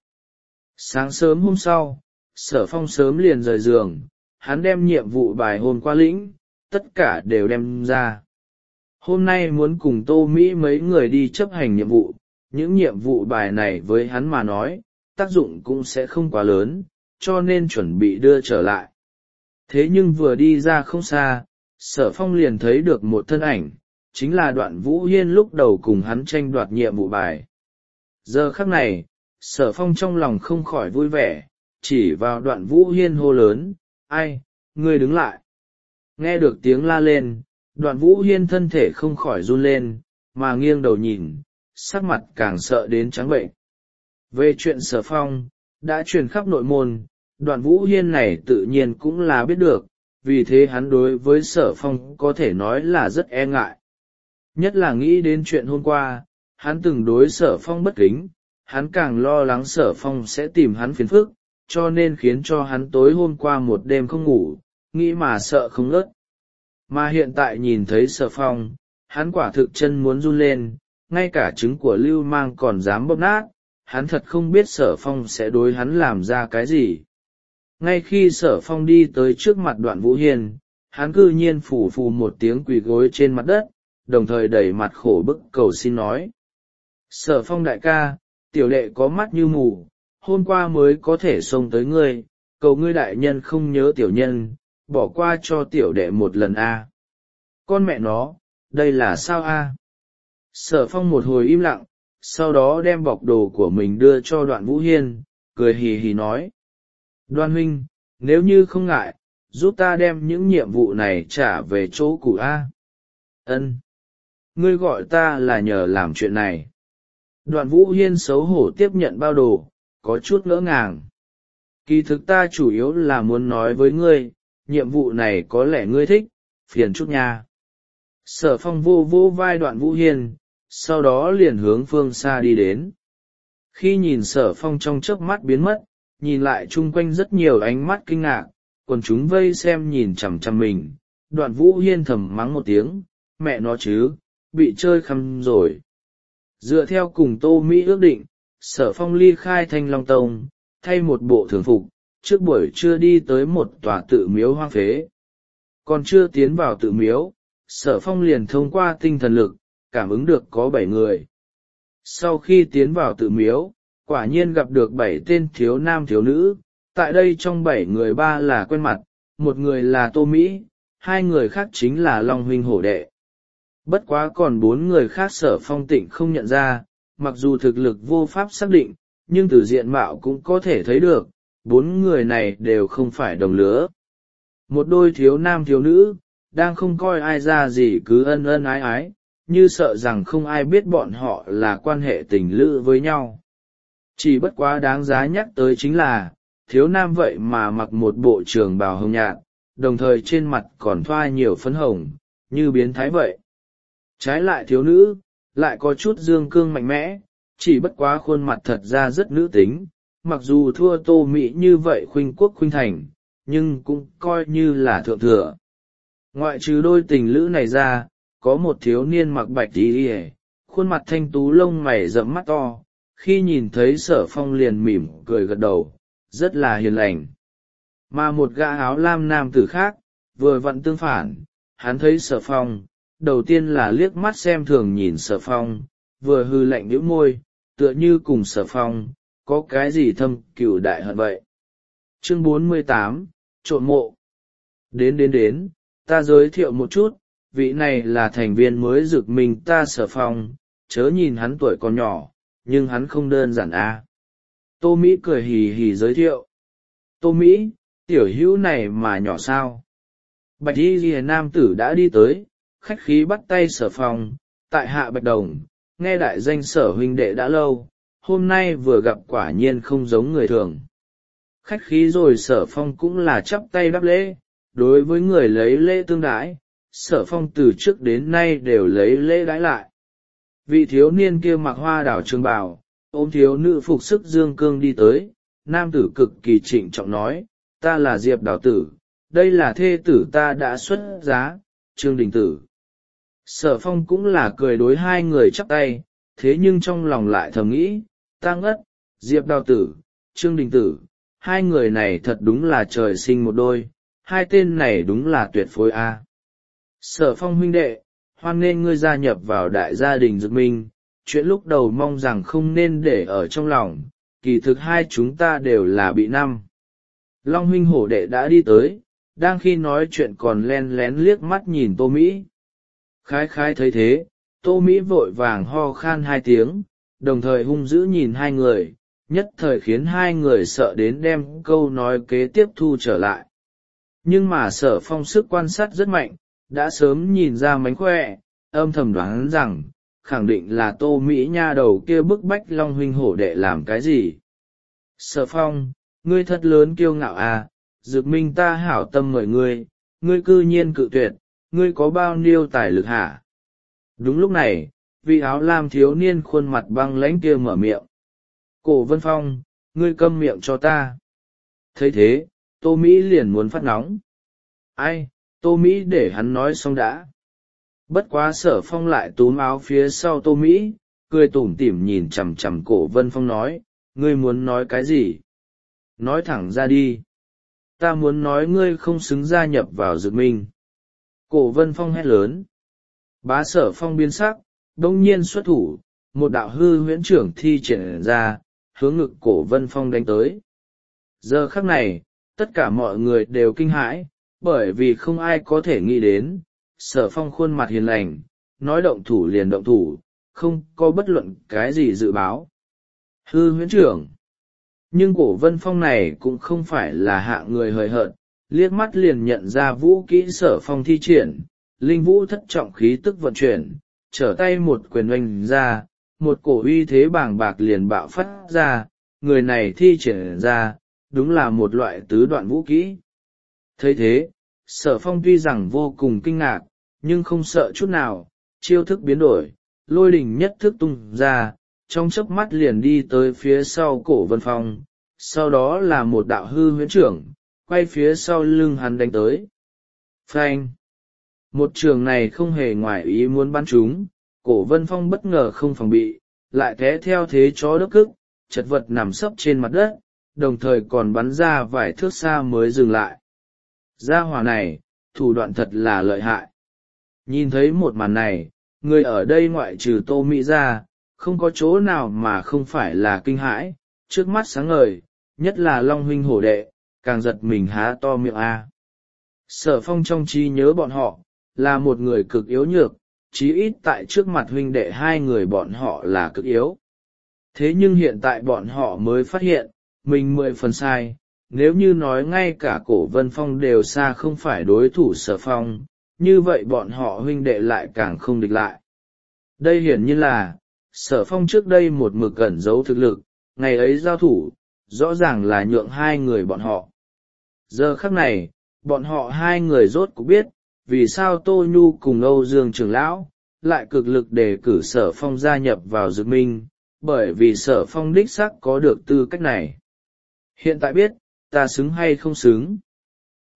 [SPEAKER 1] Sáng sớm hôm sau, Sở Phong sớm liền rời giường, hắn đem nhiệm vụ bài hôm qua lĩnh, tất cả đều đem ra. Hôm nay muốn cùng Tô Mỹ mấy người đi chấp hành nhiệm vụ, những nhiệm vụ bài này với hắn mà nói, tác dụng cũng sẽ không quá lớn, cho nên chuẩn bị đưa trở lại. Thế nhưng vừa đi ra không xa, Sở Phong liền thấy được một thân ảnh, chính là Đoạn Vũ Hiên lúc đầu cùng hắn tranh đoạt nhiệm vụ bài. Giờ khắc này, Sở Phong trong lòng không khỏi vui vẻ, chỉ vào Đoạn Vũ Hiên hô lớn, ai, ngươi đứng lại. Nghe được tiếng la lên, Đoạn Vũ Hiên thân thể không khỏi run lên, mà nghiêng đầu nhìn, sắc mặt càng sợ đến trắng bệnh. Về chuyện Sở Phong, đã truyền khắp nội môn, Đoạn Vũ Hiên này tự nhiên cũng là biết được, vì thế hắn đối với Sở Phong có thể nói là rất e ngại. Nhất là nghĩ đến chuyện hôm qua, hắn từng đối Sở Phong bất kính, hắn càng lo lắng Sở Phong sẽ tìm hắn phiền phức, cho nên khiến cho hắn tối hôm qua một đêm không ngủ, nghĩ mà sợ không ngớt. Mà hiện tại nhìn thấy Sở Phong, hắn quả thực chân muốn run lên, ngay cả trứng của Lưu Mang còn dám bóp nát, hắn thật không biết Sở Phong sẽ đối hắn làm ra cái gì. Ngay khi Sở Phong đi tới trước mặt Đoạn Vũ Hiên, hắn cư nhiên phủ phù một tiếng quỳ gối trên mặt đất, đồng thời đẩy mặt khổ bức cầu xin nói. Sở Phong đại ca, tiểu đệ có mắt như mù, hôm qua mới có thể xông tới ngươi, cầu ngươi đại nhân không nhớ tiểu nhân, bỏ qua cho tiểu đệ một lần a. Con mẹ nó, đây là sao a? Sở Phong một hồi im lặng, sau đó đem bọc đồ của mình đưa cho Đoạn Vũ Hiên, cười hì hì nói. Đoan huynh, nếu như không ngại, giúp ta đem những nhiệm vụ này trả về chỗ cũ a. Ân, ngươi gọi ta là nhờ làm chuyện này. Đoạn Vũ Hiên xấu hổ tiếp nhận bao đồ, có chút ngỡ ngàng. Kỳ thực ta chủ yếu là muốn nói với ngươi, nhiệm vụ này có lẽ ngươi thích, phiền chút nha. Sở Phong vô vô vai Đoạn Vũ Hiên, sau đó liền hướng phương xa đi đến. Khi nhìn Sở Phong trong chớp mắt biến mất, nhìn lại chung quanh rất nhiều ánh mắt kinh ngạc, còn chúng vây xem nhìn chằm chằm mình, Đoạn Vũ Hiên thầm mắng một tiếng, mẹ nó chứ, bị chơi khăm rồi. Dựa theo cùng Tô Mỹ ước định, Sở Phong ly khai Thanh Long Tông, thay một bộ thường phục, trước buổi trưa đi tới một tòa tự miếu hoang phế. Còn chưa tiến vào tự miếu, Sở Phong liền thông qua tinh thần lực, cảm ứng được có bảy người. Sau khi tiến vào tự miếu, quả nhiên gặp được bảy tên thiếu nam thiếu nữ, tại đây trong bảy người ba là quen mặt, một người là Tô Mỹ, hai người khác chính là Long huynh hổ đệ. Bất quá còn bốn người khác Sở Phong Tịnh không nhận ra, mặc dù thực lực vô pháp xác định, nhưng từ diện mạo cũng có thể thấy được, bốn người này đều không phải đồng lứa. Một đôi thiếu nam thiếu nữ, đang không coi ai ra gì cứ ân ân ái ái, như sợ rằng không ai biết bọn họ là quan hệ tình lữ với nhau. Chỉ bất quá đáng giá nhắc tới chính là, thiếu nam vậy mà mặc một bộ trường bào hồng nhạt, đồng thời trên mặt còn thoa nhiều phấn hồng, như biến thái vậy. Trái lại thiếu nữ, lại có chút dương cương mạnh mẽ, chỉ bất quá khuôn mặt thật ra rất nữ tính, mặc dù thua Tô Mỹ như vậy khuynh quốc khuynh thành, nhưng cũng coi như là thượng thừa. Ngoại trừ đôi tình lữ này ra, có một thiếu niên mặc bạch y ỉa, khuôn mặt thanh tú lông mày rậm mắt to, khi nhìn thấy Sở Phong liền mỉm cười gật đầu, rất là hiền lành. Mà một gã áo lam nam tử khác, vừa vặn tương phản, hắn thấy Sở Phong, đầu tiên là liếc mắt xem thường nhìn Sở Phong, vừa hư lạnh nhếch môi, tựa như cùng Sở Phong, có cái gì thâm cừu đại hận vậy. Chương bốn mươi tám, trộm mộ. Đến đến đến, ta giới thiệu một chút, vị này là thành viên mới Dực Minh ta Sở Phong, chớ nhìn hắn tuổi còn nhỏ, nhưng hắn không đơn giản a. À. Tô Mỹ cười hì hì giới thiệu. Tô Mỹ, tiểu hữu này mà nhỏ sao? Bạch y ghi nam tử đã đi tới, khách khí bắt tay Sở Phong, tại hạ Bạch Đồng, nghe đại danh Sở huynh đệ đã lâu, hôm nay vừa gặp quả nhiên không giống người thường. Khách khí rồi Sở Phong cũng là chắp tay đáp lễ, đối với người lấy lễ tương đãi, Sở Phong từ trước đến nay đều lấy lễ đãi lại. Vị thiếu niên kia mặc hoa đảo trường bào, ôm thiếu nữ phục sức dương cương đi tới, nam tử cực kỳ trịnh trọng nói, ta là Diệp Đào Tử, đây là thê tử ta đã xuất giá, Trương Đình Tử. Sở Phong cũng là cười đối hai người chắp tay, thế nhưng trong lòng lại thầm nghĩ, ta ngất, Diệp Đào Tử, Trương Đình Tử, hai người này thật đúng là trời sinh một đôi, hai tên này đúng là tuyệt phối a. Sở Phong huynh đệ, hoan nghênh ngươi gia nhập vào đại gia đình Dực Minh, chuyện lúc đầu mong rằng không nên để ở trong lòng, kỳ thực hai chúng ta đều là bị năm. Long huynh hổ đệ đã đi tới, đang khi nói chuyện còn len lén liếc mắt nhìn Tô Mỹ. Khái khái thấy thế, Tô Mỹ vội vàng ho khan hai tiếng, đồng thời hung dữ nhìn hai người, nhất thời khiến hai người sợ đến đem câu nói kế tiếp thu trở lại. Nhưng mà Sở Phong sức quan sát rất mạnh, đã sớm nhìn ra mánh khỏe, âm thầm đoán rằng, khẳng định là Tô Mỹ nha đầu kia bức bách Long huynh hổ đệ làm cái gì. Sở Phong, ngươi thật lớn kiêu ngạo à, Dực Minh ta hảo tâm mời ngươi, ngươi cư nhiên cự tuyệt, ngươi có bao nhiêu tài lực hả? Đúng lúc này, vị áo lam thiếu niên khuôn mặt băng lãnh kia mở miệng. Cổ Vân Phong, ngươi câm miệng cho ta. Thấy thế, Tô Mỹ liền muốn phát nóng. Ai, Tô Mỹ để hắn nói xong đã. Bất quá Sở Phong lại túm áo phía sau Tô Mỹ, cười tủm tỉm nhìn chằm chằm Cổ Vân Phong nói, ngươi muốn nói cái gì? Nói thẳng ra đi. Ta muốn nói ngươi không xứng gia nhập vào Dực Minh. Cổ Vân Phong hét lớn. Bá Sở Phong biến sắc, đông nhiên xuất thủ, một đạo hư huyễn trưởng thi triển ra, hướng ngực Cổ Vân Phong đánh tới. Giờ khắc này, tất cả mọi người đều kinh hãi, bởi vì không ai có thể nghĩ đến, Sở Phong khuôn mặt hiền lành, nói động thủ liền động thủ, không có bất luận cái gì dự báo. Hư huyễn trưởng. Nhưng Cổ Vân Phong này cũng không phải là hạ người hời hợt, liếc mắt liền nhận ra vũ kỹ Sở Phong thi triển, linh vũ thất trọng khí tức vận chuyển, trở tay một quyền oanh ra, một cổ uy thế bàng bạc liền bạo phát ra, người này thi triển ra, đúng là một loại tứ đoạn vũ kỹ. Thấy thế, Sở Phong tuy rằng vô cùng kinh ngạc, nhưng không sợ chút nào, chiêu thức biến đổi, lôi đình nhất thức tung ra, trong chớp mắt liền đi tới phía sau Cổ Vân Phong, sau đó là một đạo hư huyễn trưởng, quay phía sau lưng hắn đánh tới. Phanh! Một trường này không hề ngoài ý muốn bắn trúng, Cổ Vân Phong bất ngờ không phòng bị, lại té theo thế chó đất cức, chật vật nằm sấp trên mặt đất, đồng thời còn bắn ra vài thước xa mới dừng lại. Gia hỏa này, thủ đoạn thật là lợi hại. Nhìn thấy một màn này, người ở đây ngoại trừ Tô Mỹ ra, không có chỗ nào mà không phải là kinh hãi, trước mắt sáng ngời, nhất là Long huynh hổ đệ, càng giật mình há to miệng a. Sở Phong trong trí nhớ bọn họ, là một người cực yếu nhược, chí ít tại trước mặt huynh đệ hai người bọn họ là cực yếu. Thế nhưng hiện tại bọn họ mới phát hiện, mình mười phần sai, nếu như nói ngay cả Cổ Vân Phong đều xa không phải đối thủ Sở Phong, như vậy bọn họ huynh đệ lại càng không địch lại. Đây hiển nhiên là, Sở Phong trước đây một mực ẩn giấu thực lực, ngày ấy giao thủ, rõ ràng là nhượng hai người bọn họ. Giờ khắc này, bọn họ hai người rốt cũng biết, vì sao Tô Nhu cùng Âu Dương trưởng lão, lại cực lực đề cử Sở Phong gia nhập vào Dực Minh, bởi vì Sở Phong đích xác có được tư cách này. Hiện tại biết, ta xứng hay không xứng.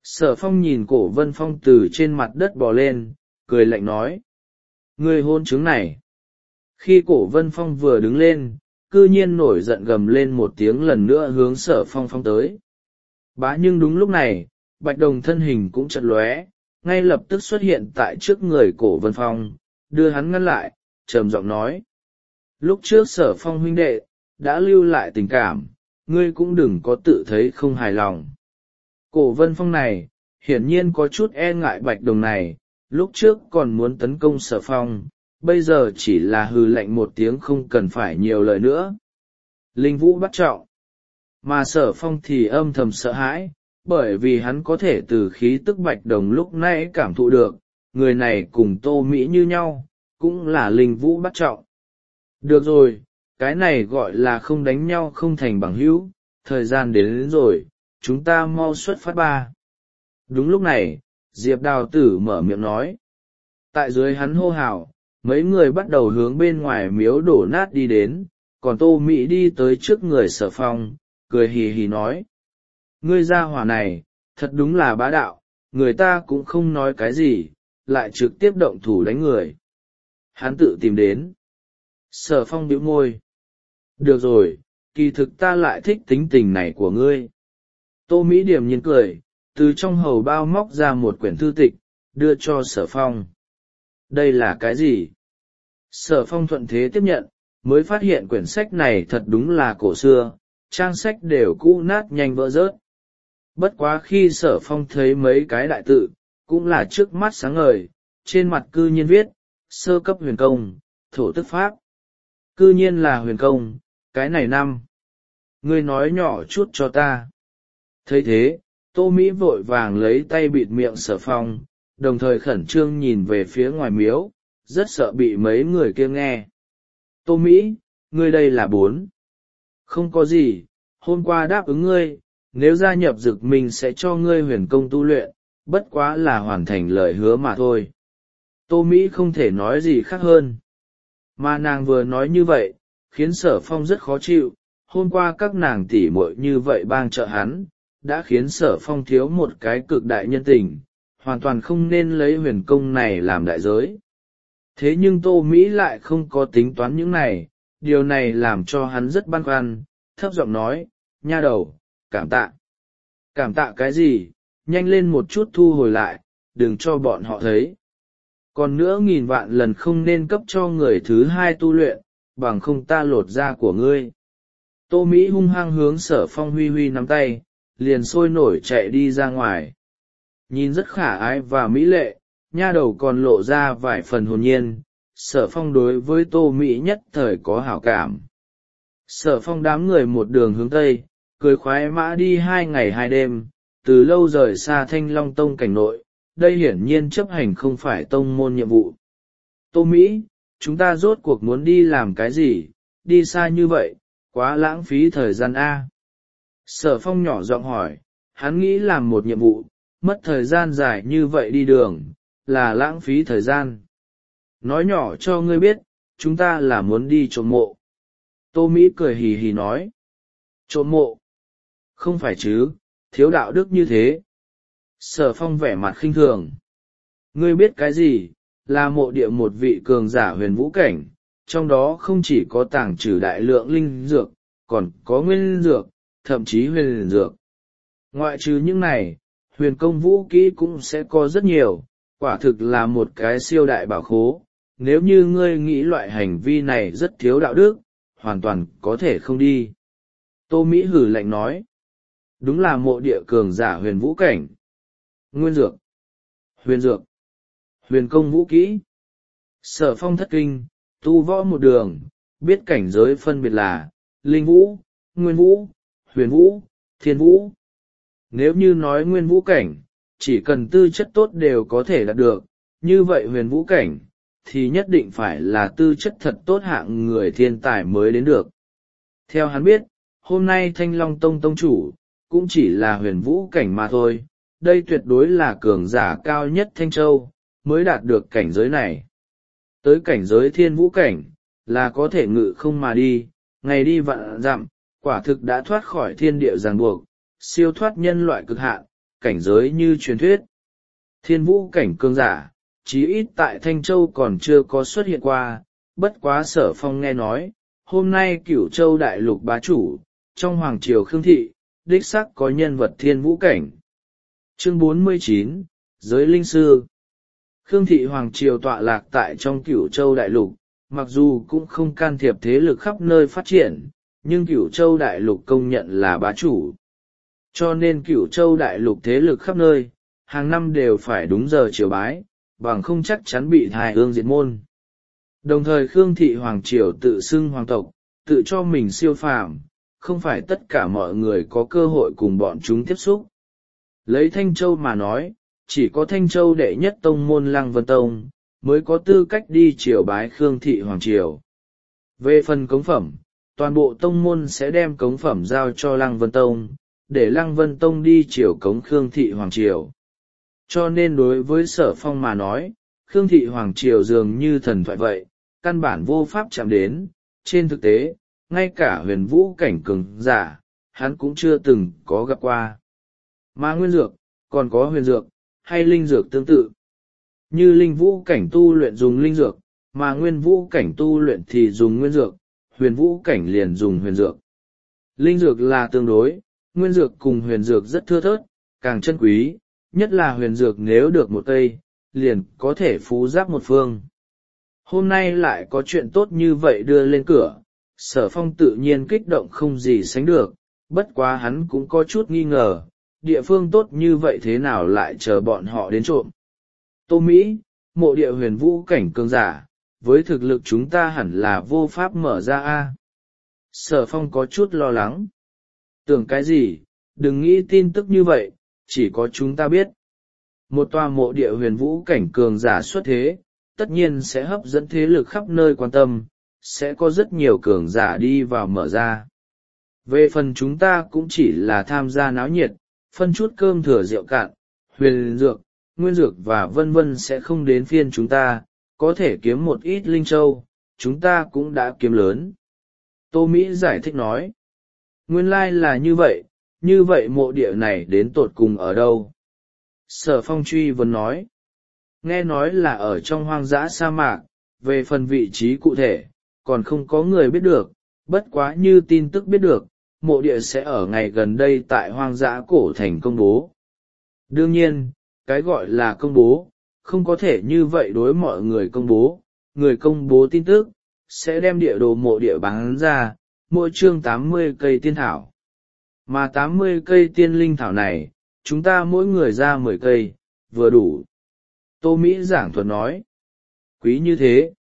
[SPEAKER 1] Sở Phong nhìn Cổ Vân Phong từ trên mặt đất bò lên, cười lạnh nói. Ngươi hôn chứng này. Khi Cổ Vân Phong vừa đứng lên, cư nhiên nổi giận gầm lên một tiếng lần nữa hướng Sở Phong phong tới. Bá nhưng đúng lúc này, Bạch Đồng thân hình cũng chật lóe, ngay lập tức xuất hiện tại trước người Cổ Vân Phong, đưa hắn ngăn lại, trầm giọng nói. Lúc trước Sở Phong huynh đệ, đã lưu lại tình cảm, ngươi cũng đừng có tự thấy không hài lòng. Cổ Vân Phong này, hiển nhiên có chút e ngại Bạch Đồng này, lúc trước còn muốn tấn công Sở Phong, bây giờ chỉ là hừ lạnh một tiếng không cần phải nhiều lời nữa. Linh Vũ bắt trọng. Mà Sở Phong thì âm thầm sợ hãi, bởi vì hắn có thể từ khí tức Bạch Đồng lúc nãy cảm thụ được, người này cùng Tô Mỹ như nhau, cũng là Linh Vũ bắt trọng. Được rồi, cái này gọi là không đánh nhau không thành bằng hữu, thời gian đến, đến rồi, chúng ta mau xuất phát ba. Đúng lúc này, Diệp Đào Tử mở miệng nói. Tại dưới hắn hô hào, mấy người bắt đầu hướng bên ngoài miếu đổ nát đi đến, còn Tô Mỹ đi tới trước người Sở Phong, cười hì hì nói. Ngươi gia hỏa này, thật đúng là bá đạo, người ta cũng không nói cái gì, lại trực tiếp động thủ đánh người. Hắn tự tìm đến. Sở Phong bĩu môi. Được rồi, kỳ thực ta lại thích tính tình này của ngươi. Tô Mỹ điểm nhiên cười, từ trong hầu bao móc ra một quyển thư tịch, đưa cho Sở Phong. Đây là cái gì? Sở Phong thuận thế tiếp nhận, mới phát hiện quyển sách này thật đúng là cổ xưa, trang sách đều cũ nát nhanh vỡ rớt. Bất quá khi Sở Phong thấy mấy cái đại tự, cũng là trước mắt sáng ngời, trên mặt cư nhiên viết, sơ cấp huyền công, thổ tức pháp. Cư nhiên là huyền công, cái này năm. Ngươi nói nhỏ chút cho ta. Thấy thế, Tô Mỹ vội vàng lấy tay bịt miệng Sở Phong, đồng thời khẩn trương nhìn về phía ngoài miếu, rất sợ bị mấy người kia nghe. Tô Mỹ, ngươi đây là bốn. Không có gì, hôm qua đáp ứng ngươi, nếu gia nhập Dực mình sẽ cho ngươi huyền công tu luyện, bất quá là hoàn thành lời hứa mà thôi. Tô Mỹ không thể nói gì khác hơn. Mà nàng vừa nói như vậy, khiến Sở Phong rất khó chịu, hôm qua các nàng tỉ muội như vậy bang trợ hắn, đã khiến Sở Phong thiếu một cái cực đại nhân tình, hoàn toàn không nên lấy huyền công này làm đại giới. Thế nhưng Tô Mỹ lại không có tính toán những này, điều này làm cho hắn rất băn khoăn, thấp giọng nói, nha đầu, cảm tạ. Cảm tạ cái gì, nhanh lên một chút thu hồi lại, đừng cho bọn họ thấy. Còn nữa nghìn vạn lần không nên cấp cho người thứ hai tu luyện, bằng không ta lột da của ngươi. Tô Mỹ hung hăng hướng Sở Phong huy huy nắm tay, liền sôi nổi chạy đi ra ngoài. Nhìn rất khả ái và mỹ lệ, nha đầu còn lộ ra vài phần hồn nhiên, Sở Phong đối với Tô Mỹ nhất thời có hảo cảm. Sở Phong đám người một đường hướng Tây, cười khoái mã đi hai ngày hai đêm, từ lâu rời xa Thanh Long Tông cảnh nội, đây hiển nhiên chấp hành không phải tông môn nhiệm vụ. Tô Mỹ, chúng ta rốt cuộc muốn đi làm cái gì, đi xa như vậy, quá lãng phí thời gian A. Sở Phong nhỏ giọng hỏi, hắn nghĩ làm một nhiệm vụ, mất thời gian dài như vậy đi đường, là lãng phí thời gian. Nói nhỏ cho ngươi biết, chúng ta là muốn đi trộm mộ. Tô Mỹ cười hì hì nói. Trộm mộ? Không phải chứ, thiếu đạo đức như thế. Sở Phong vẻ mặt khinh thường. Ngươi biết cái gì, là mộ địa một vị cường giả huyền vũ cảnh, trong đó không chỉ có tàng trữ đại lượng linh dược, còn có nguyên dược, thậm chí huyền dược. Ngoại trừ những này, huyền công vũ kỹ cũng sẽ có rất nhiều, quả thực là một cái siêu đại bảo khố. Nếu như ngươi nghĩ loại hành vi này rất thiếu đạo đức, hoàn toàn có thể không đi. Tô Mỹ hử lạnh nói. Đúng là mộ địa cường giả huyền vũ cảnh. Nguyên dược, huyền dược, huyền công vũ kỹ. Sở Phong thất kinh, tu võ một đường, biết cảnh giới phân biệt là linh vũ, nguyên vũ, huyền vũ, thiên vũ. Nếu như nói nguyên vũ cảnh, chỉ cần tư chất tốt đều có thể đạt được, như vậy huyền vũ cảnh, thì nhất định phải là tư chất thật tốt hạng người thiên tài mới đến được. Theo hắn biết, hôm nay Thanh Long Tông tông chủ, cũng chỉ là huyền vũ cảnh mà thôi, đây tuyệt đối là cường giả cao nhất Thanh Châu, mới đạt được cảnh giới này. Tới cảnh giới thiên vũ cảnh, là có thể ngự không mà đi, ngày đi vạn dặm, quả thực đã thoát khỏi thiên địa ràng buộc, siêu thoát nhân loại cực hạn, cảnh giới như truyền thuyết. Thiên vũ cảnh cường giả, chí ít tại Thanh Châu còn chưa có xuất hiện qua, bất quá Sở Phong nghe nói, hôm nay Cửu Châu đại lục bá chủ, trong Hoàng triều Khương Thị, đích xác có nhân vật thiên vũ cảnh. Chương bốn mươi chín, Giới Linh Sư. Khương Thị Hoàng triều tọa lạc tại trong Cửu Châu đại lục, mặc dù cũng không can thiệp thế lực khắp nơi phát triển, nhưng Cửu Châu đại lục công nhận là bá chủ. Cho nên Cửu Châu đại lục thế lực khắp nơi, hàng năm đều phải đúng giờ triều bái, bằng không chắc chắn bị thai ương diệt môn. Đồng thời Khương Thị Hoàng triều tự xưng hoàng tộc, tự cho mình siêu phàm, không phải tất cả mọi người có cơ hội cùng bọn chúng tiếp xúc. Lấy Thanh Châu mà nói, chỉ có Thanh Châu đệ nhất tông môn Lăng Vân Tông, mới có tư cách đi triều bái Khương Thị Hoàng triều. Về phần cống phẩm, toàn bộ tông môn sẽ đem cống phẩm giao cho Lăng Vân Tông, để Lăng Vân Tông đi triều cống Khương Thị Hoàng triều. Cho nên đối với Sở Phong mà nói, Khương Thị Hoàng triều dường như thần thoại vậy, căn bản vô pháp chạm đến. Trên thực tế, ngay cả huyền vũ cảnh cường giả, hắn cũng chưa từng có gặp qua. Mà nguyên dược, còn có huyền dược, hay linh dược tương tự. Như linh vũ cảnh tu luyện dùng linh dược, mà nguyên vũ cảnh tu luyện thì dùng nguyên dược, huyền vũ cảnh liền dùng huyền dược. Linh dược là tương đối, nguyên dược cùng huyền dược rất thưa thớt, càng chân quý, nhất là huyền dược nếu được một cây, liền có thể phú giáp một phương. Hôm nay lại có chuyện tốt như vậy đưa lên cửa, Sở Phong tự nhiên kích động không gì sánh được, bất quá hắn cũng có chút nghi ngờ, địa phương tốt như vậy thế nào lại chờ bọn họ đến trộm. Tô Mỹ, mộ địa huyền vũ cảnh cường giả, với thực lực chúng ta hẳn là vô pháp mở ra a. Sở Phong có chút lo lắng. Tưởng cái gì, đừng nghĩ tin tức như vậy, chỉ có chúng ta biết. Một tòa mộ địa huyền vũ cảnh cường giả xuất thế, tất nhiên sẽ hấp dẫn thế lực khắp nơi quan tâm, sẽ có rất nhiều cường giả đi vào mở ra. Về phần chúng ta cũng chỉ là tham gia náo nhiệt, phân chút cơm thừa rượu cạn, huyền dược, nguyên dược và vân vân sẽ không đến phiên chúng ta, có thể kiếm một ít linh châu, chúng ta cũng đã kiếm lớn. Tô Mỹ giải thích nói, nguyên lai là như vậy, như vậy mộ địa này đến tột cùng ở đâu? Sở Phong truy vấn nói, nghe nói là ở trong hoang dã sa mạc, về phần vị trí cụ thể, còn không có người biết được, bất quá như tin tức biết được, mộ địa sẽ ở ngày gần đây tại hoang dã cổ thành công bố. Đương nhiên, cái gọi là công bố, không có thể như vậy đối mọi người công bố, người công bố tin tức, sẽ đem địa đồ mộ địa bán ra, mỗi chương tám mươi cây tiên thảo. Mà tám mươi cây tiên linh thảo này, chúng ta mỗi người ra mười cây, vừa đủ. Tô Mỹ giảng thuật nói, quý như thế,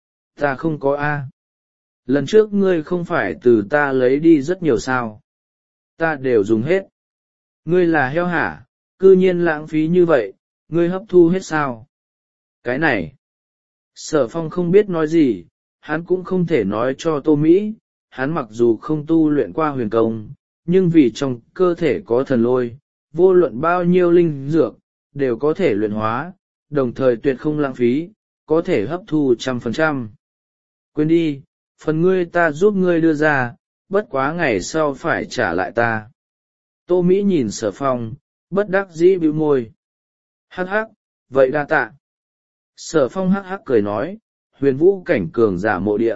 [SPEAKER 1] ta không có a. Lần trước ngươi không phải từ ta lấy đi rất nhiều sao, ta đều dùng hết. Ngươi là heo hả, cư nhiên lãng phí như vậy, ngươi hấp thu hết sao? Cái này, Sở Phong không biết nói gì, hắn cũng không thể nói cho Tô Mỹ, hắn mặc dù không tu luyện qua huyền công, nhưng vì trong cơ thể có thần lôi, vô luận bao nhiêu linh dược, đều có thể luyện hóa, đồng thời tuyệt không lãng phí, có thể hấp thu trăm phần trăm. Quên đi, phần ngươi ta giúp ngươi đưa ra, bất quá ngày sau phải trả lại ta. Tô Mỹ nhìn Sở Phong, bất đắc dĩ bĩu môi. Hắc hắc, vậy đa tạ. Sở Phong hắc hắc cười nói, huyền vũ cảnh cường giả mộ địa.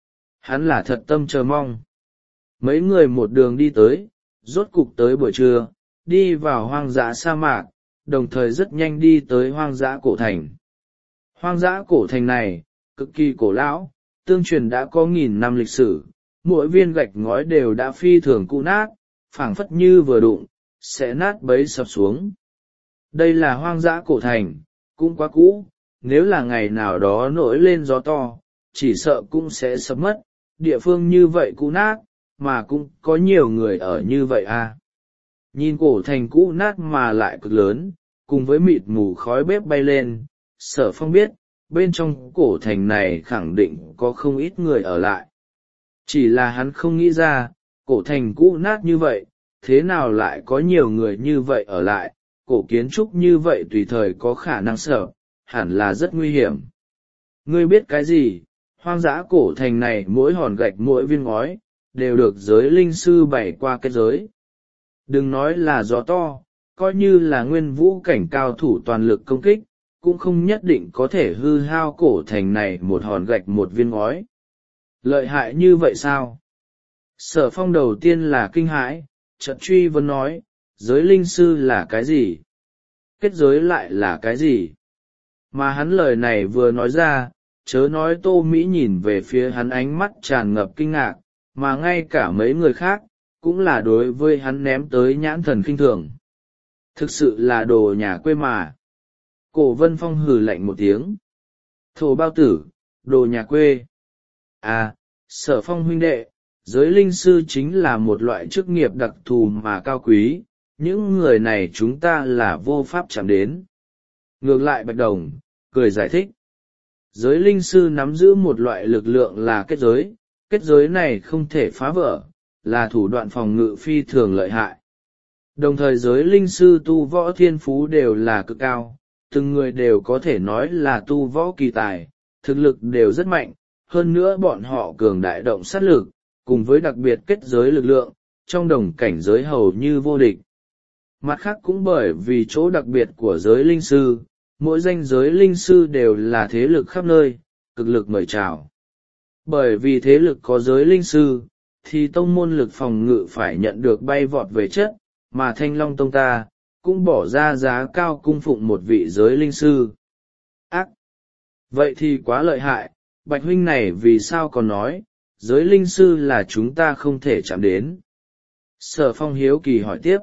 [SPEAKER 1] Hắn là thật tâm chờ mong. Mấy người một đường đi tới, rốt cục tới buổi trưa, đi vào hoang dã sa mạc, đồng thời rất nhanh đi tới hoang dã cổ thành. Hoang dã cổ thành này, cực kỳ cổ lão, tương truyền đã có nghìn năm lịch sử, mỗi viên gạch ngói đều đã phi thường cũ nát, phảng phất như vừa đụng, sẽ nát bấy sập xuống. Đây là hoang dã cổ thành, cũng quá cũ, nếu là ngày nào đó nổi lên gió to, chỉ sợ cũng sẽ sập mất, địa phương như vậy cũ nát, mà cũng có nhiều người ở như vậy à. Nhìn cổ thành cũ nát mà lại cực lớn, cùng với mịt mù khói bếp bay lên, Sở Phong biết, bên trong cổ thành này khẳng định có không ít người ở lại. Chỉ là hắn không nghĩ ra, cổ thành cũ nát như vậy, thế nào lại có nhiều người như vậy ở lại, cổ kiến trúc như vậy tùy thời có khả năng sợ, hẳn là rất nguy hiểm. Ngươi biết cái gì, hoang dã cổ thành này mỗi hòn gạch mỗi viên ngói, đều được giới linh sư bày qua kết giới. Đừng nói là gió to, coi như là nguyên vũ cảnh cao thủ toàn lực công kích, cũng không nhất định có thể hư hao cổ thành này một hòn gạch một viên ngói. Lợi hại như vậy sao? Sở Phong đầu tiên là kinh hãi, chợt truy vấn nói, giới linh sư là cái gì? Kết giới lại là cái gì? Mà hắn lời này vừa nói ra, chớ nói Tô Mỹ nhìn về phía hắn ánh mắt tràn ngập kinh ngạc, mà ngay cả mấy người khác, cũng là đối với hắn ném tới nhãn thần khinh thường. Thực sự là đồ nhà quê mà. Cổ Vân Phong hừ lạnh một tiếng. Thổ bao tử, đồ nhà quê. À, Sở Phong huynh đệ, giới linh sư chính là một loại chức nghiệp đặc thù mà cao quý, những người này chúng ta là vô pháp chạm đến. Ngược lại Bạch Đồng, cười giải thích. Giới linh sư nắm giữ một loại lực lượng là kết giới, kết giới này không thể phá vỡ, là thủ đoạn phòng ngự phi thường lợi hại. Đồng thời giới linh sư tu võ thiên phú đều là cực cao, từng người đều có thể nói là tu võ kỳ tài, thực lực đều rất mạnh, hơn nữa bọn họ cường đại động sát lực, cùng với đặc biệt kết giới lực lượng, trong đồng cảnh giới hầu như vô địch. Mặt khác cũng bởi vì chỗ đặc biệt của giới linh sư, mỗi danh giới linh sư đều là thế lực khắp nơi, cực lực mời chào. Bởi vì thế lực có giới linh sư, thì tông môn lực phòng ngự phải nhận được bay vọt về chất, mà Thanh Long Tông ta, cũng bỏ ra giá cao cung phụng một vị giới linh sư. Ác! Vậy thì quá lợi hại, Bạch huynh này vì sao còn nói, giới linh sư là chúng ta không thể chạm đến. Sở Phong hiếu kỳ hỏi tiếp.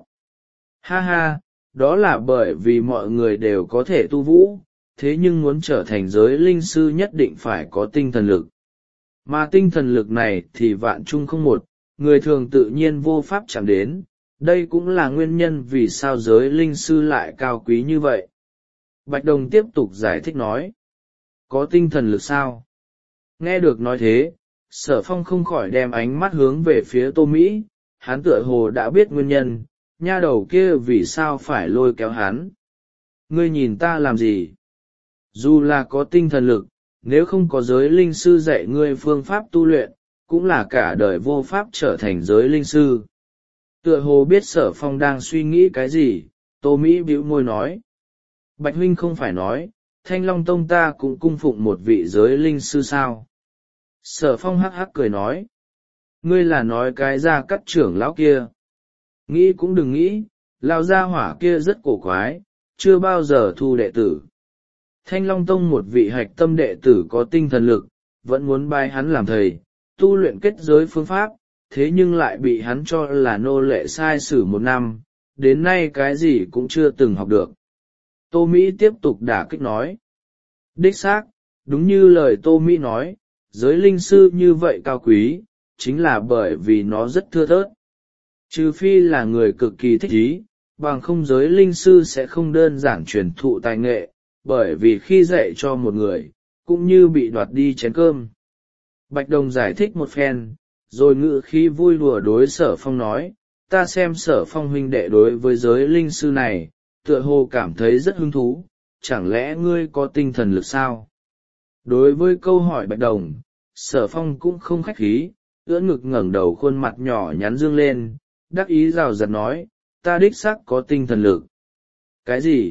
[SPEAKER 1] Ha ha, đó là bởi vì mọi người đều có thể tu vũ, thế nhưng muốn trở thành giới linh sư nhất định phải có tinh thần lực. Mà tinh thần lực này thì vạn chung không một, người thường tự nhiên vô pháp chạm đến, đây cũng là nguyên nhân vì sao giới linh sư lại cao quý như vậy. Bạch Đồng tiếp tục giải thích nói. Có tinh thần lực sao? Nghe được nói thế, Sở Phong không khỏi đem ánh mắt hướng về phía Tô Mỹ, hắn tựa hồ đã biết nguyên nhân, nha đầu kia vì sao phải lôi kéo hắn. Ngươi nhìn ta làm gì? Dù là có tinh thần lực, nếu không có giới linh sư dạy ngươi phương pháp tu luyện, cũng là cả đời vô pháp trở thành giới linh sư. Tựa hồ biết Sở Phong đang suy nghĩ cái gì, Tô Mỹ bĩu môi nói. Bạch huynh không phải nói, Thanh Long Tông ta cũng cung phụng một vị giới linh sư sao? Sở Phong hắc hắc cười nói. Ngươi là nói cái Gia Cát trưởng lão kia. Nghĩ cũng đừng nghĩ, lão gia hỏa kia rất cổ quái, chưa bao giờ thu đệ tử. Thanh Long Tông một vị hạch tâm đệ tử có tinh thần lực, vẫn muốn bái hắn làm thầy, tu luyện kết giới phương pháp, thế nhưng lại bị hắn cho là nô lệ sai sử một năm, đến nay cái gì cũng chưa từng học được. Tô Mỹ tiếp tục đả kích nói. Đích xác, đúng như lời Tô Mỹ nói, giới linh sư như vậy cao quý, chính là bởi vì nó rất thưa thớt. Trừ phi là người cực kỳ thích ý, bằng không giới linh sư sẽ không đơn giản truyền thụ tài nghệ, bởi vì khi dạy cho một người, cũng như bị đoạt đi chén cơm. Bạch Đồng giải thích một phen, rồi ngự khí vui đùa đối Sở Phong nói, ta xem Sở Phong huynh đệ đối với giới linh sư này, tựa hồ cảm thấy rất hứng thú, chẳng lẽ ngươi có tinh thần lực sao? Đối với câu hỏi Bạch Đồng, Sở Phong cũng không khách khí, ưỡn ngực ngẩng đầu khuôn mặt nhỏ nhắn dương lên, đắc ý rào rạt nói, ta đích xác có tinh thần lực. Cái gì?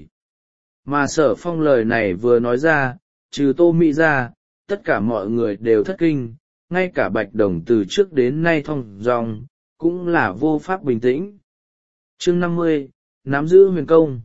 [SPEAKER 1] Mà Sở Phong lời này vừa nói ra, trừ Tô Mỹ ra, tất cả mọi người đều thất kinh, ngay cả Bạch Đồng từ trước đến nay thong dong, cũng là vô pháp bình tĩnh. Chương năm mươi, nắm giữ huyền công.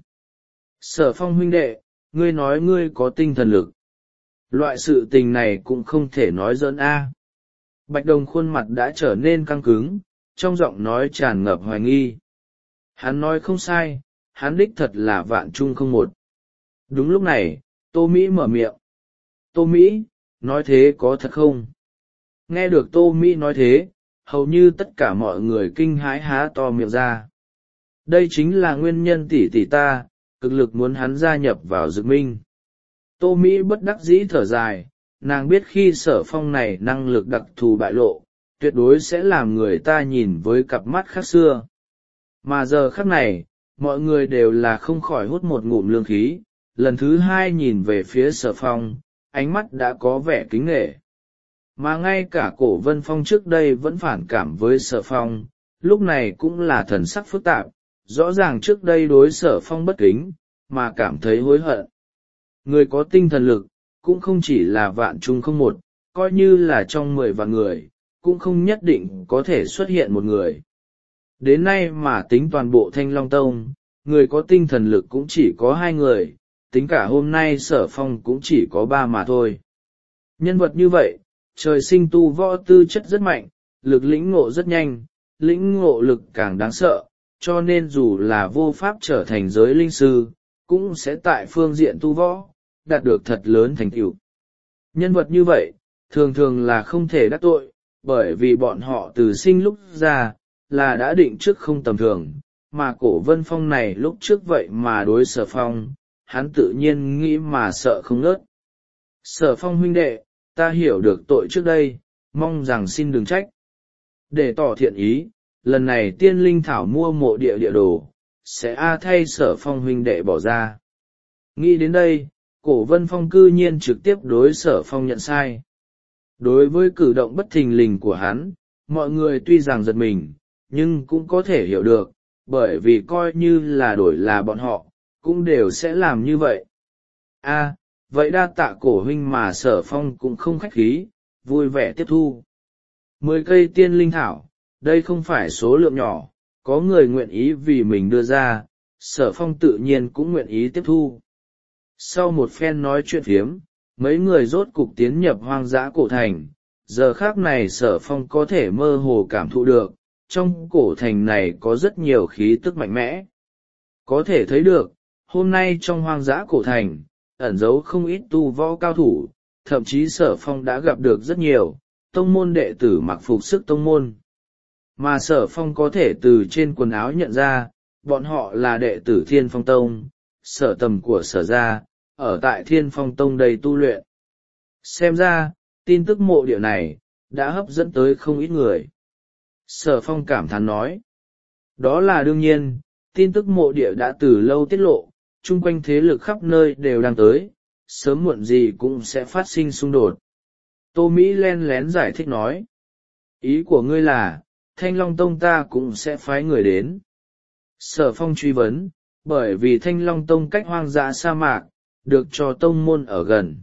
[SPEAKER 1] Sở Phong huynh đệ, ngươi nói ngươi có tinh thần lực. Loại sự tình này cũng không thể nói giỡn a. Bạch Đồng khuôn mặt đã trở nên căng cứng, trong giọng nói tràn ngập hoài nghi. Hắn nói không sai, hắn đích thật là vạn chung không một. Đúng lúc này, Tô Mỹ mở miệng. Tô Mỹ, nói thế có thật không? Nghe được Tô Mỹ nói thế, hầu như tất cả mọi người kinh hãi há to miệng ra. Đây chính là nguyên nhân tỷ tỷ ta, cực lực muốn hắn gia nhập vào Dực Minh. Tô Mỹ bất đắc dĩ thở dài, nàng biết khi Sở Phong này năng lực đặc thù bại lộ, tuyệt đối sẽ làm người ta nhìn với cặp mắt khác xưa. Mà giờ khắc này, mọi người đều là không khỏi hút một ngụm lương khí, lần thứ hai nhìn về phía Sở Phong, ánh mắt đã có vẻ kính nể. Mà ngay cả Cổ Vân Phong trước đây vẫn phản cảm với Sở Phong, lúc này cũng là thần sắc phức tạp, rõ ràng trước đây đối Sở Phong bất kính, mà cảm thấy hối hận. Người có tinh thần lực, cũng không chỉ là vạn chúng không một, coi như là trong mười vạn người, cũng không nhất định có thể xuất hiện một người. Đến nay mà tính toàn bộ Thanh Long Tông, người có tinh thần lực cũng chỉ có hai người, tính cả hôm nay Sở Phong cũng chỉ có ba mà thôi. Nhân vật như vậy, trời sinh tu võ tư chất rất mạnh, lực lĩnh ngộ rất nhanh, lĩnh ngộ lực càng đáng sợ, cho nên dù là vô pháp trở thành giới linh sư, cũng sẽ tại phương diện tu võ, đạt được thật lớn thành tựu. Nhân vật như vậy, thường thường là không thể đắc tội, bởi vì bọn họ từ sinh lúc ra, là đã định trước không tầm thường, mà Cổ Vân Phong này lúc trước vậy mà đối Sở Phong, hắn tự nhiên nghĩ mà sợ không ngớt. Sở Phong huynh đệ, ta hiểu được tội trước đây, mong rằng xin đừng trách. Để tỏ thiện ý, lần này tiên linh thảo mua mộ địa địa đồ, sẽ a thay Sở Phong huynh đệ bỏ ra. Nghĩ đến đây, Cổ Vân Phong cư nhiên trực tiếp đối Sở Phong nhận sai. Đối với cử động bất thình lình của hắn, mọi người tuy rằng giật mình, nhưng cũng có thể hiểu được, bởi vì coi như là đổi là bọn họ, cũng đều sẽ làm như vậy. A, vậy đa tạ Cổ huynh mà Sở Phong cũng không khách khí, vui vẻ tiếp thu. Mười cây tiên linh thảo, đây không phải số lượng nhỏ, có người nguyện ý vì mình đưa ra, Sở Phong tự nhiên cũng nguyện ý tiếp thu. Sau một phen nói chuyện phiếm, mấy người rốt cục tiến nhập hoang dã cổ thành, giờ khác này Sở Phong có thể mơ hồ cảm thụ được, trong cổ thành này có rất nhiều khí tức mạnh mẽ. Có thể thấy được, hôm nay trong hoang dã cổ thành, ẩn giấu không ít tu võ cao thủ, thậm chí Sở Phong đã gặp được rất nhiều tông môn đệ tử mặc phục sức tông môn. Mà Sở Phong có thể từ trên quần áo nhận ra, bọn họ là đệ tử Thiên Phong Tông, sở tầm của Sở gia, ở tại Thiên Phong Tông đây tu luyện. Xem ra, tin tức mộ địa này, đã hấp dẫn tới không ít người. Sở Phong cảm thán nói. Đó là đương nhiên, tin tức mộ địa đã từ lâu tiết lộ, chung quanh thế lực khắp nơi đều đang tới, sớm muộn gì cũng sẽ phát sinh xung đột. Tô Mỹ len lén giải thích nói. Ý của ngươi là, Thanh Long Tông ta cũng sẽ phái người đến. Sở Phong truy vấn, bởi vì Thanh Long Tông cách hoang dã sa mạc, được cho tông môn ở gần.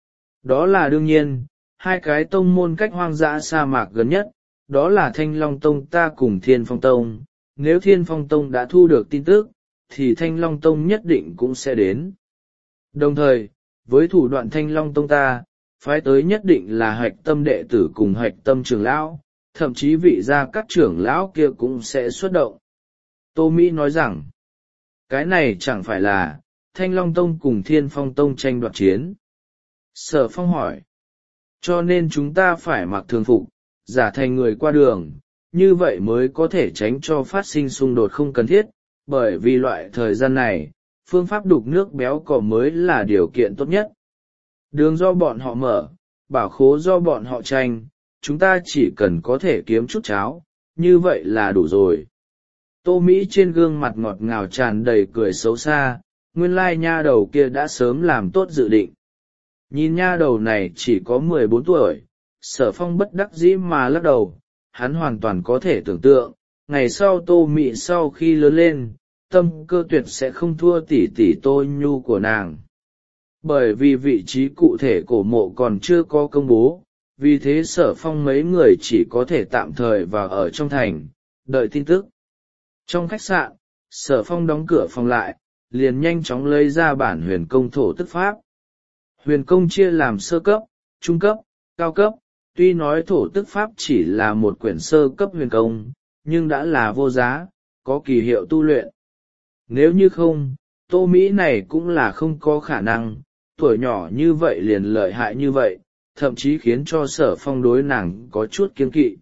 [SPEAKER 1] Đó là đương nhiên, hai cái tông môn cách hoang dã sa mạc gần nhất, đó là Thanh Long Tông ta cùng Thiên Phong Tông. Nếu Thiên Phong Tông đã thu được tin tức, thì Thanh Long Tông nhất định cũng sẽ đến. Đồng thời, với thủ đoạn Thanh Long Tông ta, phái tới nhất định là hạch tâm đệ tử cùng hạch tâm trưởng lão, thậm chí vị gia các trưởng lão kia cũng sẽ xuất động. Tô Mỹ nói rằng, cái này chẳng phải là Thanh Long Tông cùng Thiên Phong Tông tranh đoạt chiến. Sở Phong hỏi, cho nên chúng ta phải mặc thường phục, giả thành người qua đường, như vậy mới có thể tránh cho phát sinh xung đột không cần thiết, bởi vì loại thời gian này, phương pháp đục nước béo cò mới là điều kiện tốt nhất. Đường do bọn họ mở, bảo khố do bọn họ tranh, chúng ta chỉ cần có thể kiếm chút cháo, như vậy là đủ rồi. Tô Mỹ trên gương mặt ngọt ngào tràn đầy cười xấu xa, nguyên lai nha đầu kia đã sớm làm tốt dự định. Nhìn nha đầu này chỉ có mười bốn tuổi, Sở Phong bất đắc dĩ mà lắc đầu, hắn hoàn toàn có thể tưởng tượng, ngày sau Tô Mỹ sau khi lớn lên, tâm cơ tuyệt sẽ không thua tỷ tỷ Tô Nhu của nàng. Bởi vì vị trí cụ thể cổ mộ còn chưa có công bố, vì thế Sở Phong mấy người chỉ có thể tạm thời vào ở trong thành, đợi tin tức. Trong khách sạn, Sở Phong đóng cửa phòng lại, liền nhanh chóng lấy ra bản huyền công thổ tức pháp. Huyền công chia làm sơ cấp, trung cấp, cao cấp, tuy nói thổ tức pháp chỉ là một quyển sơ cấp huyền công, nhưng đã là vô giá, có kỳ hiệu tu luyện. Nếu như không, Tô Mỹ này cũng là không có khả năng, tuổi nhỏ như vậy liền lợi hại như vậy, thậm chí khiến cho Sở Phong đối nàng có chút kiêng kỵ.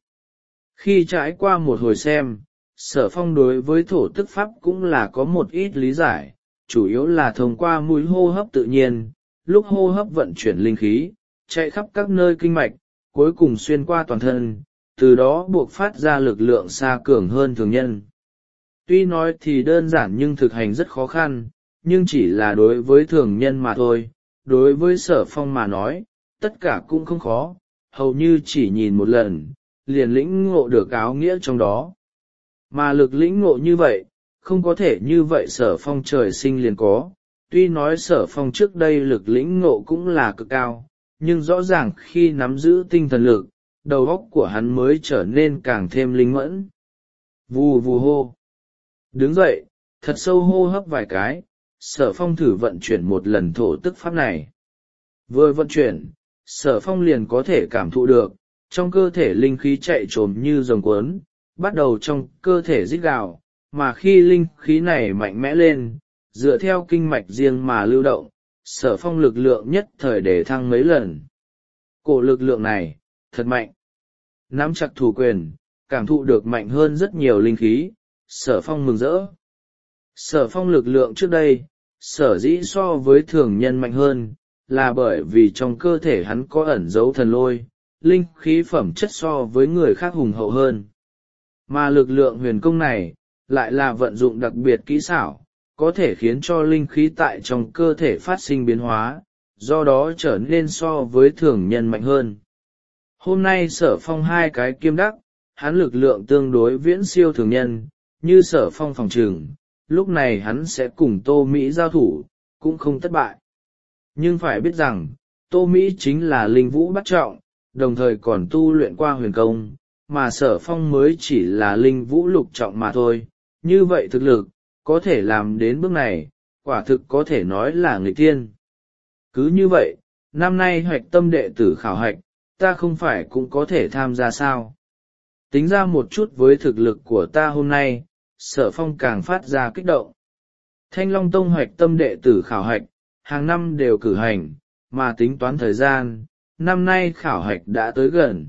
[SPEAKER 1] Khi trải qua một hồi xem, Sở Phong đối với thổ tức pháp cũng là có một ít lý giải, chủ yếu là thông qua mũi hô hấp tự nhiên, lúc hô hấp vận chuyển linh khí, chạy khắp các nơi kinh mạch, cuối cùng xuyên qua toàn thân, từ đó buộc phát ra lực lượng xa cường hơn thường nhân. Tuy nói thì đơn giản nhưng thực hành rất khó khăn, nhưng chỉ là đối với thường nhân mà thôi, đối với Sở Phong mà nói, tất cả cũng không khó, hầu như chỉ nhìn một lần, liền lĩnh ngộ được áo nghĩa trong đó. Mà lực lĩnh ngộ như vậy, không có thể như vậy Sở Phong trời sinh liền có. Tuy nói Sở Phong trước đây lực lĩnh ngộ cũng là cực cao, nhưng rõ ràng khi nắm giữ tinh thần lực, đầu óc của hắn mới trở nên càng thêm linh mẫn. Vù vù hô. Đứng dậy, thật sâu hô hấp vài cái, Sở Phong thử vận chuyển một lần thổ tức pháp này. Vừa vận chuyển, Sở Phong liền có thể cảm thụ được, trong cơ thể linh khí chạy trồm như rồng cuốn, bắt đầu trong cơ thể rít gào, mà khi linh khí này mạnh mẽ lên, dựa theo kinh mạch riêng mà lưu động, Sở Phong lực lượng nhất thời để thăng mấy lần. Cổ lực lượng này, thật mạnh. Nắm chặt thủ quyền, cảm thụ được mạnh hơn rất nhiều linh khí, Sở Phong mừng rỡ. Sở Phong lực lượng trước đây, sở dĩ so với thường nhân mạnh hơn, là bởi vì trong cơ thể hắn có ẩn dấu thần lôi, linh khí phẩm chất so với người khác hùng hậu hơn. Mà lực lượng huyền công này, lại là vận dụng đặc biệt kỹ xảo, có thể khiến cho linh khí tại trong cơ thể phát sinh biến hóa, do đó trở nên so với thường nhân mạnh hơn. Hôm nay Sở Phong hai cái kiêm đắc, hắn lực lượng tương đối viễn siêu thường nhân, như Sở Phong phòng trừng, lúc này hắn sẽ cùng Tô Mỹ giao thủ, cũng không thất bại. Nhưng phải biết rằng, Tô Mỹ chính là linh vũ bát trọng, đồng thời còn tu luyện qua huyền công, mà Sở Phong mới chỉ là linh vũ lục trọng mà thôi. Như vậy thực lực, có thể làm đến bước này, quả thực có thể nói là nghịch thiên. Cứ như vậy, năm nay hoạch tâm đệ tử khảo hạch, ta không phải cũng có thể tham gia sao? Tính ra một chút với thực lực của ta hôm nay, Sở Phong càng phát ra kích động. Thanh Long Tông hoạch tâm đệ tử khảo hạch, hàng năm đều cử hành, mà tính toán thời gian, năm nay khảo hạch đã tới gần.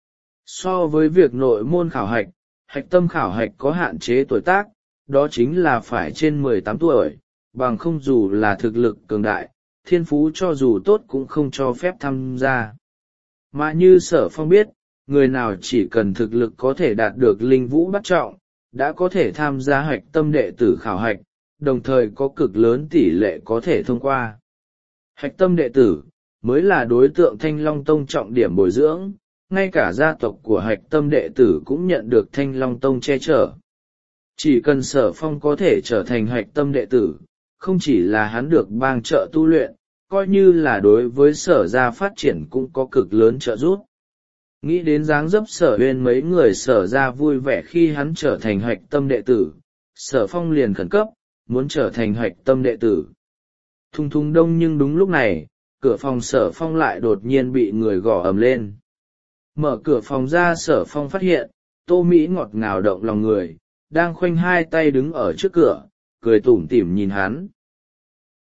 [SPEAKER 1] So với việc nội môn khảo hạch, hạch tâm khảo hạch có hạn chế tuổi tác, đó chính là phải trên mười tám tuổi, bằng không dù là thực lực cường đại, thiên phú cho dù tốt cũng không cho phép tham gia. Mà như Sở Phong biết, người nào chỉ cần thực lực có thể đạt được linh vũ bát trọng, đã có thể tham gia hạch tâm đệ tử khảo hạch, đồng thời có cực lớn tỷ lệ có thể thông qua. Hạch tâm đệ tử, mới là đối tượng Thanh Long Tông trọng điểm bồi dưỡng, ngay cả gia tộc của hạch tâm đệ tử cũng nhận được Thanh Long Tông che chở. Chỉ cần Sở Phong có thể trở thành hạch tâm đệ tử, không chỉ là hắn được bang trợ tu luyện, coi như là đối với Sở gia phát triển cũng có cực lớn trợ giúp. Nghĩ đến dáng dấp Sở Huyên mấy người Sở gia vui vẻ khi hắn trở thành hạch tâm đệ tử, Sở Phong liền khẩn cấp, muốn trở thành hạch tâm đệ tử. Thùng thùng đông, nhưng đúng lúc này, cửa phòng Sở Phong lại đột nhiên bị người gõ ầm lên. Mở cửa phòng ra, Sở Phong phát hiện, Tô Mỹ ngọt ngào động lòng người, đang khoanh hai tay đứng ở trước cửa, cười tủm tỉm nhìn hắn.